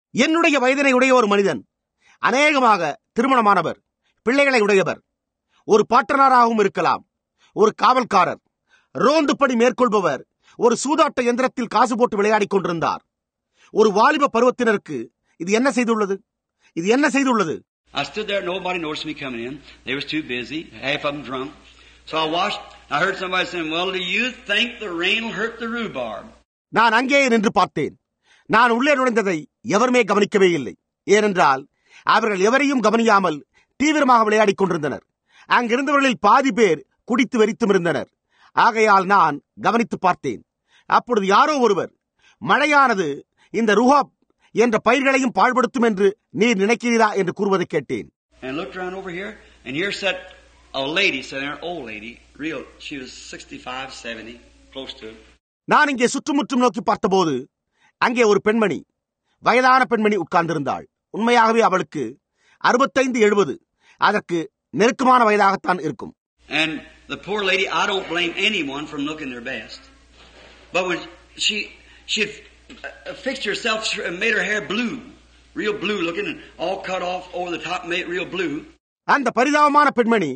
என்னுடைய வயதினை உடைய ஒரு மனிதன், அநேகமாக திருமணமானவர், பிள்ளைகளை உடையவர், ஒரு பாட்டனாராகவும் இருக்கலாம், ஒரு காவல்காரர், ரோந்து பணி மேற்கொள்பவர், ஒரு சூதாட்ட எந்திரத்தில் காசு போட்டு விளையாடிக் கொண்டிருந்தார். ஒரு வாலிப பருவத்தினருக்கு இது என்ன செய்துள்ளது? இது என்ன செய்துள்ளது? I stood there, nobody noticed me coming in. They was too busy, half of them drunk. So I watched, I heard somebody saying, well, do you think the rain will hurt the rhubarb? நான் அங்கே நின்று பார்த்தேன். நான் உள்ளே நுழைந்ததை எவருமே கவனிக்கவே இல்லை. ஏனென்றால் அவர்கள் எவரையும் கவனியாமல் தீவிரமாக விளையாடிக் கொண்டிருந்தனர். அங்கிருந்தவர்களில் பாதி பேர் குடித்து வெறித்தும் இருந்தனர். ஆகையால் நான் கவனித்து பார்த்தேன். அப்பொழுது யாரோ ஒருவர், மழையானது இந்த ருஹாப் என்ற பயிர்களையும் பாழ்படுத்தும் என்று நீர் நினைக்கிறீரா என்று கூறுவதை கேட்டேன். And looked around over here, and here sat a lady, sat there, an old lady, real, she was sixty-five, seventy, close to it. நான் இங்கே சுற்றுமுற்றும் நோக்கி பார்த்தபோது அங்கே ஒரு பெண்மணி, வயதான பெண்மணி உட்கார்ந்திருந்தாள். உண்மையாகவே அவளுக்கு அறுபத்தைந்து எழுபது, அதற்கு நெருக்கமான வயதாகத்தான் இருக்கும். And the poor lady, I don't blame anyone from looking their best. But when she she fixed herself and made her hair blue, real blue looking, and all cut off over the top, made real blue. அந்த பரிதாபமான பெண்மணி,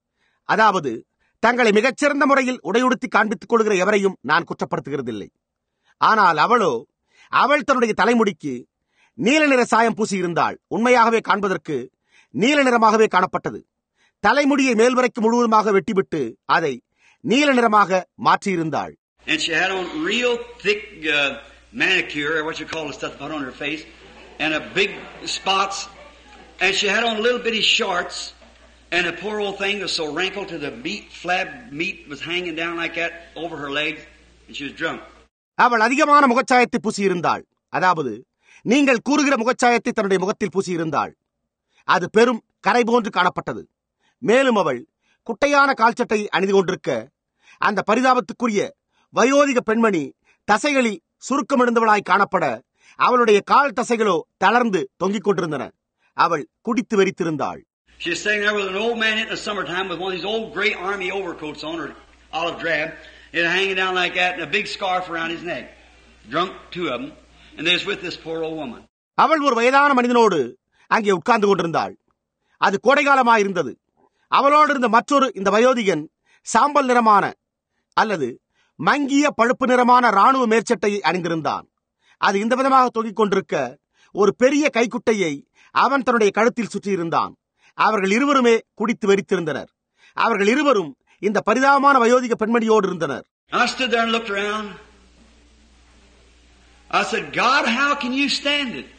அதாவது தங்களை மிகச்சிறந்த முறையில் உடையுடுத்தி காண்பித்துக் கொள்கிற எவரையும் நான் குற்றப்படுத்துகிறதில்லை. ஆனால் அவளோ, அவள் தன்னுடைய தலைமுடிக்கு நீல நிற சாயம் பூசியிருந்தாள். உண்மையாகவே காண்பதற்கு நீல நிறமாகவே காணப்பட்டது. தலைமுடியை மேல்வரைக்கு முழுவதுமாக வெட்டிவிட்டு அதை நீல நிறமாக மாற்றியிருந்தாள். And she had on real thick uh, manicure, or what you call the stuff put on her face, and a big spots. And she had on little bitty shorts, and the poor old thing was so wrinkled to the meat, flab meat was hanging down like that over her legs, and she was drunk. அவள் அதிகமான முகச்சாயத்தை பூசியிருந்தாள். அதாவது நீங்கள் கூறுகிற முகச்சாயத்தை தன்னுடைய முகத்தில் பூசியிருந்தாள். அது பெரும் கரை போன்று காணப்பட்டது. மேலும் அவள் குட்டையான கால்சட்டை அணிந்து கொண்டிருக்க, அந்த பரிதாபத்துக்குரிய வயோதிக பெண்மணி தசைகளில் சுருக்கமிழந்தவளாய் காணப்பட, அவளுடைய கால் தசைகளோ தளர்ந்து தொங்கிக் கொண்டிருந்தன. அவள் குடித்து வெறித்திருந்தாள். She was sitting there with an old man in the summertime with one of these old gray army overcoats on, or olive drab, it hanging down like that, and a big scarf around his neck. Drunk, two of them, and they was with this poor old woman. அவள் ஒரு வயதான மனிதனோடு அங்கே உட்கார்ந்து கொண்டிருந்தாள். அது கோடைகாலமாயிருந்தது. அவளோடு இருந்த மற்றொரு இந்த வயோதிகன் சாம்பல் நிறமான அல்லது மங்கிய பழுப்பு நிறமான ராணுவ மேற்சட்டையை அணிந்திருந்தான். அது இந்த விதமாக தொங்கிக் கொண்டிருக்க, ஒரு பெரிய கைக்குட்டையை அவன் தன்னுடைய கழுத்தில் சுற்றியிருந்தான். அவர்கள் இருவருமே குடித்து வெறித்திருந்தனர். அவர்கள் இருவரும் இந்த பரிதாபமான வயோதிக பெண்மணியோடு இருந்தனர். I stood there and looked around. I said, God, how can you stand it?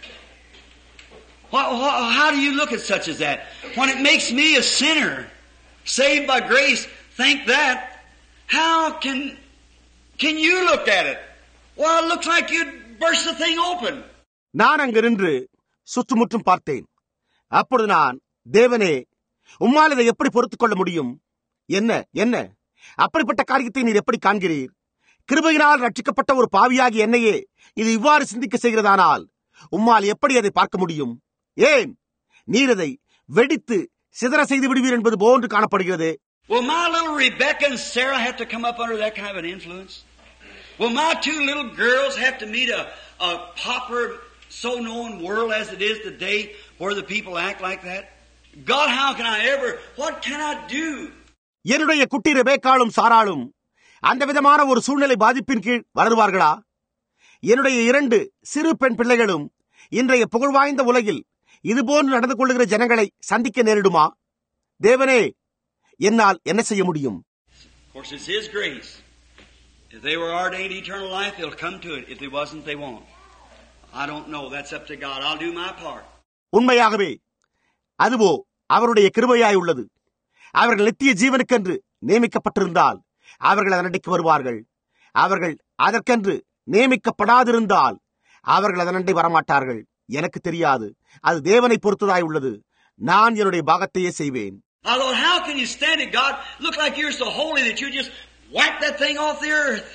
How do you look at such as that? When it makes me a sinner, saved by grace, think that. How can can you look at it? Well, it looks like you'd burst the thing open. நான் அங்கு நின்று சுற்றுமுற்றும் பார்த்தேன். அப்பொழுது நான், தேவனே, உம்மால் இதை எப்படி பொறுத்துக் கொள்ள முடியும்? என்ன என்ன அப்படிப்பட்ட காரியத்தை நீர் எப்படி காண்கிறீர்? கிருபையினால் ரட்சிக்கப்பட்ட ஒரு பாவியாகி என்னையே இது இவ்வாறு சிந்திக்க செய்கிறதானால் உம்மால் எப்படி அதை பார்க்க முடியும்? ஏன் நீர் அதை வெடித்து சிதற செய்து விடுவீர் என்பது போன்று காணப்படுகிறது. Will my little Rebecca and Sarah have to come up under that kind of an influence? Will my two little girls have to meet a, a pauper, so known world as it is today, where the people act like that? God, how can I ever, what can I do? என்னுடைய குட்டி ரெபேக்காளும் சாராளும் அந்த விதமான ஒரு சூழ்நிலை பாதிப்பின் கீழ் வளருவார்களா? என்னுடைய இரண்டு சிறு பெண் பிள்ளைகளும் இன்றைய புகழ்வாய்ந்த உலகில் இதுபோன்று நடந்து கொள்ளுகிற ஜனங்களை சந்திக்க நேரிடுமா? தேவனே, என்னால் என்ன செய்ய முடியும்? Of course, it's His grace. If they were ordained eternal life, they'll come to it. If they wasn't, they won't. I don't know. That's up to God. I'll do my part. உண்மையாகவே அதுவோ அவருடைய கிருபையாய் உள்ளது. அவர்கள் நித்திய ஜீவனுக்கென்று நியமிக்கப்பட்டிருந்தால் அவர்கள் அதனண்டைக்கு வருவார்கள். அவர்கள் அதற்கென்று நியமிக்கப்படாதிருந்தால் அவர்கள் அதனண்டை வரமாட்டார்கள். எனக்கு தெரியாது. அது தேவனை பொறுத்ததாய் உள்ளது. நான் என்னுடைய பாகத்தையே செய்வேன். Oh Lord, how can you stand it, God? Look like you're so holy that you just wipe that thing off the earth.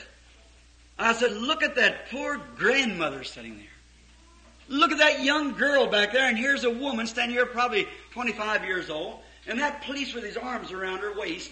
I said, look at that poor grandmother sitting there. Look at that young girl back there, and here's a woman standing here probably twenty-five years old, and that police with his arms around her waist,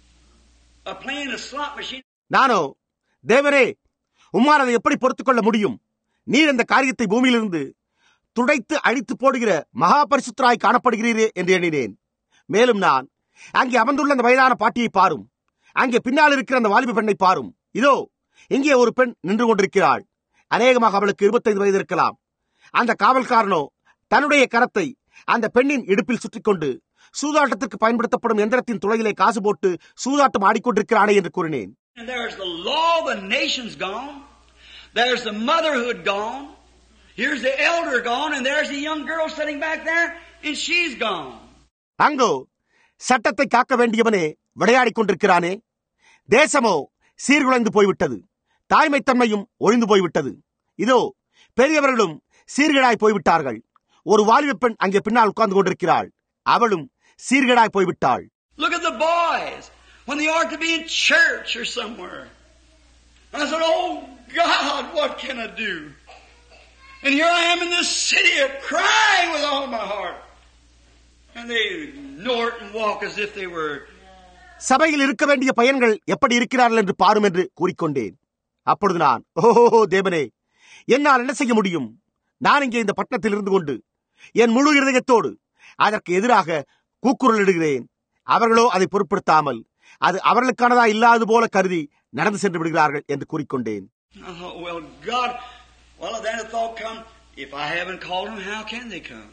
uh, playing a slot machine. நானோ, தேவரே, உம்மால் அதை எப்படி பொறுத்துக் கொள்ள முடியும்? நீர் இந்த காரியத்தை பூமியிலிருந்து துடைத்து அழித்து போடுகிற மகா பரிசுத்தராய் காணப்படுகிறீரே என்று எண்ணினேன். மேலும் நான், அங்கே அமர்ந்துள்ள அந்த வயதான பாட்டியை பாரும், அங்கே பின்னால் இருக்கிற அந்த வாலிப பெண்ணை பாரும். இதோ இங்கே ஒரு பெண் நின்று கொண்டிருக்கிறாள். அநேகமாக அவளுக்கு இருபத்தைந்து வயது இருக்கலாம். அந்த காவல்காரனோ தன்னுடைய கரத்தை அந்த பெண்ணின் இடுப்பில் சுற்றிக் கொண்டு சூதாட்டத்திற்கு பயன்படுத்தப்படும் எந்திரத்தின் துளையிலே காசு போட்டு சூதாட்டம் ஆடிக்கொண்டிருக்கிறானே என்று கூறினேன். There's the law of the nations gone. There's the motherhood gone. Here's the elder gone, and there's the young girl sitting back there, and she's gone. அங்கோ சட்டத்தை காக்க வேண்டியவனே விளையாடிக் கொண்டிருக்கிறானே. தேசமோ சீர்குலைந்து போய்விட்டது, தாய்மைத்தன்மையும் ஒழிந்து போய்விட்டது. இதோ பெரியவர்களும் சீர்கேடாய் போய்விட்டார்கள். ஒரு வாலிப பெண் அங்கே பின்னால் உட்கார்ந்து கொண்டிருக்கிறாள். அவளும் சீர்கேடாய் போய்விட்டாள். Look at the boys when they ought to be in church or somewhere. I said, "Oh God, what can I do?" And here I am in this city crying with all my heart. And they ignore it and walk as if they were. சபையில் இருக்க வேண்டிய பையன்கள் எப்படி இருக்கிறார்கள் என்று பாரும் என்று கூறிக்கொண்டேன். அப்பொழுது நான், ஓஹோ தேவனே, என்னால் என்ன செய்ய முடியும்? நான் இங்கே இந்த பட்டணத்தில் இருந்து கொண்டு என் முழு இருதயத்தோடு அதற்கு எதிராக கூக்குரலிடுகிறேன். அவர்களோ அதை பொருட்படுத்தாமல் அது அவர்களுக்கானதா இல்லாது போல கருதி நடந்து சென்று விடுகிறார்கள் என்று கூறிக்கொண்டேன். Oh, well, God, well, then a thought come, if I haven't called them, how can they come?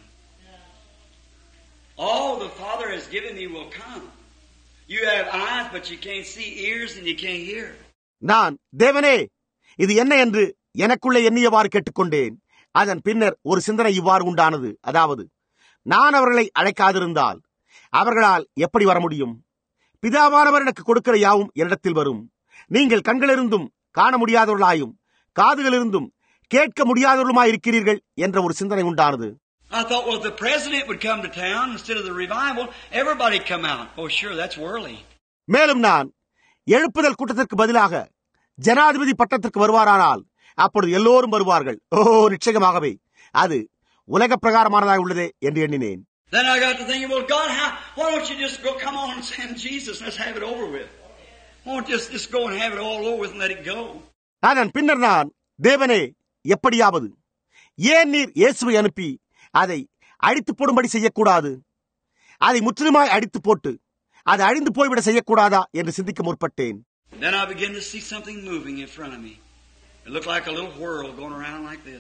All the Father has given me will come. You have eyes, but you can't see, ears, and you can't hear. நான், தேவனே, இது என்ன என்று எனக்குள்ளே எண்ணியவாறு கேட்டுக்கொண்டேன். அதன் பின்னர் ஒரு சிந்தனை இவ்வாறு உண்டானது. அதாவது, நான் அவர்களை அழைக்காதிருந்தால் அவர்களால் எப்படி வர முடியும்? பிதாவானவர் எனக்கு கொடுக்கிற யாவும் என்னிடத்தில் வரும். நீங்கள் கண்களிருந்தும் காண முடியாதவர்களாயும் காதுகளிருந்தும் கேட்க முடியாதவர்களுமாய் இருக்கிறீர்கள் என்ற ஒரு சிந்தனை உண்டானது. I thought, well, if the president would come to town instead of the revival, everybody come out. Oh, sure, that's worldly. மேலும் நான், எழுப்புதல் கூட்டத்திற்கு பதிலாக ஜனாதிபதி பட்டத்திற்கு வருவாரானால் அப்பொழுது எல்லோரும் வருவார்கள். ஓ, நிச்சயமாகவே அது உலக பிரகாரமானதாக உள்ளதே என்று எண்ணினேன். Then I got to thinking, well, God, how, why don't you just go, come on and send Jesus, let's have it over with. Why don't you just, just go and have it all over with and let it go. அதன் பின்னர் நான், தேவனே, எப்படியாவது ஏன் நீர் இயேசுவை அனுப்பி அதை அடித்து போடும்படி செய்யக்கூடாது? அதை முற்றிலுமாய் அடித்து போட்டு அது அழிந்து போய்விட செய்யக்கூடாதா என்று சிந்திக்க முற்பட்டேன். Then I began to see something moving in front of me. It looked like a little whirl going around like this.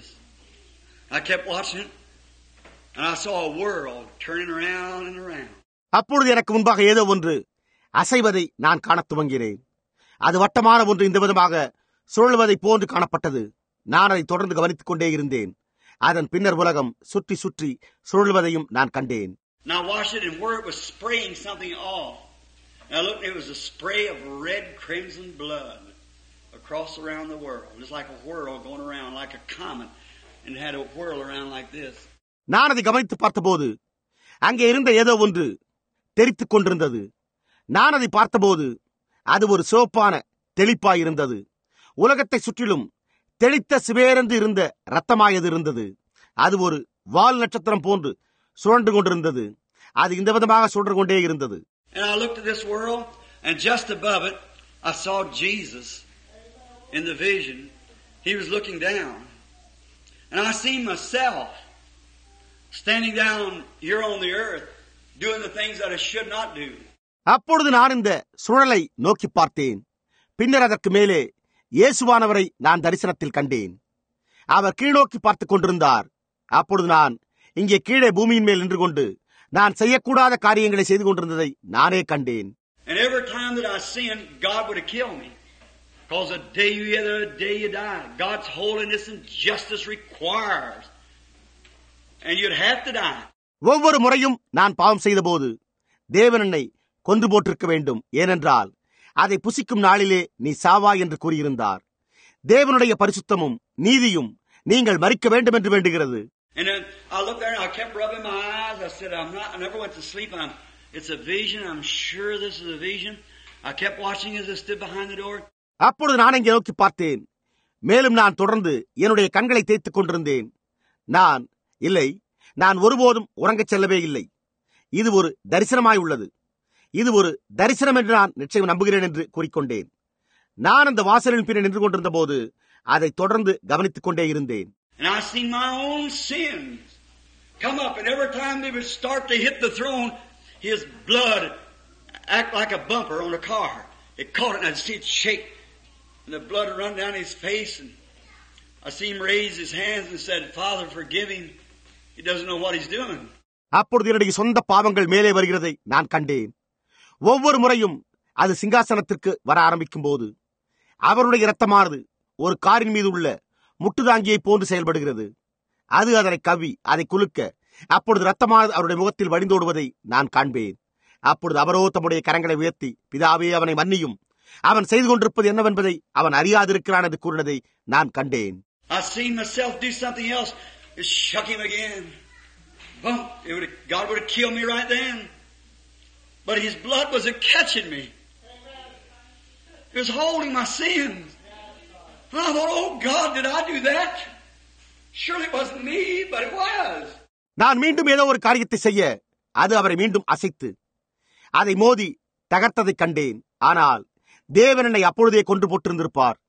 I kept watching it, and I saw a whirl turning around and around. அப்பொழுது எனக்கு முன்பாக ஏதோ ஒன்று அசைவதை நான் காணத் துவங்கினேன். அது வட்டமான ஒன்று இந்த விதமாக சுழல்வதை போன்று காணப்பட்டது. நான் அதை தொடர்ந்து கவனித்துக் கொண்டே இருந்தேன். அதன் பின்னர் உலகம் சுற்றி சுற்றி சுழல்வதையும் நான் கண்டேன். Now watch it, and where it was spraying something off. Now look, it was a spray of red crimson blood across around the world. It's like a whirl going around like a comet, and it had a whirl around like this. நான் அதை கவனித்து பார்த்தபோது அங்கே இருந்த ஏதோ ஒன்று தெரித்துக் கொண்டிருந்தது. நான் அதை பார்த்தபோது அது ஒரு சிவப்பான தெளிப்பாய் இருந்தது. உலகத்தை சுற்றிலும் தெளித்த சிவேரென்று இருந்த ரத்தமாயது இருந்தது. அது ஒரு வால் நட்சத்திரம் போன்று சுழன்று கொண்டிருந்தது. அது இந்த விதமாக சுழன்று கொண்டே இருந்தது. And I looked at this world, and just above it, I saw Jesus in the vision. He was looking down. And I seen myself standing down here on the earth, doing the things that I should not do. அப்பொழுது நான் இந்த சுழலை நோக்கி பார்த்தேன். பின்னர் அதற்கு மேலே இயேசுவானவரை நான் தரிசனத்தில் கண்டேன். அவர் கீழ்நோக்கி பார்த்துக் கொண்டிருந்தார். அப்பொழுது நான் இங்கே கீழே பூமியின் மேல் நின்று கொண்டு நான் செய்யக்கூடாத காரியங்களை செய்து கொண்டிருந்ததை நானே கண்டேன். And every time that I sinned, God would have killed me. Because the day you either the day you die, God's holiness and justice requires. And you'd have to die. ஒவ்வொரு முறையும் நான் பாவம் செய்தபோது தேவன் என்னை கொன்று போட்டிருக்க வேண்டும். ஏனென்றால் அதை புசிக்கும் நாளிலே நீ சாவா என்று கூறியிருந்தார். தேவனுடைய பரிசுத்தமும் நீதியும் நீங்கள் மரிக்க வேண்டும் என்று வேண்டுகிறது. And then I looked there and I kept rubbing my eyes. I said, I'm not, I never went to sleep. I'm, it's a vision. I'm sure this is a vision. I kept watching as I stood behind the door. அப்பொழுது நான் இங்கே நோக்கி பார்த்தேன். மேலும் நான் தொடர்ந்து என்னுடைய கண்களை தேய்த்துக் கொண்டிருந்தேன். நான், இல்லை, நான் ஒருபோதும் உறங்கச் செல்லவே இல்லை. இது ஒரு தரிசனமாய் உள்ளது. இது ஒரு தரிசனம் என்று நான் நிச்சயம் நம்புகிறேன் என்று கூறிக்கொண்டேன். நான் அந்த வாசலின் பின்னர் நின்று கொண்டிருந்த போது அதை தொடர்ந்து கவனித்துக் கொண்டே இருந்தேன். And I seen my own sins come up, and every time they would start to hit the throne, his blood act like a bumper on a car. It caught it, and I'd see it shake, and the blood would run down his face, and I see him raise his hands and said, Father, forgive him. He doesn't know what he's doing. அப்பொழுது என்னுடைய சொந்த பாவங்கள் மேலே வருகிறதை நான் கண்டேன். ஒவ்வொரு முறையும் அது சிங்காசனத்திற்கு வர ஆரம்பிக்கும் போது அவருடைய இரத்தமானது ஒரு காரின் மீது உள்ள முட்டுதாங்கியை போன்று செயல்படுகிறது. அது அதனை கவ்வி அதை குலுக்க, அப்பொழுது இரத்தமானது அவருடைய முகத்தில் வடிந்தோடுவதை நான் காண்பேன். அப்பொழுது அவரோ தம்முடைய கரங்களை உயர்த்தி, பிதாவே, அவனை மன்னியும், அவன் செய்து கொண்டிருப்பது என்னவென்பதை அவன் அறியாதிருக்கிறான் என்று கூறினதை நான் கண்டேன். I seen myself do something else. It shook him again. Boom! It would have, God would have killed me right then. But his blood was catching me. It was holding my sins. And I thought, oh God, did I do that? Surely it wasn't me, but it was. நான் மீண்டும் ஏதோ ஒரு காரியத்தை செய்ய அது அவரை மீண்டும் அசைத்து அதை மோதி தகர்த்ததை கண்டேன். ஆனால் தேவன் என்னை அப்பொழுதே கொன்று போட்டிருந்திருப்பார்.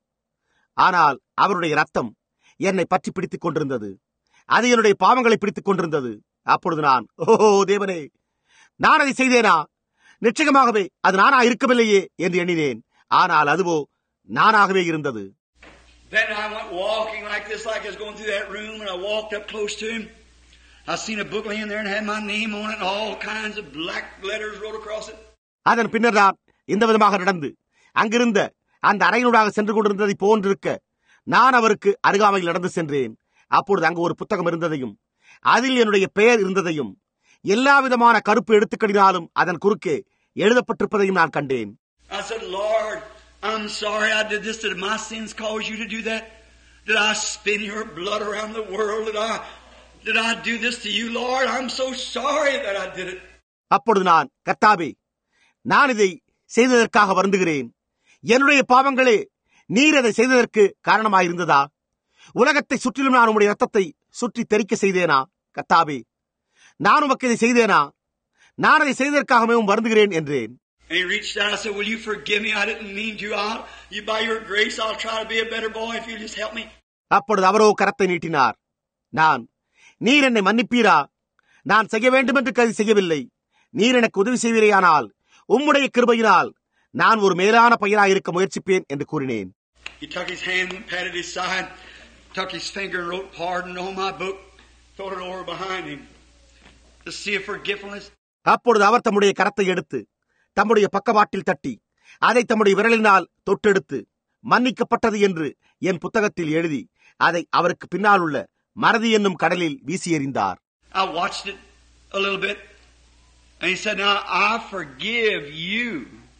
ஆனால் அவருடைய ரத்தம் என்னை பற்றி பிடித்துக் கொண்டிருந்தது. அது என்னுடைய பாவங்களை பிடித்துக் கொண்டிருந்தது. அப்பொழுது நான், ஓஹோ தேவனே, நான் அதை செய்தேனா? நிச்சயமாகவே அது நானா இருக்கவில்லையே என்று எண்ணினேன். ஆனால் அதுவோ நானாகவே இருந்தது. Then I went walking like this, like I was going through that room, and I walked up close to him. I seen a book laying there and had my name on it, and all kinds of black letters wrote across it. அதன் பின்னர் நான் இந்த விதமாக நடந்து அங்கிருந்த அந்த அறையினூடாக சென்று கொண்டிருந்ததை போன்றிருக்க நான் அவருக்கு அருகாமையில் நடந்து சென்றேன். அப்பொழுது அங்கு ஒரு புத்தகம் இருந்ததையும் அதில் என்னுடைய பெயர் இருந்ததையும் எல்லா விதமான கருப்பு எழுத்துக்களினாலும் அதன் குறுக்கே எழுதப்பட்டிருப்பதையும் நான் கண்டேன். I said, Lord, I'm sorry I did this. Did my sins cause you to do that? Did I spin your blood around the world? Did I, did I do this to you, Lord? I'm so sorry that I did it. அப்பொழுது நான், கர்த்தாவே, நான் இதை செய்ததற்காக வருந்துகிறேன். என்னுடைய பாவங்களே நீர் அதை செய்ததற்கு காரணமாயிருந்ததா? உலகத்தை சுற்றிலும் நான் உம்முடைய ரத்தத்தை சுற்றி தெறிக்க செய்தேனா? கர்த்தாவே, நான் உமக்கு இதை செய்தேனா? நான் அதை செய்ததற்காக மிகவும் வருந்துகிறேன் என்றேன். And he reached out and said, will you forgive me? I didn't mean to. I'll, you, by your grace, I'll try to be a better boy if you just help me. அப்பொழுது அவரோ கரத்தை நீட்டினார். நான், நீர் என்னை மன்னிப்பீரா? நான் செய்ய வேண்டும் என்று கருதி செய்யவில்லை. நீர் எனக்கு உதவி செய்வீரையானால் உம்முடைய கிருபையினால் நான் ஒரு மேலான பையனாயிருக்க முயற்சிப்பேன் என்று கூறினேன். He took his hand and patted his side, took his finger and wrote pardon on my book, threw it over behind him to see if forgiveness. அப்பொழுது அவர் தம்முடைய கரத்தை எடுத்து தம்முடைய பக்கவாட்டில் தட்டி அதை தம்முடைய விரலினால் தொட்டெடுத்து மன்னிக்கப்பட்டது என்று என் புத்தகத்தில் எழுதி அதை அவருக்கு பின்னால் உள்ள மறதி என்னும் கடலில் வீசி எறிந்தார். I watched it a little bit and he said, now I forgive you,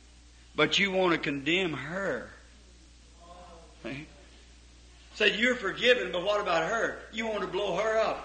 but you want to condemn her. He said, you're forgiven, but what about her? You want to blow her up.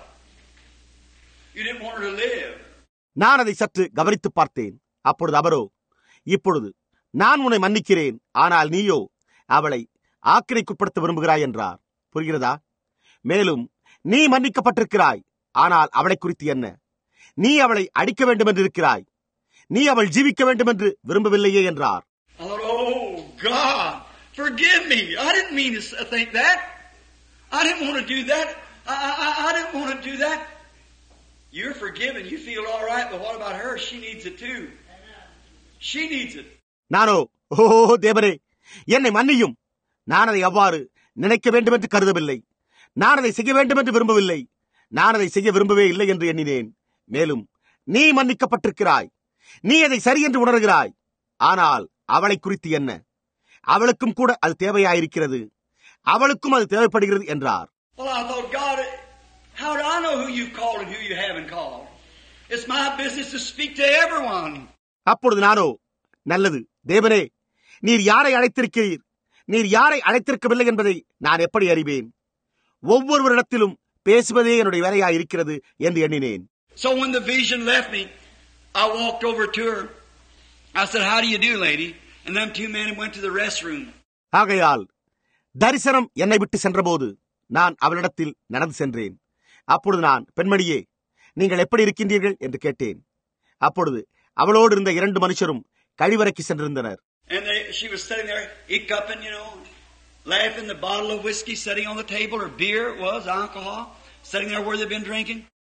You didn't want her to live. நான் அதை சற்று கவனித்து பார்த்தேன். அப்பொழுது அவரோ, இப்பொழுது நான் உன்னை மன்னிக்கிறேன், ஆனால் நீயோ அவளை ஆக்கினைக்குட்படுத்த விரும்புகிறாய் என்றார். புரிகிறதா? மேலும் நீ மன்னிக்கப்பட்டிருக்கிறாய், ஆனால் அவளை குறித்து என்ன? நீ அவளை அடிக்க வேண்டும் என்று இருக்கிறாய். நீ அவள் ஜீவிக்க வேண்டும் என்று விரும்பவில்லையே என்றார். Oh God, forgive me. I didn't mean to think that. I didn't want to do that. I, I, I didn't want to do that. You're forgiven. You feel all right, but what about her? She needs it too. She needs it. நானோ, ஓ தேவனே, என்னை மன்னியும். நான் அதை அவ்வாறு நினைக்க வேண்டும் என்று கருதவில்லை. நான் அதை செய்ய வேண்டும் என்று விரும்பவில்லை. நான் அதை செய்ய விரும்பவே இல்லை என்று எண்ணினேன். மேலும் நீ மன்னிக்கப்பட்டிருக்கிறாய். நீ அதை சரி என்று உணர்கிறாய். ஆனால் அவளை குறித்து என்ன? அவளுக்கும் கூட அது தேவையாயிருக்கிறது. அவளுக்கும் அது தேவைப்படுகிறது என்றார். Well, I thought, God, how do I know who you've called and who you haven't called? It's my business to speak to everyone. அப்பொழுது நானோ, நல்லது தேவனே, நீர் யாரை அழைத்திருக்கிறீர், நீர் யாரை அழைத்திருக்கவில்லை என்பதை நான் எப்படி அறிவேன்? ஒவ்வொருவரிடத்திலும் பேசுவதே என்னுடைய வேலையாய் இருக்கிறது என்று எண்ணினேன். So when the vision left me, I walked over to her. I said, how do you do, lady? And them two men went to the restroom. ஆகையால் தரிசனம் என்னை விட்டு சென்றபோது நான் அவளிடத்தில் நடந்து சென்றேன். அப்பொழுது நான், பெண்மணியே, நீங்கள் எப்படி இருக்கின்றீர்கள் என்று கேட்டேன். அப்பொழுது அவளோடு இருந்த இரண்டு மனுஷரும் கழிவறைக்கு சென்றிருந்தனர். And they, she was sitting there, hiccuping, you know, laughing, the bottle of whiskey sitting on the table, or beer, it was alcohol, sitting there where they'd been drinking.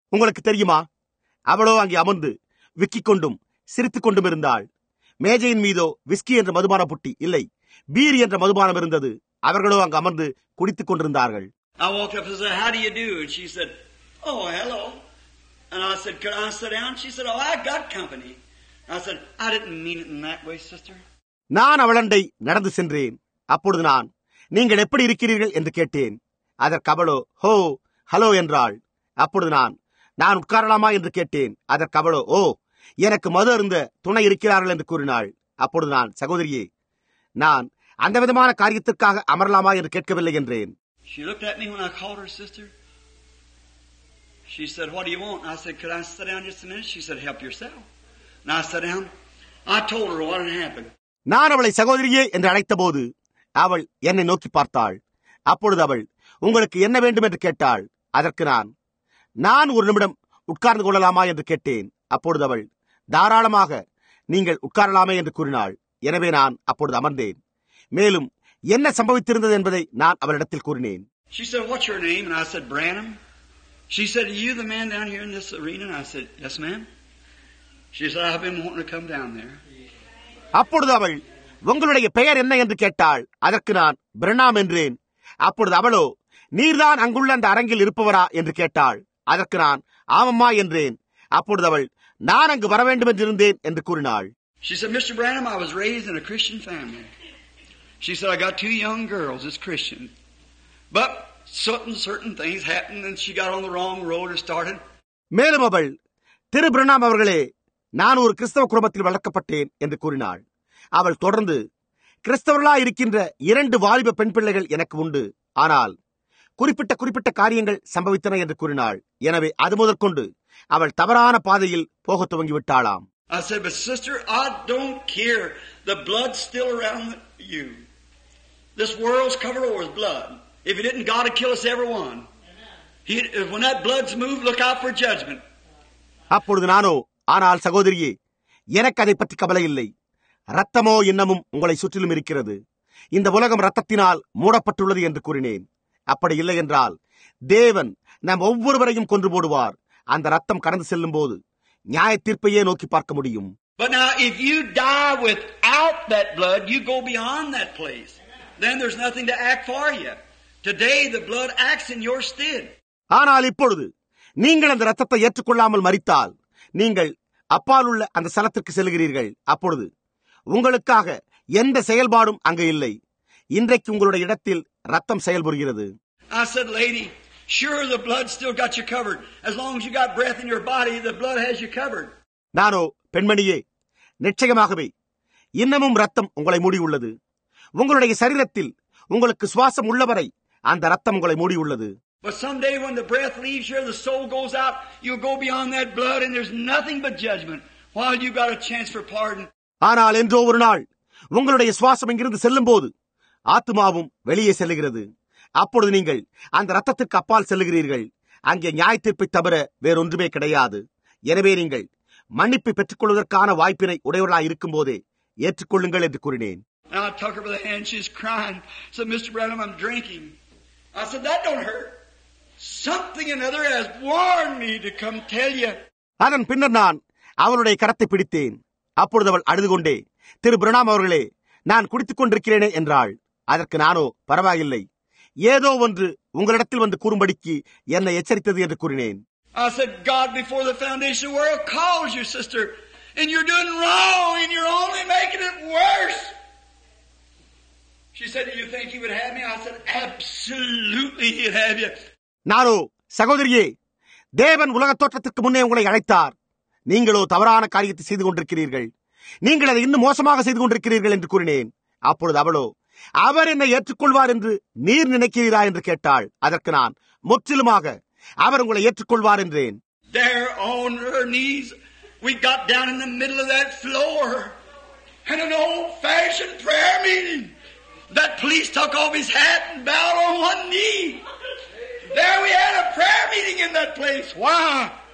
உங்களுக்கு தெரியுமா, அவளோ அங்கே அமர்ந்து விக்கிக் கொண்டும் சிரித்துக் கொண்டும் இருந்தாள். மேஜையின் மீதோ விஸ்கி என்ற மதுபான புட்டி இல்லை, பீர் என்ற மதுபானம் இருந்தது. அவர்களோ அங்கு அமர்ந்து குடித்துக் கொண்டிருந்தார்கள். I walked up and said, "How do you do?" And she said, "Oh, hello." And I said, "Could I sit down?" She said, "Oh, I got company." I said, "I didn't mean it in that way, sister." நான் அவளண்டை நடந்து சென்றேன். அப்பொழுது நான், நீங்கள் எப்படி இருக்கிறீர்கள் என்று கேட்டேன். அதற்கு அவளோ ஹோ ஹலோ என்றாள். அப்பொழுது நான், நான் உட்காரலாமா என்று கேட்டேன். அதற்கு அவளோ, ஓ, எனக்கு மது அருந்த துணை இருக்கிறார்கள் என்று கூறினாள். அப்பொழுது நான், சகோதரியே, நான் அந்த விதமான காரியத்திற்காக அமரலாமா என்று கேட்கவில்லை என்றேன். She looked at me when I called her sister. She said, "What do you want?" And I said, "Could I sit down just a minute?" She said, "Help yourself." And I sat down. I told her what had happened. நான் அவளை சகோதரியே என்று அழைத்த போது அவள் என்னை நோக்கி பார்த்தாள். அப்பொழுது அவள், உங்களுக்கு என்ன வேண்டும் என்று கேட்டாள். அதற்கு நான், நான் ஒரு நிமிடம் உட்கார்ந்து கொள்ளலாமா என்று கேட்டேன். அப்பொழுது அவள், தாராளமாக நீங்கள் உட்காரலாமே என்று கூறினாள். எனவே நான் அப்பொழுது அமர்ந்தேன். மேலும் என்ன சம்பவித்திருந்தது என்பதை நான் அவளிடத்தில் கூறினேன். She said, "What's your name?" And I said, "Branham." She said, "Are you the man down here in this arena?" And I said, "Yes, ma'am." She said, "I've been wanting to come down there." அப்பொழுது அவள், உங்களுடைய பெயர் என்ன என்று கேட்டாள். அதற்கு நான் பிரணாம் என்றேன். அப்பொழுது அவளோ, நீர்தான் அங்குள்ள அந்த அரங்கில் இருப்பவரா என்று கேட்டாள். அதற்கு நான் ஆமம்மா என்றேன். அப்பொழுது அவள், நான் அங்கு வர வேண்டும் என்றிருந்தேன் என்று கூறினாள். She said, "Mister Branham, I was raised in a Christian family." She said, "I got two young girls as Christian. But certain certain things happened and she got on the wrong road and started." மேலும் அவள், திரு பிரணாம் அவர்களே, நான் ஒரு கிறிஸ்தவ குடும்பத்தில் வளர்க்கப்பட்டேன் என்று கூறினாள். அவள் தொடர்ந்து, கிறிஸ்தவர்களாய் இருக்கின்ற இரண்டு வாலிப பெண் பிள்ளைகள் எனக்கு உண்டு. ஆனால் குறிப்பிட்ட குறிப்பிட்ட காரியங்கள் சம்பவித்தன என்று கூறினாள். எனவே அது முதற்கொண்டு அவள் தவறான பாதையில் போக துவங்கிவிட்டாளாம். I said, "But sister, I don't care. The blood's still around you. This world's covered over with blood. If it didn't, God would kill us every one. He, when that blood's moved, look out for judgment." அப்பொழுது நானோ, ஆனால் சகோதரியே, எனக்கு அதை பற்றி கவலை இல்லை. ரத்தமோ இன்னமும் உங்களை சுற்றிலும் இருக்கிறது. இந்த உலகம் ரத்தத்தினால் மூடப்பட்டுள்ளது என்று கூறினேன். அப்படி இல்லை என்றால் தேவன் நம் ஒவ்வொருவரையும் கொன்று போடுவார். அந்த ரத்தம் கடந்து செல்லும் போது நியாய தீர்ப்பையே நோக்கி பார்க்க முடியும். But now, if you die without that blood, you go beyond that place. Then there's nothing to act for you. Today, the blood acts in your stead. ஆனால் இப்பொழுது நீங்கள் அந்த ரத்தத்தை ஏற்றுக்கொள்ளாமல் மரித்தால் நீங்கள் அப்பால் உள்ள அந்த ஸ்தலத்திற்கு செல்கிறீர்கள். அப்பொழுது உங்களுக்காக எந்த செயல்பாடும் அங்கு இல்லை. இன்றைக்கு உங்களுடைய இடத்தில் ரத்தம் செயல்புரிகிறது. I said, "Lady, sure the blood still got you covered. As long as you got breath in your body, the blood has you covered." நானோ, பெண்மணியே, நிச்சயமாகவே இன்னமும் ரத்தம் உங்களை மூடியுள்ளது. உங்களுடைய சரீரத்தில் உங்களுக்கு சுவாசம் உள்ளவரை அந்த ரத்தம் உங்களை மூடியுள்ளது. But someday when the breath leaves here, the soul goes out, you'll go beyond that blood and there's nothing but judgment while you got a chance for pardon. ஆனால் என்றோ ஒரு நாள் உங்களுடைய சுவாசம் இங்கிருந்து செல்லும் போது ஆத்மாவும் வெளியே செல்லுகிறது. அப்பொழுது நீங்கள் அந்த ரத்தத்திற்கு அப்பால் செல்லுகிறீர்கள். அங்கே நியாய தீர்ப்பை தவிர வேறொன்றுமே கிடையாது. எனவே நீங்கள் மன்னிப்பை பெற்றுக் கொள்வதற்கான வாய்ப்பினை உடையவர்களாக இருக்கும் போதே ஏற்றுக்கொள்ளுங்கள் என்று கூறினேன். And I took her by the hand, she's crying. I said, "Mister Branham, I'm drinking." I said, "That don't hurt. Something another has warned me to come tell you." அதன் பின்னர் நான் அவளுடைய கரத்தை பிடித்தேன். அப்பொழுது அவள் அழுது கொண்டே, திரு பிரணாம் அவர்களே, நான் குடித்துக் கொண்டிருக்கிறேனே என்றாள். அதற்கு நானோ, பரவாயில்லை, ஏதோ ஒன்று உங்களிடத்தில் வந்து கூறும்படிக்கு என்னை எச்சரித்தது என்று கூறினேன். I said, "God before the foundation of the world calls you, sister, and you're doing wrong and you're only making it worse." She said, "Do you think he would have me?" I said, "Absolutely he'd have you." நானோ, சகோதரியே, தேவன் உலக தோற்றத்திற்கு முன்னே உங்களை அழைத்தார். நீங்களோ தவறான காரியத்தை செய்து கொண்டிருக்கிறீர்கள். நீங்கள் அதை இன்னும் மோசமாக செய்து கொண்டிருக்கிறீர்கள் என்று கூறினேன். அப்பொழுது அவளோ, அவர் என்னை ஏற்றுக்கொள்வார் என்று நீர் நினைக்கிறீரா என்று கேட்டாள். அதற்கு நான் முற்றிலுமாக அவர் உங்களை ஏற்றுக்கொள்வார் என்றேன். There on her knees, we got down in the middle of that floor in an old-fashioned prayer meeting. That police took off his hat and bowed on one knee. There we had a prayer meeting in that place. Why?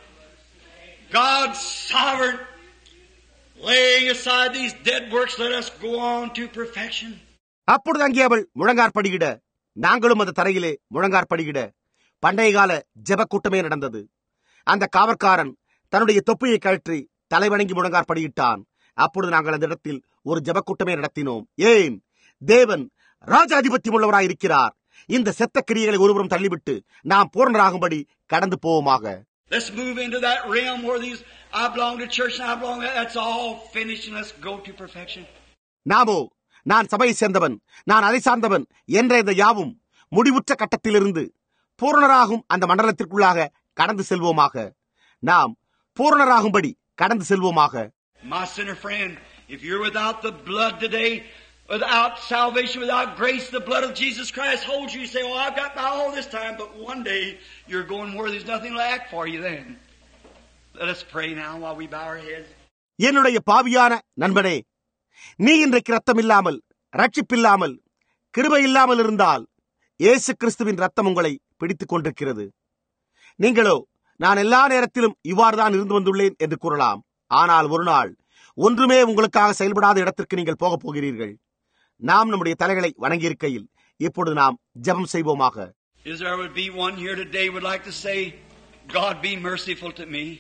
God's sovereign, laying aside these dead works, let us go on to perfection. அப்பொழுது அங்கே அவள் முழங்காற்படியிட, நாங்களும் அந்த தரையிலே முழங்காற்படியிட பண்டைய கால ஜெப கூட்டமே நடந்தது. அந்த காவற்காரன் தன்னுடைய தொப்பியை கழற்றி தலைவணங்கி முழங்கார் படியிட்டான். அப்பொழுது நாங்கள் அந்த இடத்தில் ஒரு ஜெபக்கூட்டமே நடத்தினோம். ஏன்? தேவன் ராஜாதிபத்தியம் உள்ளவராயிருக்கிறார். இந்த செத்த கிரியைகளை ஒருவரும் தள்ளிவிட்டு நாம் பூரணராகும்படி கடந்து போவோமாக. Let's move into that realm where these I belong to church and I belong to, that's all finished and let's go to perfection. நாமோ நான் சபையை சேர்ந்தவன், நான் அதை சார்ந்தவன் என்ற இந்த யாவும் முடிவுற்ற கட்டத்திலிருந்து பூரணராகும் அந்த மண்டலத்திற்குள்ளாக கடந்து செல்வோமாக. நாம் பூரணராகும்படி கடந்து செல்வோமாக. My sinner friend, if you're without the blood today, without salvation, without grace, the blood of Jesus Christ holds you. You say, oh, I've got by all this time, but one day you're going where there's nothing to act for you then. Let us pray now while we bow our heads. என்னுடைய பாவியான நண்பனே, நீ இன்றைக்கு ரத்தம் இல்லாமல், ரட்சிப்பில்லாமல், கிருபை இல்லாமல் இருந்தால் இயேசு கிறிஸ்துவின் ரத்தம் உங்களை பிடித்துக் கொண்டிருக்கிறது. நீங்களோ நான் எல்லா நேரத்திலும் இவ்வாறு தான் இருந்து வந்துள்ளேன் என்று கூறலாம். ஆனால் ஒரு நாள் ஒன்றுமே உங்களுக்காக செயல்படாத இடத்திற்கு நீங்கள் போகப் போகிறீர்கள். நாம் நம்முடைய தலைகளை வணங்கியிருக்கையில் இப்பொழுது நாம் ஜெபம் செய்வோமாக. Is there would be one here today would like to say, God be merciful to me.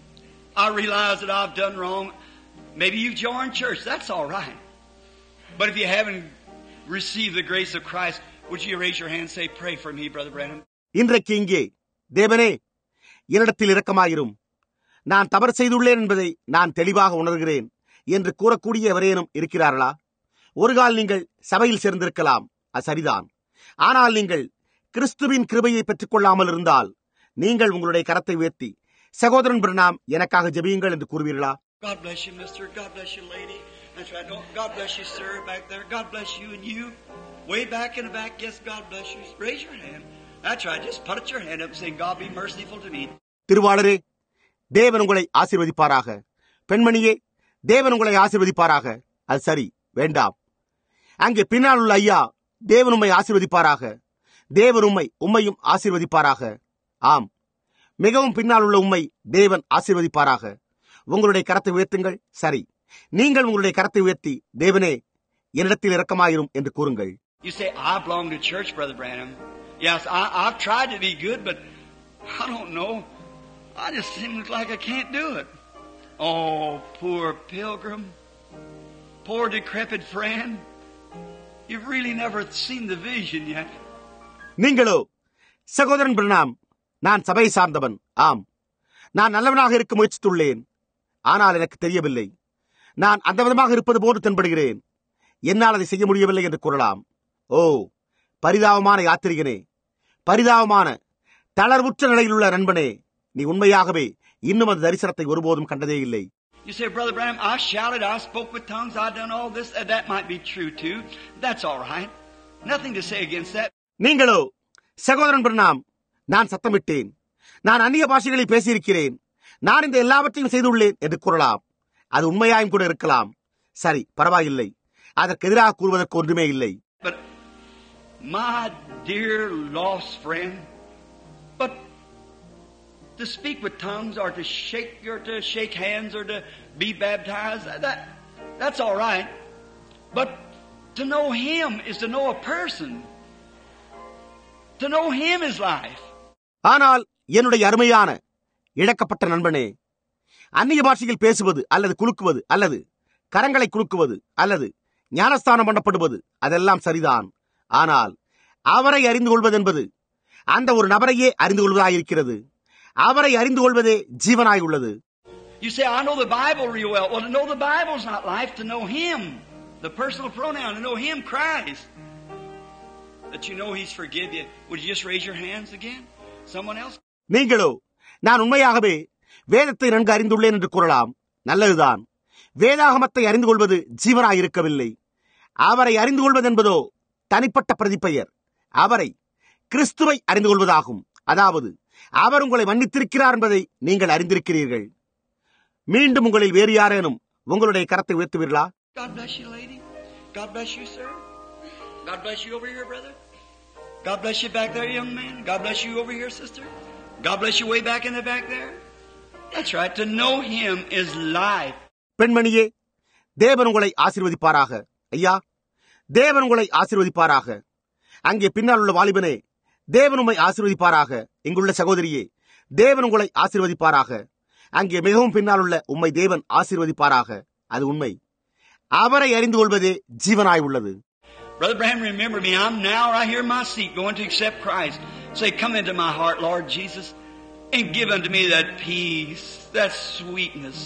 I realize that I've done wrong. Maybe you've joined church. That's all right. But if you haven't received the grace of Christ, would you raise your hand and say, pray for me, Brother Branham? இன்றைக்கு இங்கே தேவனே என்னிடத்தில் இரக்கமாயிரும், நான் தவறு செய்துள்ளேன் என்பதை நான் தெளிவாக உணர்கிறேன் என்று கூறக்கூடிய எவரேனும் இருக்கிறார்களா? ஒரு கால் நீங்கள் சபையில் சேர்ந்திருக்கலாம், அது சரிதான். ஆனால் நீங்கள் கிறிஸ்துவின் கிருபையை பெற்றுக் கொள்ளாமல் இருந்தால் நீங்கள் உங்களுடைய கரத்தை உயர்த்தி சகோதரன் பிரணாம் எனக்காக ஜெபியுங்கள் என்று கூறுவீர்களா? God bless you, mister. God bless you, lady. That's right. Don't. God bless you, sir, back there. God bless you and you. Way back in the back. Yes, God bless you. Raise your hand. That's right. Just put your hand up and say, God be merciful to me. திருவாளரே, தேவன் உங்களை ஆசீர்வதிப்பாராக. பெண்மணியே, தேவன் உங்களை ஆசீர்வதிப்பாராக. அது சரி, வேண்டாம். அங்கே பின்னால் உள்ள ஐயா, தேவன் உம்மை ஆசீர்வதிப்பாராக. தேவன் உம்மை உம்மையும் ஆசீர்வதிப்பாராக. ஆம், மிகவும் பின்னால் உள்ள உம்மை தேவன் ஆசீர்வதிப்பாராக. உங்களுடைய கரத்தை உயர்த்துங்கள். சரி, நீங்கள் உங்களுடைய கரத்தை உயர்த்தி தேவனே என்னிடத்தில் இரக்கமாயிரும் என்று கூறுங்கள். You say, I belong to church, Brother Branham. Yes, I, I've tried to be good, but I don't know. I just seem like I can't do it. Oh, poor pilgrim. Poor decrepit friend. You've really never seen the vision yet. நீங்களோ சகோதரன் பிரணாம், நான் சபையை சார்ந்தவன். ஆம், நான் நல்லவனாக இருக்க முயற்சித்துள்ளேன். ஆனால் எனக்கு தெரியவில்லை. நான் அந்த விதமாக இருப்பது போன்று தென்படுகிறேன். என்னால் அதை செய்ய முடியவில்லை என்று கூறலாம். ஓ, பரிதாபமான யாத்திரிகனே, பரிதாபமான தளர்வுற்ற நிலையில் உள்ள நண்பனே, நீ உண்மையாகவே இன்னும் அந்த தரிசனத்தை ஒருபோதும் கண்டதே இல்லை. You say, Brother Branham, I shouted, I spoke with tongues, I done all this. That might be true too. That's all right. Nothing to say against that. நீங்களோ சகோதரன் பிரணாம், நான் சத்தமிட்டேன், நான் அந்நிய பாஷைகளில் பேசியிருக்கிறேன், நான் இந்த எல்லாவற்றையும் செய்துள்ளேன் என்று கூறலாம். அது உண்மையாயும் கூட இருக்கலாம். சரி, பரவாயில்லை. அதற்கு எதிராக கூறுவதற்கு ஒன்றுமே இல்லை. But my dear lost friend, but to speak with tongues or to shake or to shake hands or to be baptized, that that's all right. But to know Him is to know a person. To know Him is life. ஆனால் என்னுடைய அருமையான இழக்கப்பட்ட நண்பனே, அந்நிய பாஷையில் பேசுவது அல்லது குலுக்குவது அல்லது கரங்களை குலுக்குவது அல்லது ஞானஸ்தானம் பண்ணப்படுவது அதெல்லாம் சரிதான். ஆனால் அவரை அறிந்து கொள்வது என்பது அந்த ஒரு நபரையே அறிந்து கொள்வதாயிருக்கிறது. அவரை அறிந்து கொள்வதே ஜீவனாய் உள்ளது. You say, I know the Bible real well. Well, to know the Bible is not life. To know Him, the personal pronoun, to know Him, Christ, that you know He's forgive you. Would you just raise your hands again? Someone else? நீங்களோ நான் உண்மையாகவே வேதத்தை நன்கு அறிந்துள்ளேன் என்று கூறலாம். நல்லதுதான். வேதாகமத்தை அறிந்து கொள்வது ஜீவனாய் இருக்கவில்லை. அவரை அறிந்து கொள்வது என்பதோ தனிப்பட்ட பிரதிப்பெயர். அவரை கிறிஸ்துவை அறிந்து கொள்வதாகும். அதாவது அவர் உங்களை மன்னித்திருக்கிறார் என்பதை நீங்கள் அறிந்திருக்கிறீர்கள். மீண்டும் உங்களில் வேறு யாரேனும் உங்களுடைய கரத்தை உயர்த்துவீர்களா? God bless you, lady. God bless you, sir. God bless you over here, brother. God bless you back there, young man. God bless you over here, sister. God bless you way back in the back there. That's right. To know Him is life. பெண்மணியே, தேவன் உங்களை ஆசீர்வதிப்பாராக. ஐயா, தேவன் உங்களை ஆசீர்வதிப்பாராக. அங்கே பின்னால் உள்ள வாலிபனே, தேவன் உம்மை ஆசீர்வதிப்பாராக. இங்குள்ள சகோதரியே, தேவன் உங்களை ஆசீர்வதிப்பாராக. அங்கே மிகவும் பின்னால் உள்ள உம்மை தேவன் ஆசீர்வதிப்பாராக. அது உண்மை. அவரை அறிந்து கொள்வதே ஜீவனாய் உள்ளது. Brother Branham, remember me. I'm now right here in my seat going to accept Christ. Say, come into my heart, Lord Jesus, and give unto me that peace, that sweetness.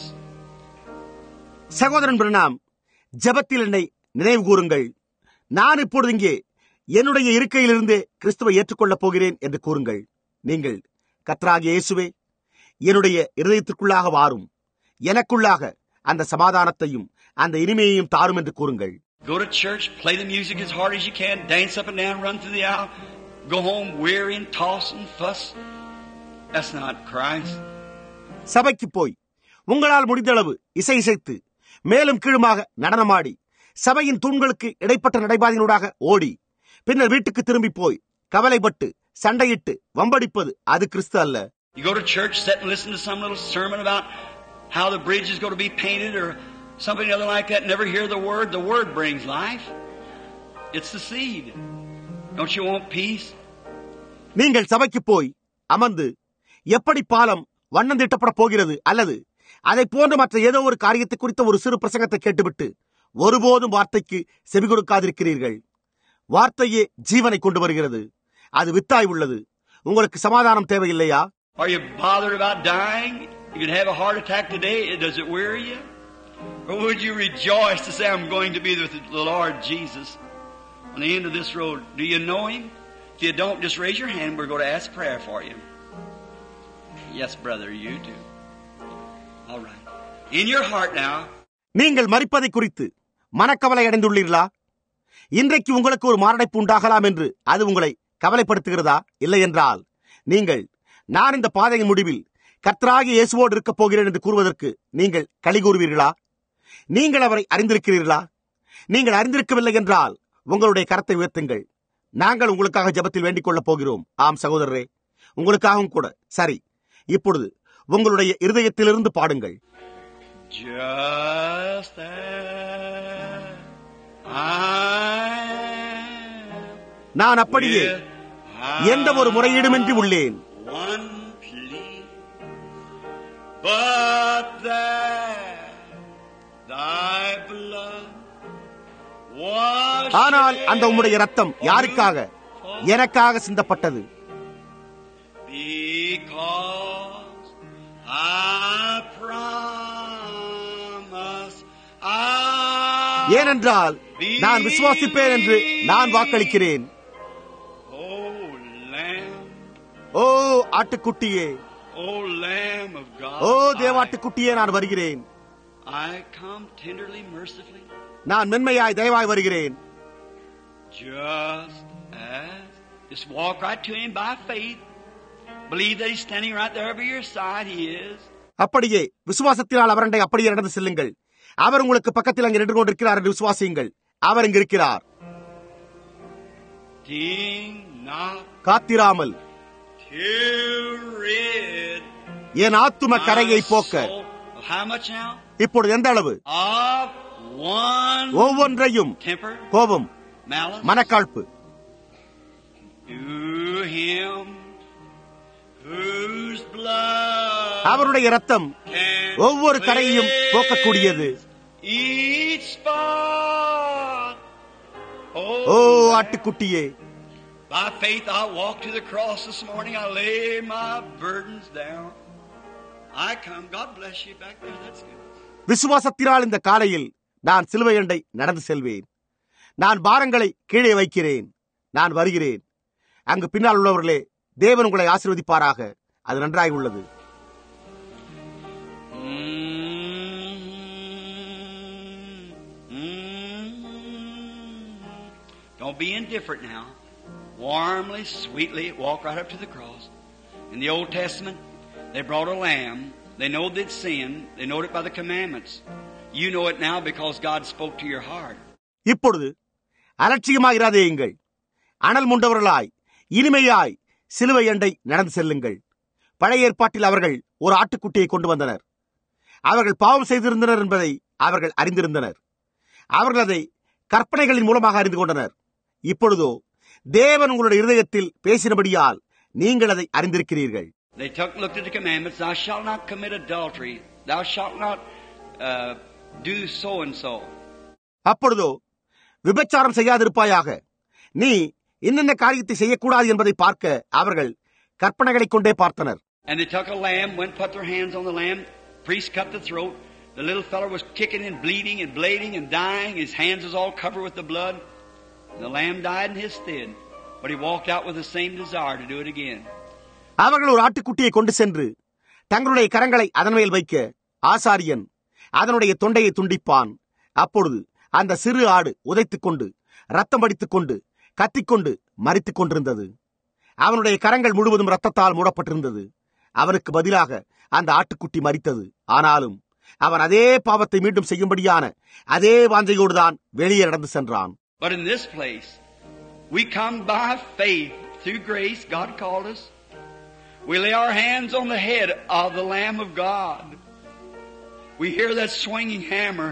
சகோதரன் பிரணாம், ஜெபத்தில் என்னை நினைவு கூறுங்கள். நான் இப்பொழுது இங்கே என்னுடைய இருக்கையிலிருந்து கிறிஸ்துவை ஏற்றுக்கொள்ளப் போகிறேன் என்று கூறுங்கள். நீங்கள், கர்த்தராகிய இயேசுவே, என்னுடைய இருதயத்திற்குள்ளாக வாரும், எனக்குள்ளாக அந்த சமாதானத்தையும் அந்த இனிமையையும் தாரும் என்று கூறுங்கள். Go to church, play the music as hard as you can, dance up and down, run through the aisle, go home weary and toss and fuss. That's not Christ. சபைக்கு போய் உங்களால் முடிந்தளவு இசை இசைத்து மேலும் கீழுமாக நடனமாடி சபையின் தூண்களுக்கு இடைப்பட்ட நடைபாதையினூடாக ஓடி பின்னர் வீட்டுக்கு திரும்பி போய் கவலைப்பட்டு சண்டையிட்டு வம்படிப்பது அது கிறிஸ்து அல்ல. You go to church, sit and listen to some little sermon about how the bridge is going to be painted or something other like that. Never hear the word. The word brings life. It's the seed. Don't you want peace? நீங்கள் சபைக்கு போய் அமர்ந்து எப்படி பாலம் வண்ணம் தீட்டப்பட போகிறது அல்லது அதை போன்ற மற்ற ஏதோ ஒரு காரியத்தை குறித்த ஒரு சிறு பிரசங்கத்தை கேட்டுவிட்டு ஒருபோதும் வார்த்தைக்கு செவி கொடுக்காதிருக்கிறீர்கள். வார்த்தையே ஜீவனை கொண்டு வருகிறது. அது வித்தாய் உள்ளது. உங்களுக்கு சமாதானம் தேவையில்லையா? Are you bothered about dying? You could have a heart attack today. Does it weary you? Or would you rejoice to say, I'm going to be with the Lord Jesus on the end of this road? Do you know Him? If you don't, just raise your hand. We're going to ask prayer for you. Yes, brother, you do. All right. In your heart now. நீங்கள் மரிப்பதை குறித்து மனக்கவலை அடைந்துள்ளீர்களா? இன்றைக்கு உங்களுக்கு ஒரு மாரடைப்பு உண்டாகலாம் என்று அது உங்களை கவலைப்படுத்துகிறதா? இல்லை என்றால் நீங்கள், நான் இந்த பாதையின் முடிவில் கர்த்தராகிய இயேசுவோடு இருக்கப் போகிறேன் என்று கூறுவதற்கு நீங்கள் களி கூறுவீர்களா? நீங்கள் அவரை அறிந்திருக்கிறீர்களா? நீங்கள் அறிந்திருக்கவில்லை என்றால் உங்களுடைய கரத்தை உயர்த்துங்கள். நாங்கள் உங்களுக்காக ஜெபத்தில் வேண்டிக் கொள்ளப் போகிறோம். ஆம் சகோதரரே, உங்களுக்காகவும் கூட. சரி, இப்பொழுது உங்களுடைய இருதயத்திலிருந்து பாடுங்கள். Just as I நான் அப்படியே எந்த ஒரு முறையீடுமின்றி உள்ளேன். One plea, but that thy blood was ஆனால் அந்த உம்முடைய இரத்தம் யாருக்காக? எனக்காக சிந்தப்பட்டது. Because I promise I ஏனென்றால் நான் விசுவாசிப்பேன் என்று நான் வாக்களிக்கிறேன். Oh Lamb, O ஆட்டுக்குட்டியே, oh Lamb of God, ஓ தேவாட்டுக்குட்டியே, நான் வருகிறேன். I come tenderly, mercifully. நான் மென்மையாய் தயவாய் வருகிறேன். Just as, just walk right to Him by faith. Believe that He's standing right there by your side. He is. அப்படியே விசுவாசத்தினால் அவரண்டை அப்படியே நடந்து செல்லுங்கள். அவர் உங்களுக்கு பக்கத்தில் அங்கே நின்று கொண்டிருக்கிறார் என்று விசுவாசியுங்கள். அவர் இங்கு இருக்கிறார். காத்திராமல் என் ஆத்தும கரையை போக்க. இப்பொழுது எந்த அளவு? ஒவ்வொன்றையும் கோபம், மனக்காழ்ப்பு, அவருடைய இரத்தம் ஒவ்வொரு கரையையும் போக்கக்கூடியது. ஓ ஆட்டுக்குட்டியே, by faith I walked to the cross this morning. I lay my burdens down. I come. God bless you back there. That's good. விசுவாசத்தினால் இந்த காலையில் நான் சிலுவை அண்டை நடந்து செல்வேன். நான் பாரங்களை கீழே வைக்கிறேன். நான் வருகிறேன். அங்கு பின்னால் உள்ளவர்களே, தேவன் உங்களை ஆசீர்வதிப்பாராக. அது நன்றாய் உள்ளது. Don't be indifferent now. Warmly, sweetly walk right up to the cross. In the Old Testament, they brought a lamb. They know they'd sinned. They know it by the commandments. You know it now because God spoke to your heart. இப்பொழுது அலட்சியமாயிராதேயுங்கள். அனல் முண்டவர்களாய் இனிமையாய் சிலுவை அண்டை நடந்து செல்லுங்கள். பழைய ஏற்பாட்டில் அவர்கள் ஒரு ஆட்டுக்குட்டியை கொண்டு வந்தனர். அவர்கள் பாவம் செய்திருந்தனர் என்பதை அவர்கள் அறிந்திருந்தனர். அவர்கள் அதை கற்பனைகளின் மூலமாக அறிந்து கொண்டனர். இப்பொழுதோ தேவன் உங்களுடைய இருதயத்தில் பேசினபடியால் நீங்கள் அதை அறிந்திருக்கிறீர்கள். They took and looked at the commandments. Thou shalt not commit adultery. Thou shalt not uh, do so and so. அப்பொழுதோ விபச்சாரம் செய்யாதிருப்பாயாக, நீ இன்னென்ன காரியத்தை செய்யக்கூடாது என்பதை பார்க்க அவர்கள் கற்பனைகளை கொண்டே பார்த்தனர். And they took a lamb, went put their hands on the lamb. Priest cut the throat. The little fellow was kicking and bleeding and bleeding and dying. His hands was all covered with the blood. The lamb died in his stead, but he walked out with the same desire to do it again. அவர்கள் ஒரு ஆட்டுக்குட்டியை கொண்டு சென்று தங்களுடைய கரங்களை அதன் மேல் வைக்க ஆசாரியன் அதனுடைய தொண்டையை துண்டிப்பான். அப்பொழுது அந்த சிறு ஆடு உதைத்துக் கொண்டு ரத்தம் வடித்துக் கொண்டு கத்திக்கொண்டு மரித்துக் கொண்டிருந்தது. அவனுடைய கரங்கள் முழுவதும் ரத்தத்தால் மூடப்பட்டிருந்தது. அவனுக்கு பதிலாக அந்த ஆட்டுக்குட்டி மரித்தது. ஆனாலும் அவன் அதே பாவத்தை மீண்டும் செய்யும்படியான அதே வாஞ்சையோடுதான் வெளியே நடந்து சென்றான். But in this place, we come by faith through grace. God called us. We lay our hands on the head of the Lamb of God. We hear that swinging hammer.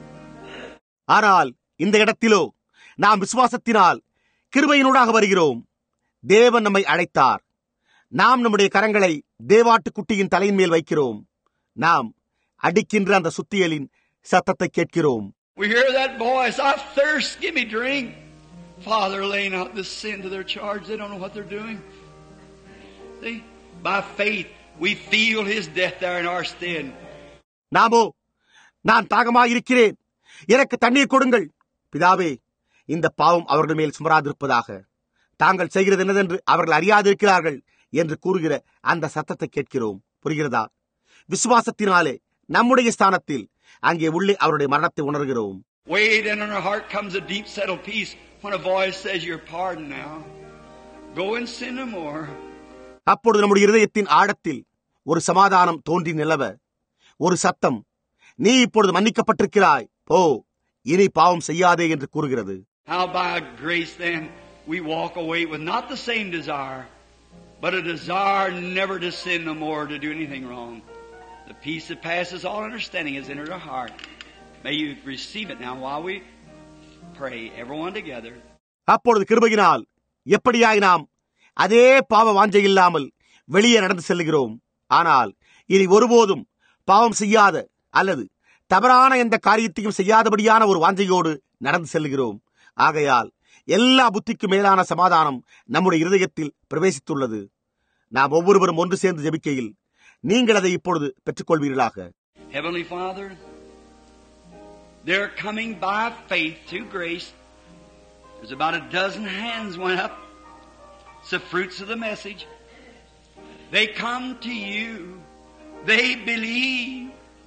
ஆனால் இந்த இடத்திலோ நாம் விசுவாசத்தினால் கிருபையினூடாக வருகிறோம். தேவன் நம்மை அழைத்தார். நாம் நம்முடைய கரங்களை தேவாட்டுக்குட்டியின் தலையின் மேல் வைக்கிறோம். நாம் அடிக்கின்ற அந்த சுத்தியலின் சத்தத்தை கேட்கிறோம். We hear that voice, I thirst, give me drink. Father, lay not this sin to their charge. They don't know what they're doing. See, by faith, we feel His death there in our stead. நாமோ, நான் தாகமாக இருக்கிறேன், எனக்கு தண்ணீர் கொடுங்கள். பிதாவே, இந்த பாவம் அவர்கள் மேல் சுமராதிருப்பதாக. தாங்கள் செய்கிறது என்னதென்று அவர்கள் அறியாதிருக்கிறார்கள் என்று கூறுகிற அந்த சத்தத்தை கேட்கிறோம். புரிகிறதா? விசுவாசத்தினாலே நம்முடைய ஸ்தானத்தில் அங்கே உள்ளே அவருடைய மரணத்தை உணர்கிறோம். Wait, and in our heart comes a deep settled peace when a voice says, "You're pardoned now. Go and sin no more." அப்பொழுது நம்முடைய இருதயத்தின் ஆழத்தில் ஒரு சமாதானம் தோன்றி நிலவ ஒரு சத்தம், நீ இப்பொழுது மன்னிக்கப்பட்டிருக்கிறாய், போ, இனி பாவம் செய்யாதே என்று கூறுகிறது. How by grace then we walk away with not the same desire, but a desire never to sin no more, to do anything wrong. The peace that passes all understanding has entered our heart. May you receive it now while we pray, everyone together. அப்பொழுது கிருபையினால் எப்படியாய் நாம் அதே பாவ வாஞ்சை இல்லாமல் வெளியே நடந்து செல்கிறோம். ஆனால் இனி ஒருபோதும் பாவம் செய்யாத அல்லது தவறான எந்த காரியத்தையும் செய்யாதபடியான ஒரு வாஞ்சையோடு நடந்து செல்கிறோம். ஆகையால் எல்லா புத்திக்கு மேலான சமாதானம் நம்முடைய இருதயத்தில் பிரவேசித்துள்ளது. நாம் ஒவ்வொருவரும் ஒன்று சேர்ந்து ஜெபிக்கையில் நீங்கள் அதை இப்பொழுது பெற்றுக்கொள்வீர்களாக. Heavenly Father, they're coming by faith through grace. There's about a dozen hands went up. It's the fruits of the message. They come to you. They believe.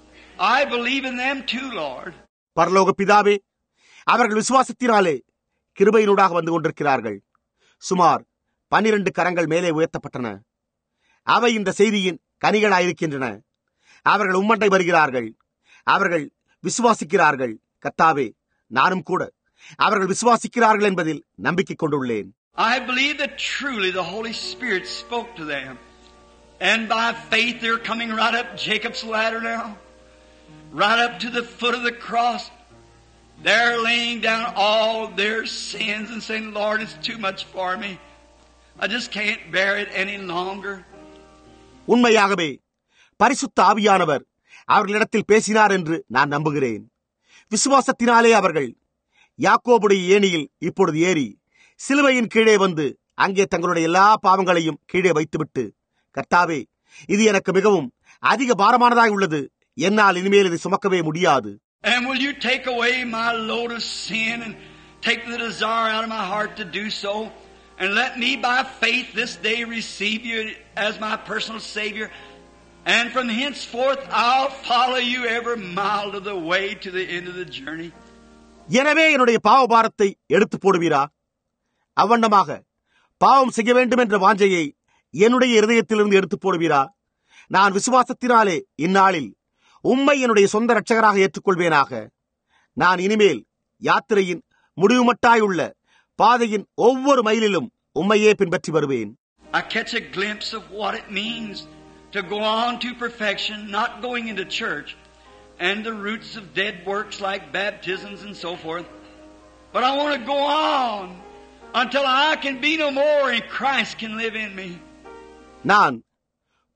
I believe in them too, Lord. பரலோக பிதாவே, அவர்கள் விசுவாசத்தினாலே கிருபையினூடாக வந்து கொண்டிருக்கிறார்கள். சுமார் பன்னிரண்டு கரங்கள் மேலே உயர்த்தப்பட்டன. அவை இந்த செய்தியின் கனிகளாயிருக்கின்றன. அவர்கள் உம்மண்டை வருகிறார்கள். அவர்கள் விசுவாசிக்கிறார்கள். கர்த்தாவே, நானும் கூட அவர்கள் விசுவாசிக்கிறார்கள் என்பதில் நம்பிக்கை கொண்டுள்ளேன். I believe that truly the Holy Spirit spoke to them. And by faith they're coming right up Jacob's ladder now. Right up to the foot of the cross. They're laying down all their sins and saying, Lord, it's too much for me. I just can't bear it any longer. உண்மையாகவே பரிசுத்த ஆவியானவர் அவர்களிடத்தில் பேசினார் என்று நான் நம்புகிறேன். விசுவாசத்தினாலே அவர்கள் யாக்கோபுடைய ஏணியில் இப்பொழுது ஏறி சிலுவையின் கீழே வந்து அங்கே தங்களுடைய எல்லா பாவங்களையும் கீழே வைத்துவிட்டு, கர்த்தாவே, இது எனக்கு மிகவும் அதிக பாரமானதாய் உள்ளது, என்னால் இனிமேல் இதை சுமக்கவே முடியாது. And will you take away my load of sin and take the desire out of my heart to do so, and let me by faith this day receive you as my personal Savior, and from henceforth I'll follow you every mile of the way to the end of the journey. எனவே என்னுடைய பாவ பாரத்தை எடுத்து போடுவீரா? அவ்வண்ணமாக பாவம் செய்ய வேண்டும் என்ற வாஞ்சையை என்னுடைய இருதயத்திலிருந்து எடுத்து போடுவீரா? நான் விசுவாசத்தினாலே இந்நாளில் உம்மை என்னுடைய சொந்த இரட்சகராக ஏற்றுக்கொள்வேனாக. நான் இனிமேல் யாத்திரையின் முடிவுமட்டாயுள்ள பாதையின் ஒவ்வொரு மைலிலும் உம்மையே பின்பற்றி வருவேன். I catch a glimpse of what it means to go on to perfection, not going into church and the roots of dead works like baptisms and so forth. But I want to go on until I can be no more and Christ can live in me. நான்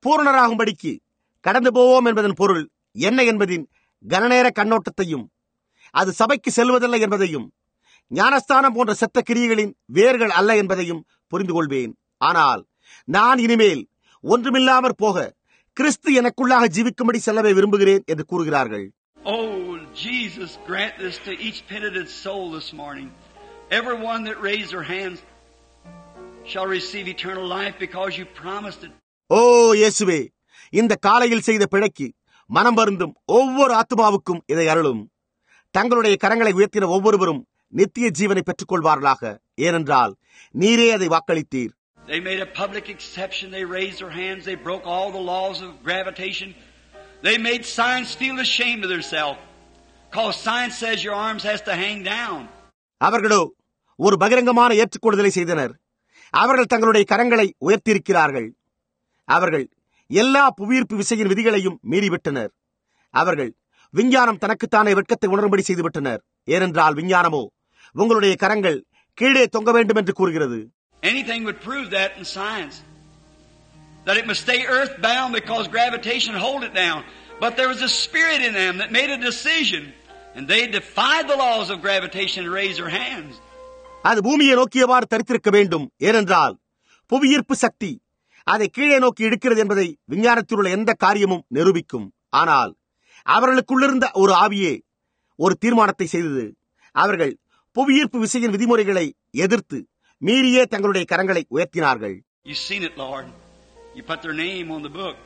பூரணராகும்படிக்கு கடந்து போவோம் என்பதன் பொருள் என்ன என்பதின் கனநேர கண்ணோட்டத்தையும், அது சபைக்கு செல்வதில்லை என்பதையும், ஞானஸ்தானம் போன்ற செத்த கிரியைகளின் வேர்கள் அல்ல என்பதையும் புரிந்து கொள்வேன். ஆனால் நான் இனிமேல் ஒன்றுமில்லாமற் போக கிறிஸ்து எனக்குள்ளாக ஜீவிக்கும்படி செல்லவே விரும்புகிறேன் என்று கூறுகிறார்கள். Oh, Jesus, grant this to each penitent soul this morning. Everyone that raised their hands shall receive eternal life because you promised it. ஓ இயேசுவே, இந்த காலையில் செய்த பிழைக்கு மனம் வருந்தும் ஒவ்வொரு ஆத்துமாவுக்கும் இதை அருளும். தங்களுடைய கரங்களை உயர்த்தின ஒவ்வொருவரும் நித்திய ஜீவனை பெற்றுக் கொள்வார்களாக. ஏனென்றால் நீரே அதை வாக்களித்தீர். They made a public exception. They raised their hands. They broke all the laws of gravitation. They made science feel ashamed of themselves. Because science says your arms has to hang down. அவர்களோ ஒரு பகிரங்கமான ஏற்றுக்கொள்ளுதலை செய்தனர். அவர்கள் தங்களுடைய கரங்களை உயர்த்தியிருக்கிறார்கள். அவர்கள் எல்லா புவியீர்ப்பு விசையின் விதிகளையும் மீறிவிட்டனர். அவர்கள் விஞ்ஞானம் தனக்குத்தானே வெட்கத்தை உணரும்படி செய்துவிட்டனர். ஏனென்றால் விஞ்ஞானமோ உங்களுடைய கரங்கள் கீழே தொங்க வேண்டும் என்று கூறுகிறது. Anything would prove that in science. That it must stay earthbound because gravitation hold it down. But there was a spirit in them that made a decision. And they defied the laws of gravitation and raised their hands. அது பூமியை நோக்கியவாறு தரித்திருக்க வேண்டும். ஏனென்றால் புவியீர்ப்பு சக்தி அதை கீழே நோக்கி எடுக்கிறது என்பதை விஞ்ஞானத்தில் உள்ள எந்த காரியமும் நிரூபிக்கும். ஆனால் அவர்களுக்குள்ளிருந்த ஒரு ஆவியே ஒரு தீர்மானத்தை செய்தது. அவர்கள் புவியீர்ப்பு விசையின் விதிமுறைகளை எதிர்த்து மீறியே தங்களுடைய கரங்களை உயர்த்தினார்கள். You seen it, Lord. You put their name on the book.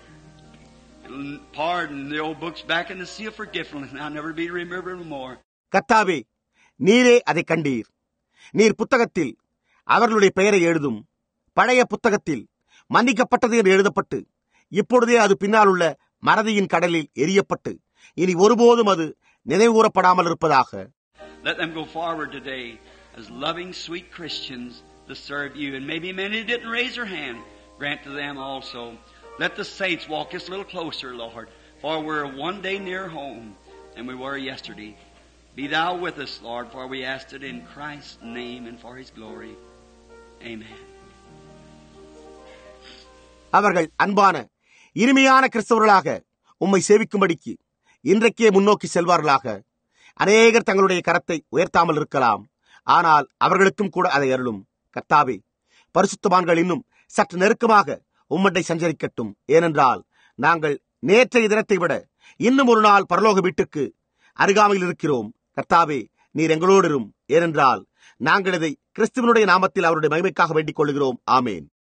Pardon the old books back in the sea of forgetfulness. Now never be remembered no more. கர்த்தாவே, நீரே அதை கண்டீர். நீர் புத்தகத்தில் அவர்களுடைய பெயரை எழுதும். பழைய புத்தகத்தில் மன்னிக்கப்பட்டது என்று எழுதப்பட்டு இப்பொழுதே அது பின்னால் உள்ள மறதியின் கடலில் எரியப்பட்டு இனி ஒருபோதும் அது நினைவுகூரப்படாமல் இருப்பதாக. Let them go forward today as loving, sweet Christians to serve you. And maybe many didn't raise their hand. Grant to them also. Let the saints walk us a little closer, Lord, for we're one day near home than we were yesterday. Be thou with us, Lord, for we asked it in Christ's name and for his glory. Amen. அவர்கள் அன்பான இனிமையான கிறிஸ்தவர்களாக உம்மை சேவிக்கும்படிக்கு இன்றைக்கே முன்னோக்கி செல்வார்களாக. அநேகர் தங்களுடைய கரத்தை உயர்த்தாமல் இருக்கலாம். ஆனால் அவர்களுக்கும் கூட அதை அருளும். கர்த்தாவே, பரிசுத்தவான்கள் இன்னும் சற்று நெருக்கமாக உம்மண்டை சஞ்சரிக்கட்டும். ஏனென்றால் நாங்கள் நேற்றைய தினத்தை விட இன்னும் ஒரு நாள் பரலோக வீட்டுக்கு அருகாமையில் இருக்கிறோம். கர்த்தாவே, நீர் எங்களோடு இரும். ஏனென்றால் நாங்கள் இதை கிறிஸ்துவனுடைய நாமத்தில் அவருடைய மகிமைக்காக வேண்டிக் கொள்கிறோம். ஆமேன்.